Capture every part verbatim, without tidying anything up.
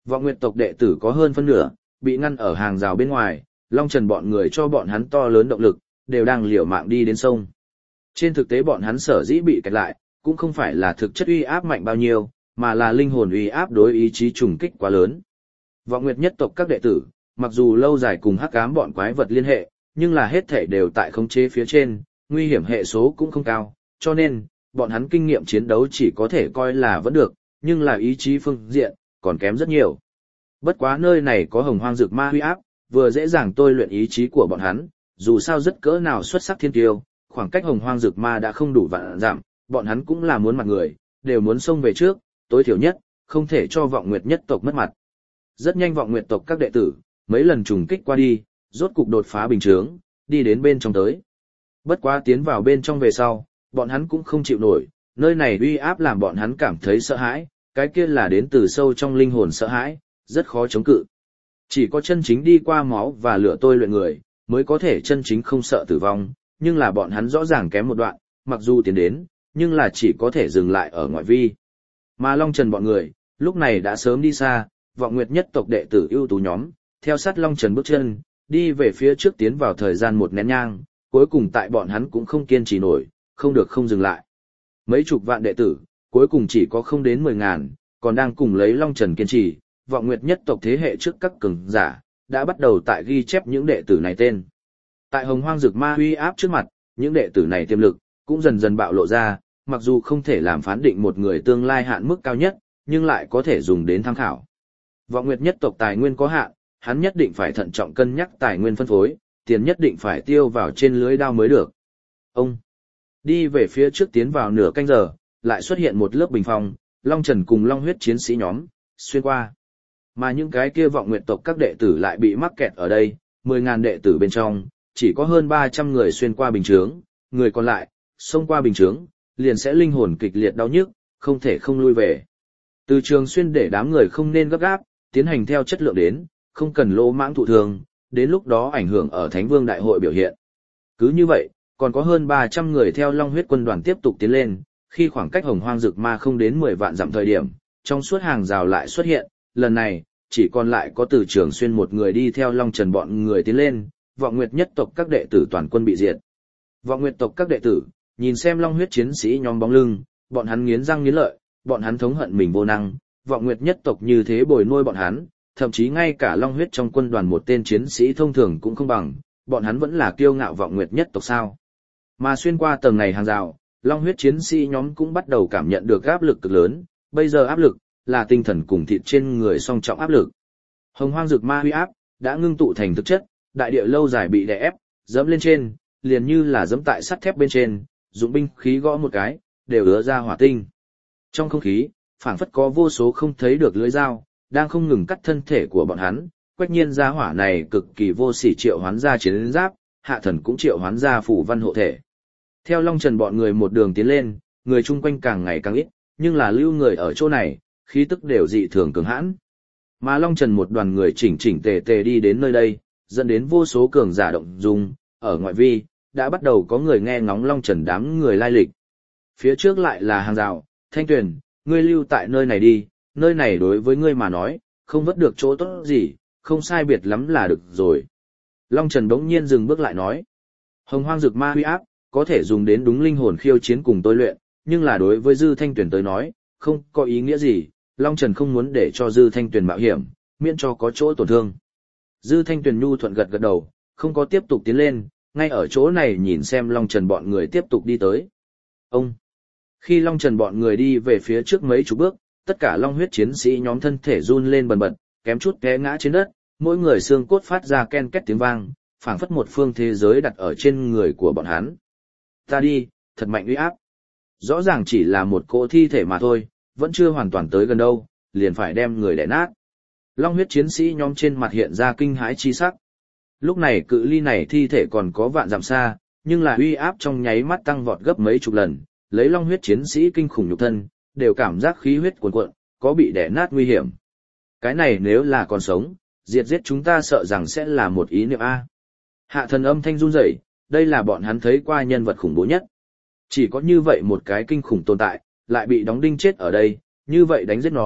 Vọng Nguyệt tộc đệ tử có hơn phân nửa, bị ngăn ở hàng rào bên ngoài, Long Trần bọn người cho bọn hắn to lớn động lực, đều đang liều mạng đi đến sông. Trên thực tế bọn hắn sở dĩ bị kẹt lại, cũng không phải là thực chất uy áp mạnh bao nhiêu, mà là linh hồn uy áp đối ý chí trùng kích quá lớn. Vọng Nguyệt nhất tộc các đệ tử, mặc dù lâu dài cùng hắc ám bọn quái vật liên hệ, nhưng là hết thể đều tại khống chế phía trên, nguy hiểm hệ số cũng không cao, cho nên, bọn hắn kinh nghiệm chiến đấu chỉ có thể coi là vẫn được, nhưng là ý chí phương diện, còn kém rất nhiều. Bất quá nơi này có hồng hoang dược ma huy áp, vừa dễ dàng tôi luyện ý chí của bọn hắn, dù sao rất cỡ nào xuất sắc thiên tiêu, khoảng cách hồng hoang dược ma đã không đủ vạn giảm, bọn hắn cũng là muốn mặt người, đều muốn xông về trước, tối thiểu nhất, không thể cho Vọng Nguyệt nhất tộc mất mặt. Rất nhanh Vọng Nguyệt tộc các đệ tử, mấy lần trùng kích qua đi, rốt cục đột phá bình chướng, đi đến bên trong tới. Bất quá tiến vào bên trong về sau, bọn hắn cũng không chịu nổi, nơi này uy áp làm bọn hắn cảm thấy sợ hãi, cái kia là đến từ sâu trong linh hồn sợ hãi, rất khó chống cự. Chỉ có chân chính đi qua máu và lửa tôi luyện người, mới có thể chân chính không sợ tử vong, nhưng là bọn hắn rõ ràng kém một đoạn, mặc dù tiến đến, nhưng là chỉ có thể dừng lại ở ngoại vi. Mà Long Trần bọn người, lúc này đã sớm đi xa, Vọng Nguyệt nhất tộc đệ tử ưu tú nhóm, theo sát Long Trần bước chân, đi về phía trước tiến vào thời gian một nén nhang, cuối cùng tại bọn hắn cũng không kiên trì nổi, không được không dừng lại. Mấy chục vạn đệ tử, cuối cùng chỉ có không đến mười ngàn, còn đang cùng lấy Long Trần kiên trì, Vọng Nguyệt nhất tộc thế hệ trước các cường giả, đã bắt đầu tại ghi chép những đệ tử này tên. Tại hồng hoang dược ma uy áp trước mặt, những đệ tử này tiềm lực, cũng dần dần bạo lộ ra, mặc dù không thể làm phán định một người tương lai hạn mức cao nhất, nhưng lại có thể dùng đến tham khảo. Vọng Nguyệt nhất tộc tài nguyên có hạn, hắn nhất định phải thận trọng cân nhắc tài nguyên phân phối, tiền nhất định phải tiêu vào trên lưới đao mới được. Ông đi về phía trước tiến vào nửa canh giờ, lại xuất hiện một lớp bình phong, Long Trần cùng Long huyết chiến sĩ nhóm, xuyên qua. Mà những cái kia Vọng Nguyệt tộc các đệ tử lại bị mắc kẹt ở đây, mười ngàn đệ tử bên trong, chỉ có hơn ba trăm người xuyên qua bình chướng, người còn lại, xông qua bình chướng, liền sẽ linh hồn kịch liệt đau nhức, không thể không lui về. Từ trường xuyên để đám người không nên gấp gáp, tiến hành theo chất lượng đến, không cần lỗ mãng thụ thường, đến lúc đó ảnh hưởng ở Thánh Vương Đại hội biểu hiện. Cứ như vậy, còn có hơn ba trăm người theo Long huyết quân đoàn tiếp tục tiến lên, khi khoảng cách hồng hoang dược ma không đến mười vạn dặm thời điểm, trong suốt hàng rào lại xuất hiện, lần này, chỉ còn lại có từ trường xuyên một người đi theo Long Trần bọn người tiến lên, Vọng Nguyệt nhất tộc các đệ tử toàn quân bị diệt. Vọng Nguyệt tộc các đệ tử, nhìn xem Long huyết chiến sĩ nhóm bóng lưng, bọn hắn nghiến răng nghiến lợi, bọn hắn thống hận mình vô năng, Vọng Nguyệt nhất tộc như thế bồi nuôi bọn hắn, thậm chí ngay cả Long huyết trong quân đoàn một tên chiến sĩ thông thường cũng không bằng, bọn hắn vẫn là kiêu ngạo Vọng Nguyệt nhất tộc sao. Mà xuyên qua tầng này hàng rào, Long huyết chiến sĩ nhóm cũng bắt đầu cảm nhận được áp lực cực lớn, bây giờ áp lực là tinh thần cùng thịt trên người song trọng áp lực. Hồng hoang dược ma huy áp đã ngưng tụ thành thực chất, đại địa lâu dài bị đè ép, dẫm lên trên, liền như là dẫm tại sắt thép bên trên, dụng binh khí gõ một cái, đều ứa ra hỏa tinh. Trong không khí, phảng phất có vô số không thấy được lưỡi dao, đang không ngừng cắt thân thể của bọn hắn. Quách nhiên gia hỏa này cực kỳ vô sỉ triệu hoán ra chiến giáp, hạ thần cũng triệu hoán ra phủ văn hộ thể. Theo Long Trần bọn người một đường tiến lên, người chung quanh càng ngày càng ít, nhưng là lưu người ở chỗ này, khí tức đều dị thường cường hãn. Mà Long Trần một đoàn người chỉnh chỉnh tề tề đi đến nơi đây, dẫn đến vô số cường giả động dung, ở ngoại vi, đã bắt đầu có người nghe ngóng Long Trần đám người lai lịch. Phía trước lại là hàng rào, Thanh Tuyền, ngươi lưu tại nơi này đi, nơi này đối với ngươi mà nói, không vất được chỗ tốt gì, không sai biệt lắm là được rồi. Long Trần bỗng nhiên dừng bước lại nói, hồng hoang dược ma huy áp, có thể dùng đến đúng linh hồn khiêu chiến cùng tôi luyện, nhưng là đối với Dư Thanh Tuyền tới nói, không có ý nghĩa gì, Long Trần không muốn để cho Dư Thanh Tuyền mạo hiểm, miễn cho có chỗ tổn thương. Dư Thanh Tuyền nhu thuận gật gật đầu, không có tiếp tục tiến lên, ngay ở chỗ này nhìn xem Long Trần bọn người tiếp tục đi tới. Ông! Khi Long Trần bọn người đi về phía trước mấy chục bước, tất cả Long huyết chiến sĩ nhóm thân thể run lên bần bật, kém chút té ngã trên đất, mỗi người xương cốt phát ra ken két tiếng vang, phảng phất một phương thế giới đặt ở trên người của bọn hắn. Ta đi, thật mạnh uy áp. Rõ ràng chỉ là một cỗ thi thể mà thôi, vẫn chưa hoàn toàn tới gần đâu, liền phải đem người đè nát. Long huyết chiến sĩ nhóm trên mặt hiện ra kinh hãi chi sắc. Lúc này cự ly này thi thể còn có vạn dặm xa, nhưng là uy áp trong nháy mắt tăng vọt gấp mấy chục lần, lấy Long huyết chiến sĩ kinh khủng nhục thân, đều cảm giác khí huyết cuồn cuộn, có bị đè nát nguy hiểm. Cái này nếu là còn sống, diệt giết chúng ta sợ rằng sẽ là một ý niệm A. Hạ thần âm thanh run rẩy, đây là bọn hắn thấy qua nhân vật khủng bố nhất. Chỉ có như vậy một cái kinh khủng tồn tại, lại bị đóng đinh chết ở đây, như vậy đánh giết nó,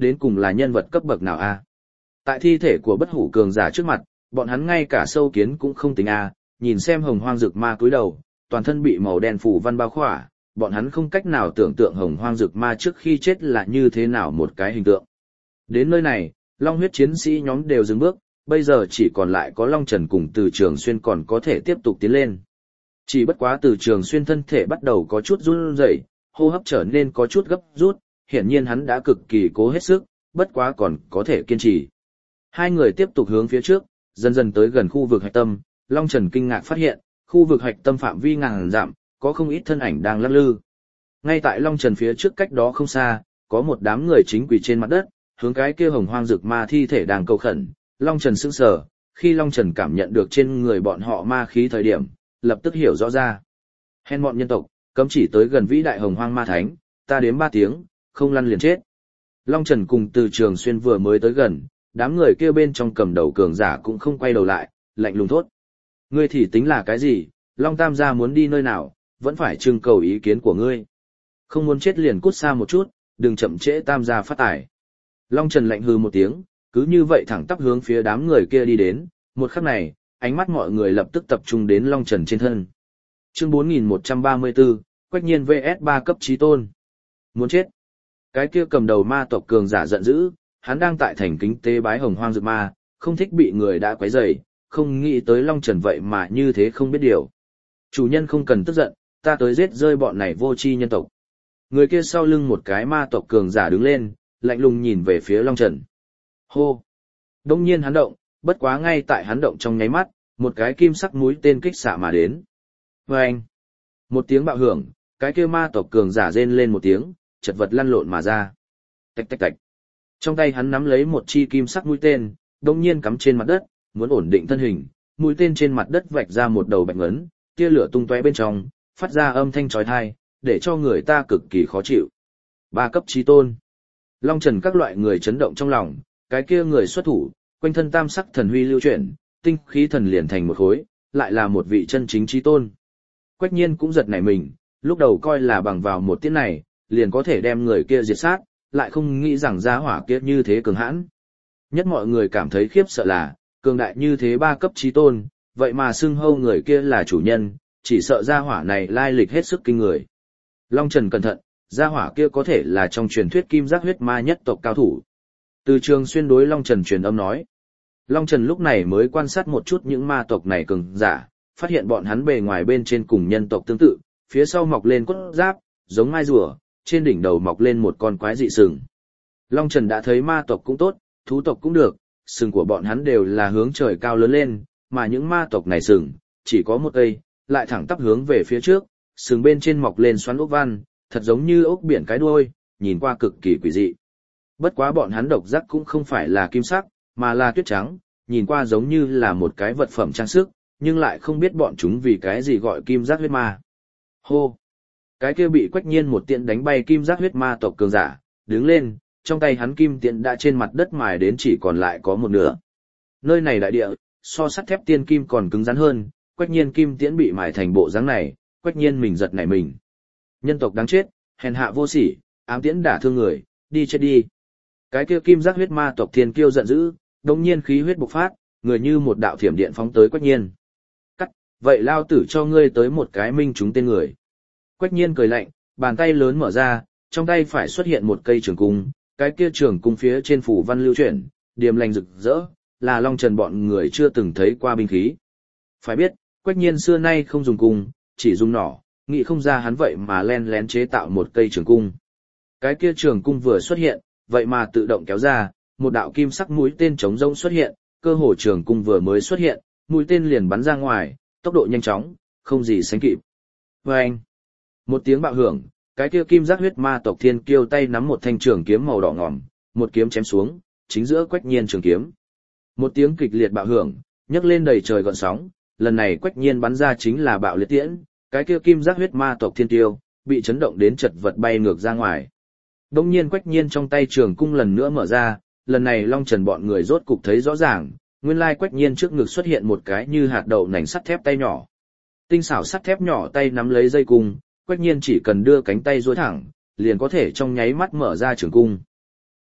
đến cùng là nhân vật cấp bậc nào a? Tại thi thể của bất hủ cường giả trước mặt, bọn hắn ngay cả sâu kiến cũng không tính a, nhìn xem hồng hoang dược ma cúi đầu, toàn thân bị màu đen phủ văn bao khỏa, bọn hắn không cách nào tưởng tượng hồng hoang dược ma trước khi chết là như thế nào một cái hình tượng. Đến nơi này, Long huyết chiến sĩ nhóm đều dừng bước, bây giờ chỉ còn lại có Long Trần cùng Từ Trường Xuyên còn có thể tiếp tục tiến lên. Chỉ bất quá Từ Trường Xuyên thân thể bắt đầu có chút run rẩy, hô hấp trở nên có chút gấp rút, hiển nhiên hắn đã cực kỳ cố hết sức, bất quá còn có thể kiên trì. Hai người tiếp tục hướng phía trước, dần dần tới gần khu vực hạch tâm, Long Trần kinh ngạc phát hiện, khu vực hạch tâm phạm vi ngàn dặm, có không ít thân ảnh đang lắc lư. Ngay tại Long Trần phía trước cách đó không xa, có một đám người chính quỳ trên mặt đất, hướng cái kia hồng hoang dược ma thi thể đang cầu khẩn. Long Trần sững sờ, khi Long Trần cảm nhận được trên người bọn họ ma khí thời điểm, lập tức hiểu rõ ra. Hèn mọn nhân tộc, cấm chỉ tới gần vĩ đại hồng hoang ma thánh, ta đếm ba tiếng, không lăn liền chết. Long Trần cùng Từ Trường Xuyên vừa mới tới gần, đám người kia bên trong cầm đầu cường giả cũng không quay đầu lại, lạnh lùng thốt. Ngươi thì tính là cái gì, Long Tam gia muốn đi nơi nào, vẫn phải trưng cầu ý kiến của ngươi. Không muốn chết liền cút xa một chút, đừng chậm trễ Tam gia phát tài. Long Trần lạnh hừ một tiếng, cứ như vậy thẳng tắp hướng phía đám người kia đi đến, một khắc này, ánh mắt mọi người lập tức tập trung đến Long Trần trên thân. Chương bốn nghìn một trăm ba mươi tư, Quách Nhiên vs ba cấp chí tôn. Muốn chết. Cái kia cầm đầu ma tộc cường giả giận dữ, hắn đang tại thành kính tế bái hồng hoang dược ma, không thích bị người đã quấy rầy, không nghĩ tới Long Trần vậy mà như thế không biết điều. Chủ nhân không cần tức giận, ta tới giết rơi bọn này vô tri nhân tộc. Người kia sau lưng một cái ma tộc cường giả đứng lên, lạnh lùng nhìn về phía Long Trần. Hô! Đông nhiên hắn động, bất quá ngay tại hắn động trong nháy mắt, một cái kim sắc mũi tên kích xạ mà đến. Vâng! Một tiếng bạo hưởng, cái kia ma tộc cường giả rên lên một tiếng, chật vật lăn lộn mà ra. Tạch tạch tạch! Trong tay hắn nắm lấy một chi kim sắc mũi tên, đông nhiên cắm trên mặt đất, muốn ổn định thân hình, mũi tên trên mặt đất vạch ra một đầu bạch ngấn, tia lửa tung tóe bên trong, phát ra âm thanh chói tai, để cho người ta cực kỳ khó chịu. Ba cấp chí tôn. Long Trần các loại người chấn động trong lòng, cái kia người xuất thủ, quanh thân tam sắc thần huy lưu chuyển, tinh khí thần liền thành một khối, lại là một vị chân chính chí tôn. Quách Nhiên cũng giật nảy mình, lúc đầu coi là bằng vào một tiếng này, liền có thể đem người kia diệt sát, lại không nghĩ rằng gia hỏa kia như thế cường hãn. Nhất mọi người cảm thấy khiếp sợ là, cường đại như thế ba cấp chí tôn, vậy mà xưng hô người kia là chủ nhân, chỉ sợ gia hỏa này lai lịch hết sức kinh người. Long Trần cẩn thận, gia hỏa kia có thể là trong truyền thuyết kim giác huyết ma nhất tộc cao thủ. Từ Trường Xuyên đối Long Trần truyền âm nói. Long Trần lúc này mới quan sát một chút những ma tộc này cường giả, phát hiện bọn hắn bề ngoài bên trên cùng nhân tộc tương tự, phía sau mọc lên cốt giáp, giống mai rùa, trên đỉnh đầu mọc lên một con quái dị sừng. Long Trần đã thấy ma tộc cũng tốt, thú tộc cũng được, sừng của bọn hắn đều là hướng trời cao lớn lên, mà những ma tộc này sừng, chỉ có một cây, lại thẳng tắp hướng về phía trước, sừng bên trên mọc lên xoắn ốc văn, thật giống như ốc biển cái đuôi, nhìn qua cực kỳ quỷ dị. Bất quá bọn hắn độc giác cũng không phải là kim sắc, mà là tuyết trắng, nhìn qua giống như là một cái vật phẩm trang sức, nhưng lại không biết bọn chúng vì cái gì gọi kim giác huyết ma. Hô! Cái kia bị Quách Nhiên một tiện đánh bay kim giác huyết ma tộc cường giả, đứng lên, trong tay hắn kim tiện đã trên mặt đất mài đến chỉ còn lại có một nửa. Nơi này đại địa, so sắt thép tiên kim còn cứng rắn hơn, Quách Nhiên kim tiễn bị mài thành bộ dáng này, Quách Nhiên mình giật nảy mình. Nhân tộc đáng chết, hèn hạ vô sỉ, ám tiễn đả thương người, đi chết đi. Cái kia kim giác huyết ma tộc thiên kiêu giận dữ, đống nhiên khí huyết bộc phát, người như một đạo thiểm điện phóng tới Quách Nhiên. Cắt, vậy lao tử cho ngươi tới một cái minh chúng tên người. Quách Nhiên cười lạnh, bàn tay lớn mở ra, trong tay phải xuất hiện một cây trường cung, cái kia trường cung phía trên phủ văn lưu chuyển, điềm lành rực rỡ, là Long Trần bọn người chưa từng thấy qua binh khí. Phải biết, Quách Nhiên xưa nay không dùng cung, chỉ dùng nỏ, nghĩ không ra hắn vậy mà len lén chế tạo một cây trường cung. Cái kia trường cung vừa xuất hiện, vậy mà tự động kéo ra, một đạo kim sắc mũi tên trống rỗng xuất hiện, cơ hồ trường cung vừa mới xuất hiện, mũi tên liền bắn ra ngoài, tốc độ nhanh chóng, không gì sánh kịp. Vâng! Một tiếng bạo hưởng, cái kia kim giác huyết ma tộc thiên kiêu tay nắm một thanh trường kiếm màu đỏ ngòm, một kiếm chém xuống, chính giữa Quách Nhiên trường kiếm. Một tiếng kịch liệt bạo hưởng, nhấc lên đầy trời gợn sóng, lần này Quách Nhiên bắn ra chính là bạo liệt tiễn, cái kia kim giác huyết ma tộc thiên kiêu bị chấn động đến chật vật bay ngược ra ngoài. Đông nhiên Quách Nhiên trong tay trường cung lần nữa mở ra, lần này Long Trần bọn người rốt cục thấy rõ ràng, nguyên lai Quách Nhiên trước ngực xuất hiện một cái như hạt đậu nành sắt thép tay nhỏ. Tinh xảo sắt thép nhỏ tay nắm lấy dây cung, Quách Nhiên chỉ cần đưa cánh tay duỗi thẳng, liền có thể trong nháy mắt mở ra trường cung.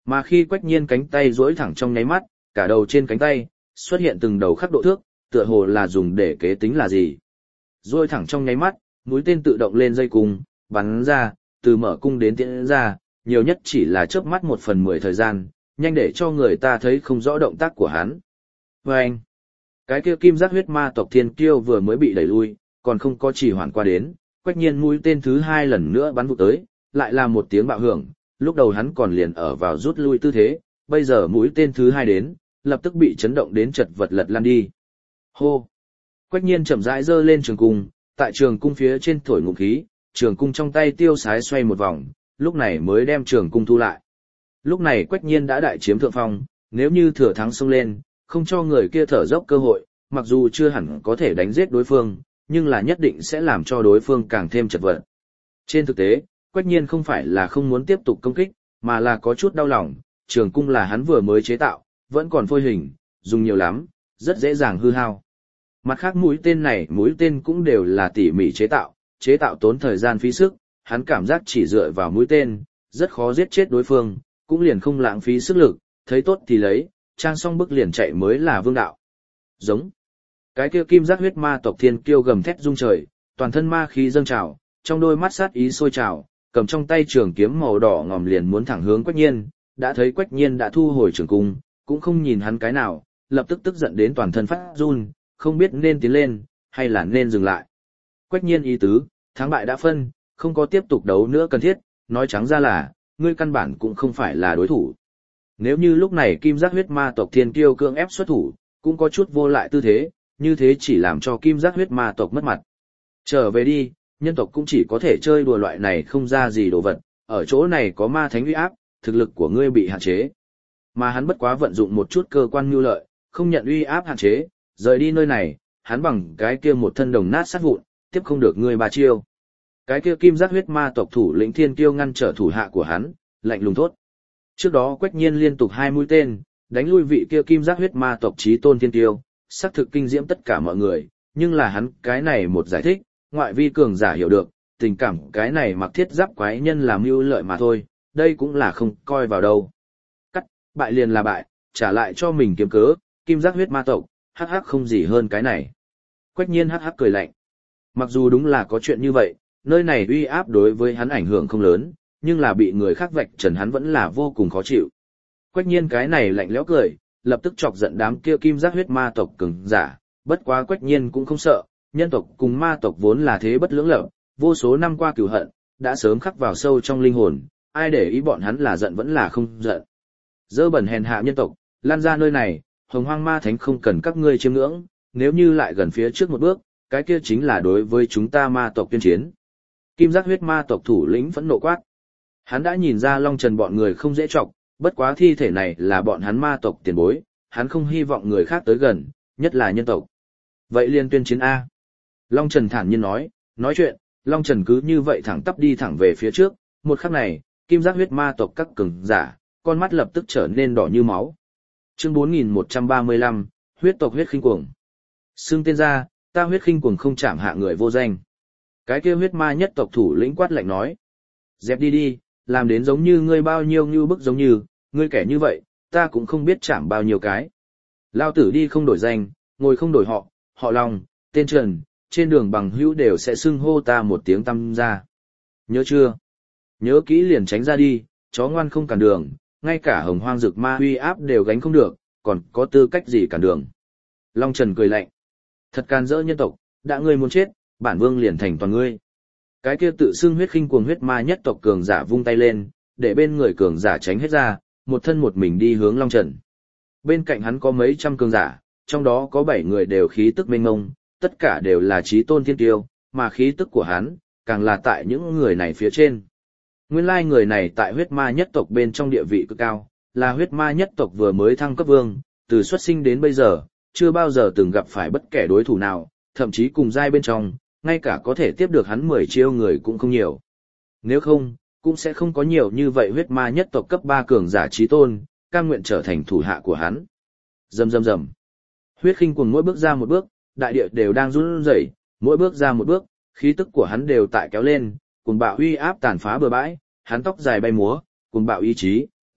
Mà khi Quách Nhiên cánh tay duỗi thẳng trong nháy mắt, cả đầu trên cánh tay xuất hiện từng đầu khắc độ thước, tựa hồ là dùng để kế tính là gì. Duỗi thẳng trong nháy mắt, mũi tên tự động lên dây cung, bắn ra, từ mở cung đến tiễn ra, nhiều nhất chỉ là chớp mắt một phần mười thời gian, nhanh để cho người ta thấy không rõ động tác của hắn. Và anh, cái kia kim giác huyết ma tộc thiên kiêu vừa mới bị đẩy lui, còn không có chỉ hoãn qua đến, Quách Nhiên mũi tên thứ hai lần nữa bắn vụ tới, lại là một tiếng bạo hưởng, lúc đầu hắn còn liền ở vào rút lui tư thế, bây giờ mũi tên thứ hai đến, lập tức bị chấn động đến chật vật lật lăn đi. Hô! Quách Nhiên chậm rãi giơ lên trường cung, tại trường cung phía trên thổi ngụm khí, trường cung trong tay tiêu sái xoay một vòng, lúc này mới đem trường cung thu lại. Lúc này Quách Nhiên đã đại chiếm thượng phong, nếu như thừa thắng xông lên, không cho người kia thở dốc cơ hội, mặc dù chưa hẳn có thể đánh giết đối phương, nhưng là nhất định sẽ làm cho đối phương càng thêm chật vật. Trên thực tế, Quách Nhiên không phải là không muốn tiếp tục công kích, mà là có chút đau lòng, trường cung là hắn vừa mới chế tạo, vẫn còn phôi hình, dùng nhiều lắm, rất dễ dàng hư hao. Mặt khác mũi tên này mũi tên cũng đều là tỉ mỉ chế tạo, chế tạo tốn thời gian phí sức, hắn cảm giác chỉ dựa vào mũi tên, rất khó giết chết đối phương, cũng liền không lãng phí sức lực, thấy tốt thì lấy, trang xong bức liền chạy mới là vương đạo. Giống. Cái kia kim giác huyết ma tộc thiên kiêu gầm thét rung trời, toàn thân ma khí dâng trào, trong đôi mắt sát ý sôi trào, cầm trong tay trường kiếm màu đỏ ngòm liền muốn thẳng hướng Quách Nhiên, đã thấy Quách Nhiên đã thu hồi trường cung, cũng không nhìn hắn cái nào, lập tức tức giận đến toàn thân phát run, không biết nên tiến lên, hay là nên dừng lại. Quách Nhiên ý tứ, thắng bại đã phân, không có tiếp tục đấu nữa cần thiết, nói trắng ra là, ngươi căn bản cũng không phải là đối thủ. Nếu như lúc này kim giác huyết ma tộc thiên kiêu cưỡng ép xuất thủ, cũng có chút vô lại tư thế, như thế chỉ làm cho kim giác huyết ma tộc mất mặt. Trở về đi, nhân tộc cũng chỉ có thể chơi đùa loại này không ra gì đồ vật, ở chỗ này có ma thánh uy áp, thực lực của ngươi bị hạn chế. Mà hắn bất quá vận dụng một chút cơ quan mưu lợi, không nhận uy áp hạn chế, rời đi nơi này, hắn bằng cái kia một thân đồng nát sát vụn, tiếp không được ngươi ba chiêu. Cái kia kim giác huyết ma tộc thủ lĩnh thiên kiêu ngăn trở thủ hạ của hắn, lạnh lùng thốt. Trước đó Quách Nhiên liên tục hai mũi tên, đánh lui vị kia kim giác huyết ma tộc chí tôn thiên kiêu, xác thực kinh diễm tất cả mọi người, nhưng là hắn cái này một giải thích, ngoại vi cường giả hiểu được, tình cảm cái này mặc thiết giáp quái nhân làm mưu lợi mà thôi, đây cũng là không coi vào đâu. Cắt, bại liền là bại, trả lại cho mình kiếm cớ, kim giác huyết ma tộc, hắc hắc không gì hơn cái này. Quách Nhiên hắc hắc cười lạnh. Mặc dù đúng là có chuyện như vậy, nơi này uy áp đối với hắn ảnh hưởng không lớn, nhưng là bị người khác vạch trần hắn vẫn là vô cùng khó chịu. Quách Nhiên cái này lạnh lẽo cười, lập tức chọc giận đám kia kim giác huyết ma tộc cường giả, bất quá Quách Nhiên cũng không sợ, nhân tộc cùng ma tộc vốn là thế bất lưỡng lập, vô số năm qua cửu hận, đã sớm khắc vào sâu trong linh hồn, ai để ý bọn hắn là giận vẫn là không giận. Dơ bẩn hèn hạ nhân tộc, lan ra nơi này, Hồng Hoang Ma Thánh không cần các ngươi chiêm ngưỡng, nếu như lại gần phía trước một bước, cái kia chính là đối với chúng ta ma tộc tuyên chiến. Kim giác huyết ma tộc thủ lĩnh phẫn nộ quát. Hắn đã nhìn ra Long Trần bọn người không dễ chọc, bất quá thi thể này là bọn hắn ma tộc tiền bối, hắn không hy vọng người khác tới gần, nhất là nhân tộc. Vậy liên tuyên chiến A. Long Trần thản nhiên nói, nói chuyện, Long Trần cứ như vậy thẳng tắp đi thẳng về phía trước, một khắc này, kim giác huyết ma tộc các cường giả, con mắt lập tức trở nên đỏ như máu. Chương bốn nghìn một trăm ba mươi lăm, huyết tộc huyết khinh cuồng. Xưng tên ra, ta huyết khinh cuồng không chạm hạ người vô danh. Cái kia huyết ma nhất tộc thủ lĩnh quát lạnh nói. Dẹp đi đi, làm đến giống như ngươi bao nhiêu như bức giống như, ngươi kẻ như vậy, ta cũng không biết chạm bao nhiêu cái. Lao tử đi không đổi danh, ngồi không đổi họ, họ Long, tên Trần, trên đường bằng hữu đều sẽ xưng hô ta một tiếng tăm ra. Nhớ chưa? Nhớ kỹ liền tránh ra đi, chó ngoan không cản đường, ngay cả hồng hoang dược ma uy áp đều gánh không được, còn có tư cách gì cản đường. Long Trần cười lạnh. Thật can dỡ nhân tộc, đã ngươi muốn chết, bản vương liền thành toàn ngươi. Cái kia tự xưng huyết khinh cuồng huyết ma nhất tộc cường giả vung tay lên, để bên người cường giả tránh hết ra, một thân một mình đi hướng Long Trần. Bên cạnh hắn có mấy trăm cường giả, trong đó có bảy người đều khí tức mênh mông, tất cả đều là chí tôn thiên tiêu, mà khí tức của hắn, càng là tại những người này phía trên. Nguyên lai người này tại huyết ma nhất tộc bên trong địa vị cực cao, là huyết ma nhất tộc vừa mới thăng cấp vương, từ xuất sinh đến bây giờ, chưa bao giờ từng gặp phải bất kể đối thủ nào, thậm chí cùng giai bên trong, ngay cả có thể tiếp được hắn mười chiêu người cũng không nhiều. Nếu không, cũng sẽ không có nhiều như vậy huyết ma nhất tộc cấp ba cường giả chí tôn, cam nguyện trở thành thủ hạ của hắn. Rầm rầm rầm. Huyết khinh cuồng mỗi bước ra một bước, đại địa đều đang run rẩy, mỗi bước ra một bước, khí tức của hắn đều tại kéo lên, cuồng bạo uy áp tàn phá bờ bãi, hắn tóc dài bay múa, cuồng bạo ý chí,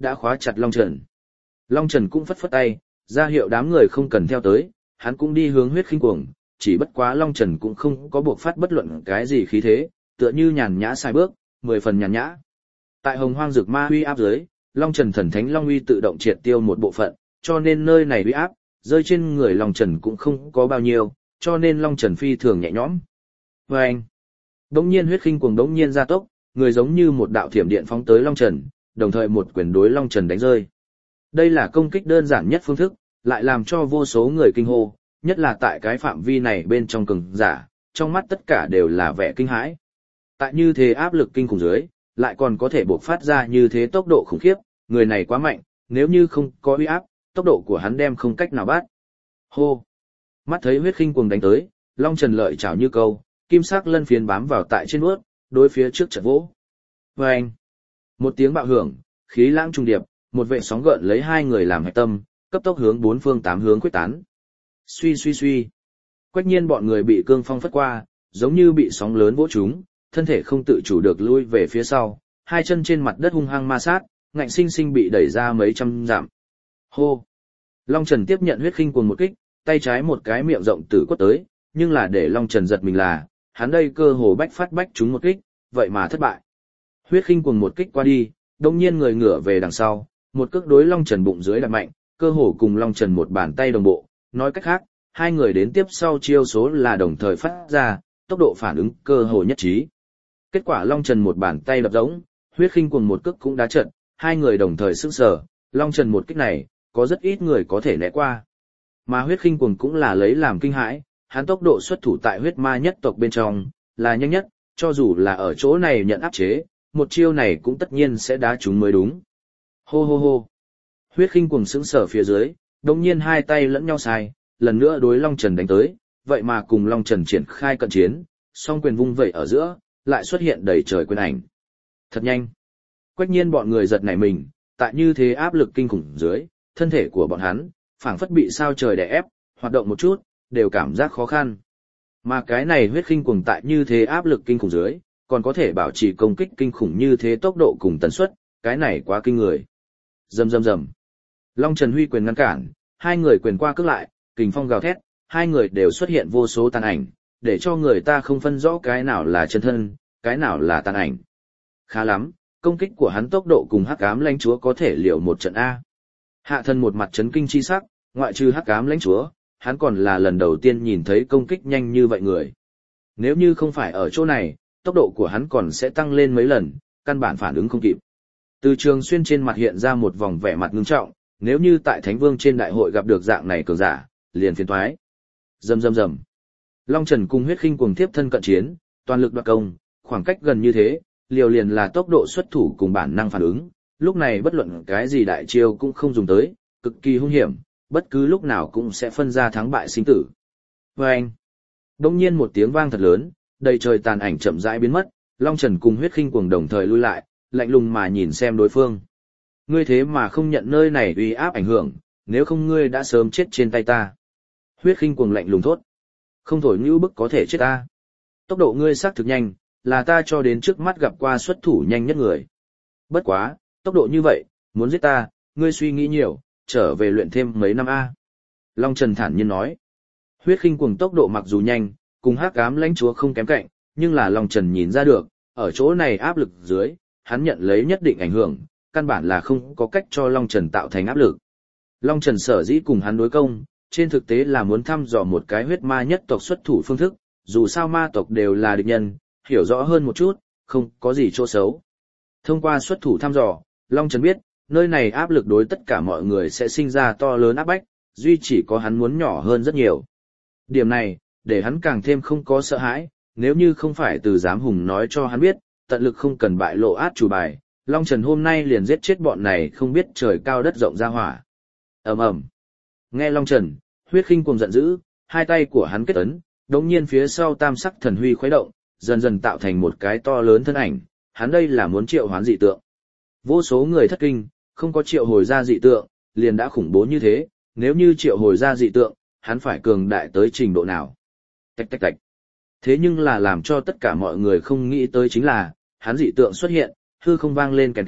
đã khóa chặt Long Trần. Long Trần cũng phất phất tay, ra hiệu đám người không cần theo tới, hắn cũng đi hướng huyết khinh cuồng, chỉ bất quá Long Trần cũng không có buộc phát bất luận cái gì khí thế, tựa như nhàn nhã sai bước, mười phần nhàn nhã. Tại Hồng Hoang Dược Ma uy áp dưới, Long Trần thần thánh long uy tự động triệt tiêu một bộ phận, cho nên nơi này uy áp rơi trên người Long Trần cũng không có bao nhiêu, cho nên Long Trần phi thường nhẹ nhõm. Và anh, đống nhiên huyết khinh cuồng đống nhiên gia tốc, người giống như một đạo thiểm điện phóng tới Long Trần, đồng thời một quyền đối Long Trần đánh rơi. Đây là công kích đơn giản nhất phương thức, lại làm cho vô số người kinh hô, nhất là tại cái phạm vi này bên trong cường giả, trong mắt tất cả đều là vẻ kinh hãi. Tại như thế áp lực kinh khủng dưới, lại còn có thể bộc phát ra như thế tốc độ khủng khiếp, người này quá mạnh, nếu như không có uy áp, tốc độ của hắn đem không cách nào bắt. Hô! Mắt thấy huyết khinh cuồng đánh tới, Long Trần lợi chảo như câu, kim sắc lân phiến bám vào tại trên uốt, đối phía trước chợt vỗ. Và anh! Một tiếng bạo hưởng, khí lãng trùng điệp, một vệ sóng gợn lấy hai người làm hạch tâm, cấp tốc hướng bốn phương tám hướng quyết tán. Suy suy suy. Quách nhiên bọn người bị cương phong phất qua, giống như bị sóng lớn vỗ trúng, thân thể không tự chủ được lui về phía sau, hai chân trên mặt đất hung hăng ma sát, ngạnh sinh sinh bị đẩy ra mấy trăm dặm. Hô! Long Trần tiếp nhận huyết khinh cuồng một kích, tay trái một cái miệng rộng tử quất tới, nhưng là để Long Trần giật mình là, hắn đây cơ hồ bách phát bách trúng một kích, vậy mà thất bại. Huyết khinh cuồng một kích qua đi, đông nhiên người ngửa về đằng sau, một cước đối Long Trần bụng dưới đạp mạnh, cơ hồ cùng Long Trần một bàn tay đồng bộ, nói cách khác, hai người đến tiếp sau chiêu số là đồng thời phát ra, tốc độ phản ứng cơ hồ nhất trí. Kết quả Long Trần một bàn tay đập giống, huyết khinh cuồng một cước cũng đá trận, hai người đồng thời sững sờ, Long Trần một kích này, có rất ít người có thể né qua. Mà huyết khinh cuồng cũng là lấy làm kinh hãi, hắn tốc độ xuất thủ tại huyết ma nhất tộc bên trong, là nhanh nhất, cho dù là ở chỗ này nhận áp chế, một chiêu này cũng tất nhiên sẽ đá trúng mới đúng. Hô hô hô. Huyết khinh cuồng sững sờ phía dưới, đồng nhiên hai tay lẫn nhau sai, lần nữa đối Long Trần đánh tới, vậy mà cùng Long Trần triển khai cận chiến, song quyền vung vẩy ở giữa, lại xuất hiện đầy trời quyền ảnh. Thật nhanh. Quách nhiên bọn người giật nảy mình, tại như thế áp lực kinh khủng dưới, thân thể của bọn hắn, phảng phất bị sao trời đè ép, hoạt động một chút, đều cảm giác khó khăn. Mà cái này huyết khinh cuồng tại như thế áp lực kinh khủng dưới, còn có thể bảo trì công kích kinh khủng như thế tốc độ cùng tần suất, cái này quá kinh người. Rầm rầm rầm. Long Trần huy quyền ngăn cản, hai người quyền qua cước lại, kình phong gào thét, hai người đều xuất hiện vô số tàn ảnh, để cho người ta không phân rõ cái nào là chân thân, cái nào là tàn ảnh. Khá lắm, công kích của hắn tốc độ cùng Hắc Ám Lãnh Chúa có thể liệu một trận A. Hạ Thần một mặt chấn kinh chi sắc, ngoại trừ Hắc Ám Lãnh Chúa, hắn còn là lần đầu tiên nhìn thấy công kích nhanh như vậy người. Nếu như không phải ở chỗ này, tốc độ của hắn còn sẽ tăng lên mấy lần, căn bản phản ứng không kịp. Từ Trường Xuyên trên mặt hiện ra một vòng vẻ mặt ngưng trọng, nếu như tại Thánh Vương trên đại hội gặp được dạng này cường giả, liền phiền toái. Rầm rầm rầm. Long Trần cùng huyết khinh cuồng tiếp thân cận chiến, toàn lực đoạt công, khoảng cách gần như thế, liều liền là tốc độ xuất thủ cùng bản năng phản ứng, lúc này bất luận cái gì đại chiêu cũng không dùng tới, cực kỳ hung hiểm, bất cứ lúc nào cũng sẽ phân ra thắng bại sinh tử. Và anh, đông nhiên một tiếng vang thật lớn, đầy trời tàn ảnh chậm rãi biến mất, Long Trần cùng huyết khinh cuồng đồng thời lui lại, lạnh lùng mà nhìn xem đối phương. Ngươi thế mà không nhận nơi này uy áp ảnh hưởng, nếu không ngươi đã sớm chết trên tay ta. Huyết khinh cuồng lạnh lùng thốt. Không thổi như bức có thể chết ta. Tốc độ ngươi xác thực nhanh, là ta cho đến trước mắt gặp qua xuất thủ nhanh nhất người. Bất quá, tốc độ như vậy, muốn giết ta, ngươi suy nghĩ nhiều, trở về luyện thêm mấy năm A. Long Trần thản nhiên nói. Huyết khinh cuồng tốc độ mặc dù nhanh, cùng Hắc Ám Lãnh Chúa không kém cạnh, nhưng là Long Trần nhìn ra được, ở chỗ này áp lực dưới, hắn nhận lấy nhất định ảnh hưởng, căn bản là không có cách cho Long Trần tạo thành áp lực. Long Trần sở dĩ cùng hắn đối công, trên thực tế là muốn thăm dò một cái huyết ma nhất tộc xuất thủ phương thức, dù sao ma tộc đều là địch nhân, hiểu rõ hơn một chút, không có gì chỗ xấu. Thông qua xuất thủ thăm dò, Long Trần biết, nơi này áp lực đối tất cả mọi người sẽ sinh ra to lớn áp bách, duy chỉ có hắn muốn nhỏ hơn rất nhiều. Điểm này, để hắn càng thêm không có sợ hãi, nếu như không phải từ giám hùng nói cho hắn biết, tận lực không cần bại lộ át chủ bài, Long Trần hôm nay liền giết chết bọn này không biết trời cao đất rộng ra hỏa. Ầm ầm. Nghe Long Trần, huyết khinh cuồng giận dữ, hai tay của hắn kết ấn, đống nhiên phía sau tam sắc thần huy khuấy động, dần dần tạo thành một cái to lớn thân ảnh, hắn đây là muốn triệu hoán dị tượng. Vô số người thất kinh, không có triệu hồi ra dị tượng, liền đã khủng bố như thế, nếu như triệu hồi ra dị tượng, hắn phải cường đại tới trình độ nào. Tạch tạch tạch. Thế nhưng là làm cho tất cả mọi người không nghĩ tới chính là, hắn dị tượng xuất hiện, hư không vang lên kèn kẹt,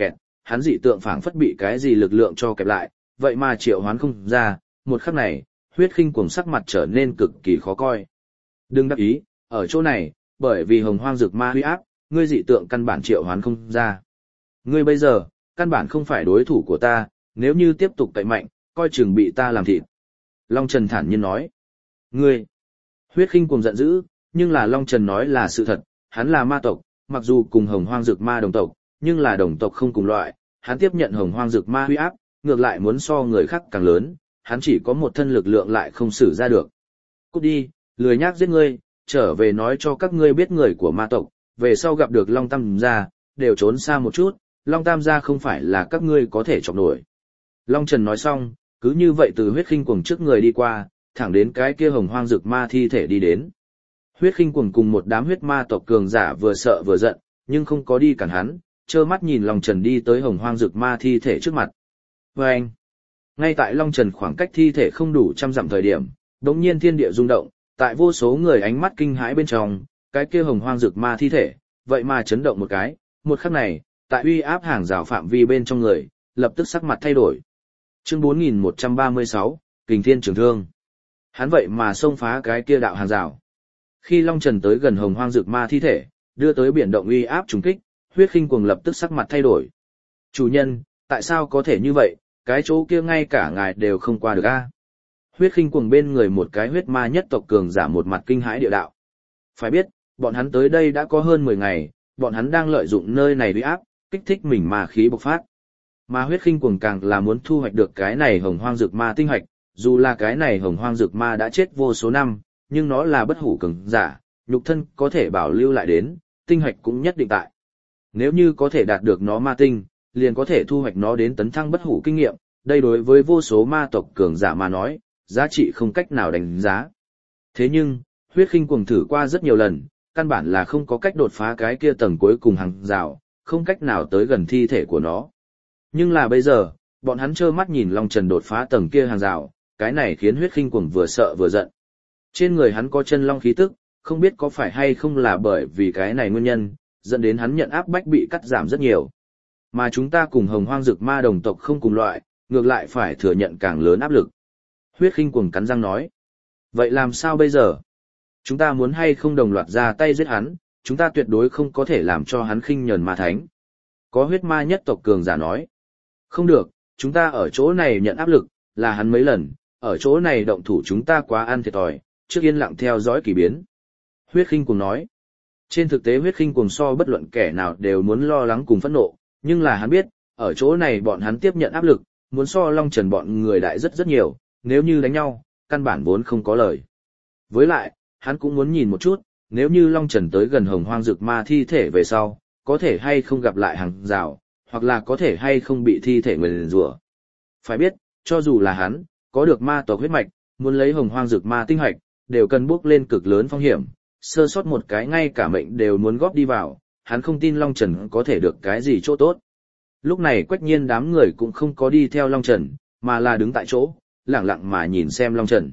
hắn dị tượng phảng phất bị cái gì lực lượng cho kẹp lại, vậy mà triệu hoán không ra, một khắc này, huyết khinh cuồng sắc mặt trở nên cực kỳ khó coi. Đừng đắc ý, ở chỗ này, bởi vì hồng hoang dược ma huy áp, ngươi dị tượng căn bản triệu hoán không ra. Ngươi bây giờ, căn bản không phải đối thủ của ta, nếu như tiếp tục cậy mạnh, coi chừng bị ta làm thịt. Long Trần thản nhiên nói. Ngươi! Huyết khinh cuồng giận dữ, nhưng là Long Trần nói là sự thật, hắn là ma tộc, mặc dù cùng hồng hoang dược ma đồng tộc, nhưng là đồng tộc không cùng loại, hắn tiếp nhận hồng hoang dược ma huy áp, ngược lại muốn so người khác càng lớn, hắn chỉ có một thân lực lượng lại không xử ra được. Cút đi, lười nhác giết ngươi, trở về nói cho các ngươi biết người của ma tộc, về sau gặp được Long Tam gia, đều trốn xa một chút, Long Tam gia không phải là các ngươi có thể chọc nổi. Long Trần nói xong, cứ như vậy từ huyết khinh cuồng trước người đi qua, thẳng đến cái kia hồng hoang dược ma thi thể đi đến. Huyết khinh cuồng cùng một đám huyết ma tộc cường giả vừa sợ vừa giận, nhưng không có đi cản hắn, trơ mắt nhìn Long Trần đi tới hồng hoang dược ma thi thể trước mặt. Và anh, ngay tại Long Trần khoảng cách thi thể không đủ trăm dặm thời điểm, đột nhiên thiên địa rung động, tại vô số người ánh mắt kinh hãi bên trong, cái kia hồng hoang dược ma thi thể, vậy mà chấn động một cái, một khắc này, tại uy áp hàng rào phạm vi bên trong người, lập tức sắc mặt thay đổi. Chương bốn nghìn một trăm ba mươi sáu, Kình Thiên Trường Thương. Hắn vậy mà xông phá cái kia đạo hàng rào. Khi Long Trần tới gần hồng hoang dược ma thi thể, đưa tới biển động uy áp trùng kích, huyết khinh cuồng lập tức sắc mặt thay đổi. Chủ nhân, tại sao có thể như vậy, cái chỗ kia ngay cả ngài đều không qua được a? Huyết khinh cuồng bên người một cái huyết ma nhất tộc cường giả một mặt kinh hãi địa đạo. Phải biết, bọn hắn tới đây đã có hơn mười ngày, bọn hắn đang lợi dụng nơi này uy áp, kích thích mình ma khí bộc phát. Mà huyết khinh cuồng càng là muốn thu hoạch được cái này hồng hoang dược ma tinh hoạch, dù là cái này hồng hoang dược ma đã chết vô số năm, nhưng nó là bất hủ cường giả, nhục thân có thể bảo lưu lại đến, tinh hoạch cũng nhất định tại. Nếu như có thể đạt được nó ma tinh, liền có thể thu hoạch nó đến tấn thăng bất hủ kinh nghiệm, đây đối với vô số ma tộc cường giả mà nói, giá trị không cách nào đánh giá. Thế nhưng, huyết khinh cuồng thử qua rất nhiều lần, căn bản là không có cách đột phá cái kia tầng cuối cùng hàng rào, không cách nào tới gần thi thể của nó. Nhưng là bây giờ, bọn hắn trơ mắt nhìn Long Trần đột phá tầng kia hàng rào, cái này khiến huyết khinh cuồng vừa sợ vừa giận. Trên người hắn có chân long khí tức, không biết có phải hay không là bởi vì cái này nguyên nhân, dẫn đến hắn nhận áp bách bị cắt giảm rất nhiều. Mà chúng ta cùng hồng hoang dược ma đồng tộc không cùng loại, ngược lại phải thừa nhận càng lớn áp lực. Huyết khinh cuồng cắn răng nói. Vậy làm sao bây giờ? Chúng ta muốn hay không đồng loạt ra tay giết hắn, chúng ta tuyệt đối không có thể làm cho hắn khinh nhờn ma thánh. Có huyết ma nhất tộc cường giả nói. Không được, chúng ta ở chỗ này nhận áp lực, là hắn mấy lần, ở chỗ này động thủ chúng ta quá ăn thiệt thòi, trước yên lặng theo dõi kỳ biến. Huyết khinh cuồng nói. Trên thực tế huyết khinh cuồng so bất luận kẻ nào đều muốn lo lắng cùng phẫn nộ, nhưng là hắn biết, ở chỗ này bọn hắn tiếp nhận áp lực, muốn so Long Trần bọn người đại rất rất nhiều, nếu như đánh nhau, căn bản vốn không có lời. Với lại, hắn cũng muốn nhìn một chút, nếu như Long Trần tới gần hồng hoang dược ma thi thể về sau, có thể hay không gặp lại hàng rào, hoặc là có thể hay không bị thi thể nguyền rủa. Phải biết, cho dù là hắn, có được ma tộc huyết mạch, muốn lấy hồng hoang dược ma tinh hoạch, đều cần bước lên cực lớn phong hiểm, sơ sót một cái ngay cả mệnh đều muốn góp đi vào, hắn không tin Long Trần có thể được cái gì chỗ tốt. Lúc này Quách Nhiên đám người cũng không có đi theo Long Trần, mà là đứng tại chỗ, lặng lặng mà nhìn xem Long Trần.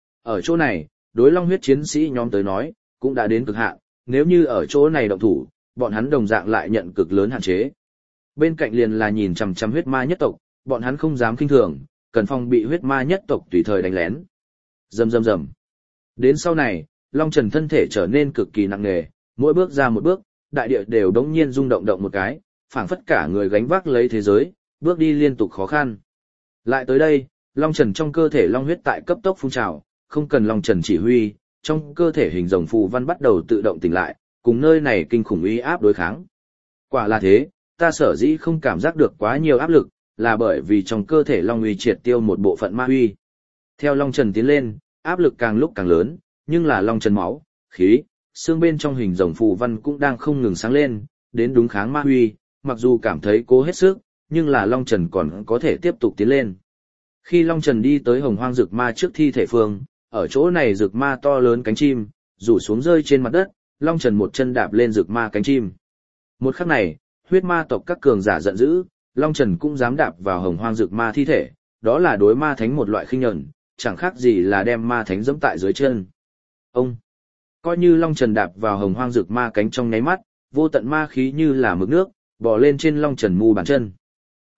Ở chỗ này, đối Long huyết chiến sĩ nhóm tới nói, cũng đã đến cực hạn, nếu như ở chỗ này động thủ, bọn hắn đồng dạng lại nhận cực lớn hạn chế. Bên cạnh liền là nhìn chằm chằm huyết ma nhất tộc, bọn hắn không dám kinh thường, cần phòng bị huyết ma nhất tộc tùy thời đánh lén. Rầm rầm rầm. Đến sau này, Long Trần thân thể trở nên cực kỳ nặng nề, mỗi bước ra một bước, đại địa đều đống nhiên rung động động một cái, phảng phất cả người gánh vác lấy thế giới, bước đi liên tục khó khăn. Lại tới đây, Long Trần trong cơ thể long huyết tại cấp tốc phun trào, không cần Long Trần chỉ huy, trong cơ thể hình rồng phù văn bắt đầu tự động tỉnh lại, cùng nơi này kinh khủng uy áp đối kháng. Quả là thế, ta sở dĩ không cảm giác được quá nhiều áp lực, là bởi vì trong cơ thể long uy triệt tiêu một bộ phận ma uy. Theo Long Trần tiến lên, áp lực càng lúc càng lớn, nhưng là Long Trần máu, khí, xương bên trong hình rồng phù văn cũng đang không ngừng sáng lên, đến đúng kháng ma uy, mặc dù cảm thấy cố hết sức, nhưng là Long Trần còn có thể tiếp tục tiến lên. Khi Long Trần đi tới hồng hoang rực ma trước thi thể phương, ở chỗ này rực ma to lớn cánh chim, rủ xuống rơi trên mặt đất, Long Trần một chân đạp lên rực ma cánh chim. Một khắc này, huyết ma tộc các cường giả giận dữ, Long Trần cũng dám đạp vào hồng hoang rực ma thi thể, đó là đối ma thánh một loại khinh nhẫn, chẳng khác gì là đem ma thánh giẫm tại dưới chân. Ông, coi như Long Trần đạp vào hồng hoang rực ma cánh trong nháy mắt, vô tận ma khí như là mực nước, bò lên trên Long Trần mu bàn chân.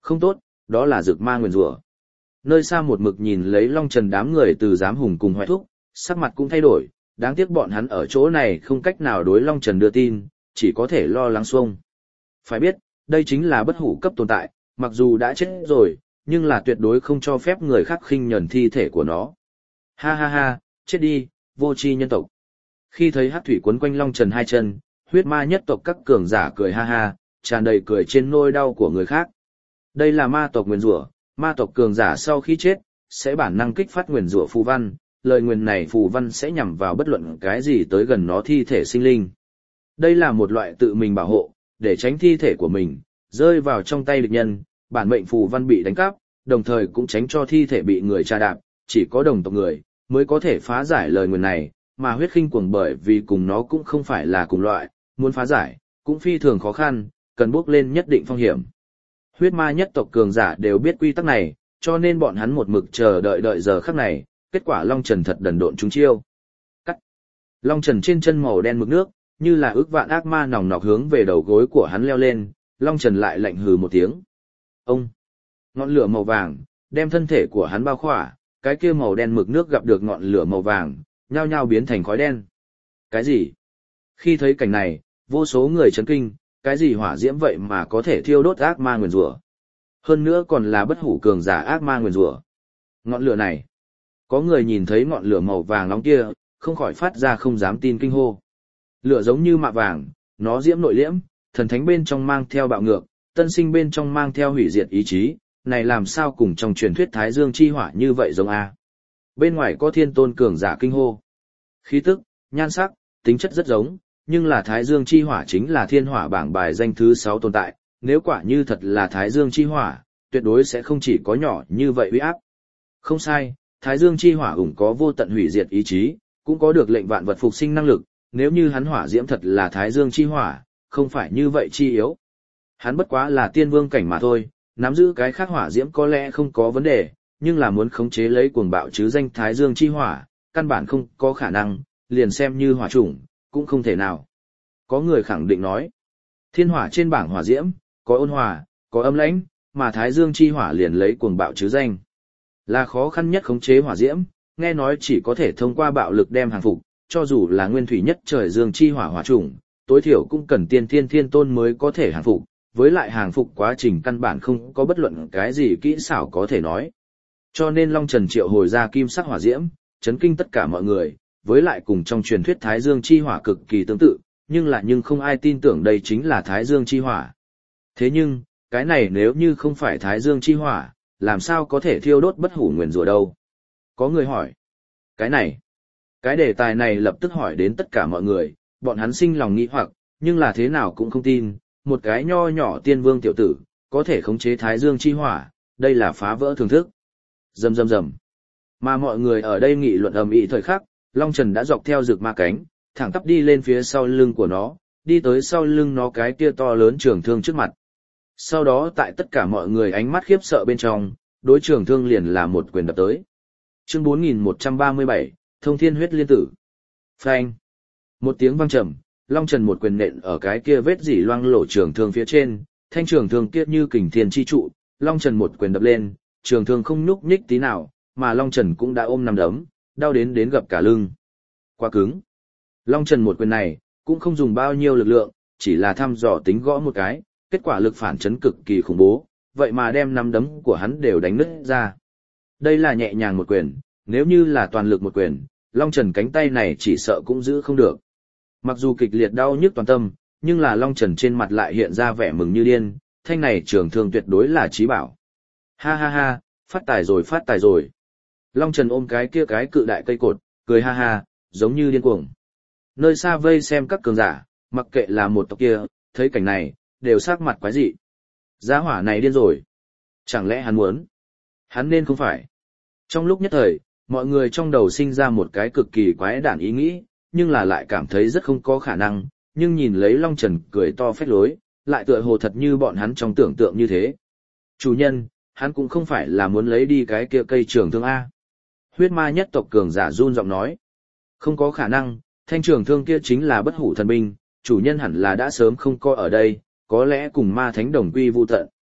Không tốt, đó là dược ma nguyền rủa. Nơi xa một mực nhìn lấy Long Trần đám người từ giám hùng cùng hoại thúc, sắc mặt cũng thay đổi, đáng tiếc bọn hắn ở chỗ này không cách nào đối Long Trần đưa tin, chỉ có thể lo lắng xuông. Phải biết, đây chính là bất hủ cấp tồn tại, mặc dù đã chết rồi, nhưng là tuyệt đối không cho phép người khác khinh nhẫn thi thể của nó. Ha ha ha, chết đi, vô tri nhân tộc. Khi thấy hắc thủy quấn quanh Long Trần hai chân, huyết ma nhất tộc các cường giả cười ha ha, tràn đầy cười trên nỗi đau của người khác. Đây là ma tộc nguyền rủa, ma tộc cường giả sau khi chết, sẽ bản năng kích phát nguyền rủa phù văn, lời nguyền này phù văn sẽ nhằm vào bất luận cái gì tới gần nó thi thể sinh linh. Đây là một loại tự mình bảo hộ, để tránh thi thể của mình rơi vào trong tay địch nhân, bản mệnh phù văn bị đánh cắp, đồng thời cũng tránh cho thi thể bị người tra đạp, chỉ có đồng tộc người mới có thể phá giải lời nguyền này, mà huyết khinh cuồng bởi vì cùng nó cũng không phải là cùng loại, muốn phá giải cũng phi thường khó khăn, cần bước lên nhất định phong hiểm. Huyết ma nhất tộc cường giả đều biết quy tắc này, cho nên bọn hắn một mực chờ đợi đợi giờ khắc này, kết quả Long Trần thật đần độn trúng chiêu. Cắt. Long Trần trên chân màu đen mực nước, như là ước vạn ác ma nòng nọc hướng về đầu gối của hắn leo lên, Long Trần lại lạnh hừ một tiếng. Ông. Ngọn lửa màu vàng đem thân thể của hắn bao khỏa, cái kia màu đen mực nước gặp được ngọn lửa màu vàng, nhao nhao biến thành khói đen. Cái gì? Khi thấy cảnh này, vô số người chấn kinh, cái gì hỏa diễm vậy mà có thể thiêu đốt ác ma nguyền rủa? Hơn nữa còn là bất hủ cường giả ác ma nguyền rủa. Ngọn lửa này, có người nhìn thấy ngọn lửa màu vàng nóng kia, không khỏi phát ra không dám tin kinh hô. Lửa giống như mạ vàng, nó diễm nội liễm, thần thánh bên trong mang theo bạo ngược, tân sinh bên trong mang theo hủy diệt ý chí, này làm sao cùng trong truyền thuyết Thái Dương chi hỏa như vậy giống a? Bên ngoài có thiên tôn cường giả kinh hô. Khí tức, nhan sắc, tính chất rất giống, nhưng là Thái Dương chi hỏa chính là thiên hỏa bảng bài danh thứ sáu tồn tại, nếu quả như thật là Thái Dương chi hỏa, tuyệt đối sẽ không chỉ có nhỏ như vậy uy áp. Không sai, Thái Dương chi hỏa ủng có vô tận hủy diệt ý chí, cũng có được lệnh vạn vật phục sinh năng lực, nếu như hắn hỏa diễm thật là Thái Dương chi hỏa, không phải như vậy chi yếu. Hắn bất quá là tiên vương cảnh mà thôi, nắm giữ cái khác hỏa diễm có lẽ không có vấn đề, nhưng là muốn khống chế lấy cuồng bạo chứ danh Thái Dương chi hỏa, căn bản không có khả năng, liền xem như hỏa chủng, cũng không thể nào. Có người khẳng định nói, thiên hỏa trên bảng hỏa diễm, có ôn hòa, có âm lãnh, mà Thái Dương chi hỏa liền lấy cuồng bạo chứ danh. Là khó khăn nhất khống chế hỏa diễm, nghe nói chỉ có thể thông qua bạo lực đem hàng phục, cho dù là nguyên thủy nhất trời dương chi hỏa hỏa chủng, tối thiểu cũng cần tiên thiên thiên tôn mới có thể hàng phục, với lại hàng phục quá trình căn bản không có bất luận cái gì kỹ xảo có thể nói. Cho nên Long Trần triệu hồi ra kim sắc hỏa diễm, chấn kinh tất cả mọi người, với lại cùng trong truyền thuyết Thái Dương chi hỏa cực kỳ tương tự, nhưng lại nhưng không ai tin tưởng đây chính là Thái Dương chi hỏa. Thế nhưng, cái này nếu như không phải Thái Dương chi hỏa, làm sao có thể thiêu đốt bất hủ nguyền rủa đâu? Có người hỏi. Cái này, cái đề tài này lập tức hỏi đến tất cả mọi người, bọn hắn sinh lòng nghi hoặc, nhưng là thế nào cũng không tin, một cái nho nhỏ tiên vương tiểu tử, có thể khống chế Thái Dương chi hỏa, đây là phá vỡ thường thức. Rầm rầm rầm. Mà mọi người ở đây nghị luận ầm ĩ thời khắc, Long Trần đã dọc theo rực ma cánh, thẳng tắp đi lên phía sau lưng của nó, đi tới sau lưng nó cái kia to lớn trường thương trước mặt. Sau đó tại tất cả mọi người ánh mắt khiếp sợ bên trong, đối trường thương liền là một quyền đập tới. Chương bốn nghìn một trăm ba mươi bảy, Thông Thiên Huyết Liên Tử. Phanh. Một tiếng vang trầm, Long Trần một quyền nện ở cái kia vết dỉ loang lổ trường thương phía trên, thanh trường thương kia như kình thiên chi trụ, Long Trần một quyền đập lên, trường thương không nhúc nhích tí nào, mà Long Trần cũng đã ôm nằm đấm, đau đến đến gập cả lưng. Quá cứng. Long Trần một quyền này, cũng không dùng bao nhiêu lực lượng, chỉ là thăm dò tính gõ một cái, kết quả lực phản chấn cực kỳ khủng bố, vậy mà đem nắm đấm của hắn đều đánh nứt ra. Đây là nhẹ nhàng một quyền, nếu như là toàn lực một quyền, Long Trần cánh tay này chỉ sợ cũng giữ không được. Mặc dù kịch liệt đau nhức toàn tâm, nhưng là Long Trần trên mặt lại hiện ra vẻ mừng như điên, thanh này trường thương tuyệt đối là chí bảo. Ha ha ha, phát tài rồi phát tài rồi. Long Trần ôm cái kia cái cự đại cây cột, cười ha ha, giống như điên cuồng. Nơi xa vây xem các cường giả, mặc kệ là một tộc kia, thấy cảnh này, đều sắc mặt quái dị. Giá hỏa này điên rồi. Chẳng lẽ hắn muốn? Hắn nên không phải. Trong lúc nhất thời, mọi người trong đầu sinh ra một cái cực kỳ quái đản ý nghĩ, nhưng là lại cảm thấy rất không có khả năng, nhưng nhìn lấy Long Trần cười to phách lối, lại tựa hồ thật như bọn hắn trong tưởng tượng như thế. Chủ nhân, hắn cũng không phải là muốn lấy đi cái kia cây trường thương A. Huyết ma nhất tộc cường giả run giọng nói. Không có khả năng, thanh trường thương kia chính là bất hủ thần binh, chủ nhân hẳn là đã sớm không coi ở đây, có lẽ cùng ma thánh đồng quy vu tận.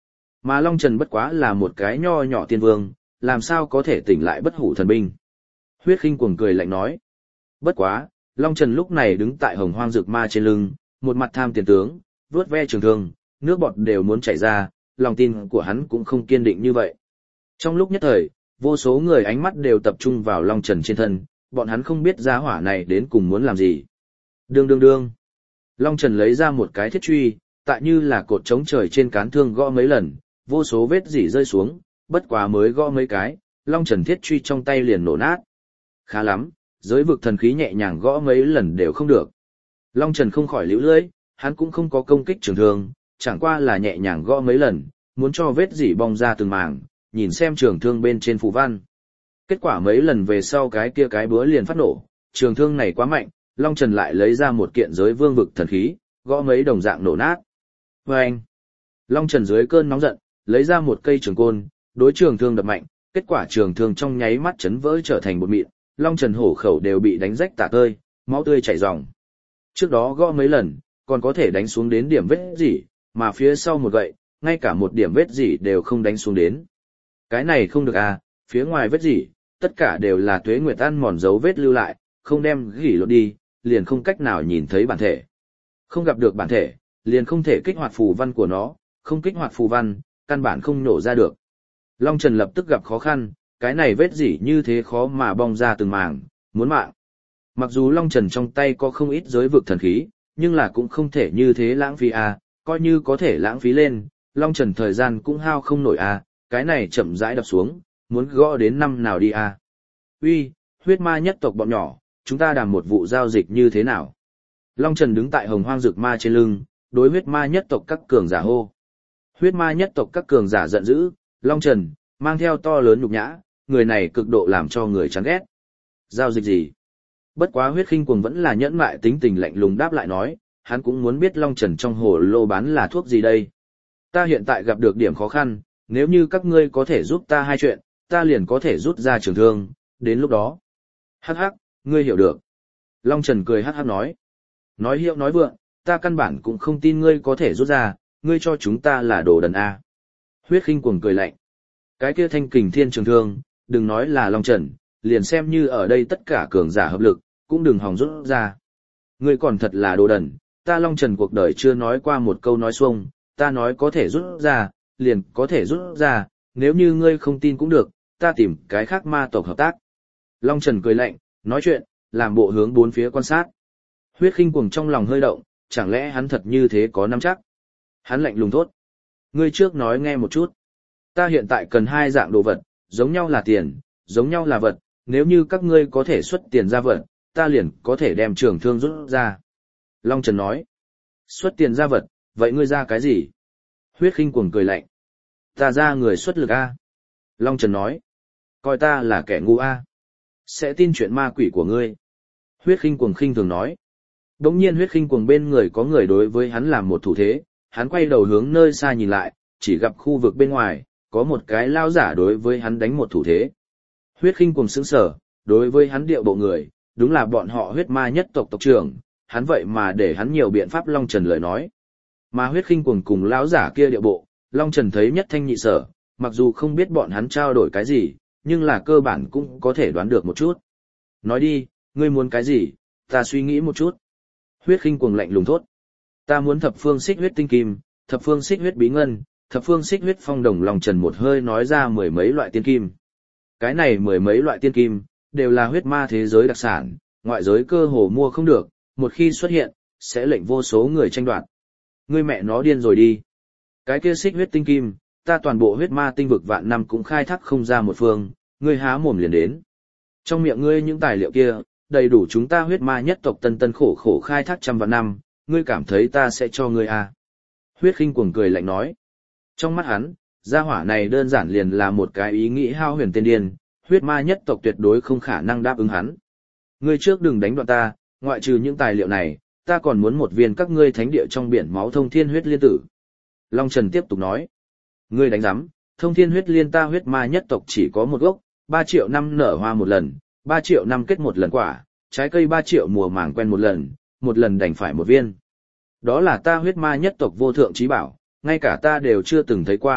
Mà Long Trần bất quá là một cái nho nhỏ tiên vương, làm sao có thể tỉnh lại bất hủ thần binh. Huyết khinh cuồng cười lạnh nói. Bất quá, Long Trần lúc này đứng tại hồng hoang rực ma trên lưng, một mặt tham tiền tướng, vuốt ve trường thương, nước bọt đều muốn chảy ra, lòng tin của hắn cũng không kiên định như vậy. Trong lúc nhất thời, vô số người ánh mắt đều tập trung vào Long Trần trên thân, bọn hắn không biết giá hỏa này đến cùng muốn làm gì. Đương đương đương. Long Trần lấy ra một cái thiết truy, tại như là cột trống trời trên cán thương gõ mấy lần, vô số vết rỉ rơi xuống, bất quá mới gõ mấy cái, Long Trần thiết truy trong tay liền nổ nát. Khá lắm, giới vực thần khí nhẹ nhàng gõ mấy lần đều không được. Long Trần không khỏi liễu lưỡi, hắn cũng không có công kích trường thương, chẳng qua là nhẹ nhàng gõ mấy lần, muốn cho vết rỉ bong ra từng mảng, nhìn xem trường thương bên trên phù văn. Kết quả mấy lần về sau cái kia cái búa liền phát nổ, trường thương này quá mạnh, Long Trần lại lấy ra một kiện giới vương vực thần khí, gõ mấy đồng dạng nổ nát. Và anh, Long Trần dưới cơn nóng giận, lấy ra một cây trường côn, đối trường thương đập mạnh, kết quả trường thương trong nháy mắt chấn vỡ trở thành bột mịn, Long Trần hổ khẩu đều bị đánh rách tả tơi, máu tươi chảy ròng. Trước đó gõ mấy lần, còn có thể đánh xuống đến điểm vết rỉ, mà phía sau một gậy, ngay cả một điểm vết rỉ đều không đánh xuống đến. Cái này không được à, phía ngoài vết rỉ, tất cả đều là tuế nguyệt ăn mòn dấu vết lưu lại, không đem gỉ lột đi, liền không cách nào nhìn thấy bản thể. Không gặp được bản thể, liền không thể kích hoạt phù văn của nó, không kích hoạt phù văn, căn bản không nổ ra được. Long Trần lập tức gặp khó khăn, cái này vết rỉ như thế khó mà bong ra từng mảng, muốn mạng. Mặc dù Long Trần trong tay có không ít giới vực thần khí, nhưng là cũng không thể như thế lãng phí à, coi như có thể lãng phí lên, Long Trần thời gian cũng hao không nổi à, cái này chậm rãi đập xuống, muốn gõ đến năm nào đi à. Uy, huyết ma nhất tộc bọn nhỏ, chúng ta đàm một vụ giao dịch như thế nào? Long Trần đứng tại hồng hoang rực ma trên lưng, đối huyết ma nhất tộc các cường giả hô. Huyết ma nhất tộc các cường giả giận dữ, Long Trần, mang theo to lớn nhục nhã, người này cực độ làm cho người chán ghét. Giao dịch gì? Bất quá huyết khinh cuồng vẫn là nhẫn mại tính tình lạnh lùng đáp lại nói, hắn cũng muốn biết Long Trần trong hồ lô bán là thuốc gì đây. Ta hiện tại gặp được điểm khó khăn, nếu như các ngươi có thể giúp ta hai chuyện, ta liền có thể rút ra trường thương, đến lúc đó. Hắc hắc, ngươi hiểu được. Long Trần cười hắc hắc nói. Nói hiệu nói vượng, ta căn bản cũng không tin ngươi có thể rút ra, ngươi cho chúng ta là đồ đần A. Huyết khinh cuồng cười lạnh. Cái kia thanh kình thiên trường thương, đừng nói là Long Trần, liền xem như ở đây tất cả cường giả hợp lực, cũng đừng hòng rút ra. Ngươi còn thật là đồ đần, ta Long Trần cuộc đời chưa nói qua một câu nói xuông, ta nói có thể rút ra, liền có thể rút ra, nếu như ngươi không tin cũng được, ta tìm cái khác ma tộc hợp tác. Long Trần cười lạnh, nói chuyện, làm bộ hướng bốn phía quan sát. Huyết khinh cuồng trong lòng hơi động, chẳng lẽ hắn thật như thế có nắm chắc? Hắn lạnh lùng thốt. Ngươi trước nói nghe một chút. Ta hiện tại cần hai dạng đồ vật, giống nhau là tiền, giống nhau là vật, nếu như các ngươi có thể xuất tiền ra vật, ta liền có thể đem trường thương rút ra. Long Trần nói. Xuất tiền ra vật, vậy ngươi ra cái gì? Huyết khinh cuồng cười lạnh. Ta ra người xuất lực A. Long Trần nói. Coi ta là kẻ ngu A. Sẽ tin chuyện ma quỷ của ngươi. Huyết khinh cuồng khinh thường nói. Đống nhiên huyết khinh cuồng bên người có người đối với hắn làm một thủ thế, hắn quay đầu hướng nơi xa nhìn lại, chỉ gặp khu vực bên ngoài, có một cái lao giả đối với hắn đánh một thủ thế. Huyết khinh cuồng sững sờ, đối với hắn điệu bộ người, đúng là bọn họ huyết ma nhất tộc tộc trưởng, hắn vậy mà để hắn nhiều biện pháp Long Trần lời nói. Mà huyết khinh cuồng cùng lão giả kia điệu bộ, Long Trần thấy nhất thanh nhị sở, mặc dù không biết bọn hắn trao đổi cái gì, nhưng là cơ bản cũng có thể đoán được một chút. Nói đi, ngươi muốn cái gì, ta suy nghĩ một chút. Huyết khinh cuồng lạnh lùng thốt. Ta muốn thập phương xích huyết tinh kim, thập phương xích huyết bí ngân, thập phương xích huyết phong đồng. Long Trần một hơi nói ra mười mấy loại tiên kim. Cái này mười mấy loại tiên kim, đều là huyết ma thế giới đặc sản, ngoại giới cơ hồ mua không được, một khi xuất hiện, sẽ lệnh vô số người tranh đoạt. Ngươi mẹ nó điên rồi đi. Cái kia xích huyết tinh kim, ta toàn bộ huyết ma tinh vực vạn năm cũng khai thác không ra một phương, ngươi há mồm liền đến. Trong miệng ngươi những tài liệu kia, đầy đủ chúng ta huyết ma nhất tộc tân tân khổ khổ khai thác trăm vạn năm, ngươi cảm thấy ta sẽ cho ngươi à. Huyết khinh cuồng cười lạnh nói. Trong mắt hắn, gia hỏa này đơn giản liền là một cái ý nghĩ hao huyền tiên điên, huyết ma nhất tộc tuyệt đối không khả năng đáp ứng hắn. Ngươi trước đừng đánh đoạn ta, ngoại trừ những tài liệu này, ta còn muốn một viên các ngươi thánh địa trong biển máu thông thiên huyết liên tử. Long Trần tiếp tục nói. Ngươi đánh giám, thông thiên huyết liên ta huyết ma nhất tộc chỉ có một gốc, ba triệu năm nở hoa một lần, ba triệu năm kết một lần quả, trái cây ba triệu mùa màng quen một lần, một lần đành phải một viên. Đó là ta huyết ma nhất tộc vô thượng trí bảo, ngay cả ta đều chưa từng thấy qua,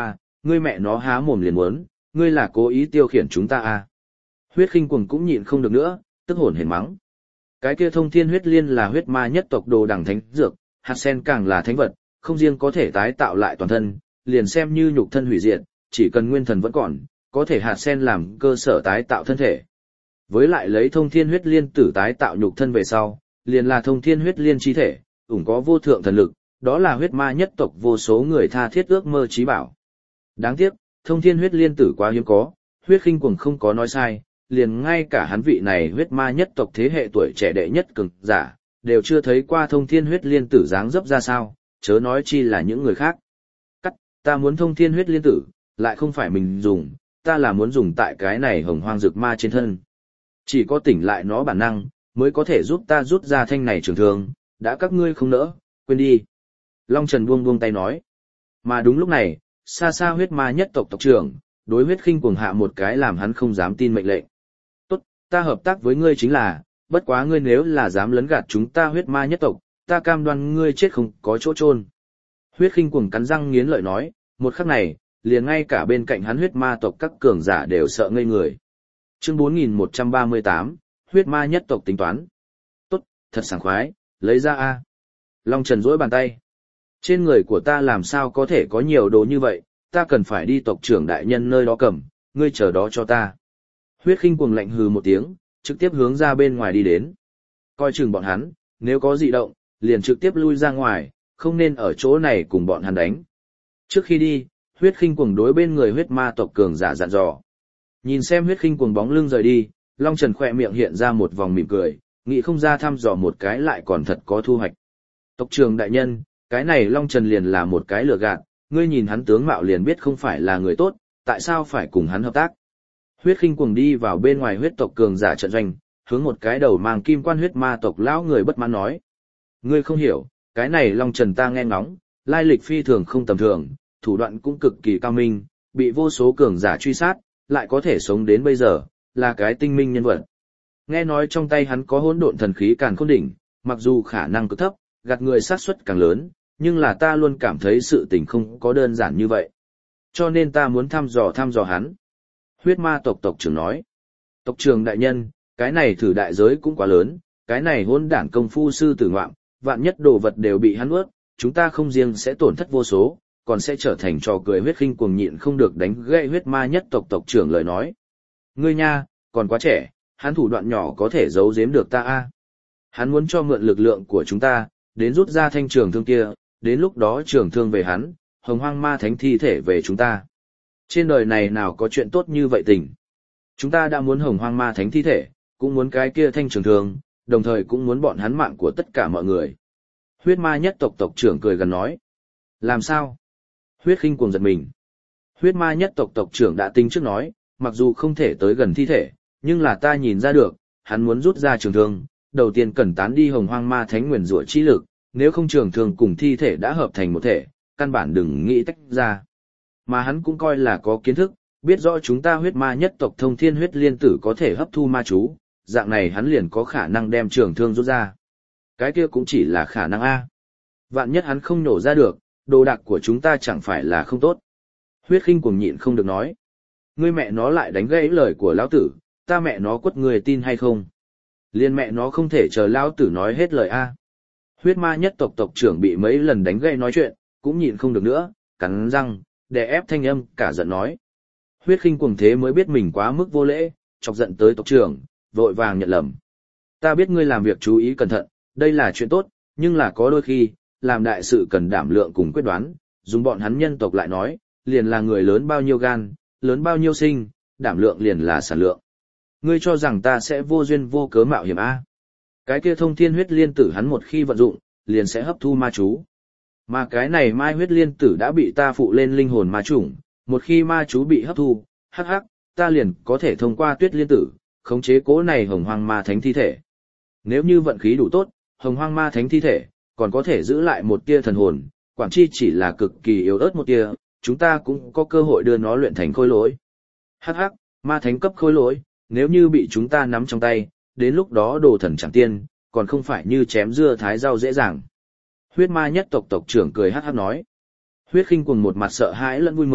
ngươi mẹ nó há mồm liền muốn, ngươi là cố ý tiêu khiển chúng ta à. Huyết khinh cuồng cũng nhịn không được nữa, tức hồn hển mắng. Cái kia thông thiên huyết liên là huyết ma nhất tộc đồ đẳng thánh dược, hạt sen càng là thánh vật, không riêng có thể tái tạo lại toàn thân, liền xem như nhục thân hủy diệt, chỉ cần nguyên thần vẫn còn, có thể hạt sen làm cơ sở tái tạo thân thể. Với lại lấy thông thiên huyết liên tử tái tạo nhục thân về sau, liền là thông thiên huyết liên chi thể, ủng có vô thượng thần lực, đó là huyết ma nhất tộc vô số người tha thiết ước mơ chí bảo. Đáng tiếc, thông thiên huyết liên tử quá hiếm có, huyết khinh cuồng không có nói sai, liền ngay cả hắn vị này huyết ma nhất tộc thế hệ tuổi trẻ đệ nhất cường giả, đều chưa thấy qua thông thiên huyết liên tử dáng dấp ra sao, chớ nói chi là những người khác. Cắt, ta muốn thông thiên huyết liên tử, lại không phải mình dùng, ta là muốn dùng tại cái này hồng hoang dược ma trên thân. Chỉ có tỉnh lại nó bản năng, mới có thể giúp ta rút ra thanh này trường thương, đã các ngươi không nỡ, quên đi. Long Trần buông buông tay nói. Mà đúng lúc này, xa xa huyết ma nhất tộc tộc trưởng, đối huyết khinh cuồng hạ một cái làm hắn không dám tin mệnh lệnh. Tốt, ta hợp tác với ngươi chính là, bất quá ngươi nếu là dám lấn gạt chúng ta huyết ma nhất tộc, ta cam đoan ngươi chết không có chỗ chôn. Huyết khinh cuồng cắn răng nghiến lợi nói, một khắc này, liền ngay cả bên cạnh hắn huyết ma tộc các cường giả đều sợ ngây người. Chương bốn nghìn một trăm ba mươi tám, huyết ma nhất tộc tính toán. Tốt, thật sảng khoái, lấy ra a. Long Trần duỗi bàn tay. Trên người của ta làm sao có thể có nhiều đồ như vậy, ta cần phải đi tộc trưởng đại nhân nơi đó cầm, ngươi chờ đó cho ta. Huyết khinh cuồng lạnh hừ một tiếng, trực tiếp hướng ra bên ngoài đi đến. Coi chừng bọn hắn, nếu có dị động, liền trực tiếp lui ra ngoài, không nên ở chỗ này cùng bọn hắn đánh. Trước khi đi, huyết khinh cuồng đối bên người huyết ma tộc cường giả dặn dò. Nhìn xem huyết khinh cuồng bóng lưng rời đi, Long Trần khỏe miệng hiện ra một vòng mỉm cười, nghĩ không ra thăm dò một cái lại còn thật có thu hoạch. Tộc trưởng đại nhân, cái này Long Trần liền là một cái lừa gạt, ngươi nhìn hắn tướng mạo liền biết không phải là người tốt, tại sao phải cùng hắn hợp tác. Huyết khinh cuồng đi vào bên ngoài huyết tộc cường giả trận doanh, hướng một cái đầu mang kim quan huyết ma tộc lão người bất mãn nói. Ngươi không hiểu, cái này Long Trần ta nghe ngóng, lai lịch phi thường không tầm thường, thủ đoạn cũng cực kỳ cao minh, bị vô số cường giả truy sát, lại có thể sống đến bây giờ, là cái tinh minh nhân vật. Nghe nói trong tay hắn có hỗn độn thần khí càn khôn đỉnh, mặc dù khả năng cực thấp, gạt người sát suất càng lớn, nhưng là ta luôn cảm thấy sự tình không có đơn giản như vậy. Cho nên ta muốn thăm dò thăm dò hắn. Huyết ma tộc tộc trưởng nói. Tộc trưởng đại nhân, cái này thử đại giới cũng quá lớn, cái này hỗn đản công phu sư tử ngoạm, vạn nhất đồ vật đều bị hắn ướt, chúng ta không riêng sẽ tổn thất vô số, còn sẽ trở thành trò cười. Huyết khinh cuồng nhịn không được đánh gãy huyết ma nhất tộc tộc trưởng lời nói. Ngươi nha, còn quá trẻ, hắn thủ đoạn nhỏ có thể giấu giếm được ta a. Hắn muốn cho mượn lực lượng của chúng ta, đến rút ra thanh trường thương kia, đến lúc đó trường thương về hắn, hồng hoang ma thánh thi thể về chúng ta. Trên đời này nào có chuyện tốt như vậy tình. Chúng ta đã muốn hồng hoang ma thánh thi thể, cũng muốn cái kia thanh trường thương, đồng thời cũng muốn bọn hắn mạng của tất cả mọi người. Huyết ma nhất tộc tộc trưởng cười gần nói. Làm sao? Huyết khinh cuồng giật mình. Huyết ma nhất tộc tộc trưởng đã tính trước nói, mặc dù không thể tới gần thi thể, nhưng là ta nhìn ra được, hắn muốn rút ra trường thương, đầu tiên cần tán đi hồng hoang ma thánh nguyền rủa chi lực, nếu không trường thương cùng thi thể đã hợp thành một thể, căn bản đừng nghĩ tách ra. Mà hắn cũng coi là có kiến thức, biết rõ chúng ta huyết ma nhất tộc thông thiên huyết liên tử có thể hấp thu ma chú, dạng này hắn liền có khả năng đem trường thương rút ra. Cái kia cũng chỉ là khả năng A. Vạn nhất hắn không nổ ra được, đồ đạc của chúng ta chẳng phải là không tốt. Huyết khinh cuồng nhịn không được nói. Ngươi mẹ nó lại đánh gãy lời của lão tử, ta mẹ nó quất người tin hay không? Liên mẹ nó không thể chờ lão tử nói hết lời A. Huyết ma nhất tộc tộc trưởng bị mấy lần đánh gãy nói chuyện, cũng nhịn không được nữa, cắn răng, đè ép thanh âm, cả giận nói. Huyết khinh cuồng thế mới biết mình quá mức vô lễ, chọc giận tới tộc trưởng, vội vàng nhận lầm. Ta biết ngươi làm việc chú ý cẩn thận, đây là chuyện tốt, nhưng là có đôi khi, làm đại sự cần đảm lượng cùng quyết đoán, dùng bọn hắn nhân tộc lại nói, liền là người lớn bao nhiêu gan, lớn bao nhiêu sinh, đảm lượng liền là sản lượng. Ngươi cho rằng ta sẽ vô duyên vô cớ mạo hiểm A. Cái kia thông thiên huyết liên tử hắn một khi vận dụng, liền sẽ hấp thu ma chú. Mà cái này mai huyết liên tử đã bị ta phụ lên linh hồn ma chủng, một khi ma chú bị hấp thu, hắc hắc, ta liền có thể thông qua tuyết liên tử, khống chế cố này hồng hoang ma thánh thi thể. Nếu như vận khí đủ tốt, hồng hoang ma thánh thi thể, còn có thể giữ lại một tia thần hồn, quản chi chỉ là cực kỳ yếu ớt một tia, chúng ta cũng có cơ hội đưa nó luyện thành khôi lỗi. Hắc hắc, ma thánh cấp khôi lỗi, nếu như bị chúng ta nắm trong tay, đến lúc đó đồ thần chẳng tiên, còn không phải như chém dưa thái rau dễ dàng. Huyết ma nhất tộc tộc trưởng cười hắc hắc nói. Huyết khinh cuồng một mặt sợ hãi lẫn vui mừng,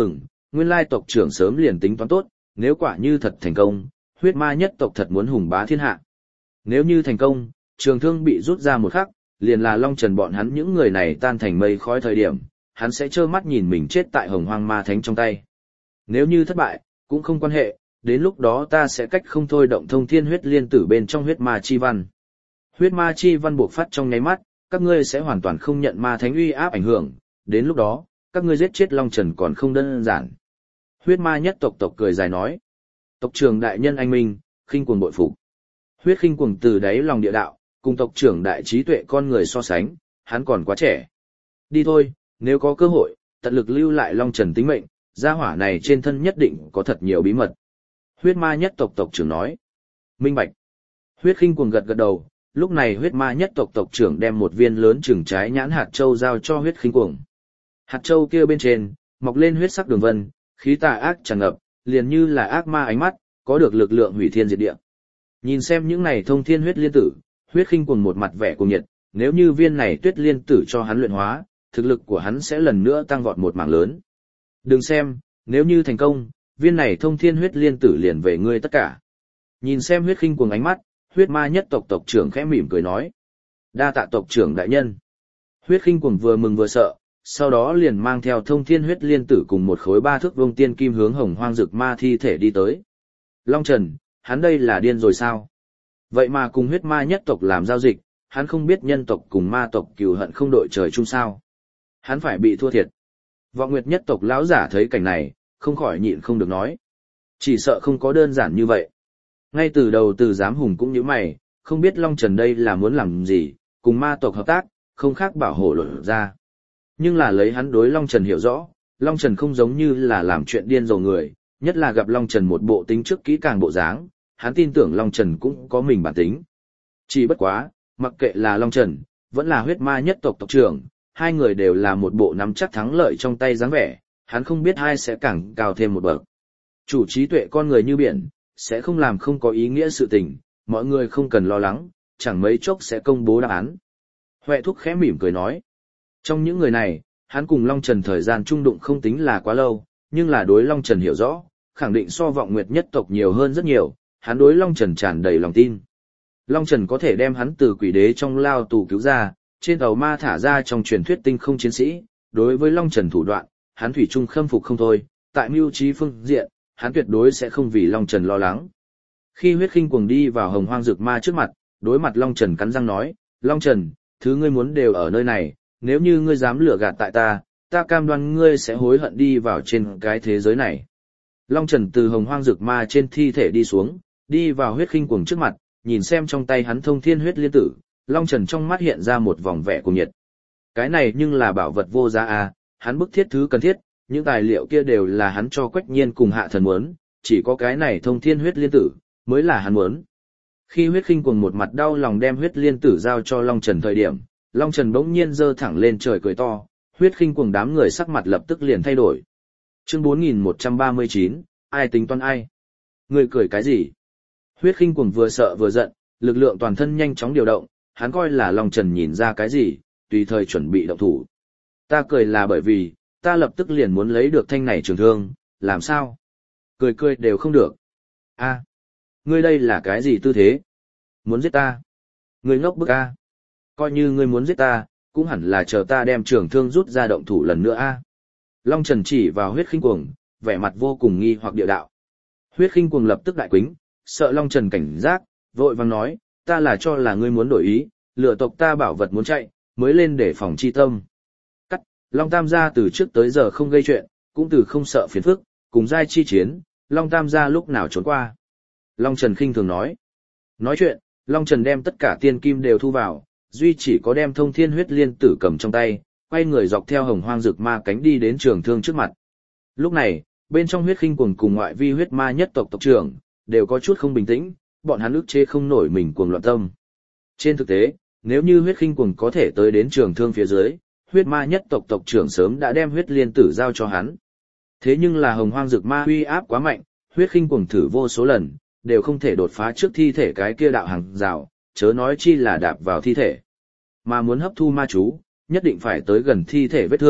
nguyên lai tộc trưởng sớm liền tính toán tốt, nếu quả như thật thành công, huyết ma nhất tộc thật muốn hùng bá thiên hạ. Nếu như thành công, trường thương bị rút ra một khắc, liền là Long Trần bọn hắn những người này tan thành mây khói thời điểm, hắn sẽ trơ mắt nhìn mình chết tại Hồng Hoang Ma Thánh trong tay. Nếu như thất bại, cũng không quan hệ, đến lúc đó ta sẽ cách không thôi động thông thiên huyết liên tử bên trong huyết ma chi văn. Huyết ma chi văn buộc phát trong nháy mắt, các ngươi sẽ hoàn toàn không nhận Ma Thánh uy áp ảnh hưởng, đến lúc đó, các ngươi giết chết Long Trần còn không đơn giản. Huyết ma nhất tộc tộc cười dài nói. Tộc trưởng đại nhân anh minh, khinh cuồng bội phục. Huyết khinh cuồng từ đáy lòng địa đạo, cùng tộc trưởng đại trí tuệ con người so sánh, hắn còn quá trẻ. Đi thôi, nếu có cơ hội, tận lực lưu lại Long Trần tính mệnh, gia hỏa này trên thân nhất định có thật nhiều bí mật. Huyết ma nhất tộc tộc trưởng nói. Minh bạch. Huyết khinh cuồng gật gật đầu, lúc này huyết ma nhất tộc tộc trưởng đem một viên lớn chừng trái nhãn hạt châu giao cho huyết khinh cuồng. Hạt châu kia bên trên, mọc lên huyết sắc đường vân, khí tà ác tràn ngập, liền như là ác ma ánh mắt, có được lực lượng hủy thiên diệt địa. Nhìn xem những này thông thiên huyết liên tử, huyết khinh cuồng một mặt vẻ cuồng nhiệt, nếu như viên này tuyết liên tử cho hắn luyện hóa, thực lực của hắn sẽ lần nữa tăng vọt một mảng lớn. Đừng xem, nếu như thành công, viên này thông thiên huyết liên tử liền về ngươi tất cả. Nhìn xem huyết khinh cuồng ánh mắt, huyết ma nhất tộc tộc trưởng khẽ mỉm cười nói. Đa tạ tộc trưởng đại nhân. Huyết khinh cuồng vừa mừng vừa sợ, sau đó liền mang theo thông thiên huyết liên tử cùng một khối ba thước vông tiên kim hướng Hồng Hoang Dực Ma thi thể đi tới. Long Trần, hắn đây là điên rồi sao? Vậy mà cùng huyết ma nhất tộc làm giao dịch, hắn không biết nhân tộc cùng ma tộc cừu hận không đội trời chung sao? Hắn phải bị thua thiệt. Vọng Nguyệt nhất tộc lão giả thấy cảnh này, không khỏi nhịn không được nói. Chỉ sợ không có đơn giản như vậy. Ngay từ đầu từ giám hùng cũng như mày, không biết Long Trần đây là muốn làm gì, cùng ma tộc hợp tác, không khác bảo hộ lộ ra. Nhưng là lấy hắn đối Long Trần hiểu rõ, Long Trần không giống như là làm chuyện điên rồ người, nhất là gặp Long Trần một bộ tính trước kỹ càng bộ dáng, hắn tin tưởng Long Trần cũng có mình bản tính. Chỉ bất quá, mặc kệ là Long Trần, vẫn là huyết ma nhất tộc tộc trưởng, hai người đều là một bộ nắm chắc thắng lợi trong tay dáng vẻ, hắn không biết ai sẽ càng cao thêm một bậc. Chủ trí tuệ con người như biển, sẽ không làm không có ý nghĩa sự tình, mọi người không cần lo lắng, chẳng mấy chốc sẽ công bố đáp án. Huệ Thúc khẽ mỉm cười nói. Trong những người này, hắn cùng Long Trần thời gian chung đụng không tính là quá lâu, nhưng là đối Long Trần hiểu rõ, khẳng định so Vọng Nguyệt nhất tộc nhiều hơn rất nhiều, hắn đối Long Trần tràn đầy lòng tin. Long Trần có thể đem hắn từ quỷ đế trong lao tù cứu ra, trên tàu ma thả ra trong truyền thuyết tinh không chiến sĩ, đối với Long Trần thủ đoạn, hắn thủy chung khâm phục không thôi, tại mưu trí phương diện, hắn tuyệt đối sẽ không vì Long Trần lo lắng. Khi huyết khinh cuồng đi vào Hồng Hoang Dực Ma trước mặt, đối mặt Long Trần cắn răng nói, Long Trần, thứ ngươi muốn đều ở nơi này, nếu như ngươi dám lừa gạt tại ta, ta cam đoan ngươi sẽ hối hận đi vào trên cái thế giới này. Long Trần từ Hồng Hoang Dực Ma trên thi thể đi xuống, đi vào huyết khinh cuồng trước mặt, nhìn xem trong tay hắn thông thiên huyết liên tử, Long Trần trong mắt hiện ra một vòng vẻ cuồng nhiệt. Cái này nhưng là bảo vật vô giá à, hắn bức thiết thứ cần thiết, những tài liệu kia đều là hắn cho Quách Nhiên cùng Hạ Thần muốn, chỉ có cái này thông thiên huyết liên tử, mới là hắn muốn. Khi huyết khinh cuồng một mặt đau lòng đem huyết liên tử giao cho Long Trần thời điểm, Long Trần bỗng nhiên giơ thẳng lên trời cười to, huyết khinh cuồng đám người sắc mặt lập tức liền thay đổi. Chương bốn nghìn một trăm ba mươi chín, ai tính toán ai? Người cười cái gì? Huyết khinh cuồng vừa sợ vừa giận, lực lượng toàn thân nhanh chóng điều động, hắn coi là Long Trần nhìn ra cái gì, tùy thời chuẩn bị động thủ. Ta cười là bởi vì, ta lập tức liền muốn lấy được thanh này trường thương, làm sao? Cười cười đều không được. A, ngươi đây là cái gì tư thế? Muốn giết ta? Ngươi ngốc bức a. Coi như ngươi muốn giết ta, cũng hẳn là chờ ta đem trường thương rút ra động thủ lần nữa a. Long Trần chỉ vào huyết khinh cuồng, vẻ mặt vô cùng nghi hoặc địa đạo. Huyết khinh cuồng lập tức đại quính, sợ Long Trần cảnh giác, vội vàng nói, ta là cho là ngươi muốn đổi ý, lựa tộc ta bảo vật muốn chạy, mới lên để phòng chi tâm. Cắt, Long Tam gia từ trước tới giờ không gây chuyện, cũng từ không sợ phiền phức, cùng giai chi chiến, Long Tam gia lúc nào trốn qua. Long Trần khinh thường nói. Nói chuyện, Long Trần đem tất cả tiên kim đều thu vào, duy chỉ có đem thông thiên huyết liên tử cầm trong tay, quay người dọc theo Hồng Hoang Dực Ma cánh đi đến trường thương trước mặt. Lúc này, bên trong huyết khinh cuồng cùng ngoại vi huyết ma nhất tộc tộc trưởng, đều có chút không bình tĩnh, bọn hắn ức chế không nổi mình cuồng loạn tâm. Trên thực tế, nếu như huyết khinh cuồng có thể tới đến trường thương phía dưới, huyết ma nhất tộc tộc trưởng sớm đã đem huyết liên tử giao cho hắn. Thế nhưng là Hồng Hoang Dực Ma uy áp quá mạnh, huyết khinh cuồng thử vô số lần, đều không thể đột phá trước thi thể cái kia đạo hàng rào, chớ nói chi là đạp vào thi thể. Mà muốn hấp thu ma chú, nhất định phải tới gần thi thể vết thương,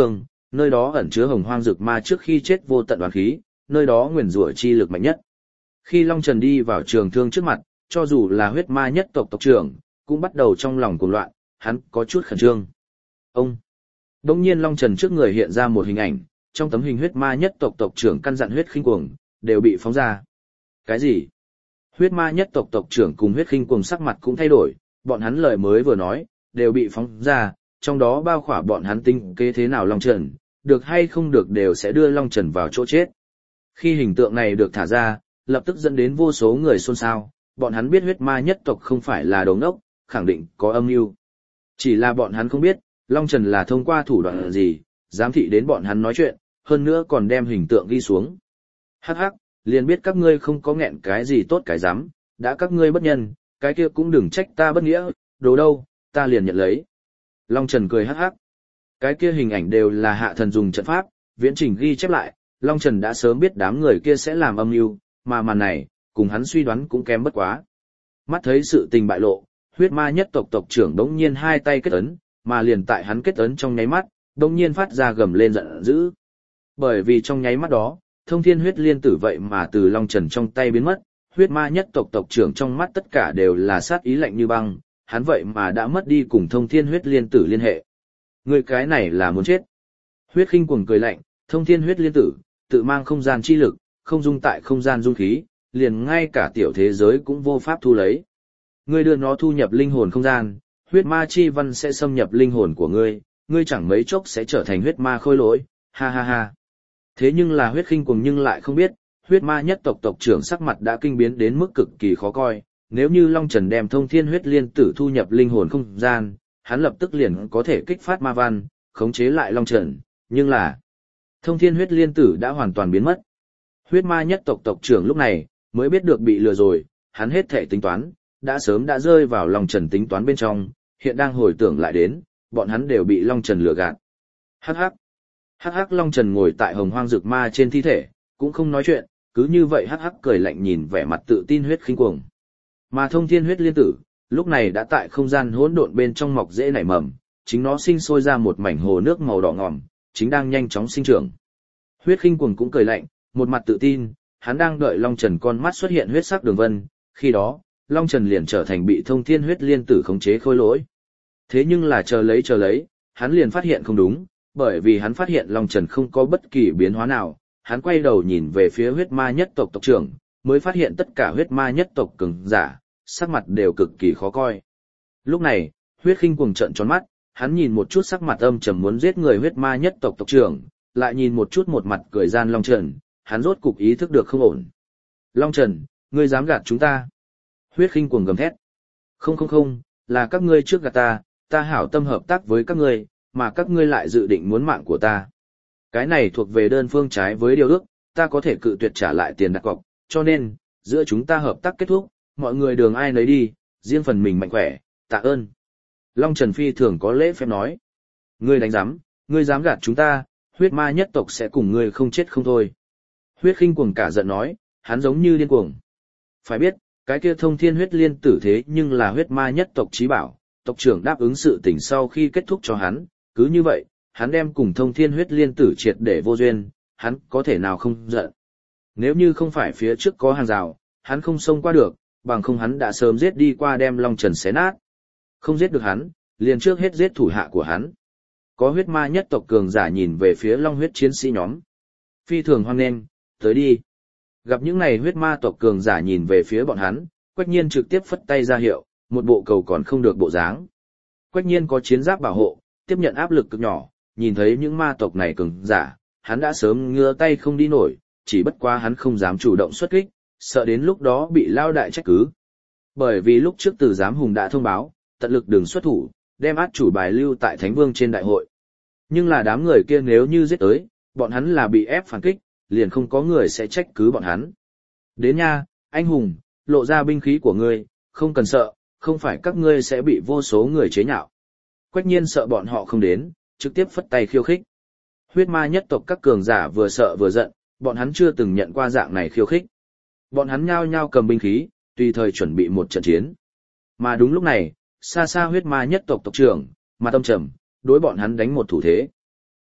nơi đó ẩn chứa hồng hoang dược ma trước khi chết vô tận oán khí, nơi đó nguyền rủa chi lực mạnh nhất. Khi Long Trần đi vào trường thương trước mặt, cho dù là huyết ma nhất tộc tộc trưởng, cũng bắt đầu trong lòng cuồng loạn, hắn có chút khẩn trương. Ông! Đông nhiên Long Trần trước người hiện ra một hình ảnh, trong tấm hình huyết ma nhất tộc tộc trưởng căn dặn huyết khinh cuồng, đều bị phóng ra. Cái gì? Huyết ma nhất tộc tộc trưởng cùng huyết khinh cuồng sắc mặt cũng thay đổi, bọn hắn lời mới vừa nói, đều bị phóng ra, trong đó bao khỏa bọn hắn tinh kế thế nào Long Trần, được hay không được đều sẽ đưa Long Trần vào chỗ chết. Khi hình tượng này được thả ra, lập tức dẫn đến vô số người xôn xao, bọn hắn biết huyết ma nhất tộc không phải là đồ ngốc, khẳng định có âm mưu. Chỉ là bọn hắn không biết, Long Trần là thông qua thủ đoạn gì, giám thị đến bọn hắn nói chuyện, hơn nữa còn đem hình tượng ghi xuống. Hắc hắc, liền biết các ngươi không có nghẹn cái gì tốt cái dám, đã các ngươi bất nhân, cái kia cũng đừng trách ta bất nghĩa, đồ đâu, ta liền nhận lấy. Long Trần cười hắc hắc. Cái kia hình ảnh đều là hạ thần dùng trận pháp, viễn trình ghi chép lại, Long Trần đã sớm biết đám người kia sẽ làm âm mưu, mà màn này, cùng hắn suy đoán cũng kém bất quá. Mắt thấy sự tình bại lộ, huyết ma nhất tộc tộc trưởng đống nhiên hai tay kết ấn, mà liền tại hắn kết ấn trong nháy mắt, đống nhiên phát ra gầm lên giận dữ. Bởi vì trong nháy mắt đó, thông thiên huyết liên tử vậy mà từ Long Trần trong tay biến mất, huyết ma nhất tộc tộc trưởng trong mắt tất cả đều là sát ý lạnh như băng, hắn vậy mà đã mất đi cùng thông thiên huyết liên tử liên hệ. Người cái này là muốn chết. Huyết khinh cuồng cười lạnh, thông thiên huyết liên tử, tự mang không gian chi lực, không dung tại không gian dung khí, liền ngay cả tiểu thế giới cũng vô pháp thu lấy. Ngươi đưa nó thu nhập linh hồn không gian, huyết ma chi văn sẽ xâm nhập linh hồn của ngươi, ngươi chẳng mấy chốc sẽ trở thành huyết ma khôi lỗi, ha ha ha. Thế nhưng là huyết khinh cuồng nhưng lại không biết, huyết ma nhất tộc tộc trưởng sắc mặt đã kinh biến đến mức cực kỳ khó coi, nếu như Long Trần đem thông thiên huyết liên tử thu nhập linh hồn không gian, hắn lập tức liền có thể kích phát ma văn, khống chế lại Long Trần, nhưng là thông thiên huyết liên tử đã hoàn toàn biến mất. Huyết ma nhất tộc tộc trưởng lúc này mới biết được bị lừa rồi, hắn hết thể tính toán, đã sớm đã rơi vào Long Trần tính toán bên trong, hiện đang hồi tưởng lại đến, bọn hắn đều bị Long Trần lừa gạt. Hắc hắc. Hắc hắc Long Trần ngồi tại hồng hoang dược ma trên thi thể, cũng không nói chuyện, cứ như vậy hắc hắc cười lạnh nhìn vẻ mặt tự tin huyết khinh cuồng. Mà thông thiên huyết liên tử, lúc này đã tại không gian hỗn độn bên trong mọc rễ nảy mầm, chính nó sinh sôi ra một mảnh hồ nước màu đỏ ngòm, chính đang nhanh chóng sinh trưởng. Huyết khinh cuồng cũng cười lạnh, một mặt tự tin, hắn đang đợi Long Trần con mắt xuất hiện huyết sắc đường vân, khi đó, Long Trần liền trở thành bị thông thiên huyết liên tử khống chế khôi lỗi. Thế nhưng là chờ lấy chờ lấy, hắn liền phát hiện không đúng, bởi vì hắn phát hiện Long Trần không có bất kỳ biến hóa nào, hắn quay đầu nhìn về phía huyết ma nhất tộc tộc trưởng, mới phát hiện tất cả huyết ma nhất tộc cường giả, sắc mặt đều cực kỳ khó coi. Lúc này, huyết khinh cuồng trợn tròn mắt, hắn nhìn một chút sắc mặt âm trầm muốn giết người huyết ma nhất tộc tộc trưởng, lại nhìn một chút một mặt cười gian Long Trần, hắn rốt cục ý thức được không ổn. Long Trần, ngươi dám gạt chúng ta? Huyết khinh cuồng gầm thét. Không không không, là các ngươi trước gạt ta, ta hảo tâm hợp tác với các ngươi, mà các ngươi lại dự định muốn mạng của ta. Cái này thuộc về đơn phương trái với điều ước, ta có thể cự tuyệt trả lại tiền đặt cọc, cho nên, giữa chúng ta hợp tác kết thúc, mọi người đường ai nấy đi, riêng phần mình mạnh khỏe, tạ ơn. Long Trần phi thường có lễ phép nói. Ngươi đánh giám, ngươi dám gạt chúng ta, huyết ma nhất tộc sẽ cùng ngươi không chết không thôi. Huyết khinh cuồng cả giận nói, hắn giống như điên cuồng. Phải biết, cái kia thông thiên huyết liên tử thế nhưng là huyết ma nhất tộc chí bảo, tộc trưởng đáp ứng sự tình sau khi kết thúc cho hắn, cứ như vậy, hắn đem cùng thông thiên huyết liên tử triệt để vô duyên, hắn có thể nào không giận. Nếu như không phải phía trước có hàng rào, hắn không xông qua được, bằng không hắn đã sớm giết đi qua đem Long Trần xé nát. Không giết được hắn, liền trước hết giết thủ hạ của hắn. Có huyết ma nhất tộc cường giả nhìn về phía long huyết chiến sĩ nhóm. Phi thường hoan nghênh, tới đi. Gặp những này huyết ma tộc cường giả nhìn về phía bọn hắn, Quách Nhiên trực tiếp phất tay ra hiệu, một bộ cầu còn không được bộ dáng. Quách Nhiên có chiến giáp bảo hộ, tiếp nhận áp lực cực nhỏ, nhìn thấy những ma tộc này cường giả, hắn đã sớm ngứa tay không đi nổi, chỉ bất quá hắn không dám chủ động xuất kích, sợ đến lúc đó bị lao đại trách cứ. Bởi vì lúc trước Từ Giám Hùng đã thông báo, tận lực đừng xuất thủ, đem át chủ bài lưu tại Thánh Vương trên đại hội. Nhưng là đám người kia nếu như giết tới, bọn hắn là bị ép phản kích, liền không có người sẽ trách cứ bọn hắn. Đến nha, anh hùng, lộ ra binh khí của ngươi, không cần sợ, không phải các ngươi sẽ bị vô số người chế nhạo. Quách Nhiên sợ bọn họ không đến, trực tiếp phất tay khiêu khích. Huyết ma nhất tộc các cường giả vừa sợ vừa giận, bọn hắn chưa từng nhận qua dạng này khiêu khích. Bọn hắn nhao nhao cầm binh khí, tùy thời chuẩn bị một trận chiến. Mà đúng lúc này, xa xa huyết ma nhất tộc tộc trưởng, mà tâm trầm, đối bọn hắn đánh một thủ thế.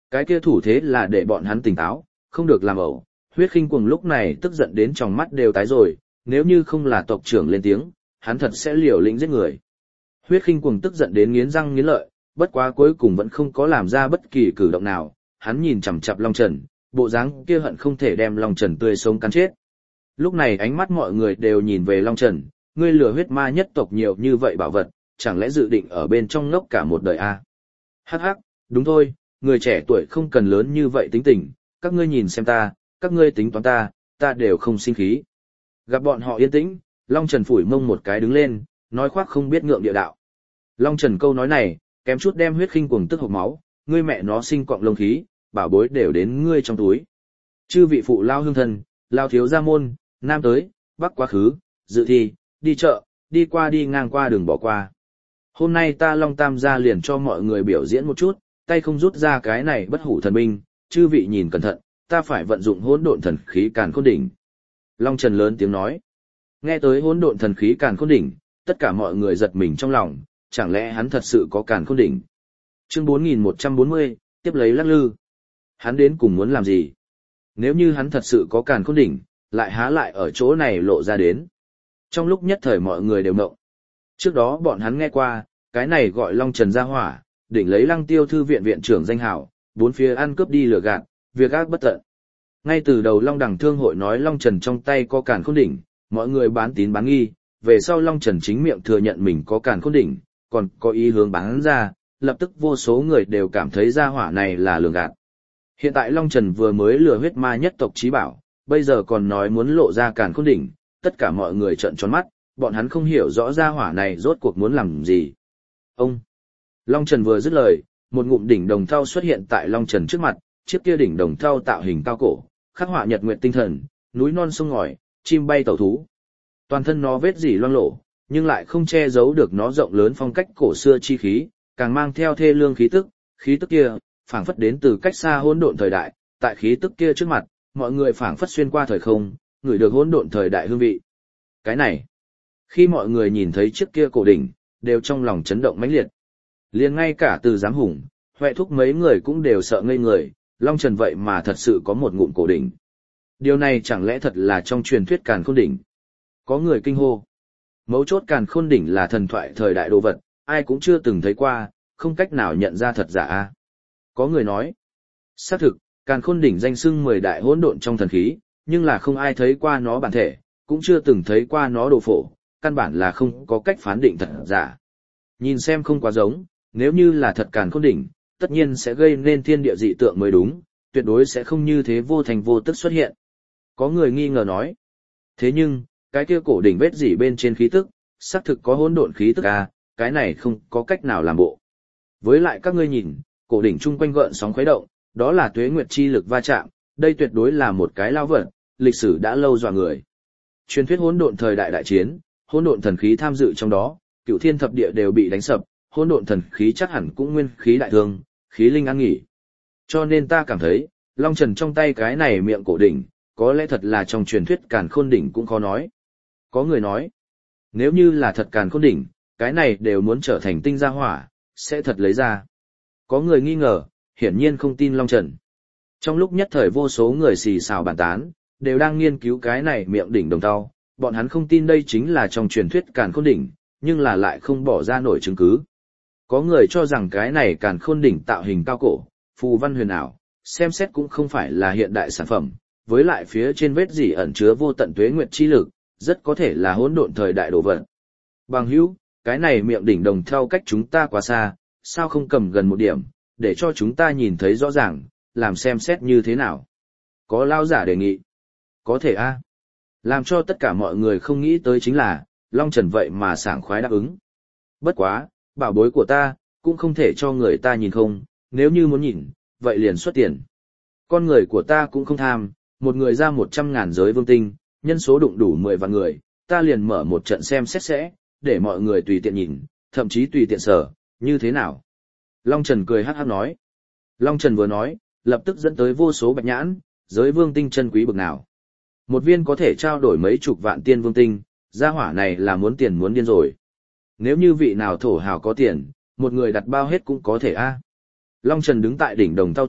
Cái kia thủ thế là để bọn hắn tỉnh táo, không được làm ẩu. Huyết khinh cuồng lúc này tức giận đến tròng mắt đều tái rồi, nếu như không là tộc trưởng lên tiếng, hắn thật sẽ liều lĩnh giết người. Huyết khinh cuồng tức giận đến nghiến răng nghiến lợi, bất quá cuối cùng vẫn không có làm ra bất kỳ cử động nào, hắn nhìn chằm chằm Long Trần, bộ dáng kia hận không thể đem Long Trần tươi sống cắn chết. Lúc này ánh mắt mọi người đều nhìn về Long Trần, ngươi lừa huyết ma nhất tộc nhiều như vậy bảo vật, chẳng lẽ dự định ở bên trong ngốc cả một đời à? Hắc hắc, đúng thôi, người trẻ tuổi không cần lớn như vậy tính tình, các ngươi nhìn xem ta, các ngươi tính toán ta, ta đều không sinh khí. Gặp bọn họ yên tĩnh, Long Trần phủi mông một cái đứng lên, nói khoác không biết ngượng địa đạo. Long Trần câu nói này, kém chút đem huyết khinh cuồng tức hộc máu, ngươi mẹ nó sinh quặng lông khí, bảo bối đều đến ngươi trong túi. Chư vị phụ lao hương thân, lao thiếu gia môn, nam tới, bắc quá khứ, dự thi, đi chợ, đi qua đi ngang qua đường bỏ qua. Hôm nay ta Long Tam gia liền cho mọi người biểu diễn một chút, tay không rút ra cái này bất hủ thần binh, chư vị nhìn cẩn thận, ta phải vận dụng hỗn độn thần khí càn khôn đỉnh. Long Trần lớn tiếng nói. Nghe tới hỗn độn thần khí càn khôn đỉnh, tất cả mọi người giật mình trong lòng, chẳng lẽ hắn thật sự có càn khôn đỉnh. Chương bốn nghìn một trăm bốn mươi, tiếp lấy lắc lư. Hắn đến cùng muốn làm gì? Nếu như hắn thật sự có càn khôn đỉnh, lại há lại ở chỗ này lộ ra đến. Trong lúc nhất thời mọi người đều ngộng. Trước đó bọn hắn nghe qua, cái này gọi Long Trần gia hỏa, đỉnh lấy Lăng Tiêu thư viện viện trưởng danh hảo, bốn phía ăn cướp đi lừa gạt, việc ác bất tận. Ngay từ đầu Long Đẳng Thương hội nói Long Trần trong tay có càn khôn đỉnh, mọi người bán tín bán nghi, về sau Long Trần chính miệng thừa nhận mình có càn khôn đỉnh, còn có ý hướng bán ra, lập tức vô số người đều cảm thấy gia hỏa này là lường gạt. Hiện tại Long Trần vừa mới lừa huyết ma nhất tộc chí bảo, bây giờ còn nói muốn lộ ra càn khôn đỉnh, tất cả mọi người trợn tròn mắt, bọn hắn không hiểu rõ gia hỏa này rốt cuộc muốn làm gì. Ông! Long Trần vừa dứt lời, một ngụm đỉnh đồng thau xuất hiện tại Long Trần trước mặt, chiếc kia đỉnh đồng thau tạo hình cao cổ, khắc họa nhật nguyệt tinh thần, núi non sông ngòi, chim bay tẩu thú. Toàn thân nó vết dỉ loang lổ, nhưng lại không che giấu được nó rộng lớn phong cách cổ xưa chi khí, càng mang theo thê lương khí tức, khí tức kia phảng phất đến từ cách xa hỗn độn thời đại, tại khí tức kia trước mặt, mọi người phảng phất xuyên qua thời không, ngửi được hỗn độn thời đại hương vị. Cái này, khi mọi người nhìn thấy chiếc kia cổ đỉnh, đều trong lòng chấn động mãnh liệt. Liền ngay cả Từ Giám Hùng, Huệ Thúc mấy người cũng đều sợ ngây người, Long Trần vậy mà thật sự có một ngụm cổ đỉnh. Điều này chẳng lẽ thật là trong truyền thuyết Càn Khôn đỉnh? Có người kinh hô. Mấu chốt Càn Khôn đỉnh là thần thoại thời đại đồ vật, ai cũng chưa từng thấy qua, không cách nào nhận ra thật giả a. Có người nói, xác thực, Càn Khôn đỉnh danh xưng mười đại hỗn độn trong thần khí, nhưng là không ai thấy qua nó bản thể, cũng chưa từng thấy qua nó đồ phổ, căn bản là không có cách phán định thật giả. Nhìn xem không quá giống, nếu như là thật Càn Khôn đỉnh, tất nhiên sẽ gây nên thiên địa dị tượng mới đúng, tuyệt đối sẽ không như thế vô thành vô tức xuất hiện. Có người nghi ngờ nói, thế nhưng, cái kia cổ đỉnh vết dỉ bên trên khí tức, xác thực có hỗn độn khí tức à, cái này không có cách nào làm bộ. Với lại các ngươi nhìn, cổ đỉnh chung quanh gợn sóng khuấy động, đó là tuế nguyệt chi lực va chạm, đây tuyệt đối là một cái lao vật, lịch sử đã lâu dọa người. Truyền thuyết hỗn độn thời đại đại chiến, hỗn độn thần khí tham dự trong đó, cửu thiên thập địa đều bị đánh sập, hỗn độn thần khí chắc hẳn cũng nguyên khí đại thương, khí linh an nghỉ. Cho nên ta cảm thấy, Long Trần trong tay cái này miệng cổ đỉnh, có lẽ thật là trong truyền thuyết Càn Khôn đỉnh cũng khó nói. Có người nói, nếu như là thật Càn Khôn đỉnh, cái này đều muốn trở thành tinh gia hỏa, sẽ thật lấy ra. Có người nghi ngờ, hiển nhiên không tin Long Trần. Trong lúc nhất thời vô số người xì xào bàn tán, đều đang nghiên cứu cái này miệng đỉnh đồng tao, bọn hắn không tin đây chính là trong truyền thuyết Càn Khôn đỉnh, nhưng là lại không bỏ ra nổi chứng cứ. Có người cho rằng cái này Càn Khôn đỉnh tạo hình cao cổ, phù văn huyền ảo, xem xét cũng không phải là hiện đại sản phẩm, với lại phía trên vết dỉ ẩn chứa vô tận tuế nguyệt chi lực, rất có thể là hỗn độn thời đại đồ vật. Bằng hữu, cái này miệng đỉnh đồng theo cách chúng ta quá xa, sao không cầm gần một điểm, để cho chúng ta nhìn thấy rõ ràng, làm xem xét như thế nào. Có lao giả đề nghị. Có thể a. Làm cho tất cả mọi người không nghĩ tới chính là, Long Trần vậy mà sảng khoái đáp ứng. Bất quá, bảo bối của ta, cũng không thể cho người ta nhìn không, nếu như muốn nhìn, vậy liền xuất tiền. Con người của ta cũng không tham, một người ra một trăm ngàn giới vương tinh, nhân số đụng đủ mười vạn người, ta liền mở một trận xem xét sẽ, để mọi người tùy tiện nhìn, thậm chí tùy tiện sở, như thế nào. Long Trần cười hát hát nói. Long Trần vừa nói, lập tức dẫn tới vô số bạch nhãn, giới vương tinh chân quý bực nào. Một viên có thể trao đổi mấy chục vạn tiên vương tinh, gia hỏa này là muốn tiền muốn điên rồi. Nếu như vị nào thổ hào có tiền, một người đặt bao hết cũng có thể a. Long Trần đứng tại đỉnh đồng thau trước,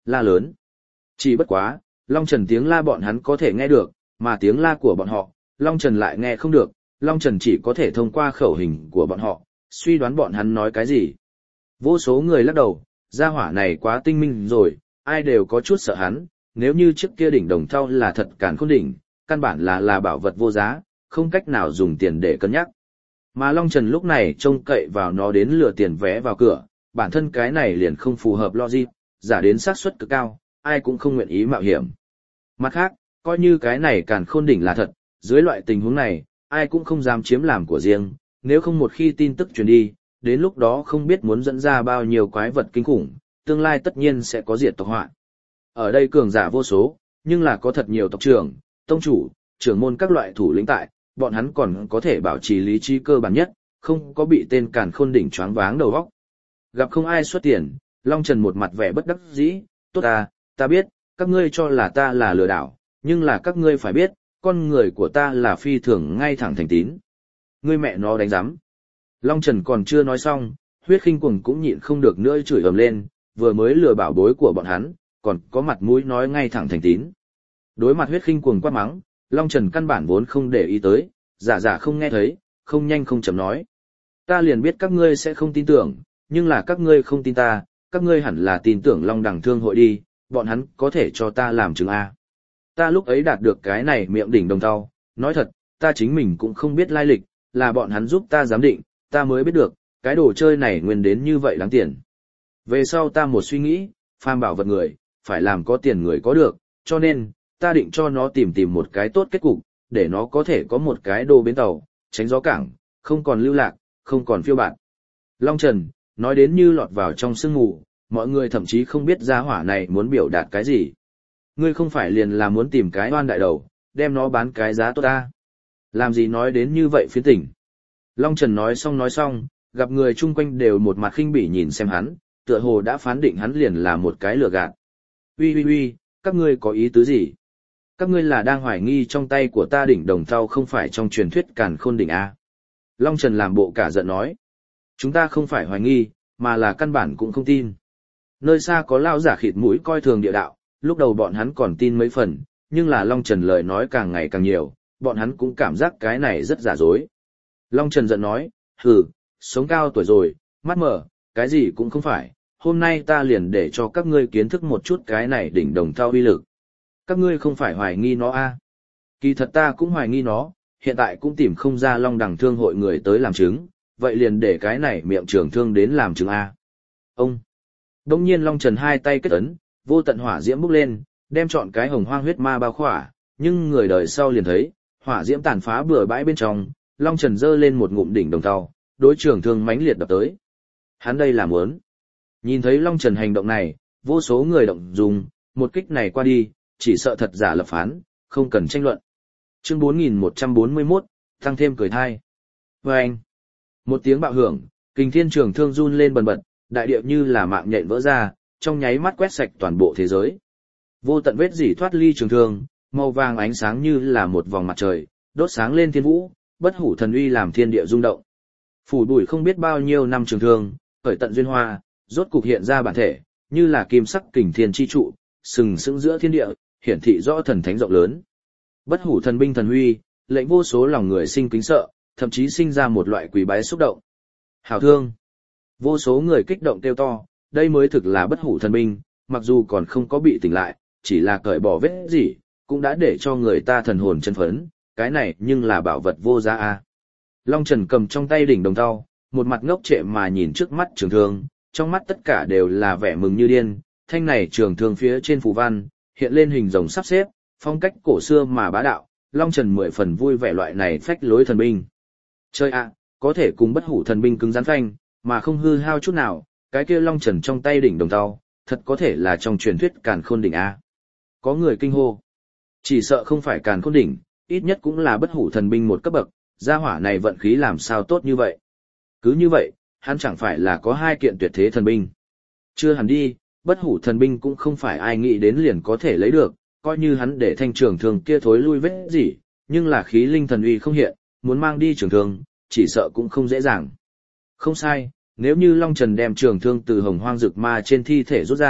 la lớn. Chỉ bất quá, Long Trần tiếng la bọn hắn có thể nghe được, mà tiếng la của bọn họ, Long Trần lại nghe không được, Long Trần chỉ có thể thông qua khẩu hình của bọn họ, suy đoán bọn hắn nói cái gì. Vô số người lắc đầu, gia hỏa này quá tinh minh rồi, ai đều có chút sợ hắn, nếu như trước kia đỉnh đồng thau là thật càn khôn đỉnh, căn bản là là bảo vật vô giá, không cách nào dùng tiền để cân nhắc. Mà Long Trần lúc này trông cậy vào nó đến lừa tiền vé vào cửa, bản thân cái này liền không phù hợp logic, giả đến xác suất cực cao, ai cũng không nguyện ý mạo hiểm. Mặt khác, coi như cái này càn khôn đỉnh là thật, dưới loại tình huống này, ai cũng không dám chiếm làm của riêng, nếu không một khi tin tức truyền đi, đến lúc đó không biết muốn dẫn ra bao nhiêu quái vật kinh khủng, tương lai tất nhiên sẽ có diệt tộc họa. Ở đây cường giả vô số, nhưng là có thật nhiều tộc trưởng, tông chủ, trưởng môn các loại thủ lĩnh tại, bọn hắn còn có thể bảo trì lý trí cơ bản nhất, không có bị tên càn khôn đỉnh choáng váng đầu óc. Gặp không ai xuất tiền, Long Trần một mặt vẻ bất đắc dĩ, tốt ta, ta biết, các ngươi cho là ta là lừa đảo, nhưng là các ngươi phải biết, con người của ta là phi thường ngay thẳng thành tín. Ngươi mẹ nó đánh giám. Long Trần còn chưa nói xong, huyết khinh quần cũng nhịn không được nữa chửi ầm lên, vừa mới lừa bảo bối của bọn hắn, còn có mặt mũi nói ngay thẳng thành tín. Đối mặt huyết khinh quần quát mắng, Long Trần căn bản vốn không để ý tới, giả giả không nghe thấy, không nhanh không chậm nói. Ta liền biết các ngươi sẽ không tin tưởng, nhưng là các ngươi không tin ta, các ngươi hẳn là tin tưởng Long Đằng Thương hội đi, bọn hắn có thể cho ta làm chứng A. Ta lúc ấy đạt được cái này miệng đỉnh đồng thau, nói thật, ta chính mình cũng không biết lai lịch, là bọn hắn giúp ta giám định, ta mới biết được, cái đồ chơi này nguyên đến như vậy đáng tiền. Về sau ta một suy nghĩ, phàm bảo vật người, phải làm có tiền người có được, cho nên, ta định cho nó tìm tìm một cái tốt kết cục, để nó có thể có một cái đồ bến tàu, tránh gió cảng, không còn lưu lạc, không còn phiêu bạt. Long Trần, nói đến như lọt vào trong sương mù, mọi người thậm chí không biết gia hỏa này muốn biểu đạt cái gì. Ngươi không phải liền là muốn tìm cái oan đại đầu, đem nó bán cái giá tốt ta. Làm gì nói đến như vậy phiến tỉnh. Long Trần nói xong nói xong, gặp người chung quanh đều một mặt khinh bỉ nhìn xem hắn, tựa hồ đã phán định hắn liền là một cái lừa gạt. Ui ui ui, các ngươi có ý tứ gì? Các ngươi là đang hoài nghi trong tay của ta đỉnh đồng thau không phải trong truyền thuyết càn khôn đỉnh A. Long Trần làm bộ cả giận nói. Chúng ta không phải hoài nghi, mà là căn bản cũng không tin. Nơi xa có lao giả khịt mũi coi thường địa đạo, lúc đầu bọn hắn còn tin mấy phần, nhưng là Long Trần lời nói càng ngày càng nhiều, bọn hắn cũng cảm giác cái này rất giả dối. Long Trần giận nói, hừ, sống cao tuổi rồi, mắt mở, cái gì cũng không phải, hôm nay ta liền để cho các ngươi kiến thức một chút cái này đỉnh đồng thau uy lực. Các ngươi không phải hoài nghi nó a? Kỳ thật ta cũng hoài nghi nó, hiện tại cũng tìm không ra Long Đằng Thương hội người tới làm chứng, vậy liền để cái này miệng trưởng thương đến làm chứng a. Ông. Đông nhiên Long Trần hai tay kết ấn, vô tận hỏa diễm bốc lên, đem trọn cái hồng hoang huyết ma bao khỏa, nhưng người đời sau liền thấy, hỏa diễm tàn phá bừa bãi bên trong, Long Trần giơ lên một ngụm đỉnh đồng thau, đối trưởng thương mãnh liệt đập tới. Hắn đây là muốn. Nhìn thấy Long Trần hành động này, vô số người động dùng, một kích này qua đi, chỉ sợ thật giả lập phán, không cần tranh luận. Chương bốn nghìn một trăm bốn mươi mốt, tăng thêm cười thai. Và anh, một tiếng bạo hưởng, kình thiên trường thương run lên bần bật, đại địa như là mạng nhện vỡ ra, trong nháy mắt quét sạch toàn bộ thế giới. Vô tận vết rỉ thoát ly trường thương, màu vàng ánh sáng như là một vòng mặt trời, đốt sáng lên thiên vũ, bất hủ thần uy làm thiên địa rung động. Phủ bụi không biết bao nhiêu năm trường thương, khởi tận duyên hoa, rốt cục hiện ra bản thể, như là kim sắc kình thiên chi trụ, sừng sững giữa thiên địa, hiển thị rõ thần thánh rộng lớn. Bất hủ thần binh thần huy, lệnh vô số lòng người sinh kính sợ, thậm chí sinh ra một loại quỳ bái xúc động. Hảo thương. Vô số người kích động kêu to, đây mới thực là bất hủ thần binh, mặc dù còn không có bị tỉnh lại, chỉ là cởi bỏ vết gì, cũng đã để cho người ta thần hồn chân phấn, cái này nhưng là bảo vật vô giá a. Long Trần cầm trong tay đỉnh đồng thau, một mặt ngốc trệ mà nhìn trước mắt trường thương, trong mắt tất cả đều là vẻ mừng như điên, thanh này trường thương phía trên phù văn, hiện lên hình rồng sắp xếp, phong cách cổ xưa mà bá đạo, Long Trần mười phần vui vẻ loại này phách lối thần binh. Chơi ạ, có thể cùng bất hủ thần binh cứng rắn phanh, mà không hư hao chút nào, cái kia Long Trần trong tay đỉnh đồng thau, thật có thể là trong truyền thuyết càn khôn đỉnh a. Có người kinh hô. Chỉ sợ không phải càn khôn đỉnh, ít nhất cũng là bất hủ thần binh một cấp bậc, gia hỏa này vận khí làm sao tốt như vậy. Cứ như vậy, hắn chẳng phải là có hai kiện tuyệt thế thần binh. Chưa hẳn đi, bất hủ thần binh cũng không phải ai nghĩ đến liền có thể lấy được, coi như hắn để thanh trường thương kia thối lui vết gì, nhưng là khí linh thần uy không hiện, muốn mang đi trường thương, chỉ sợ cũng không dễ dàng. Không sai, nếu như Long Trần đem trường thương từ hồng hoang dực ma trên thi thể rút ra,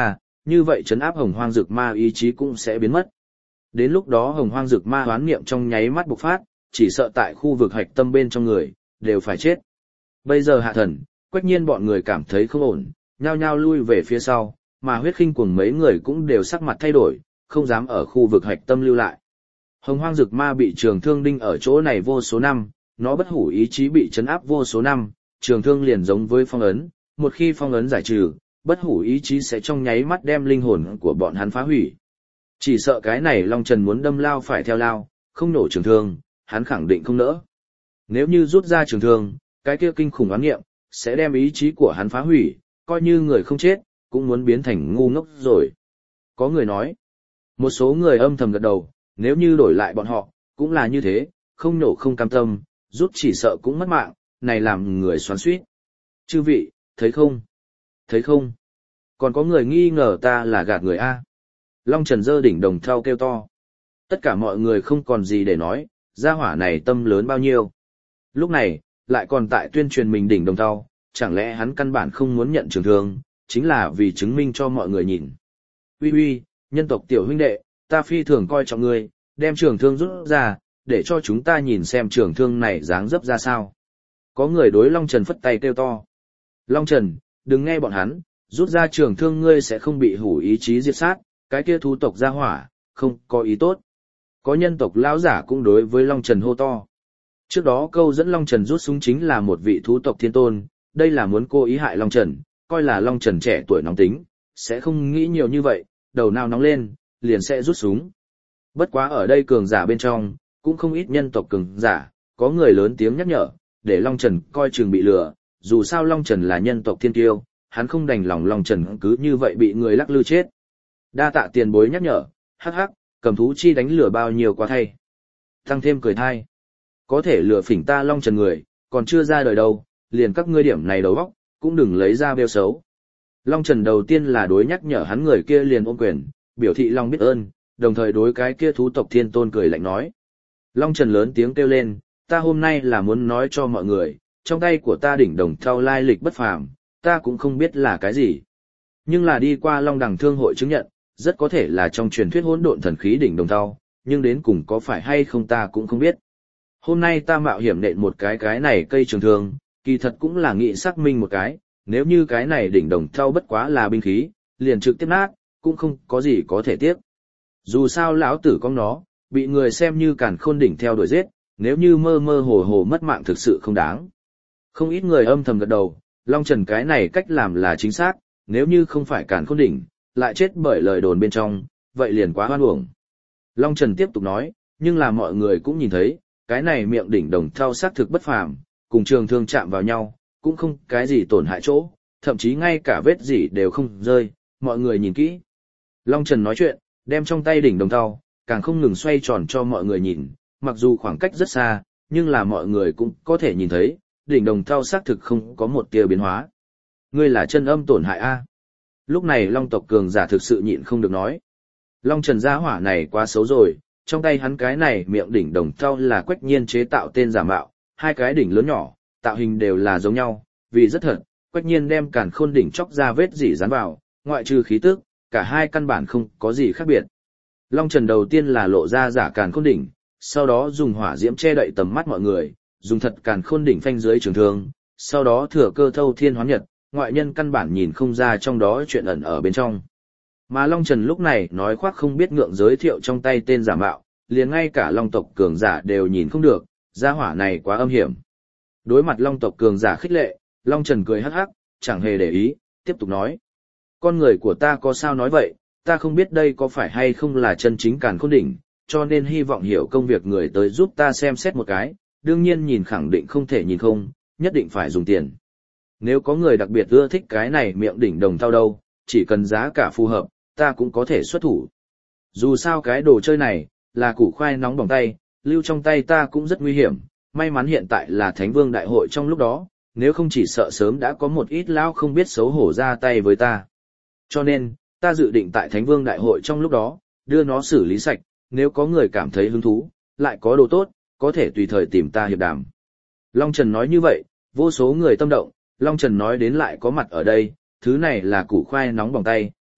như vậy trấn áp hồng hoang dược ma ý chí cũng sẽ biến mất. Đến lúc đó hồng hoang dược ma hoán niệm trong nháy mắt bộc phát, chỉ sợ tại khu vực hạch tâm bên trong người, đều phải chết. Bây giờ hạ thần, Quách Nhiên bọn người cảm thấy không ổn, nhao nhao lui về phía sau, mà huyết khinh cuồng mấy người cũng đều sắc mặt thay đổi, không dám ở khu vực hạch tâm lưu lại. Hồng hoang dược ma bị trường thương đinh ở chỗ này vô số năm, nó bất hủ ý chí bị chấn áp vô số năm, trường thương liền giống với phong ấn, một khi phong ấn giải trừ, bất hủ ý chí sẽ trong nháy mắt đem linh hồn của bọn hắn phá hủy. Chỉ sợ cái này Long Trần muốn đâm lao phải theo lao, không nổ trường thương, hắn khẳng định không nỡ. Nếu như rút ra trường thương, cái kia kinh khủng oán nghiệm, sẽ đem ý chí của hắn phá hủy, coi như người không chết, cũng muốn biến thành ngu ngốc rồi. Có người nói, một số người âm thầm gật đầu, nếu như đổi lại bọn họ, cũng là như thế, không nổ không cam tâm, rút chỉ sợ cũng mất mạng, này làm người xoắn xuýt. Chư vị, thấy không? Thấy không? Còn có người nghi ngờ ta là gạt người A. Long Trần giơ đỉnh đồng thau kêu to. Tất cả mọi người không còn gì để nói, gia hỏa này tâm lớn bao nhiêu. Lúc này, lại còn tại tuyên truyền mình đỉnh đồng thau, chẳng lẽ hắn căn bản không muốn nhận trường thương, chính là vì chứng minh cho mọi người nhìn. Uy uy, nhân tộc tiểu huynh đệ, ta phi thường coi trọng ngươi, đem trường thương rút ra, để cho chúng ta nhìn xem trường thương này dáng dấp ra sao. Có người đối Long Trần phất tay kêu to. Long Trần, đừng nghe bọn hắn, rút ra trường thương ngươi sẽ không bị hủ ý chí diệt sát, cái kia thú tộc ra hỏa, không có ý tốt. Có nhân tộc lão giả cũng đối với Long Trần hô to. Trước đó câu dẫn Long Trần rút súng chính là một vị thú tộc thiên tôn, đây là muốn cố ý hại Long Trần, coi là Long Trần trẻ tuổi nóng tính, sẽ không nghĩ nhiều như vậy, đầu nào nóng lên, liền sẽ rút súng. Bất quá ở đây cường giả bên trong, cũng không ít nhân tộc cường giả, có người lớn tiếng nhắc nhở, để Long Trần coi chừng bị lừa, dù sao Long Trần là nhân tộc thiên tiêu, hắn không đành lòng Long Trần cứ như vậy bị người lắc lư chết. Đa tạ tiền bối nhắc nhở, hắc hắc, cầm thú chi đánh lừa bao nhiêu quá thay. Tăng thêm cười thai. Có thể lừa phỉnh ta Long Trần người, còn chưa ra đời đâu, liền các ngươi điểm này đầu óc, cũng đừng lấy ra bêu xấu. Long Trần đầu tiên là đối nhắc nhở hắn người kia liền ôm quyền, biểu thị Long biết ơn, đồng thời đối cái kia thú tộc thiên tôn cười lạnh nói. Long Trần lớn tiếng kêu lên, ta hôm nay là muốn nói cho mọi người, trong tay của ta đỉnh đồng thau lai lịch bất phàm, ta cũng không biết là cái gì. Nhưng là đi qua Long Đằng Thương hội chứng nhận, rất có thể là trong truyền thuyết hỗn độn thần khí đỉnh đồng thau, nhưng đến cùng có phải hay không ta cũng không biết. Hôm nay ta mạo hiểm nện một cái cái này cây trường thương, kỳ thật cũng là nghị xác minh một cái, nếu như cái này đỉnh đồng thau bất quá là binh khí, liền trực tiếp nát, cũng không có gì có thể tiếc. Dù sao lão tử con nó, bị người xem như càn khôn đỉnh theo đuổi giết, nếu như mơ mơ hồ hồ mất mạng thực sự không đáng. Không ít người âm thầm gật đầu, Long Trần cái này cách làm là chính xác, nếu như không phải càn khôn đỉnh, lại chết bởi lời đồn bên trong, vậy liền quá hoan uổng. Long Trần tiếp tục nói, nhưng là mọi người cũng nhìn thấy, cái này miệng đỉnh đồng thau xác thực bất phàm, cùng trường thương chạm vào nhau, cũng không cái gì tổn hại chỗ, thậm chí ngay cả vết gì đều không rơi, mọi người nhìn kỹ. Long Trần nói chuyện, đem trong tay đỉnh đồng thau, càng không ngừng xoay tròn cho mọi người nhìn, mặc dù khoảng cách rất xa, nhưng là mọi người cũng có thể nhìn thấy, đỉnh đồng thau xác thực không có một tia biến hóa. Ngươi là chân âm tổn hại a? Lúc này Long tộc cường giả thực sự nhịn không được nói. Long Trần gia hỏa này quá xấu rồi, trong tay hắn cái này miệng đỉnh đồng thau là Quách Nhiên chế tạo tên giả mạo, hai cái đỉnh lớn nhỏ, tạo hình đều là giống nhau, vì rất thật, Quách Nhiên đem càn khôn đỉnh chóc ra vết dỉ dán vào, ngoại trừ khí tức, cả hai căn bản không có gì khác biệt. Long Trần đầu tiên là lộ ra giả càn khôn đỉnh, sau đó dùng hỏa diễm che đậy tầm mắt mọi người, dùng thật càn khôn đỉnh phanh dưới trường thương, sau đó thừa cơ thâu thiên hoán nhật, ngoại nhân căn bản nhìn không ra trong đó chuyện ẩn ở bên trong. Mà Long Trần lúc này nói khoác không biết ngượng giới thiệu trong tay tên giả mạo, liền ngay cả Long tộc cường giả đều nhìn không được, gia hỏa này quá âm hiểm. Đối mặt Long tộc cường giả khích lệ, Long Trần cười hắc hắc, chẳng hề để ý, tiếp tục nói. Con người của ta có sao nói vậy, ta không biết đây có phải hay không là chân chính càn khôn đỉnh, cho nên hy vọng hiểu công việc người tới giúp ta xem xét một cái, đương nhiên nhìn khẳng định không thể nhìn không, nhất định phải dùng tiền. Nếu có người đặc biệt ưa thích cái này miệng đỉnh đồng thau đâu, chỉ cần giá cả phù hợp, ta cũng có thể xuất thủ. Dù sao cái đồ chơi này, là củ khoai nóng bỏng tay, lưu trong tay ta cũng rất nguy hiểm, may mắn hiện tại là Thánh Vương Đại hội trong lúc đó, nếu không chỉ sợ sớm đã có một ít lão không biết xấu hổ ra tay với ta. Cho nên, ta dự định tại Thánh Vương Đại hội trong lúc đó, đưa nó xử lý sạch, nếu có người cảm thấy hứng thú, lại có đồ tốt, có thể tùy thời tìm ta hiệp đàm. Long Trần nói như vậy, vô số người tâm động, Long Trần nói đến lại có mặt ở đây, thứ này là củ khoai nóng bỏng tay,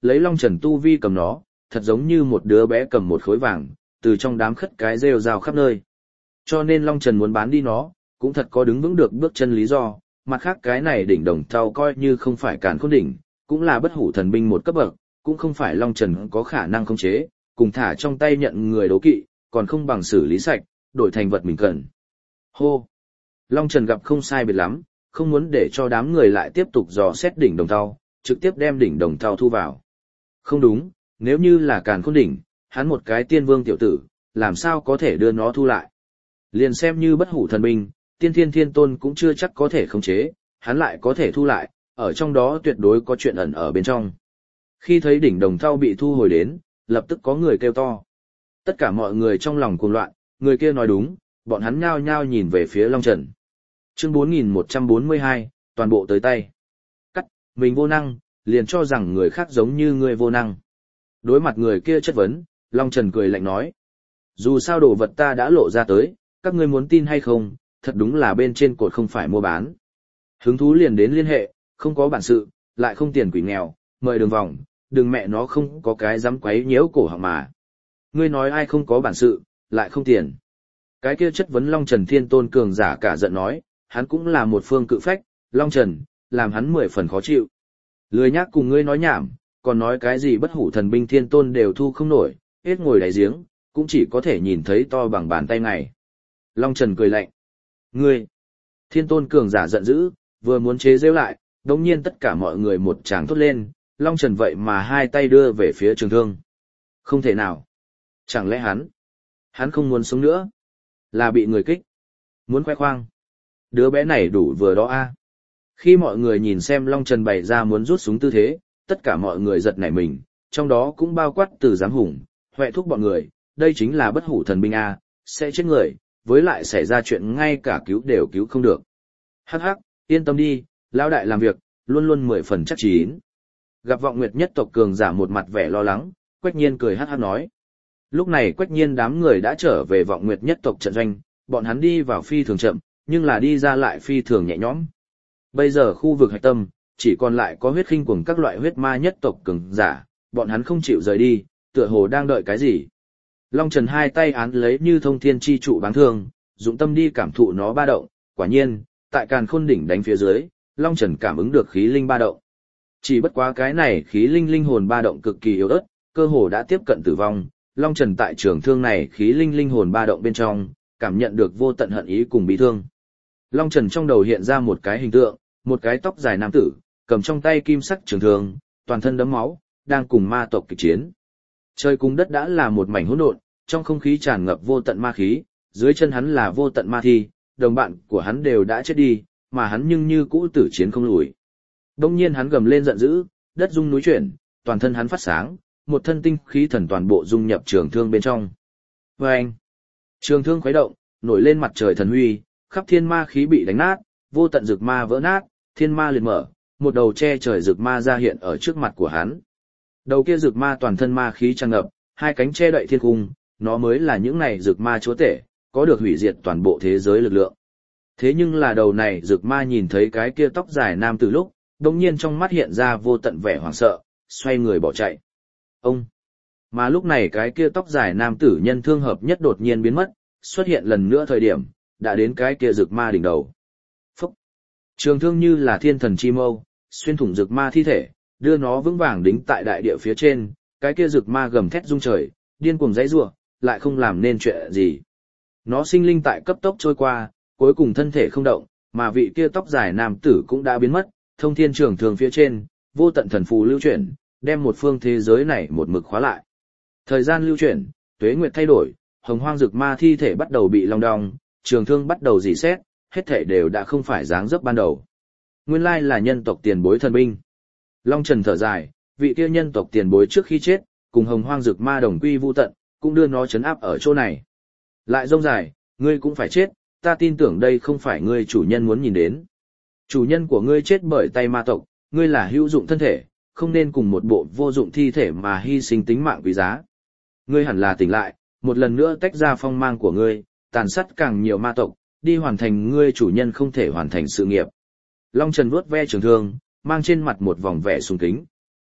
lấy Long Trần tu vi cầm nó, thật giống như một đứa bé cầm một khối vàng, từ trong đám khất cái rêu rao khắp nơi. Cho nên Long Trần muốn bán đi nó, cũng thật có đứng vững được bước chân lý do, mặt khác cái này đỉnh đồng thau coi như không phải càn khôn đỉnh, cũng là bất hủ thần binh một cấp bậc, cũng không phải Long Trần có khả năng khống chế, cùng thả trong tay nhận người đấu kỵ, còn không bằng xử lý sạch, đổi thành vật mình cần. Hô! Long Trần gặp không sai biệt lắm, không muốn để cho đám người lại tiếp tục dò xét đỉnh đồng thau, trực tiếp đem đỉnh đồng thau thu vào. Không đúng, nếu như là càn khôn đỉnh, hắn một cái tiên vương tiểu tử, làm sao có thể đưa nó thu lại. Liền xem như bất hủ thần binh, tiên thiên thiên tôn cũng chưa chắc có thể khống chế, hắn lại có thể thu lại, ở trong đó tuyệt đối có chuyện ẩn ở bên trong. Khi thấy đỉnh đồng thau bị thu hồi đến, lập tức có người kêu to. Tất cả mọi người trong lòng cuồng loạn, người kia nói đúng, bọn hắn nhao nhao nhìn về phía Long Trần. Chương bốn nghìn một trăm bốn mươi hai, toàn bộ tới tay. Cắt, mình vô năng, liền cho rằng người khác giống như người vô năng. Đối mặt người kia chất vấn, Long Trần cười lạnh nói. Dù sao đồ vật ta đã lộ ra tới, các ngươi muốn tin hay không, thật đúng là bên trên cột không phải mua bán. Hứng thú liền đến liên hệ, không có bản sự, lại không tiền quỷ nghèo, mời đường vòng, đừng mẹ nó không có cái dám quấy nhiễu cổ họng mà. Ngươi nói ai không có bản sự, lại không tiền. Cái kia chất vấn Long Trần Thiên Tôn cường giả cả giận nói, hắn cũng là một phương cự phách, Long Trần, làm hắn mười phần khó chịu. Lười nhác cùng ngươi nói nhảm, còn nói cái gì bất hủ thần binh Thiên Tôn đều thu không nổi, hết ngồi đáy giếng, cũng chỉ có thể nhìn thấy to bằng bàn tay ngày. Long Trần cười lạnh. Ngươi! Thiên Tôn cường giả giận dữ, vừa muốn chế giễu lại, đồng nhiên tất cả mọi người một tràng thốt lên, Long Trần vậy mà hai tay đưa về phía Trường Thương. Không thể nào. Chẳng lẽ hắn? Hắn không muốn sống nữa? Là bị người kích? Muốn khoe khoang? Đứa bé này đủ vừa đó a. Khi mọi người nhìn xem Long Trần bày ra muốn rút súng tư thế, tất cả mọi người giật nảy mình, trong đó cũng bao quát từ giám hùng, huệ thúc bọn người, đây chính là bất hủ thần binh a, sẽ chết người, với lại xảy ra chuyện ngay cả cứu đều cứu không được. Hắc hắc, yên tâm đi, lão đại làm việc, luôn luôn mười phần chắc chín. Gặp Vọng Nguyệt nhất tộc cường giả một mặt vẻ lo lắng, Quách Nhiên cười hắc hắc nói. Lúc này Quách Nhiên đám người đã trở về Vọng Nguyệt nhất tộc trận doanh, bọn hắn đi vào phi thường chậm, nhưng là đi ra lại phi thường nhẹ nhõm. Bây giờ khu vực hạch tâm, chỉ còn lại có huyết khinh cùng các loại huyết ma nhất tộc cường giả, bọn hắn không chịu rời đi, tựa hồ đang đợi cái gì. Long Trần hai tay án lấy như thông thiên chi trụ báng thương, dụng tâm đi cảm thụ nó ba động, quả nhiên, tại càn khôn đỉnh đánh phía dưới, Long Trần cảm ứng được khí linh ba động. Chỉ bất quá cái này khí linh linh hồn ba động cực kỳ yếu ớt, cơ hồ đã tiếp cận tử vong, Long Trần tại trường thương này khí linh linh hồn ba động bên trong, cảm nhận được vô tận hận ý cùng bị thương. Long Trần trong đầu hiện ra một cái hình tượng, một cái tóc dài nam tử, cầm trong tay kim sắc trường thương, toàn thân đẫm máu, đang cùng ma tộc kịch chiến. Trời cùng đất đã là một mảnh hỗn độn, trong không khí tràn ngập vô tận ma khí, dưới chân hắn là vô tận ma thi, đồng bạn của hắn đều đã chết đi, mà hắn nhưng như cũ tử chiến không lùi. Đông nhiên hắn gầm lên giận dữ, đất rung núi chuyển, toàn thân hắn phát sáng, một thân tinh khí thần toàn bộ dung nhập trường thương bên trong. Và anh, trường thương khuấy động, nổi lên mặt trời thần huy, khắp thiên ma khí bị đánh nát, vô tận rực ma vỡ nát, thiên ma liệt mở, một đầu che trời rực ma ra hiện ở trước mặt của hắn. Đầu kia rực ma toàn thân ma khí tràn ngập, hai cánh che đậy thiên cung, nó mới là những này rực ma chúa tể, có được hủy diệt toàn bộ thế giới lực lượng. Thế nhưng là đầu này rực ma nhìn thấy cái kia tóc dài nam từ lúc, đồng nhiên trong mắt hiện ra vô tận vẻ hoảng sợ, xoay người bỏ chạy. Ông! Mà lúc này cái kia tóc dài nam tử nhân thương hợp nhất đột nhiên biến mất, xuất hiện lần nữa thời điểm, đã đến cái kia rực ma đỉnh đầu. Phúc! Trường thương như là thiên thần chi mâu, xuyên thủng rực ma thi thể, đưa nó vững vàng đính tại đại địa phía trên, cái kia rực ma gầm thét rung trời, điên cuồng giãy giụa, lại không làm nên chuyện gì. Nó sinh linh tại cấp tốc trôi qua, cuối cùng thân thể không động, mà vị kia tóc dài nam tử cũng đã biến mất, thông thiên trường thương phía trên, vô tận thần phù lưu chuyển, đem một phương thế giới này một mực khóa lại. Thời gian lưu chuyển, tuế nguyệt thay đổi, hồng hoang rực ma thi thể bắt đầu bị long đong, trường thương bắt đầu rỉ sét, hết thể đều đã không phải dáng dấp ban đầu. Nguyên lai là nhân tộc tiền bối thần binh. Long Trần thở dài, vị kia nhân tộc tiền bối trước khi chết, cùng hồng hoang rực ma đồng quy vu tận, cũng đưa nó trấn áp ở chỗ này. Lại rông dài, ngươi cũng phải chết, ta tin tưởng đây không phải ngươi chủ nhân muốn nhìn đến. Chủ nhân của ngươi chết bởi tay ma tộc, ngươi là hữu dụng thân thể, không nên cùng một bộ vô dụng thi thể mà hy sinh tính mạng quý giá. Ngươi hẳn là tỉnh lại, một lần nữa tách ra phong mang của ngươi, tàn sát càng nhiều ma tộc, đi hoàn thành ngươi chủ nhân không thể hoàn thành sự nghiệp. Long Trần vuốt ve trường thương, mang trên mặt một vòng vẻ sùng kính.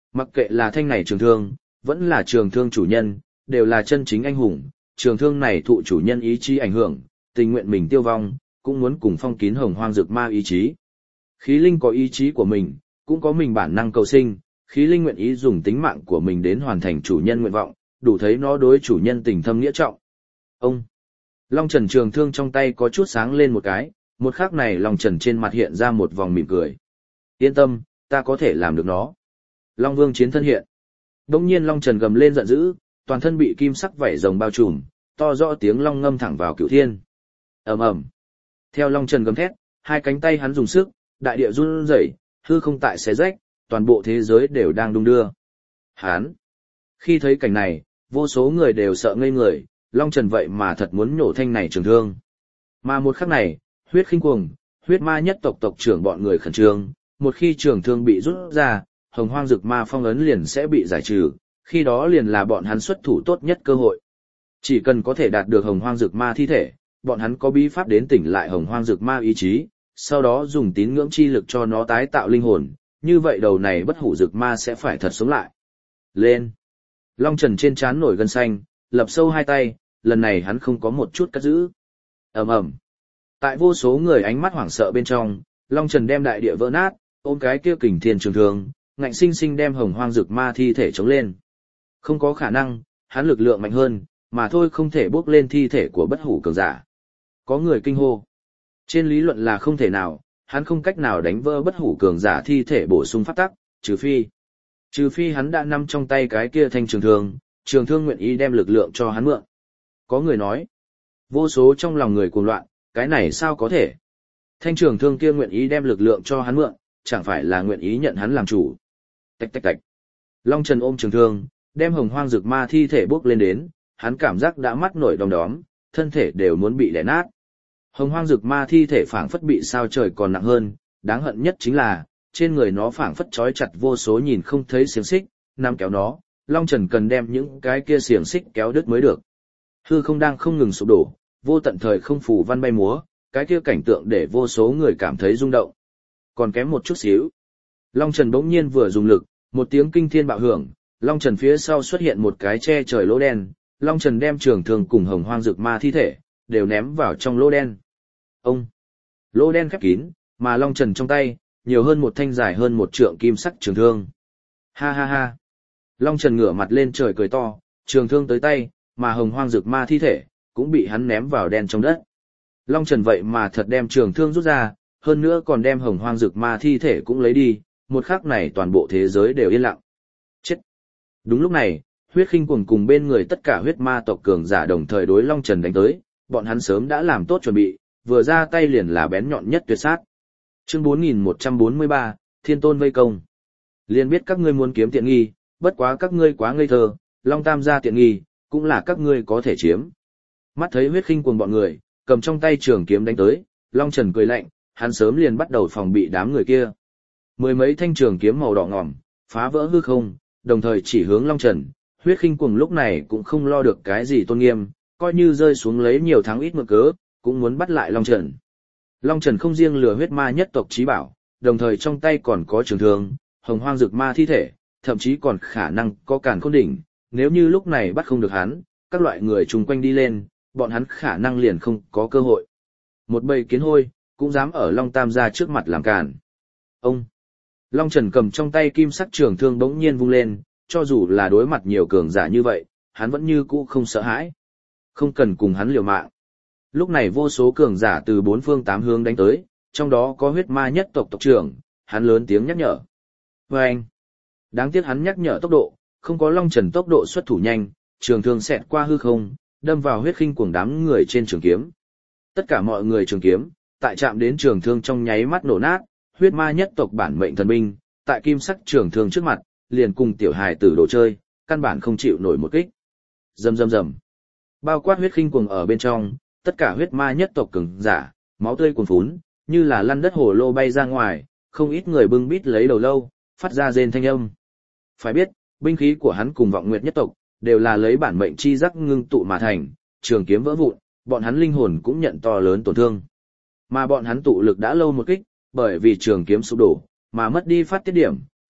Mặc kệ là thanh này trường thương, vẫn là trường thương chủ nhân, đều là chân chính anh hùng, trường thương này thụ chủ nhân ý chí ảnh hưởng, tình nguyện mình tiêu vong, cũng muốn cùng phong kín hồng hoang dược ma ý chí. Khí linh có ý chí của mình, cũng có mình bản năng cầu sinh, khí linh nguyện ý dùng tính mạng của mình đến hoàn thành chủ nhân nguyện vọng, đủ thấy nó đối chủ nhân tình thâm nghĩa trọng. Ông Long Trần trường thương trong tay có chút sáng lên một cái, một khắc này Long Trần trên mặt hiện ra một vòng mỉm cười. Yên tâm, ta có thể làm được nó. Long Vương chiến thân hiện. Đông nhiên Long Trần gầm lên giận dữ, toàn thân bị kim sắc vảy rồng bao trùm, to rõ tiếng long ngâm thẳng vào cửu thiên. Ầm ầm. Theo Long Trần gầm thét, hai cánh tay hắn dùng sức, đại địa run rẩy, hư không tại xé rách, toàn bộ thế giới đều đang đung đưa. Hắn. Khi thấy cảnh này, vô số người đều sợ ngây người, Long Trần vậy mà thật muốn nhổ thanh này trường thương. Mà một khắc này, huyết khinh cuồng, huyết ma nhất tộc tộc trưởng bọn người khẩn trương, một khi trường thương bị rút ra, hồng hoang dược ma phong ấn liền sẽ bị giải trừ, khi đó liền là bọn hắn xuất thủ tốt nhất cơ hội. Chỉ cần có thể đạt được hồng hoang dược ma thi thể, bọn hắn có bí pháp đến tỉnh lại hồng hoang dược ma ý chí, sau đó dùng tín ngưỡng chi lực cho nó tái tạo linh hồn, như vậy đầu này bất hủ dược ma sẽ phải thật sống lại. Lên! Long Trần trên trán nổi gân xanh, lập sâu hai tay, lần này hắn không có một chút cất giữ. Ầm ầm. Tại vô số người ánh mắt hoảng sợ bên trong, Long Trần đem đại địa vỡ nát, ôm cái kia kình thiên trường thương, ngạnh sinh sinh đem hồng hoang dược ma thi thể chống lên. Không có khả năng, hắn lực lượng mạnh hơn, mà thôi không thể bước lên thi thể của bất hủ cường giả. Có người kinh hô. Trên lý luận là không thể nào, hắn không cách nào đánh vỡ bất hủ cường giả thi thể bổ sung pháp tắc, trừ phi. Trừ phi hắn đã nắm trong tay cái kia thanh trường thương, trường thương nguyện ý đem lực lượng cho hắn mượn. Có người nói. Vô số trong lòng người cuồng loạn, cái này sao có thể? Thanh trường thương kia nguyện ý đem lực lượng cho hắn mượn, chẳng phải là nguyện ý nhận hắn làm chủ. Tạch tạch tạch. Long Trần ôm trường thương, đem hồng hoang dược ma thi thể bước lên đến, hắn cảm giác đã mắt nổi đom đóm, thân thể đều muốn bị đè nát. Hồng hoang dược ma thi thể phảng phất bị sao trời còn nặng hơn, đáng hận nhất chính là, trên người nó phảng phất trói chặt vô số nhìn không thấy xiềng xích, nắm kéo nó, Long Trần cần đem những cái kia xiềng xích kéo đứt mới được. Hư không đang không ngừng sụp đổ, vô tận thời không phù văn bay múa, cái kia cảnh tượng để vô số người cảm thấy rung động. Còn kém một chút xíu. Long Trần bỗng nhiên vừa dùng lực, một tiếng kinh thiên bạo hưởng, Long Trần phía sau xuất hiện một cái che trời lỗ đen, Long Trần đem trường thương cùng hồng hoang dược ma thi thể, đều ném vào trong lỗ đen. Ông! Lỗ đen khép kín, mà Long Trần trong tay, nhiều hơn một thanh dài hơn một trượng kim sắc trường thương. Ha ha ha! Long Trần ngửa mặt lên trời cười to, trường thương tới tay, mà hồng hoang dược ma thi thể, cũng bị hắn ném vào đen trong đất. Long Trần vậy mà thật đem trường thương rút ra, hơn nữa còn đem hồng hoang dược ma thi thể cũng lấy đi, một khắc này toàn bộ thế giới đều yên lặng. Chết! Đúng lúc này, huyết khinh cuồng cùng bên người tất cả huyết ma tộc cường giả đồng thời đối Long Trần đánh tới, bọn hắn sớm đã làm tốt chuẩn bị, vừa ra tay liền là bén nhọn nhất tuyệt sát. Chương bốn nghìn một trăm bốn mươi ba, Thiên Tôn vây công. Liền biết các ngươi muốn kiếm tiện nghi, bất quá các ngươi quá ngây thơ, Long Tam gia tiện nghi, cũng là các ngươi có thể chiếm. Mắt thấy huyết khinh cuồng bọn người, cầm trong tay trường kiếm đánh tới, Long Trần cười lạnh, hắn sớm liền bắt đầu phòng bị đám người kia. Mười mấy thanh trường kiếm màu đỏ ngòm, phá vỡ hư không, đồng thời chỉ hướng Long Trần, huyết khinh cuồng lúc này cũng không lo được cái gì tôn nghiêm, coi như rơi xuống lấy nhiều thắng ít mượn cớ, cũng muốn bắt lại Long Trần. Long Trần không riêng lừa huyết ma nhất tộc trí bảo, đồng thời trong tay còn có trường thương, hồng hoang dược ma thi thể, thậm chí còn khả năng có càn khôn đỉnh, nếu như lúc này bắt không được hắn, các loại người chung quanh đi lên, bọn hắn khả năng liền không có cơ hội. Một bầy kiến hôi, cũng dám ở Long Tam gia trước mặt làm càn. Ông! Long Trần cầm trong tay kim sắc trường thương bỗng nhiên vung lên, cho dù là đối mặt nhiều cường giả như vậy, hắn vẫn như cũ không sợ hãi. Không cần cùng hắn liều mạng. Lúc này vô số cường giả từ bốn phương tám hướng đánh tới, trong đó có huyết ma nhất tộc tộc trưởng, hắn lớn tiếng nhắc nhở. Và anh! Đáng tiếc hắn nhắc nhở tốc độ, không có Long Trần tốc độ xuất thủ nhanh, trường thương xẹt qua hư không, đâm vào huyết khinh cuồng đám người trên trường kiếm. Tất cả mọi người trường kiếm, tại chạm đến trường thương trong nháy mắt nổ nát, huyết ma nhất tộc bản mệnh thần binh, tại kim sắc trường thương trước mặt, liền cùng tiểu hài tử đồ chơi, căn bản không chịu nổi một kích. Rầm rầm rầm. Bao quát huyết khinh cuồng ở bên trong, tất cả huyết ma nhất tộc cường giả, máu tươi cuồn phún, như là lăn đất hồ lô bay ra ngoài, không ít người bưng bít lấy đầu lâu, phát ra rên thanh âm. Phải biết, binh khí của hắn cùng vọng nguyệt nhất tộc, đều là lấy bản mệnh chi giác ngưng tụ mà thành, trường kiếm vỡ vụn, bọn hắn linh hồn cũng nhận to lớn tổn thương. Mà bọn hắn tụ lực đã lâu một kích, bởi vì trường kiếm sụp đổ, mà mất đi phát tiết điểm,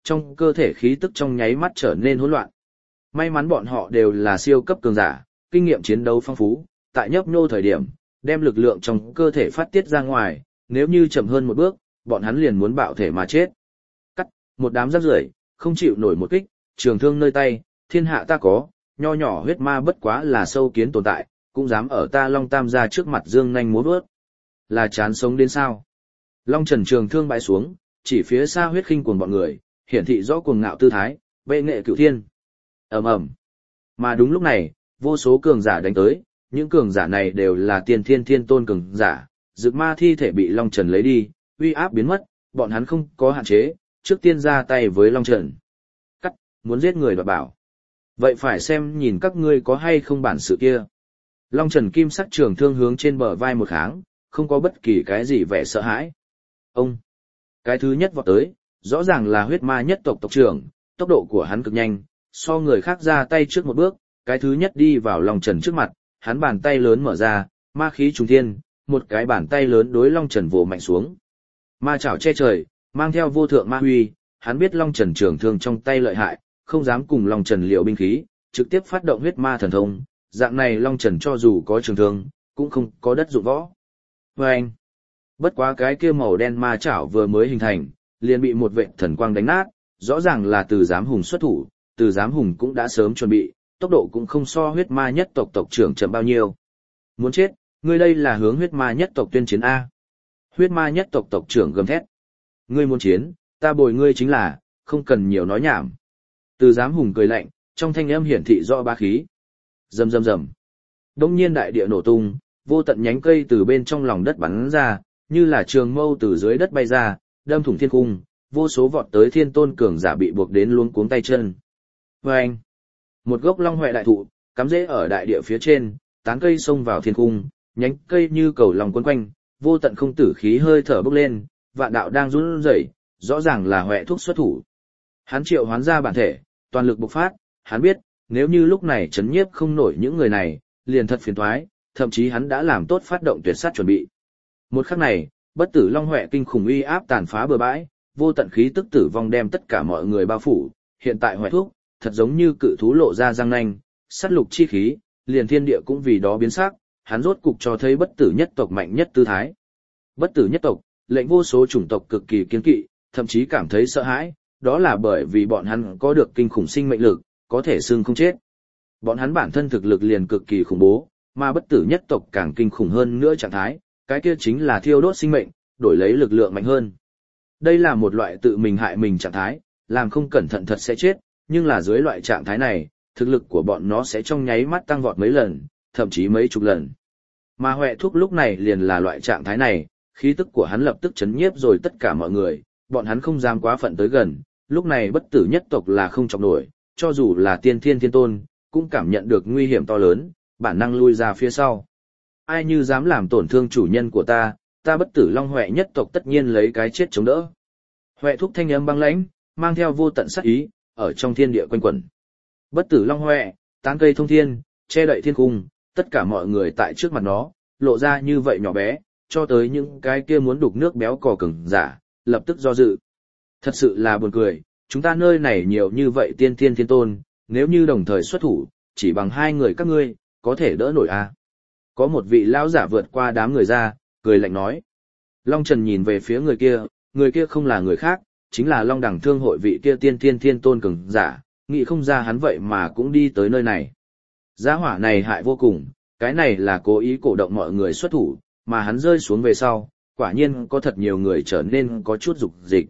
trong cơ thể khí tức trong nháy mắt trở nên hỗn loạn. May mắn bọn họ đều là siêu cấp cường giả, kinh nghiệm chiến đấu phong phú, tại nhấp nhô thời điểm, đem lực lượng trong cơ thể phát tiết ra ngoài, nếu như chậm hơn một bước, bọn hắn liền muốn bạo thể mà chết. Cắt, một đám rác rưởi, không chịu nổi một kích, trường thương nơi tay, thiên hạ ta có, nho nhỏ huyết ma bất quá là sâu kiến tồn tại, cũng dám ở ta Long Tam gia trước mặt dương nhanh múa vớt. Là chán sống đến sao? Long Trần trường thương bãi xuống, chỉ phía xa huyết khinh cuồng bọn người, hiển thị rõ cuồng ngạo tư thái, bệ nghệ cửu thiên. Ầm ầm. Mà đúng lúc này, vô số cường giả đánh tới, những cường giả này đều là tiên thiên thiên tôn cường giả, dược ma thi thể bị Long Trần lấy đi, uy áp biến mất, bọn hắn không có hạn chế, trước tiên ra tay với Long Trần. Cắt, muốn giết người đoạt bảo. Vậy phải xem nhìn các ngươi có hay không bản sự kia. Long Trần kim sắc trường thương hướng trên bờ vai một kháng, không có bất kỳ cái gì vẻ sợ hãi. Ông, cái thứ nhất vọt tới, rõ ràng là huyết ma nhất tộc tộc trưởng, tốc độ của hắn cực nhanh, so người khác ra tay trước một bước, cái thứ nhất đi vào Long Trần trước mặt, hắn bàn tay lớn mở ra, ma khí trùng thiên, một cái bàn tay lớn đối Long Trần vồ mạnh xuống. Ma chảo che trời, mang theo vô thượng ma huy, hắn biết Long Trần trường thương trong tay lợi hại, không dám cùng Long Trần liều binh khí, trực tiếp phát động huyết ma thần thông, dạng này Long Trần cho dù có trường thương, cũng không có đất dụng võ. Vâng! Bất quá cái kia màu đen ma chảo vừa mới hình thành, liền bị một vệ thần quang đánh nát, rõ ràng là Từ Giám Hùng xuất thủ, Từ Giám Hùng cũng đã sớm chuẩn bị, tốc độ cũng không so huyết ma nhất tộc tộc trưởng chậm bao nhiêu. Muốn chết, ngươi đây là hướng huyết ma nhất tộc tuyên chiến A. Huyết ma nhất tộc tộc trưởng gầm thét. Ngươi muốn chiến, ta bồi ngươi chính là, không cần nhiều nói nhảm. Từ Giám Hùng cười lạnh, trong thanh âm hiển thị rõ ba khí. Rầm rầm rầm. Đông nhiên đại địa nổ tung, vô tận nhánh cây từ bên trong lòng đất bắn ra, như là trường mâu từ dưới đất bay ra, đâm thủng thiên cung, vô số vọt tới thiên tôn cường giả bị buộc đến luống cuống tay chân. Vâng! Một gốc long huệ đại thụ, cắm rễ ở đại địa phía trên, tán cây xông vào thiên cung, nhánh cây như cầu lòng quấn quanh, vô tận không tử khí hơi thở bốc lên, vạn đạo đang run rẩy, rõ ràng là huệ thuốc xuất thủ. Hắn triệu hoán ra bản thể, toàn lực bộc phát, hắn biết, nếu như lúc này chấn nhiếp không nổi những người này, liền thật phiền toái, thậm chí hắn đã làm tốt phát động tuyệt sát chuẩn bị. Một khắc này, bất tử long huệ kinh khủng uy áp tàn phá bờ bãi, vô tận khí tức tử vong đem tất cả mọi người bao phủ, hiện tại huệ thuốc, thật giống như cự thú lộ ra răng nanh, sát lục chi khí, liền thiên địa cũng vì đó biến sắc, hắn rốt cục cho thấy bất tử nhất tộc mạnh nhất tư thái. Bất tử nhất tộc, lệnh vô số chủng tộc cực kỳ kiên kỵ, thậm chí cảm thấy sợ hãi, đó là bởi vì bọn hắn có được kinh khủng sinh mệnh lực, có thể xương không chết. Bọn hắn bản thân thực lực liền cực kỳ khủng bố, mà bất tử nhất tộc càng kinh khủng hơn nữa trạng thái, cái kia chính là thiêu đốt sinh mệnh, đổi lấy lực lượng mạnh hơn. Đây là một loại tự mình hại mình trạng thái, làm không cẩn thận thật sẽ chết, nhưng là dưới loại trạng thái này, thực lực của bọn nó sẽ trong nháy mắt tăng vọt mấy lần, thậm chí mấy chục lần. Mà Huệ Thúc lúc này liền là loại trạng thái này, khí tức của hắn lập tức chấn nhiếp rồi tất cả mọi người, bọn hắn không dám quá phận tới gần, lúc này bất tử nhất tộc là không chọc nổi, cho dù là tiên thiên thiên tôn, cũng cảm nhận được nguy hiểm to lớn, bản năng lui ra phía sau. Ai như dám làm tổn thương chủ nhân của ta, ta bất tử long Huệ nhất tộc tất nhiên lấy cái chết chống đỡ. Huệ Thúc thanh âm băng lãnh, mang theo vô tận sát ý, ở trong thiên địa quanh quẩn. Bất tử long Huệ, tán cây thông thiên, che đậy thiên cung, tất cả mọi người tại trước mặt nó, lộ ra như vậy nhỏ bé, cho tới những cái kia muốn đục nước béo cò cứng giả, lập tức do dự. Thật sự là buồn cười, chúng ta nơi này nhiều như vậy tiên thiên thiên tôn, nếu như đồng thời xuất thủ, chỉ bằng hai người các ngươi, có thể đỡ nổi à. Có một vị lão giả vượt qua đám người ra, cười lạnh nói. Long Trần nhìn về phía người kia, người kia không là người khác, chính là Long Đẳng Thương hội vị kia tiên thiên thiên tôn cường giả, nghĩ không ra hắn vậy mà cũng đi tới nơi này. Giá hỏa này hại vô cùng, cái này là cố ý cổ động mọi người xuất thủ, mà hắn rơi xuống về sau, quả nhiên có thật nhiều người trở nên có chút dục dịch.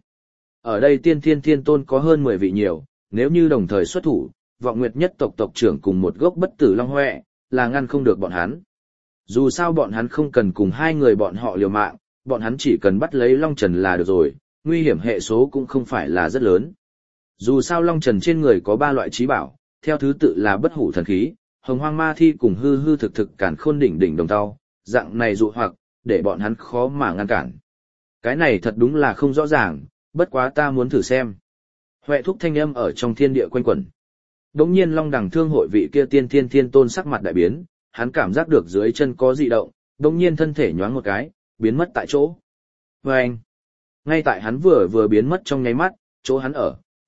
Ở đây tiên thiên thiên tôn có hơn mười vị nhiều, nếu như đồng thời xuất thủ, vọng nguyệt nhất tộc tộc trưởng cùng một gốc bất tử long Huệ, là ngăn không được bọn hắn. Dù sao bọn hắn không cần cùng hai người bọn họ liều mạng, bọn hắn chỉ cần bắt lấy Long Trần là được rồi, nguy hiểm hệ số cũng không phải là rất lớn. Dù sao Long Trần trên người có ba loại trí bảo, theo thứ tự là bất hủ thần khí, hồng hoang ma thi cùng hư hư thực thực cản khôn đỉnh đỉnh đồng tao, dạng này dụ hoặc, để bọn hắn khó mà ngăn cản. Cái này thật đúng là không rõ ràng, bất quá ta muốn thử xem. Huệ Thúc thanh âm ở trong thiên địa quanh quẩn. Đống nhiên Long Đẳng Thương hội vị kia tiên thiên thiên tôn sắc mặt đại biến, hắn cảm giác được dưới chân có dị động, đống nhiên thân thể nhoáng một cái, biến mất tại chỗ. Và anh, ngay tại hắn vừa vừa biến mất trong nháy mắt, chỗ hắn ở,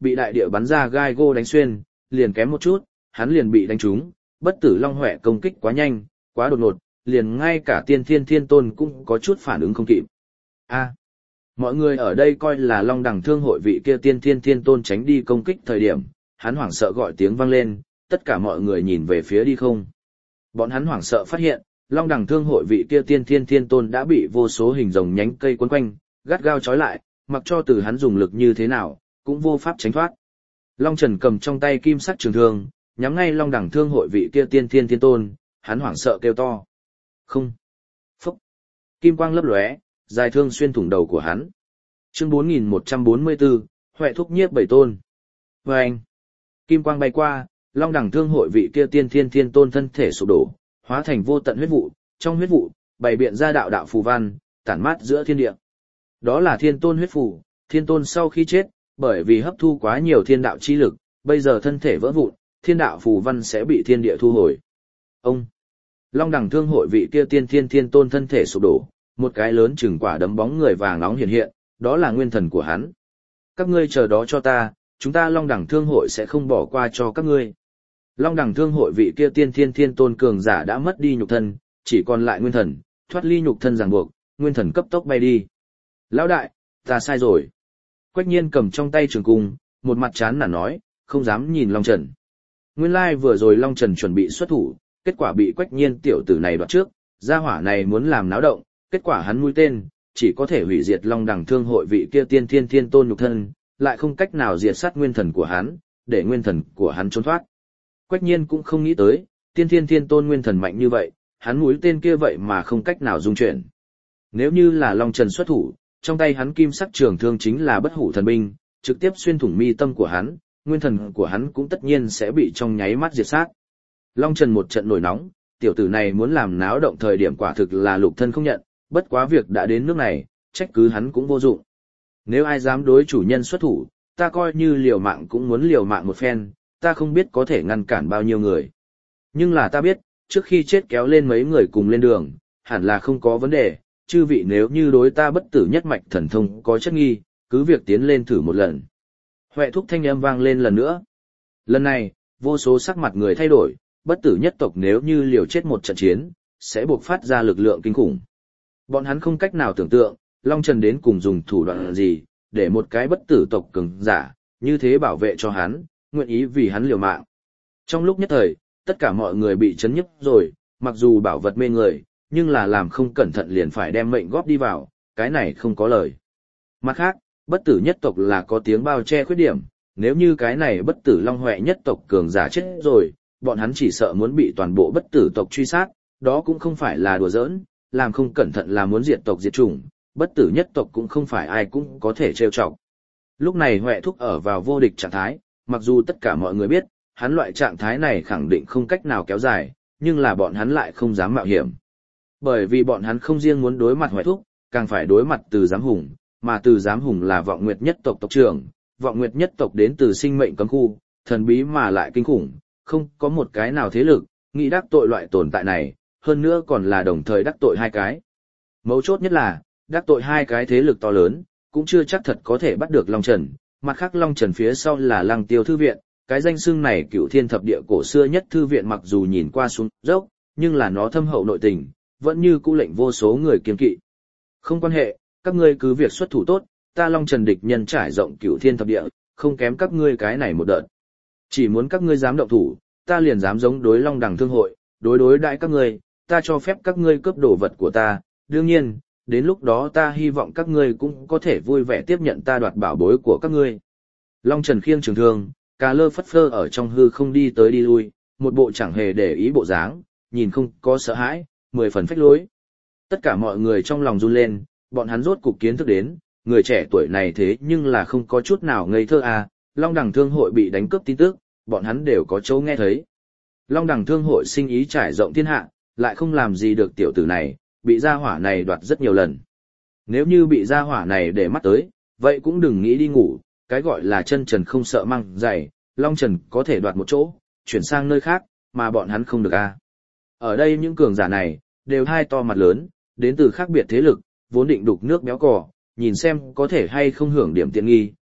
bị đại địa bắn ra gai gô đánh xuyên, liền kém một chút, hắn liền bị đánh trúng, bất tử long huệ công kích quá nhanh, quá đột ngột, liền ngay cả tiên thiên thiên tôn cũng có chút phản ứng không kịp. A, mọi người ở đây coi là long đẳng thương hội vị kia tiên thiên thiên tôn tránh đi công kích thời điểm, hắn hoảng sợ gọi tiếng vang lên, tất cả mọi người nhìn về phía đi không. Bọn hắn hoảng sợ phát hiện, long đẳng thương hội vị kia tiên thiên thiên tôn đã bị vô số hình rồng nhánh cây quấn quanh, gắt gao trói lại, mặc cho từ hắn dùng lực như thế nào, cũng vô pháp tránh thoát. Long Trần cầm trong tay kim sắc trường thương, nhắm ngay long đẳng thương hội vị kia tiên thiên thiên tôn, hắn hoảng sợ kêu to. Không. Phúc. Kim quang lấp lóe, dài thương xuyên thủng đầu của hắn. Chương bốn nghìn một trăm bốn mươi bốn, Huệ thúc nhiếp bảy tôn. Và anh. Kim quang bay qua, long đẳng thương hội vị kia tiên thiên thiên tôn thân thể sụp đổ, hóa thành vô tận huyết vụ, trong huyết vụ, bày biện ra đạo đạo phù văn, tản mát giữa thiên địa. Đó là thiên tôn huyết phù, thiên tôn sau khi chết, bởi vì hấp thu quá nhiều thiên đạo chi lực, bây giờ thân thể vỡ vụn, thiên đạo phù văn sẽ bị thiên địa thu hồi. Ông. Long đẳng thương hội vị kia tiên thiên thiên tôn thân thể sụp đổ, một cái lớn chừng quả đấm bóng người vàng nóng hiện hiện, đó là nguyên thần của hắn. Các ngươi chờ đó cho ta, chúng ta long đẳng thương hội sẽ không bỏ qua cho các ngươi. Long đẳng thương hội vị kia tiên thiên thiên tôn cường giả đã mất đi nhục thân, chỉ còn lại nguyên thần, thoát ly nhục thân ràng buộc, nguyên thần cấp tốc bay đi. Lão đại, ta sai rồi. Quách Nhiên cầm trong tay trường cung, một mặt chán nản nói, không dám nhìn Long Trần. Nguyên lai vừa rồi Long Trần chuẩn bị xuất thủ, kết quả bị Quách Nhiên tiểu tử này đoạt trước, gia hỏa này muốn làm náo động, kết quả hắn mũi tên, chỉ có thể hủy diệt long đẳng thương hội vị kia tiên thiên thiên tôn nhục thân, lại không cách nào diệt sát nguyên thần của hắn, để nguyên thần của hắn trốn thoát. Quách Nhiên cũng không nghĩ tới, tiên thiên thiên tôn nguyên thần mạnh như vậy, hắn mũi tên kia vậy mà không cách nào dung chuyển. Nếu như là Long Trần xuất thủ, trong tay hắn kim sắc trường thương chính là bất hủ thần binh, trực tiếp xuyên thủng mi tâm của hắn, nguyên thần của hắn cũng tất nhiên sẽ bị trong nháy mắt diệt sát. Long Trần một trận nổi nóng, tiểu tử này muốn làm náo động thời điểm quả thực là lục thân không nhận, bất quá việc đã đến nước này, trách cứ hắn cũng vô dụng. Nếu ai dám đối chủ nhân xuất thủ, ta coi như liều mạng cũng muốn liều mạng một phen, ta không biết có thể ngăn cản bao nhiêu người. Nhưng là ta biết, trước khi chết kéo lên mấy người cùng lên đường, hẳn là không có vấn đề, chư vị nếu như đối ta bất tử nhất mạch thần thông có chất nghi, cứ việc tiến lên thử một lần. Huệ thúc thanh âm vang lên lần nữa. Lần này, vô số sắc mặt người thay đổi, bất tử nhất tộc nếu như liều chết một trận chiến, sẽ buộc phát ra lực lượng kinh khủng. Bọn hắn không cách nào tưởng tượng, Long Trần đến cùng dùng thủ đoạn gì, để một cái bất tử tộc cường giả, như thế bảo vệ cho hắn, nguyện ý vì hắn liều mạng. Trong lúc nhất thời, tất cả mọi người bị chấn nhức rồi, mặc dù bảo vật mê người, nhưng là làm không cẩn thận liền phải đem mệnh góp đi vào, cái này không có lời. Mặt khác, bất tử nhất tộc là có tiếng bao che khuyết điểm, nếu như cái này bất tử long huệ nhất tộc cường giả chết rồi, bọn hắn chỉ sợ muốn bị toàn bộ bất tử tộc truy sát, đó cũng không phải là đùa giỡn, làm không cẩn thận là muốn diệt tộc diệt chủng, bất tử nhất tộc cũng không phải ai cũng có thể trêu chọc. Lúc này Huệ thúc ở vào vô địch trạng thái, mặc dù tất cả mọi người biết, hắn loại trạng thái này khẳng định không cách nào kéo dài, nhưng là bọn hắn lại không dám mạo hiểm. Bởi vì bọn hắn không riêng muốn đối mặt Huệ thúc, càng phải đối mặt Từ Giám Hùng, mà Từ Giám Hùng là Vọng Nguyệt nhất tộc tộc trưởng, Vọng Nguyệt nhất tộc đến từ sinh mệnh cấm khu, thần bí mà lại kinh khủng, không có một cái nào thế lực nghĩ đắc tội loại tồn tại này, hơn nữa còn là đồng thời đắc tội hai cái. Mấu chốt nhất là, đắc tội hai cái thế lực to lớn, cũng chưa chắc thật có thể bắt được Long Trần, mặt khác Long Trần phía sau là Lăng Tiêu thư viện, cái danh xưng này Cửu Thiên thập địa cổ xưa nhất thư viện, mặc dù nhìn qua xuống dốc, nhưng là nó thâm hậu nội tình, vẫn như cũ lệnh vô số người kiêng kỵ. Không quan hệ, các ngươi cứ việc xuất thủ tốt, ta Long Trần địch nhân trải rộng Cửu Thiên thập địa, không kém các ngươi cái này một đợt. Chỉ muốn các ngươi dám động thủ, ta liền dám giống đối Long Đằng thương hội, đối đối đãi các ngươi, ta cho phép các ngươi cướp đồ vật của ta, đương nhiên, đến lúc đó ta hy vọng các ngươi cũng có thể vui vẻ tiếp nhận ta đoạt bảo bối của các ngươi. Long Trần khiêng trường thương, cà lơ phất phơ ở trong hư không đi tới đi lui, một bộ chẳng hề để ý bộ dáng, nhìn không có sợ hãi, mười phần phách lối. Tất cả mọi người trong lòng run lên, bọn hắn rốt cục kiến thức đến, người trẻ tuổi này thế nhưng là không có chút nào ngây thơ à, Long Đằng thương hội bị đánh cướp tin tức, bọn hắn đều có chỗ nghe thấy. Long Đằng thương hội sinh ý trải rộng thiên hạ, lại không làm gì được tiểu tử này, bị gia hỏa này đoạt rất nhiều lần. Nếu như bị gia hỏa này để mắt tới, vậy cũng đừng nghĩ đi ngủ, cái gọi là chân trần không sợ măng dày, Long Trần có thể đoạt một chỗ, chuyển sang nơi khác, mà bọn hắn không được a. Ở đây những cường giả này, đều hai to mặt lớn, đến từ khác biệt thế lực, vốn định đục nước béo cò, nhìn xem có thể hay không hưởng điểm tiện nghi,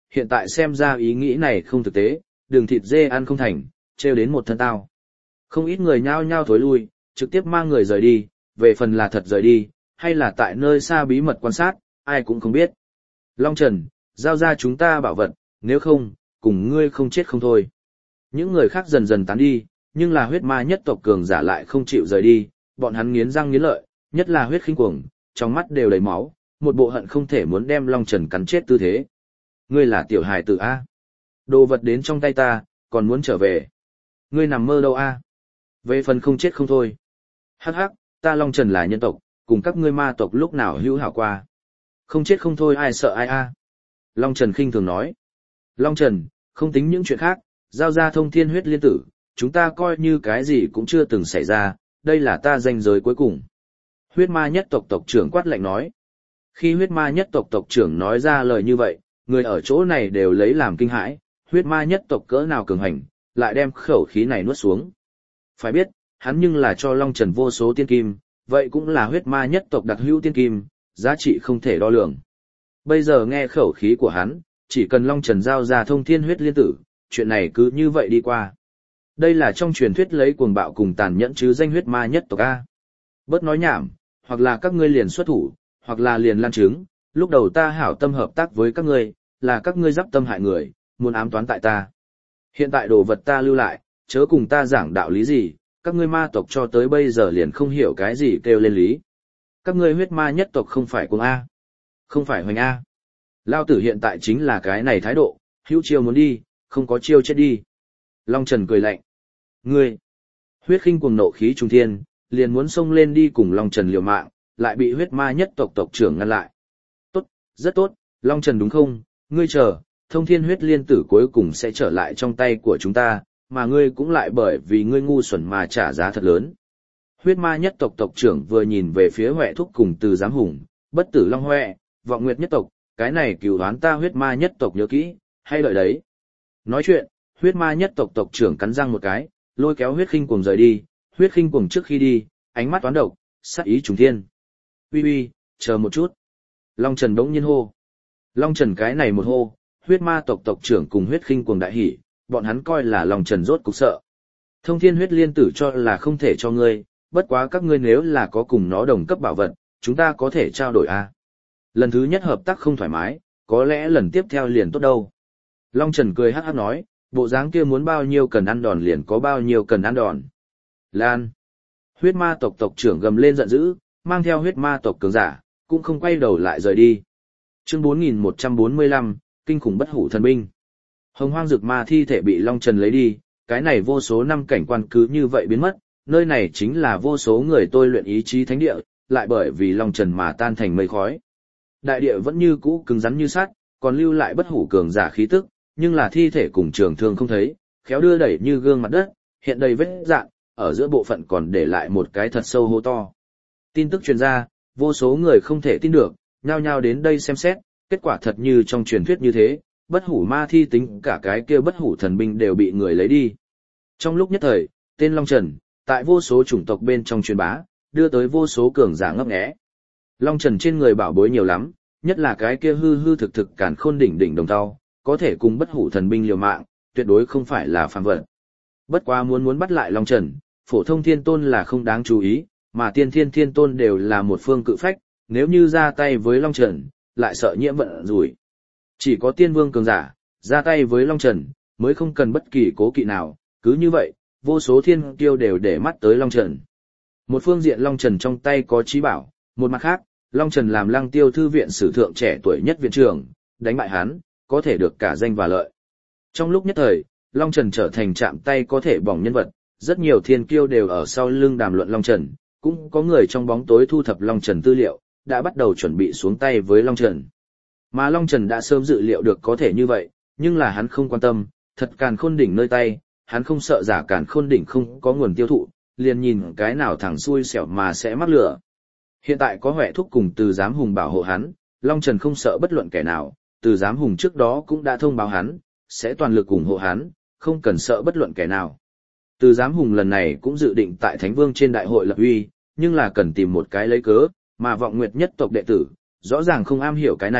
hiện tại xem ra ý nghĩ này không thực tế, đường thịt dê ăn không thành, trêu đến một thân tao. Không ít người nhao nhao thối lui, trực tiếp mang người rời đi, về phần là thật rời đi, hay là tại nơi xa bí mật quan sát, ai cũng không biết. Long Trần, giao ra chúng ta bảo vật, nếu không, cùng ngươi không chết không thôi. Những người khác dần dần tán đi, nhưng là huyết ma nhất tộc cường giả lại không chịu rời đi, bọn hắn nghiến răng nghiến lợi, nhất là huyết khinh cuồng, trong mắt đều đầy máu, một bộ hận không thể muốn đem Long Trần cắn chết tư thế. Ngươi là tiểu hài tử A. Đồ vật đến trong tay ta, còn muốn trở về. Ngươi nằm mơ đâu A. Về phần không chết không thôi. Hắc hắc, ta Long Trần là nhân tộc, cùng các ngươi ma tộc lúc nào hữu hảo qua. Không chết không thôi ai sợ ai A. Long Trần khinh thường nói. Long Trần, không tính những chuyện khác, giao ra thông thiên huyết liên tử, chúng ta coi như cái gì cũng chưa từng xảy ra, đây là ta danh giới cuối cùng. Huyết ma nhất tộc tộc trưởng quát lạnh nói. Khi huyết ma nhất tộc tộc trưởng nói ra lời như vậy, người ở chỗ này đều lấy làm kinh hãi, huyết ma nhất tộc cỡ nào cường hành, lại đem khẩu khí này nuốt xuống. Phải biết, hắn nhưng là cho Long Trần vô số tiên kim, vậy cũng là huyết ma nhất tộc đặc hữu tiên kim, giá trị không thể đo lường. Bây giờ nghe khẩu khí của hắn, chỉ cần Long Trần giao ra thông thiên huyết liên tử, chuyện này cứ như vậy đi qua. Đây là trong truyền thuyết lấy cuồng bạo cùng tàn nhẫn chứ danh huyết ma nhất tộc A. Bớt nói nhảm, hoặc là các ngươi liền xuất thủ, hoặc là liền lan trứng, lúc đầu ta hảo tâm hợp tác với các ngươi, là các ngươi giáp tâm hại người, muốn ám toán tại ta. Hiện tại đồ vật ta lưu lại, chớ cùng ta giảng đạo lý gì, các ngươi ma tộc cho tới bây giờ liền không hiểu cái gì kêu lên lý. Các ngươi huyết ma nhất tộc không phải cuồng A, không phải hoành A. Lao tử hiện tại chính là cái này thái độ, hữu chiêu muốn đi, không có chiêu chết đi. Long Trần cười lạnh. Ngươi, huyết khinh cuồng nộ khí trung thiên, liền muốn xông lên đi cùng Long Trần liều mạng, lại bị huyết ma nhất tộc tộc trưởng ngăn lại. Tốt, rất tốt, Long Trần đúng không? Ngươi chờ, thông thiên huyết liên tử cuối cùng sẽ trở lại trong tay của chúng ta, mà ngươi cũng lại bởi vì ngươi ngu xuẩn mà trả giá thật lớn. Huyết ma nhất tộc tộc trưởng vừa nhìn về phía Huệ Thúc cùng Từ Giám Hùng, bất tử Long Huệ, vọng nguyệt nhất tộc, cái này cừu đoán ta huyết ma nhất tộc nhớ kỹ, hay đợi đấy. Nói chuyện, huyết ma nhất tộc tộc trưởng cắn răng một cái, lôi kéo huyết khinh cuồng rời đi, huyết khinh cuồng trước khi đi, ánh mắt toán độc, sát ý trùng thiên. Uy uy, chờ một chút. Long Trần bỗng nhiên hô. Long Trần cái này một hô, huyết ma tộc tộc trưởng cùng huyết khinh cuồng đại hỉ, bọn hắn coi là Long Trần rốt cục sợ. Thông thiên huyết liên tử cho là không thể cho ngươi, bất quá các ngươi nếu là có cùng nó đồng cấp bảo vật, chúng ta có thể trao đổi a. Lần thứ nhất hợp tác không thoải mái, có lẽ lần tiếp theo liền tốt đâu. Long Trần cười hắc hắc nói, bộ dáng kia muốn bao nhiêu cần ăn đòn liền có bao nhiêu cần ăn đòn. Lan. Huyết ma tộc tộc trưởng gầm lên giận dữ, mang theo huyết ma tộc cường giả, cũng không quay đầu lại rời đi. Chương bốn nghìn một trăm bốn mươi lăm, kinh khủng bất hủ thần binh. Hồng hoang dược ma thi thể bị Long Trần lấy đi, cái này vô số năm cảnh quan cứ như vậy biến mất, nơi này chính là vô số người tôi luyện ý chí thánh địa, lại bởi vì Long Trần mà tan thành mây khói. Đại địa vẫn như cũ cứng rắn như sắt, còn lưu lại bất hủ cường giả khí tức, nhưng là thi thể cùng trường thương không thấy, khéo đưa đẩy như gương mặt đất, hiện đầy vết rạn, ở giữa bộ phận còn để lại một cái thật sâu hố to. Tin tức truyền ra, vô số người không thể tin được, nhao nhao đến đây xem xét, kết quả thật như trong truyền thuyết như thế, bất hủ ma thi tính cả cái kia bất hủ thần binh đều bị người lấy đi. Trong lúc nhất thời, tên Long Trần, tại vô số chủng tộc bên trong truyền bá, đưa tới vô số cường giả ngấp nghé. Long Trần trên người bảo bối nhiều lắm, nhất là cái kia hư hư thực thực càn khôn đỉnh đỉnh đồng tao, có thể cùng bất hủ thần binh liều mạng, tuyệt đối không phải là phàm vật. Bất quá muốn muốn bắt lại Long Trần, phổ thông thiên tôn là không đáng chú ý, mà tiên thiên thiên tôn đều là một phương cự phách, nếu như ra tay với Long Trần, lại sợ nhiễm vận rủi. Chỉ có tiên vương cường giả, ra tay với Long Trần, mới không cần bất kỳ cố kỵ nào, cứ như vậy, vô số thiên kiêu đều để mắt tới Long Trần. Một phương diện Long Trần trong tay có trí bảo, một mặt khác, Long Trần làm Lăng Tiêu thư viện sử thượng trẻ tuổi nhất viện trưởng, đánh bại hắn, có thể được cả danh và lợi. Trong lúc nhất thời, Long Trần trở thành chạm tay có thể bỏng nhân vật, rất nhiều thiên kiêu đều ở sau lưng đàm luận Long Trần, cũng có người trong bóng tối thu thập Long Trần tư liệu, đã bắt đầu chuẩn bị xuống tay với Long Trần. Mà Long Trần đã sớm dự liệu được có thể như vậy, nhưng là hắn không quan tâm, thật càn khôn đỉnh nơi tay, hắn không sợ giả càn khôn đỉnh không có nguồn tiêu thụ, liền nhìn cái nào thẳng xui xẻo mà sẽ mắc lửa. Hiện tại có Huệ Thúc cùng Từ Giám Hùng bảo hộ hắn, Long Trần không sợ bất luận kẻ nào, Từ Giám Hùng trước đó cũng đã thông báo hắn, sẽ toàn lực ủng hộ hắn, không cần sợ bất luận kẻ nào. Từ Giám Hùng lần này cũng dự định tại Thánh Vương trên đại hội lập uy, nhưng là cần tìm một cái lấy cớ, mà vọng nguyệt nhất tộc đệ tử, rõ ràng không am hiểu cái này,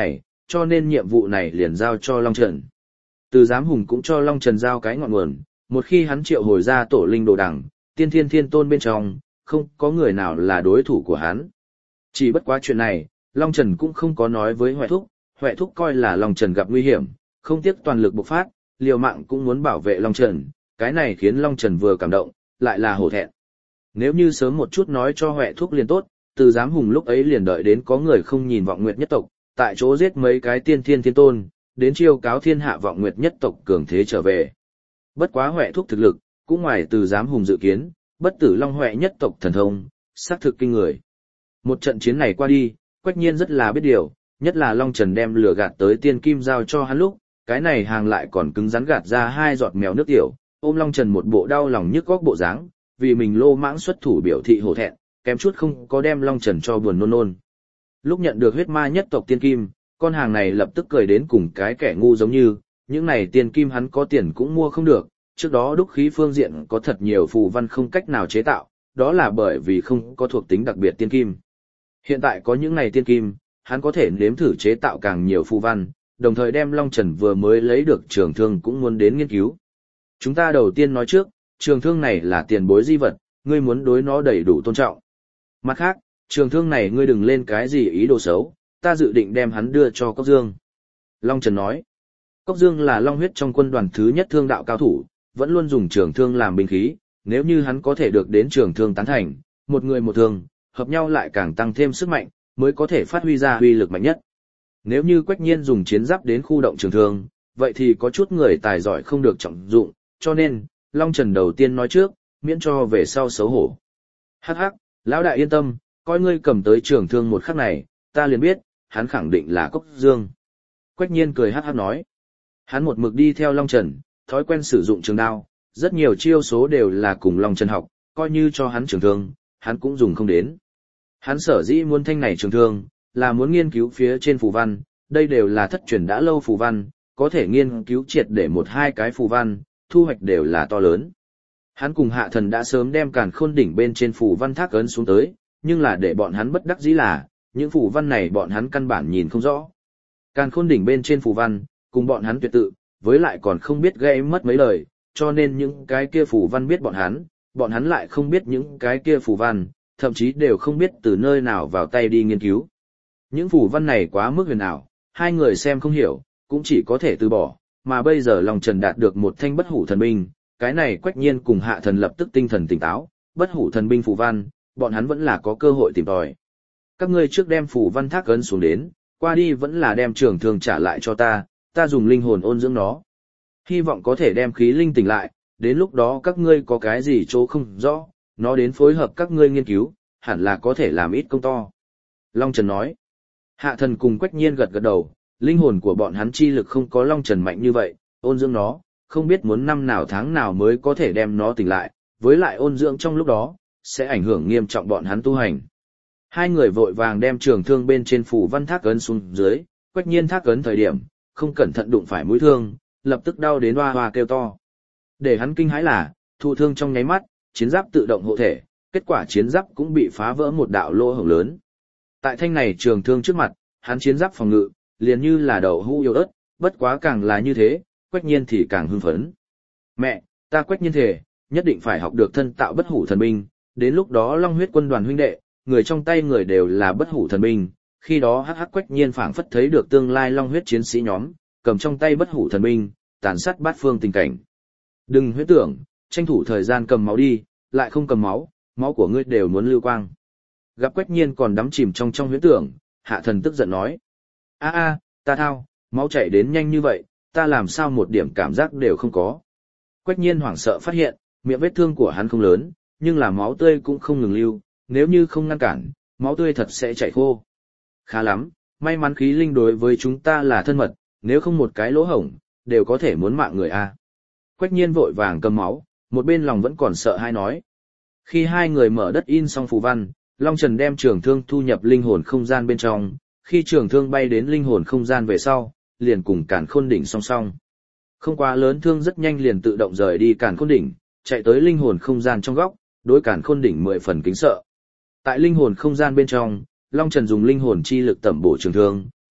cho nên nhiệm vụ này liền giao cho Long Trần. Từ Giám Hùng cũng cho Long Trần giao cái ngọn nguồn, một khi hắn triệu hồi ra tổ linh đồ đằng, tiên thiên thiên tôn bên trong, không có người nào là đối thủ của hắn. Chỉ bất quá chuyện này, Long Trần cũng không có nói với Huệ Thúc, Huệ Thúc coi là Long Trần gặp nguy hiểm, không tiếc toàn lực bộc phát, liều mạng cũng muốn bảo vệ Long Trần, cái này khiến Long Trần vừa cảm động, lại là hổ thẹn. Nếu như sớm một chút nói cho Huệ Thúc liền tốt, Từ Giám Hùng lúc ấy liền đợi đến có người không nhìn Vọng Nguyệt nhất tộc, tại chỗ giết mấy cái tiên thiên thiên tôn, đến chiêu cáo thiên hạ Vọng Nguyệt nhất tộc cường thế trở về. Bất quá Huệ Thúc thực lực, cũng ngoài Từ Giám Hùng dự kiến, bất tử Long Huệ nhất tộc thần thông, xác thực kinh người. Một trận chiến này qua đi, Quách Nhiên rất là biết điều, nhất là Long Trần đem lửa gạt tới tiên kim giao cho hắn lúc, cái này hàng lại còn cứng rắn gạt ra hai giọt mèo nước tiểu, ôm Long Trần một bộ đau lòng nhức góc bộ dáng, vì mình lô mãng xuất thủ biểu thị hổ thẹn, kém chút không có đem Long Trần cho buồn nôn nôn. Lúc nhận được huyết ma nhất tộc tiên kim, con hàng này lập tức cười đến cùng cái kẻ ngu giống như, những này tiên kim hắn có tiền cũng mua không được, trước đó đúc khí phương diện có thật nhiều phù văn không cách nào chế tạo, đó là bởi vì không có thuộc tính đặc biệt tiên kim. Hiện tại có những này tiên kim, hắn có thể nếm thử chế tạo càng nhiều phù văn, đồng thời đem Long Trần vừa mới lấy được trường thương cũng muốn đến nghiên cứu. Chúng ta đầu tiên nói trước, trường thương này là tiền bối di vật, ngươi muốn đối nó đầy đủ tôn trọng. Mặt khác, trường thương này ngươi đừng lên cái gì ý đồ xấu, ta dự định đem hắn đưa cho Cốc Dương. Long Trần nói, Cốc Dương là Long huyết trong quân đoàn thứ nhất thương đạo cao thủ, vẫn luôn dùng trường thương làm binh khí, nếu như hắn có thể được đến trường thương tán thành, một người một thương, hợp nhau lại càng tăng thêm sức mạnh, mới có thể phát huy ra uy lực mạnh nhất. Nếu như Quách Nhiên dùng chiến giáp đến khu động trường thương, vậy thì có chút người tài giỏi không được trọng dụng, cho nên, Long Trần đầu tiên nói trước, miễn cho về sau xấu hổ. Hắc hắc, lão đại yên tâm, coi ngươi cầm tới trường thương một khắc này, ta liền biết, hắn khẳng định là Cốc Dương. Quách Nhiên cười hắc hắc nói. Hắn một mực đi theo Long Trần, thói quen sử dụng trường đao, rất nhiều chiêu số đều là cùng Long Trần học, coi như cho hắn trường thương, hắn cũng dùng không đến. Hắn sở dĩ muốn thanh này trường thương, là muốn nghiên cứu phía trên phù văn, đây đều là thất truyền đã lâu phù văn, có thể nghiên cứu triệt để một hai cái phù văn, thu hoạch đều là to lớn. Hắn cùng Hạ Thần đã sớm đem Càn Khôn đỉnh bên trên phù văn thác ấn xuống tới, nhưng là để bọn hắn bất đắc dĩ là, những phù văn này bọn hắn căn bản nhìn không rõ. Càn Khôn đỉnh bên trên phù văn, cùng bọn hắn tuyệt tự, với lại còn không biết gây mất mấy lời, cho nên những cái kia phù văn biết bọn hắn, bọn hắn lại không biết những cái kia phù văn, thậm chí đều không biết từ nơi nào vào tay đi nghiên cứu. Những phù văn này quá mức huyền ảo, hai người xem không hiểu, cũng chỉ có thể từ bỏ, mà bây giờ Long Trần đạt được một thanh bất hủ thần binh, cái này Quách Nhiên cùng Hạ Thần lập tức tinh thần tỉnh táo, bất hủ thần binh phù văn, bọn hắn vẫn là có cơ hội tìm tòi. Các ngươi trước đem phù văn thác ấn xuống đến, qua đi vẫn là đem trường thương trả lại cho ta, ta dùng linh hồn ôn dưỡng nó. Hy vọng có thể đem khí linh tỉnh lại, đến lúc đó các ngươi có cái gì chỗ không rõ, nó đến phối hợp các ngươi nghiên cứu, hẳn là có thể làm ít công to. Long Trần nói. Hạ Thần cùng Quách Nhiên gật gật đầu, linh hồn của bọn hắn chi lực không có Long Trần mạnh như vậy, ôn dưỡng nó, không biết muốn năm nào tháng nào mới có thể đem nó tỉnh lại, với lại ôn dưỡng trong lúc đó, sẽ ảnh hưởng nghiêm trọng bọn hắn tu hành. Hai người vội vàng đem trường thương bên trên phù văn thác ấn xuống dưới, Quách Nhiên thác ấn thời điểm, không cẩn thận đụng phải mũi thương, lập tức đau đến hoa hoa kêu to. Để hắn kinh hãi là, thụ thương trong nháy mắt, chiến giáp tự động hộ thể, kết quả chiến giáp cũng bị phá vỡ một đạo lỗ hổng lớn. Tại thanh này trường thương trước mặt, hắn chiến giáp phòng ngự, liền như là đậu hũ yếu ớt, bất quá càng là như thế, Quách Nhiên thì càng hưng phấn. Mẹ, ta Quách Nhiên thể, nhất định phải học được thân tạo bất hủ thần binh, đến lúc đó Long huyết quân đoàn huynh đệ, người trong tay người đều là bất hủ thần binh, khi đó hắc hắc Quách Nhiên phảng phất thấy được tương lai Long huyết chiến sĩ nhóm, cầm trong tay bất hủ thần binh, tàn sát bát phương tình cảnh. Đừng huyết tưởng, tranh thủ thời gian cầm máu đi, lại không cầm máu, máu của ngươi đều muốn lưu quang. Gặp Quách Nhiên còn đắm chìm trong trong huyễn tưởng, Hạ Thần tức giận nói. a a ta thao, máu chảy đến nhanh như vậy, ta làm sao một điểm cảm giác đều không có. Quách Nhiên hoảng sợ phát hiện, miệng vết thương của hắn không lớn, nhưng là máu tươi cũng không ngừng lưu, nếu như không ngăn cản, máu tươi thật sẽ chảy khô. Khá lắm, may mắn khí linh đối với chúng ta là thân mật, nếu không một cái lỗ hổng, đều có thể muốn mạng người a. Quách Nhiên vội vàng cầm máu, một bên lòng vẫn còn sợ hai nói. Khi hai người mở đất in xong phù văn, Long Trần đem trường thương thu nhập linh hồn không gian bên trong, khi trường thương bay đến linh hồn không gian về sau, liền cùng Càn Khôn đỉnh song song. Không quá lớn thương rất nhanh liền tự động rời đi Càn Khôn đỉnh, chạy tới linh hồn không gian trong góc, đối Càn Khôn đỉnh mười phần kính sợ. Tại linh hồn không gian bên trong, Long Trần dùng linh hồn chi lực tẩm bổ trường thương,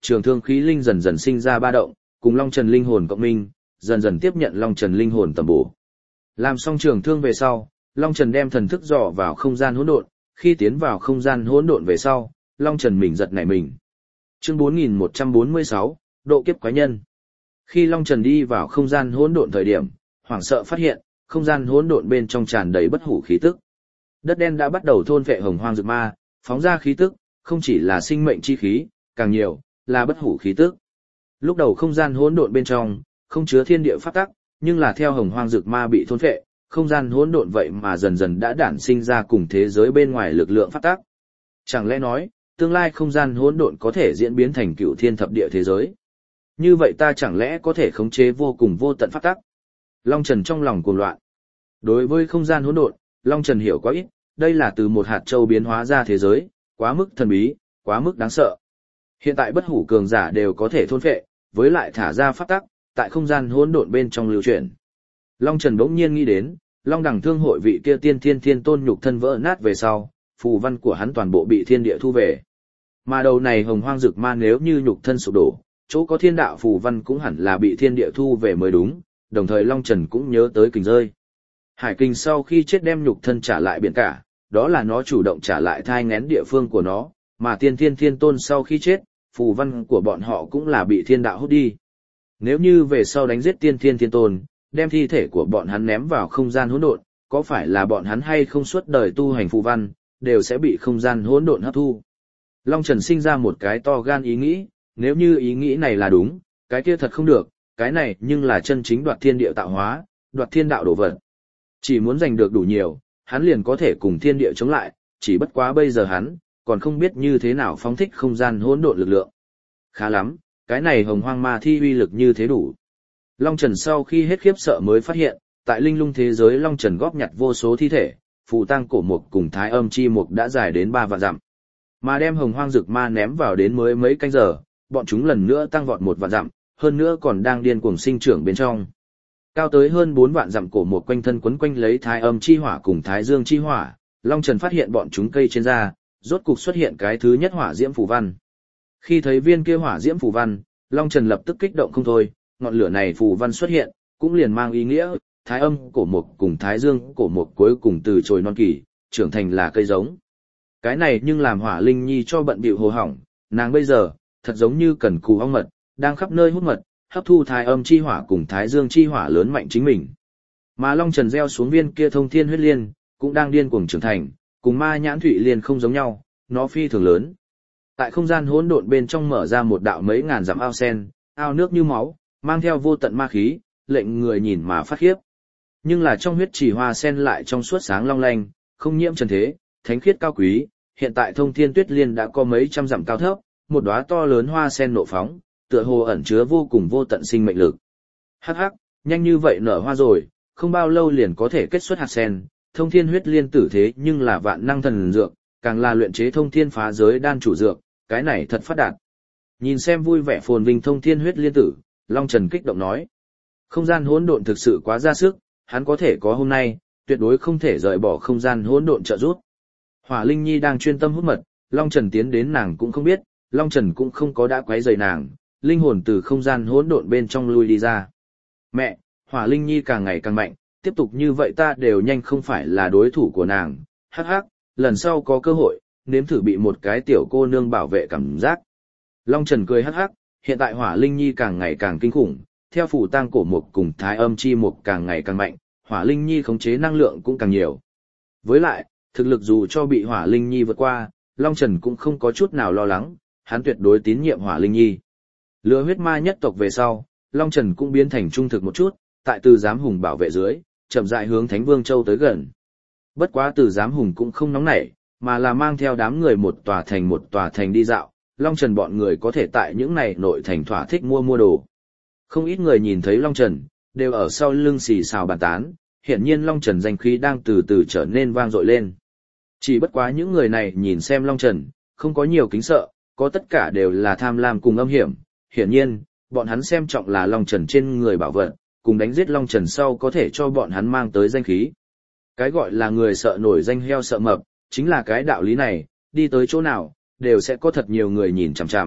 trường thương khí linh dần dần sinh ra ba động, cùng Long Trần linh hồn cộng minh, dần dần tiếp nhận Long Trần linh hồn tầm bổ. Làm xong trường thương về sau, Long Trần đem thần thức dò vào không gian hỗn độn, khi tiến vào không gian hỗn độn về sau, Long Trần mình giật nảy mình. Chương bốn nghìn một trăm bốn mươi sáu, độ kiếp quái nhân. Khi Long Trần đi vào không gian hỗn độn thời điểm, hoảng sợ phát hiện, không gian hỗn độn bên trong tràn đầy bất hủ khí tức. Đất đen đã bắt đầu thôn phệ hồng hoang dược ma, phóng ra khí tức, không chỉ là sinh mệnh chi khí, càng nhiều là bất hủ khí tức. Lúc đầu không gian hỗn độn bên trong không chứa thiên địa pháp tắc, nhưng là theo hồng hoang dược ma bị thôn phệ, không gian hỗn độn vậy mà dần dần đã đản sinh ra cùng thế giới bên ngoài lực lượng pháp tắc. Chẳng lẽ nói, tương lai không gian hỗn độn có thể diễn biến thành cựu thiên thập địa thế giới? Như vậy ta chẳng lẽ có thể khống chế vô cùng vô tận pháp tắc? Long Trần trong lòng cuồng loạn. Đối với không gian hỗn độn, Long Trần hiểu quá ít, đây là từ một hạt châu biến hóa ra thế giới, quá mức thần bí, quá mức đáng sợ. Hiện tại bất hủ cường giả đều có thể thôn phệ, với lại thả ra pháp tắc, tại không gian hỗn độn bên trong lưu chuyển. Long Trần bỗng nhiên nghĩ đến, Long Đẳng Thương hội vị kia tiên thiên thiên tôn nhục thân vỡ nát về sau, phù văn của hắn toàn bộ bị thiên địa thu về. Mà đầu này hồng hoang dược ma nếu như nhục thân sụp đổ, chỗ có thiên đạo phù văn cũng hẳn là bị thiên địa thu về mới đúng, đồng thời Long Trần cũng nhớ tới kình rơi. Hải kình sau khi chết đem nhục thân trả lại biển cả, đó là nó chủ động trả lại thai nghén địa phương của nó, mà tiên thiên thiên tôn sau khi chết, phù văn của bọn họ cũng là bị thiên đạo hút đi. Nếu như về sau đánh giết tiên thiên thiên tôn, đem thi thể của bọn hắn ném vào không gian hỗn độn, có phải là bọn hắn hay không suốt đời tu hành phù văn, đều sẽ bị không gian hỗn độn hấp thu. Long Trần sinh ra một cái to gan ý nghĩ, nếu như ý nghĩ này là đúng, cái kia thật không được, cái này nhưng là chân chính đoạt thiên địa tạo hóa, đoạt thiên đạo đồ vật. Chỉ muốn giành được đủ nhiều, hắn liền có thể cùng thiên địa chống lại, chỉ bất quá bây giờ hắn, còn không biết như thế nào phóng thích không gian hỗn độn lực lượng. Khá lắm, cái này hồng hoang ma thi uy lực như thế đủ. Long Trần sau khi hết khiếp sợ mới phát hiện, tại linh lung thế giới Long Trần góp nhặt vô số thi thể, phù tang cổ mục cùng thái âm chi mục đã dài đến ba vạn dặm. Mà đem hồng hoang dược ma ném vào đến mới mấy canh giờ, bọn chúng lần nữa tăng vọt một vạn dặm, hơn nữa còn đang điên cuồng sinh trưởng bên trong. Cao tới hơn bốn vạn dặm cổ mục quanh thân quấn quanh lấy thái âm chi hỏa cùng thái dương chi hỏa, Long Trần phát hiện bọn chúng cây trên da, rốt cục xuất hiện cái thứ nhất hỏa diễm phù văn. Khi thấy viên kia hỏa diễm phù văn, Long Trần lập tức kích động không thôi, ngọn lửa này phù văn xuất hiện, cũng liền mang ý nghĩa, thái âm cổ mục cùng thái dương cổ mục cuối cùng từ chồi non kỳ, trưởng thành là cây giống. Cái này nhưng làm Hỏa Linh Nhi cho bận bịu hồ hỏng, nàng bây giờ, thật giống như cần cù ong mật, đang khắp nơi hút mật, hấp thu thái âm chi hỏa cùng thái dương chi hỏa lớn mạnh chính mình. Mà Long Trần gieo xuống viên kia thông thiên huyết liên, cũng đang điên cuồng trưởng thành, cùng ma nhãn thụy liên không giống nhau, nó phi thường lớn. Tại không gian hỗn độn bên trong mở ra một đạo mấy ngàn dặm ao sen, ao nước như máu, mang theo vô tận ma khí, lệnh người nhìn mà phát khiếp. Nhưng là trong huyết chỉ hoa sen lại trong suốt sáng long lanh, không nhiễm trần thế, thánh khiết cao quý, hiện tại thông thiên tuyết liên đã có mấy trăm dặm cao thấp, một đóa to lớn hoa sen nộ phóng, tựa hồ ẩn chứa vô cùng vô tận sinh mệnh lực. Hắc hắc, nhanh như vậy nở hoa rồi, không bao lâu liền có thể kết xuất hạt sen, thông thiên huyết liên tử thế nhưng là vạn năng thần dược, càng là luyện chế thông thiên phá giới đan chủ dược, cái này thật phát đạt. Nhìn xem vui vẻ phồn vinh thông thiên huyết liên tử, Long Trần kích động nói. Không gian hỗn độn thực sự quá ra sức, hắn có thể có hôm nay, tuyệt đối không thể rời bỏ không gian hỗn độn trợ giúp. Hỏa Linh Nhi đang chuyên tâm hút mật, Long Trần tiến đến nàng cũng không biết, Long Trần cũng không có đã quấy rầy nàng, linh hồn từ không gian hỗn độn bên trong lui đi ra. Mẹ, Hỏa Linh Nhi càng ngày càng mạnh, tiếp tục như vậy ta đều nhanh không phải là đối thủ của nàng, hắc hắc, lần sau có cơ hội, nếm thử bị một cái tiểu cô nương bảo vệ cảm giác. Long Trần cười hắc hắc, hiện tại Hỏa Linh Nhi càng ngày càng kinh khủng, theo phù tang cổ mục cùng thái âm chi mục càng ngày càng mạnh, Hỏa Linh Nhi khống chế năng lượng cũng càng nhiều. Với lại, thực lực dù cho bị Hỏa Linh Nhi vượt qua, Long Trần cũng không có chút nào lo lắng, hắn tuyệt đối tín nhiệm Hỏa Linh Nhi. Lừa huyết ma nhất tộc về sau, Long Trần cũng biến thành trung thực một chút, tại Từ Giám Hùng bảo vệ dưới, chậm rãi hướng Thánh Vương Châu tới gần. Bất quá Từ Giám Hùng cũng không nóng nảy, mà là mang theo đám người một tòa thành một tòa thành đi dạo, Long Trần bọn người có thể tại những này nội thành thỏa thích mua mua đồ. Không ít người nhìn thấy Long Trần, đều ở sau lưng xì xào bàn tán, hiển nhiên Long Trần danh khí đang từ từ trở nên vang dội lên. Chỉ bất quá những người này nhìn xem Long Trần, không có nhiều kính sợ, có tất cả đều là tham lam cùng âm hiểm, hiển nhiên, bọn hắn xem trọng là Long Trần trên người bảo vật, cùng đánh giết Long Trần sau có thể cho bọn hắn mang tới danh khí. Cái gọi là người sợ nổi danh heo sợ mập, chính là cái đạo lý này, đi tới chỗ nào, đều sẽ có thật nhiều người nhìn chằm chằm,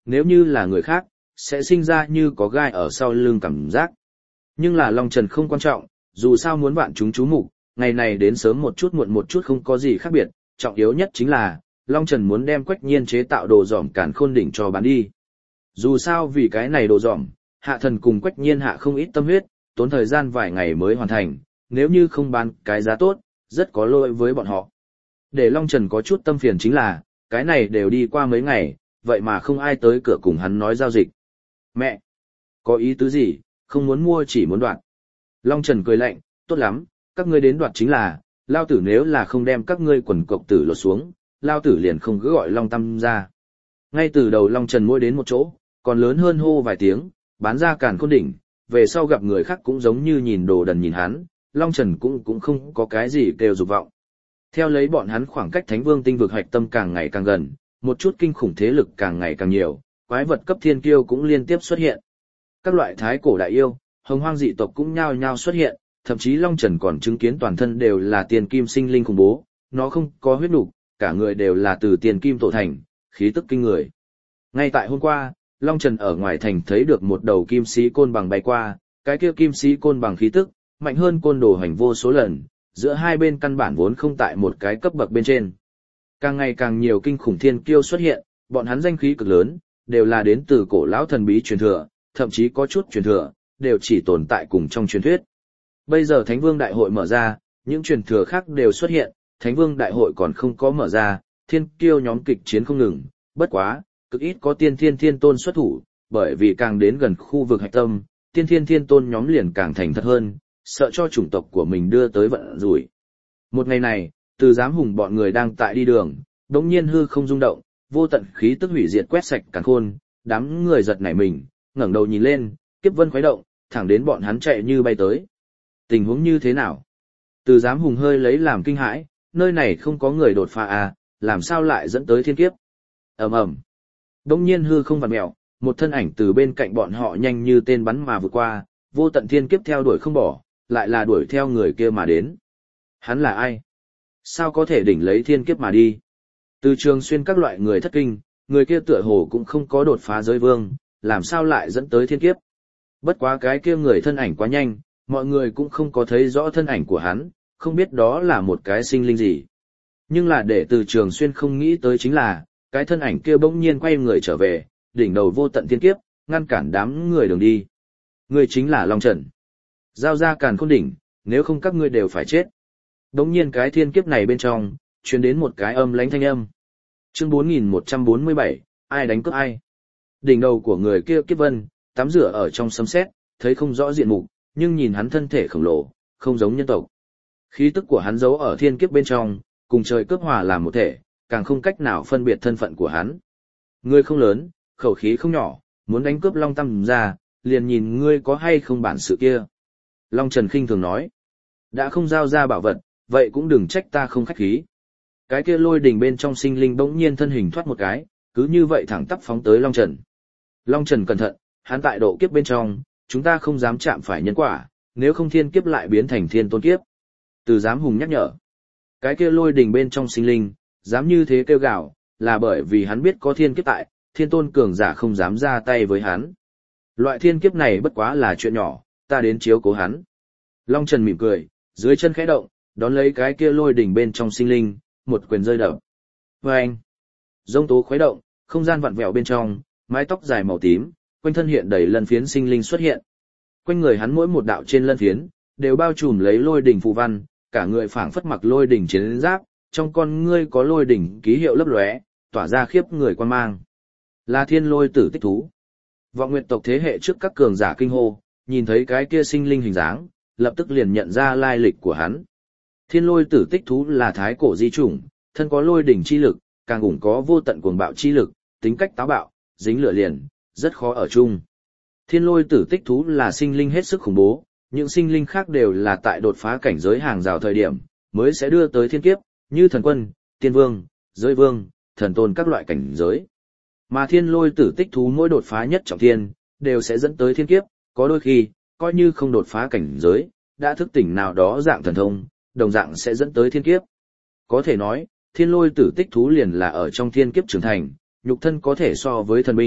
nếu như là người khác, sẽ sinh ra như có gai ở sau lưng cảm giác. Nhưng là Long Trần không quan trọng, dù sao muốn vạn chúng chú mục, ngày này đến sớm một chút muộn một chút không có gì khác biệt, trọng yếu nhất chính là, Long Trần muốn đem Quách Nhiên chế tạo đồ giỏm càn khôn đỉnh cho bán đi. Dù sao vì cái này đồ giỏm, Hạ Thần cùng Quách Nhiên hạ không ít tâm huyết, tốn thời gian vài ngày mới hoàn thành, nếu như không bán cái giá tốt, rất có lỗi với bọn họ. Để Long Trần có chút tâm phiền chính là, cái này đều đi qua mấy ngày, vậy mà không ai tới cửa cùng hắn nói giao dịch. Mẹ! Có ý tứ gì, không muốn mua chỉ muốn đoạt. Long Trần cười lạnh, tốt lắm, các ngươi đến đoạt chính là, lao tử nếu là không đem các ngươi quần cộc tử lột xuống, lao tử liền không cứ gọi Long Tam ra. Ngay từ đầu Long Trần mỗi đến một chỗ, còn lớn hơn hô vài tiếng, bán ra càn khôn đỉnh, về sau gặp người khác cũng giống như nhìn đồ đần nhìn hắn, Long Trần cũng cũng không có cái gì kêu dục vọng. Theo lấy bọn hắn khoảng cách Thánh Vương tinh vực hạch tâm càng ngày càng gần, một chút kinh khủng thế lực càng ngày càng nhiều, quái vật cấp thiên kiêu cũng liên tiếp xuất hiện. Các loại thái cổ đại yêu, hồng hoang dị tộc cũng nhao nhao xuất hiện, thậm chí Long Trần còn chứng kiến toàn thân đều là tiền kim sinh linh khủng bố, nó không có huyết nục, cả người đều là từ tiền kim tổ thành, khí tức kinh người. Ngay tại hôm qua, Long Trần ở ngoài thành thấy được một đầu kim sĩ côn bằng bay qua, cái kia kim sĩ côn bằng khí tức, mạnh hơn côn đồ hành vô số lần, giữa hai bên căn bản vốn không tại một cái cấp bậc bên trên. Càng ngày càng nhiều kinh khủng thiên kiêu xuất hiện, bọn hắn danh khí cực lớn, đều là đến từ cổ lão thần bí truyền thừa, thậm chí có chút truyền thừa, đều chỉ tồn tại cùng trong truyền thuyết. Bây giờ Thánh Vương Đại hội mở ra, những truyền thừa khác đều xuất hiện, Thánh Vương Đại hội còn không có mở ra, thiên kiêu nhóm kịch chiến không ngừng, bất quá, cực ít có tiên thiên thiên tôn xuất thủ, bởi vì càng đến gần khu vực hạch tâm, tiên thiên thiên tôn nhóm liền càng thành thật hơn, sợ cho chủng tộc của mình đưa tới vận rủi. Một ngày này, từ giám hùng bọn người đang tại đi đường, đống nhiên hư không rung động, vô tận khí tức hủy diệt quét sạch càn khôn, đám người giật nảy mình, ngẩng đầu nhìn lên, kiếp vân khuấy động, thẳng đến bọn hắn chạy như bay tới. Tình huống như thế nào? Từ giám hùng hơi lấy làm kinh hãi, nơi này không có người đột phá à, làm sao lại dẫn tới thiên kiếp? Ầm ầm. Đống nhiên hư không vặn mèo, một thân ảnh từ bên cạnh bọn họ nhanh như tên bắn mà vượt qua, vô tận thiên kiếp theo đuổi không bỏ, lại là đuổi theo người kia mà đến. Hắn là ai? Sao có thể đỉnh lấy thiên kiếp mà đi? Từ Trường Xuyên các loại người thất kinh, người kia tựa hồ cũng không có đột phá giới vương, làm sao lại dẫn tới thiên kiếp? Bất quá cái kia người thân ảnh quá nhanh, mọi người cũng không có thấy rõ thân ảnh của hắn, không biết đó là một cái sinh linh gì. Nhưng là để Từ Trường Xuyên không nghĩ tới chính là, cái thân ảnh kia bỗng nhiên quay người trở về, đỉnh đầu vô tận thiên kiếp, ngăn cản đám người đường đi. Người chính là Long Trần. Giao ra càn khôn đỉnh, nếu không các ngươi đều phải chết. Đống nhiên cái thiên kiếp này bên trong, truyền đến một cái âm lãnh thanh âm. Chương bốn nghìn một trăm bốn mươi bảy, ai đánh cướp ai? Đỉnh đầu của người kia kiếp vân, tắm rửa ở trong sấm sét, thấy không rõ diện mục, nhưng nhìn hắn thân thể khổng lồ, không giống nhân tộc. Khí tức của hắn giấu ở thiên kiếp bên trong, cùng trời cướp hòa làm một thể, càng không cách nào phân biệt thân phận của hắn. Ngươi không lớn, khẩu khí không nhỏ, muốn đánh cướp Long Tam ra, liền nhìn ngươi có hay không bản sự kia. Long Trần khinh thường nói, đã không giao ra bảo vật, vậy cũng đừng trách ta không khách khí. Cái kia lôi đỉnh bên trong sinh linh bỗng nhiên thân hình thoát một cái, cứ như vậy thẳng tắp phóng tới Long Trần. Long Trần cẩn thận, hắn tại độ kiếp bên trong, chúng ta không dám chạm phải nhân quả, nếu không thiên kiếp lại biến thành thiên tôn kiếp. Từ giám hùng nhắc nhở, cái kia lôi đỉnh bên trong sinh linh, dám như thế kêu gào, là bởi vì hắn biết có thiên kiếp tại, thiên tôn cường giả không dám ra tay với hắn. Loại thiên kiếp này bất quá là chuyện nhỏ, ta đến chiếu cố hắn. Long Trần mỉm cười, dưới chân khẽ động, đón lấy cái kia lôi đỉnh bên trong sinh linh, một quyền rơi đập. Và anh, giông tố khuấy động, không gian vặn vẹo bên trong, mái tóc dài màu tím, quanh thân hiện đầy lân phiến sinh linh xuất hiện. Quanh người hắn mỗi một đạo trên lân phiến, đều bao trùm lấy lôi đỉnh phù văn, cả người phảng phất mặc lôi đỉnh chiến giáp, trong con ngươi có lôi đỉnh ký hiệu lấp lóe, tỏa ra khiếp người quan mang. Là thiên lôi tử tích thú. Vọng Nguyệt tộc thế hệ trước các cường giả kinh hô, nhìn thấy cái kia sinh linh hình dáng, lập tức liền nhận ra lai lịch của hắn. Thiên lôi tử tích thú là thái cổ di chủng, thân có lôi đỉnh chi lực, càng ủng có vô tận cuồng bạo chi lực, tính cách táo bạo, dính lửa liền, rất khó ở chung. Thiên lôi tử tích thú là sinh linh hết sức khủng bố, những sinh linh khác đều là tại đột phá cảnh giới hàng rào thời điểm, mới sẽ đưa tới thiên kiếp, như thần quân, tiên vương, giới vương, thần tôn các loại cảnh giới. Mà thiên lôi tử tích thú mỗi đột phá nhất trọng thiên, đều sẽ dẫn tới thiên kiếp, có đôi khi, coi như không đột phá cảnh giới, đã thức tỉnh nào đó dạng thần thông, đồng dạng sẽ dẫn tới thiên kiếp. Có thể nói, thiên lôi tử tích thú liền là ở trong thiên kiếp trưởng thành, nhục thân có thể so với thần binh,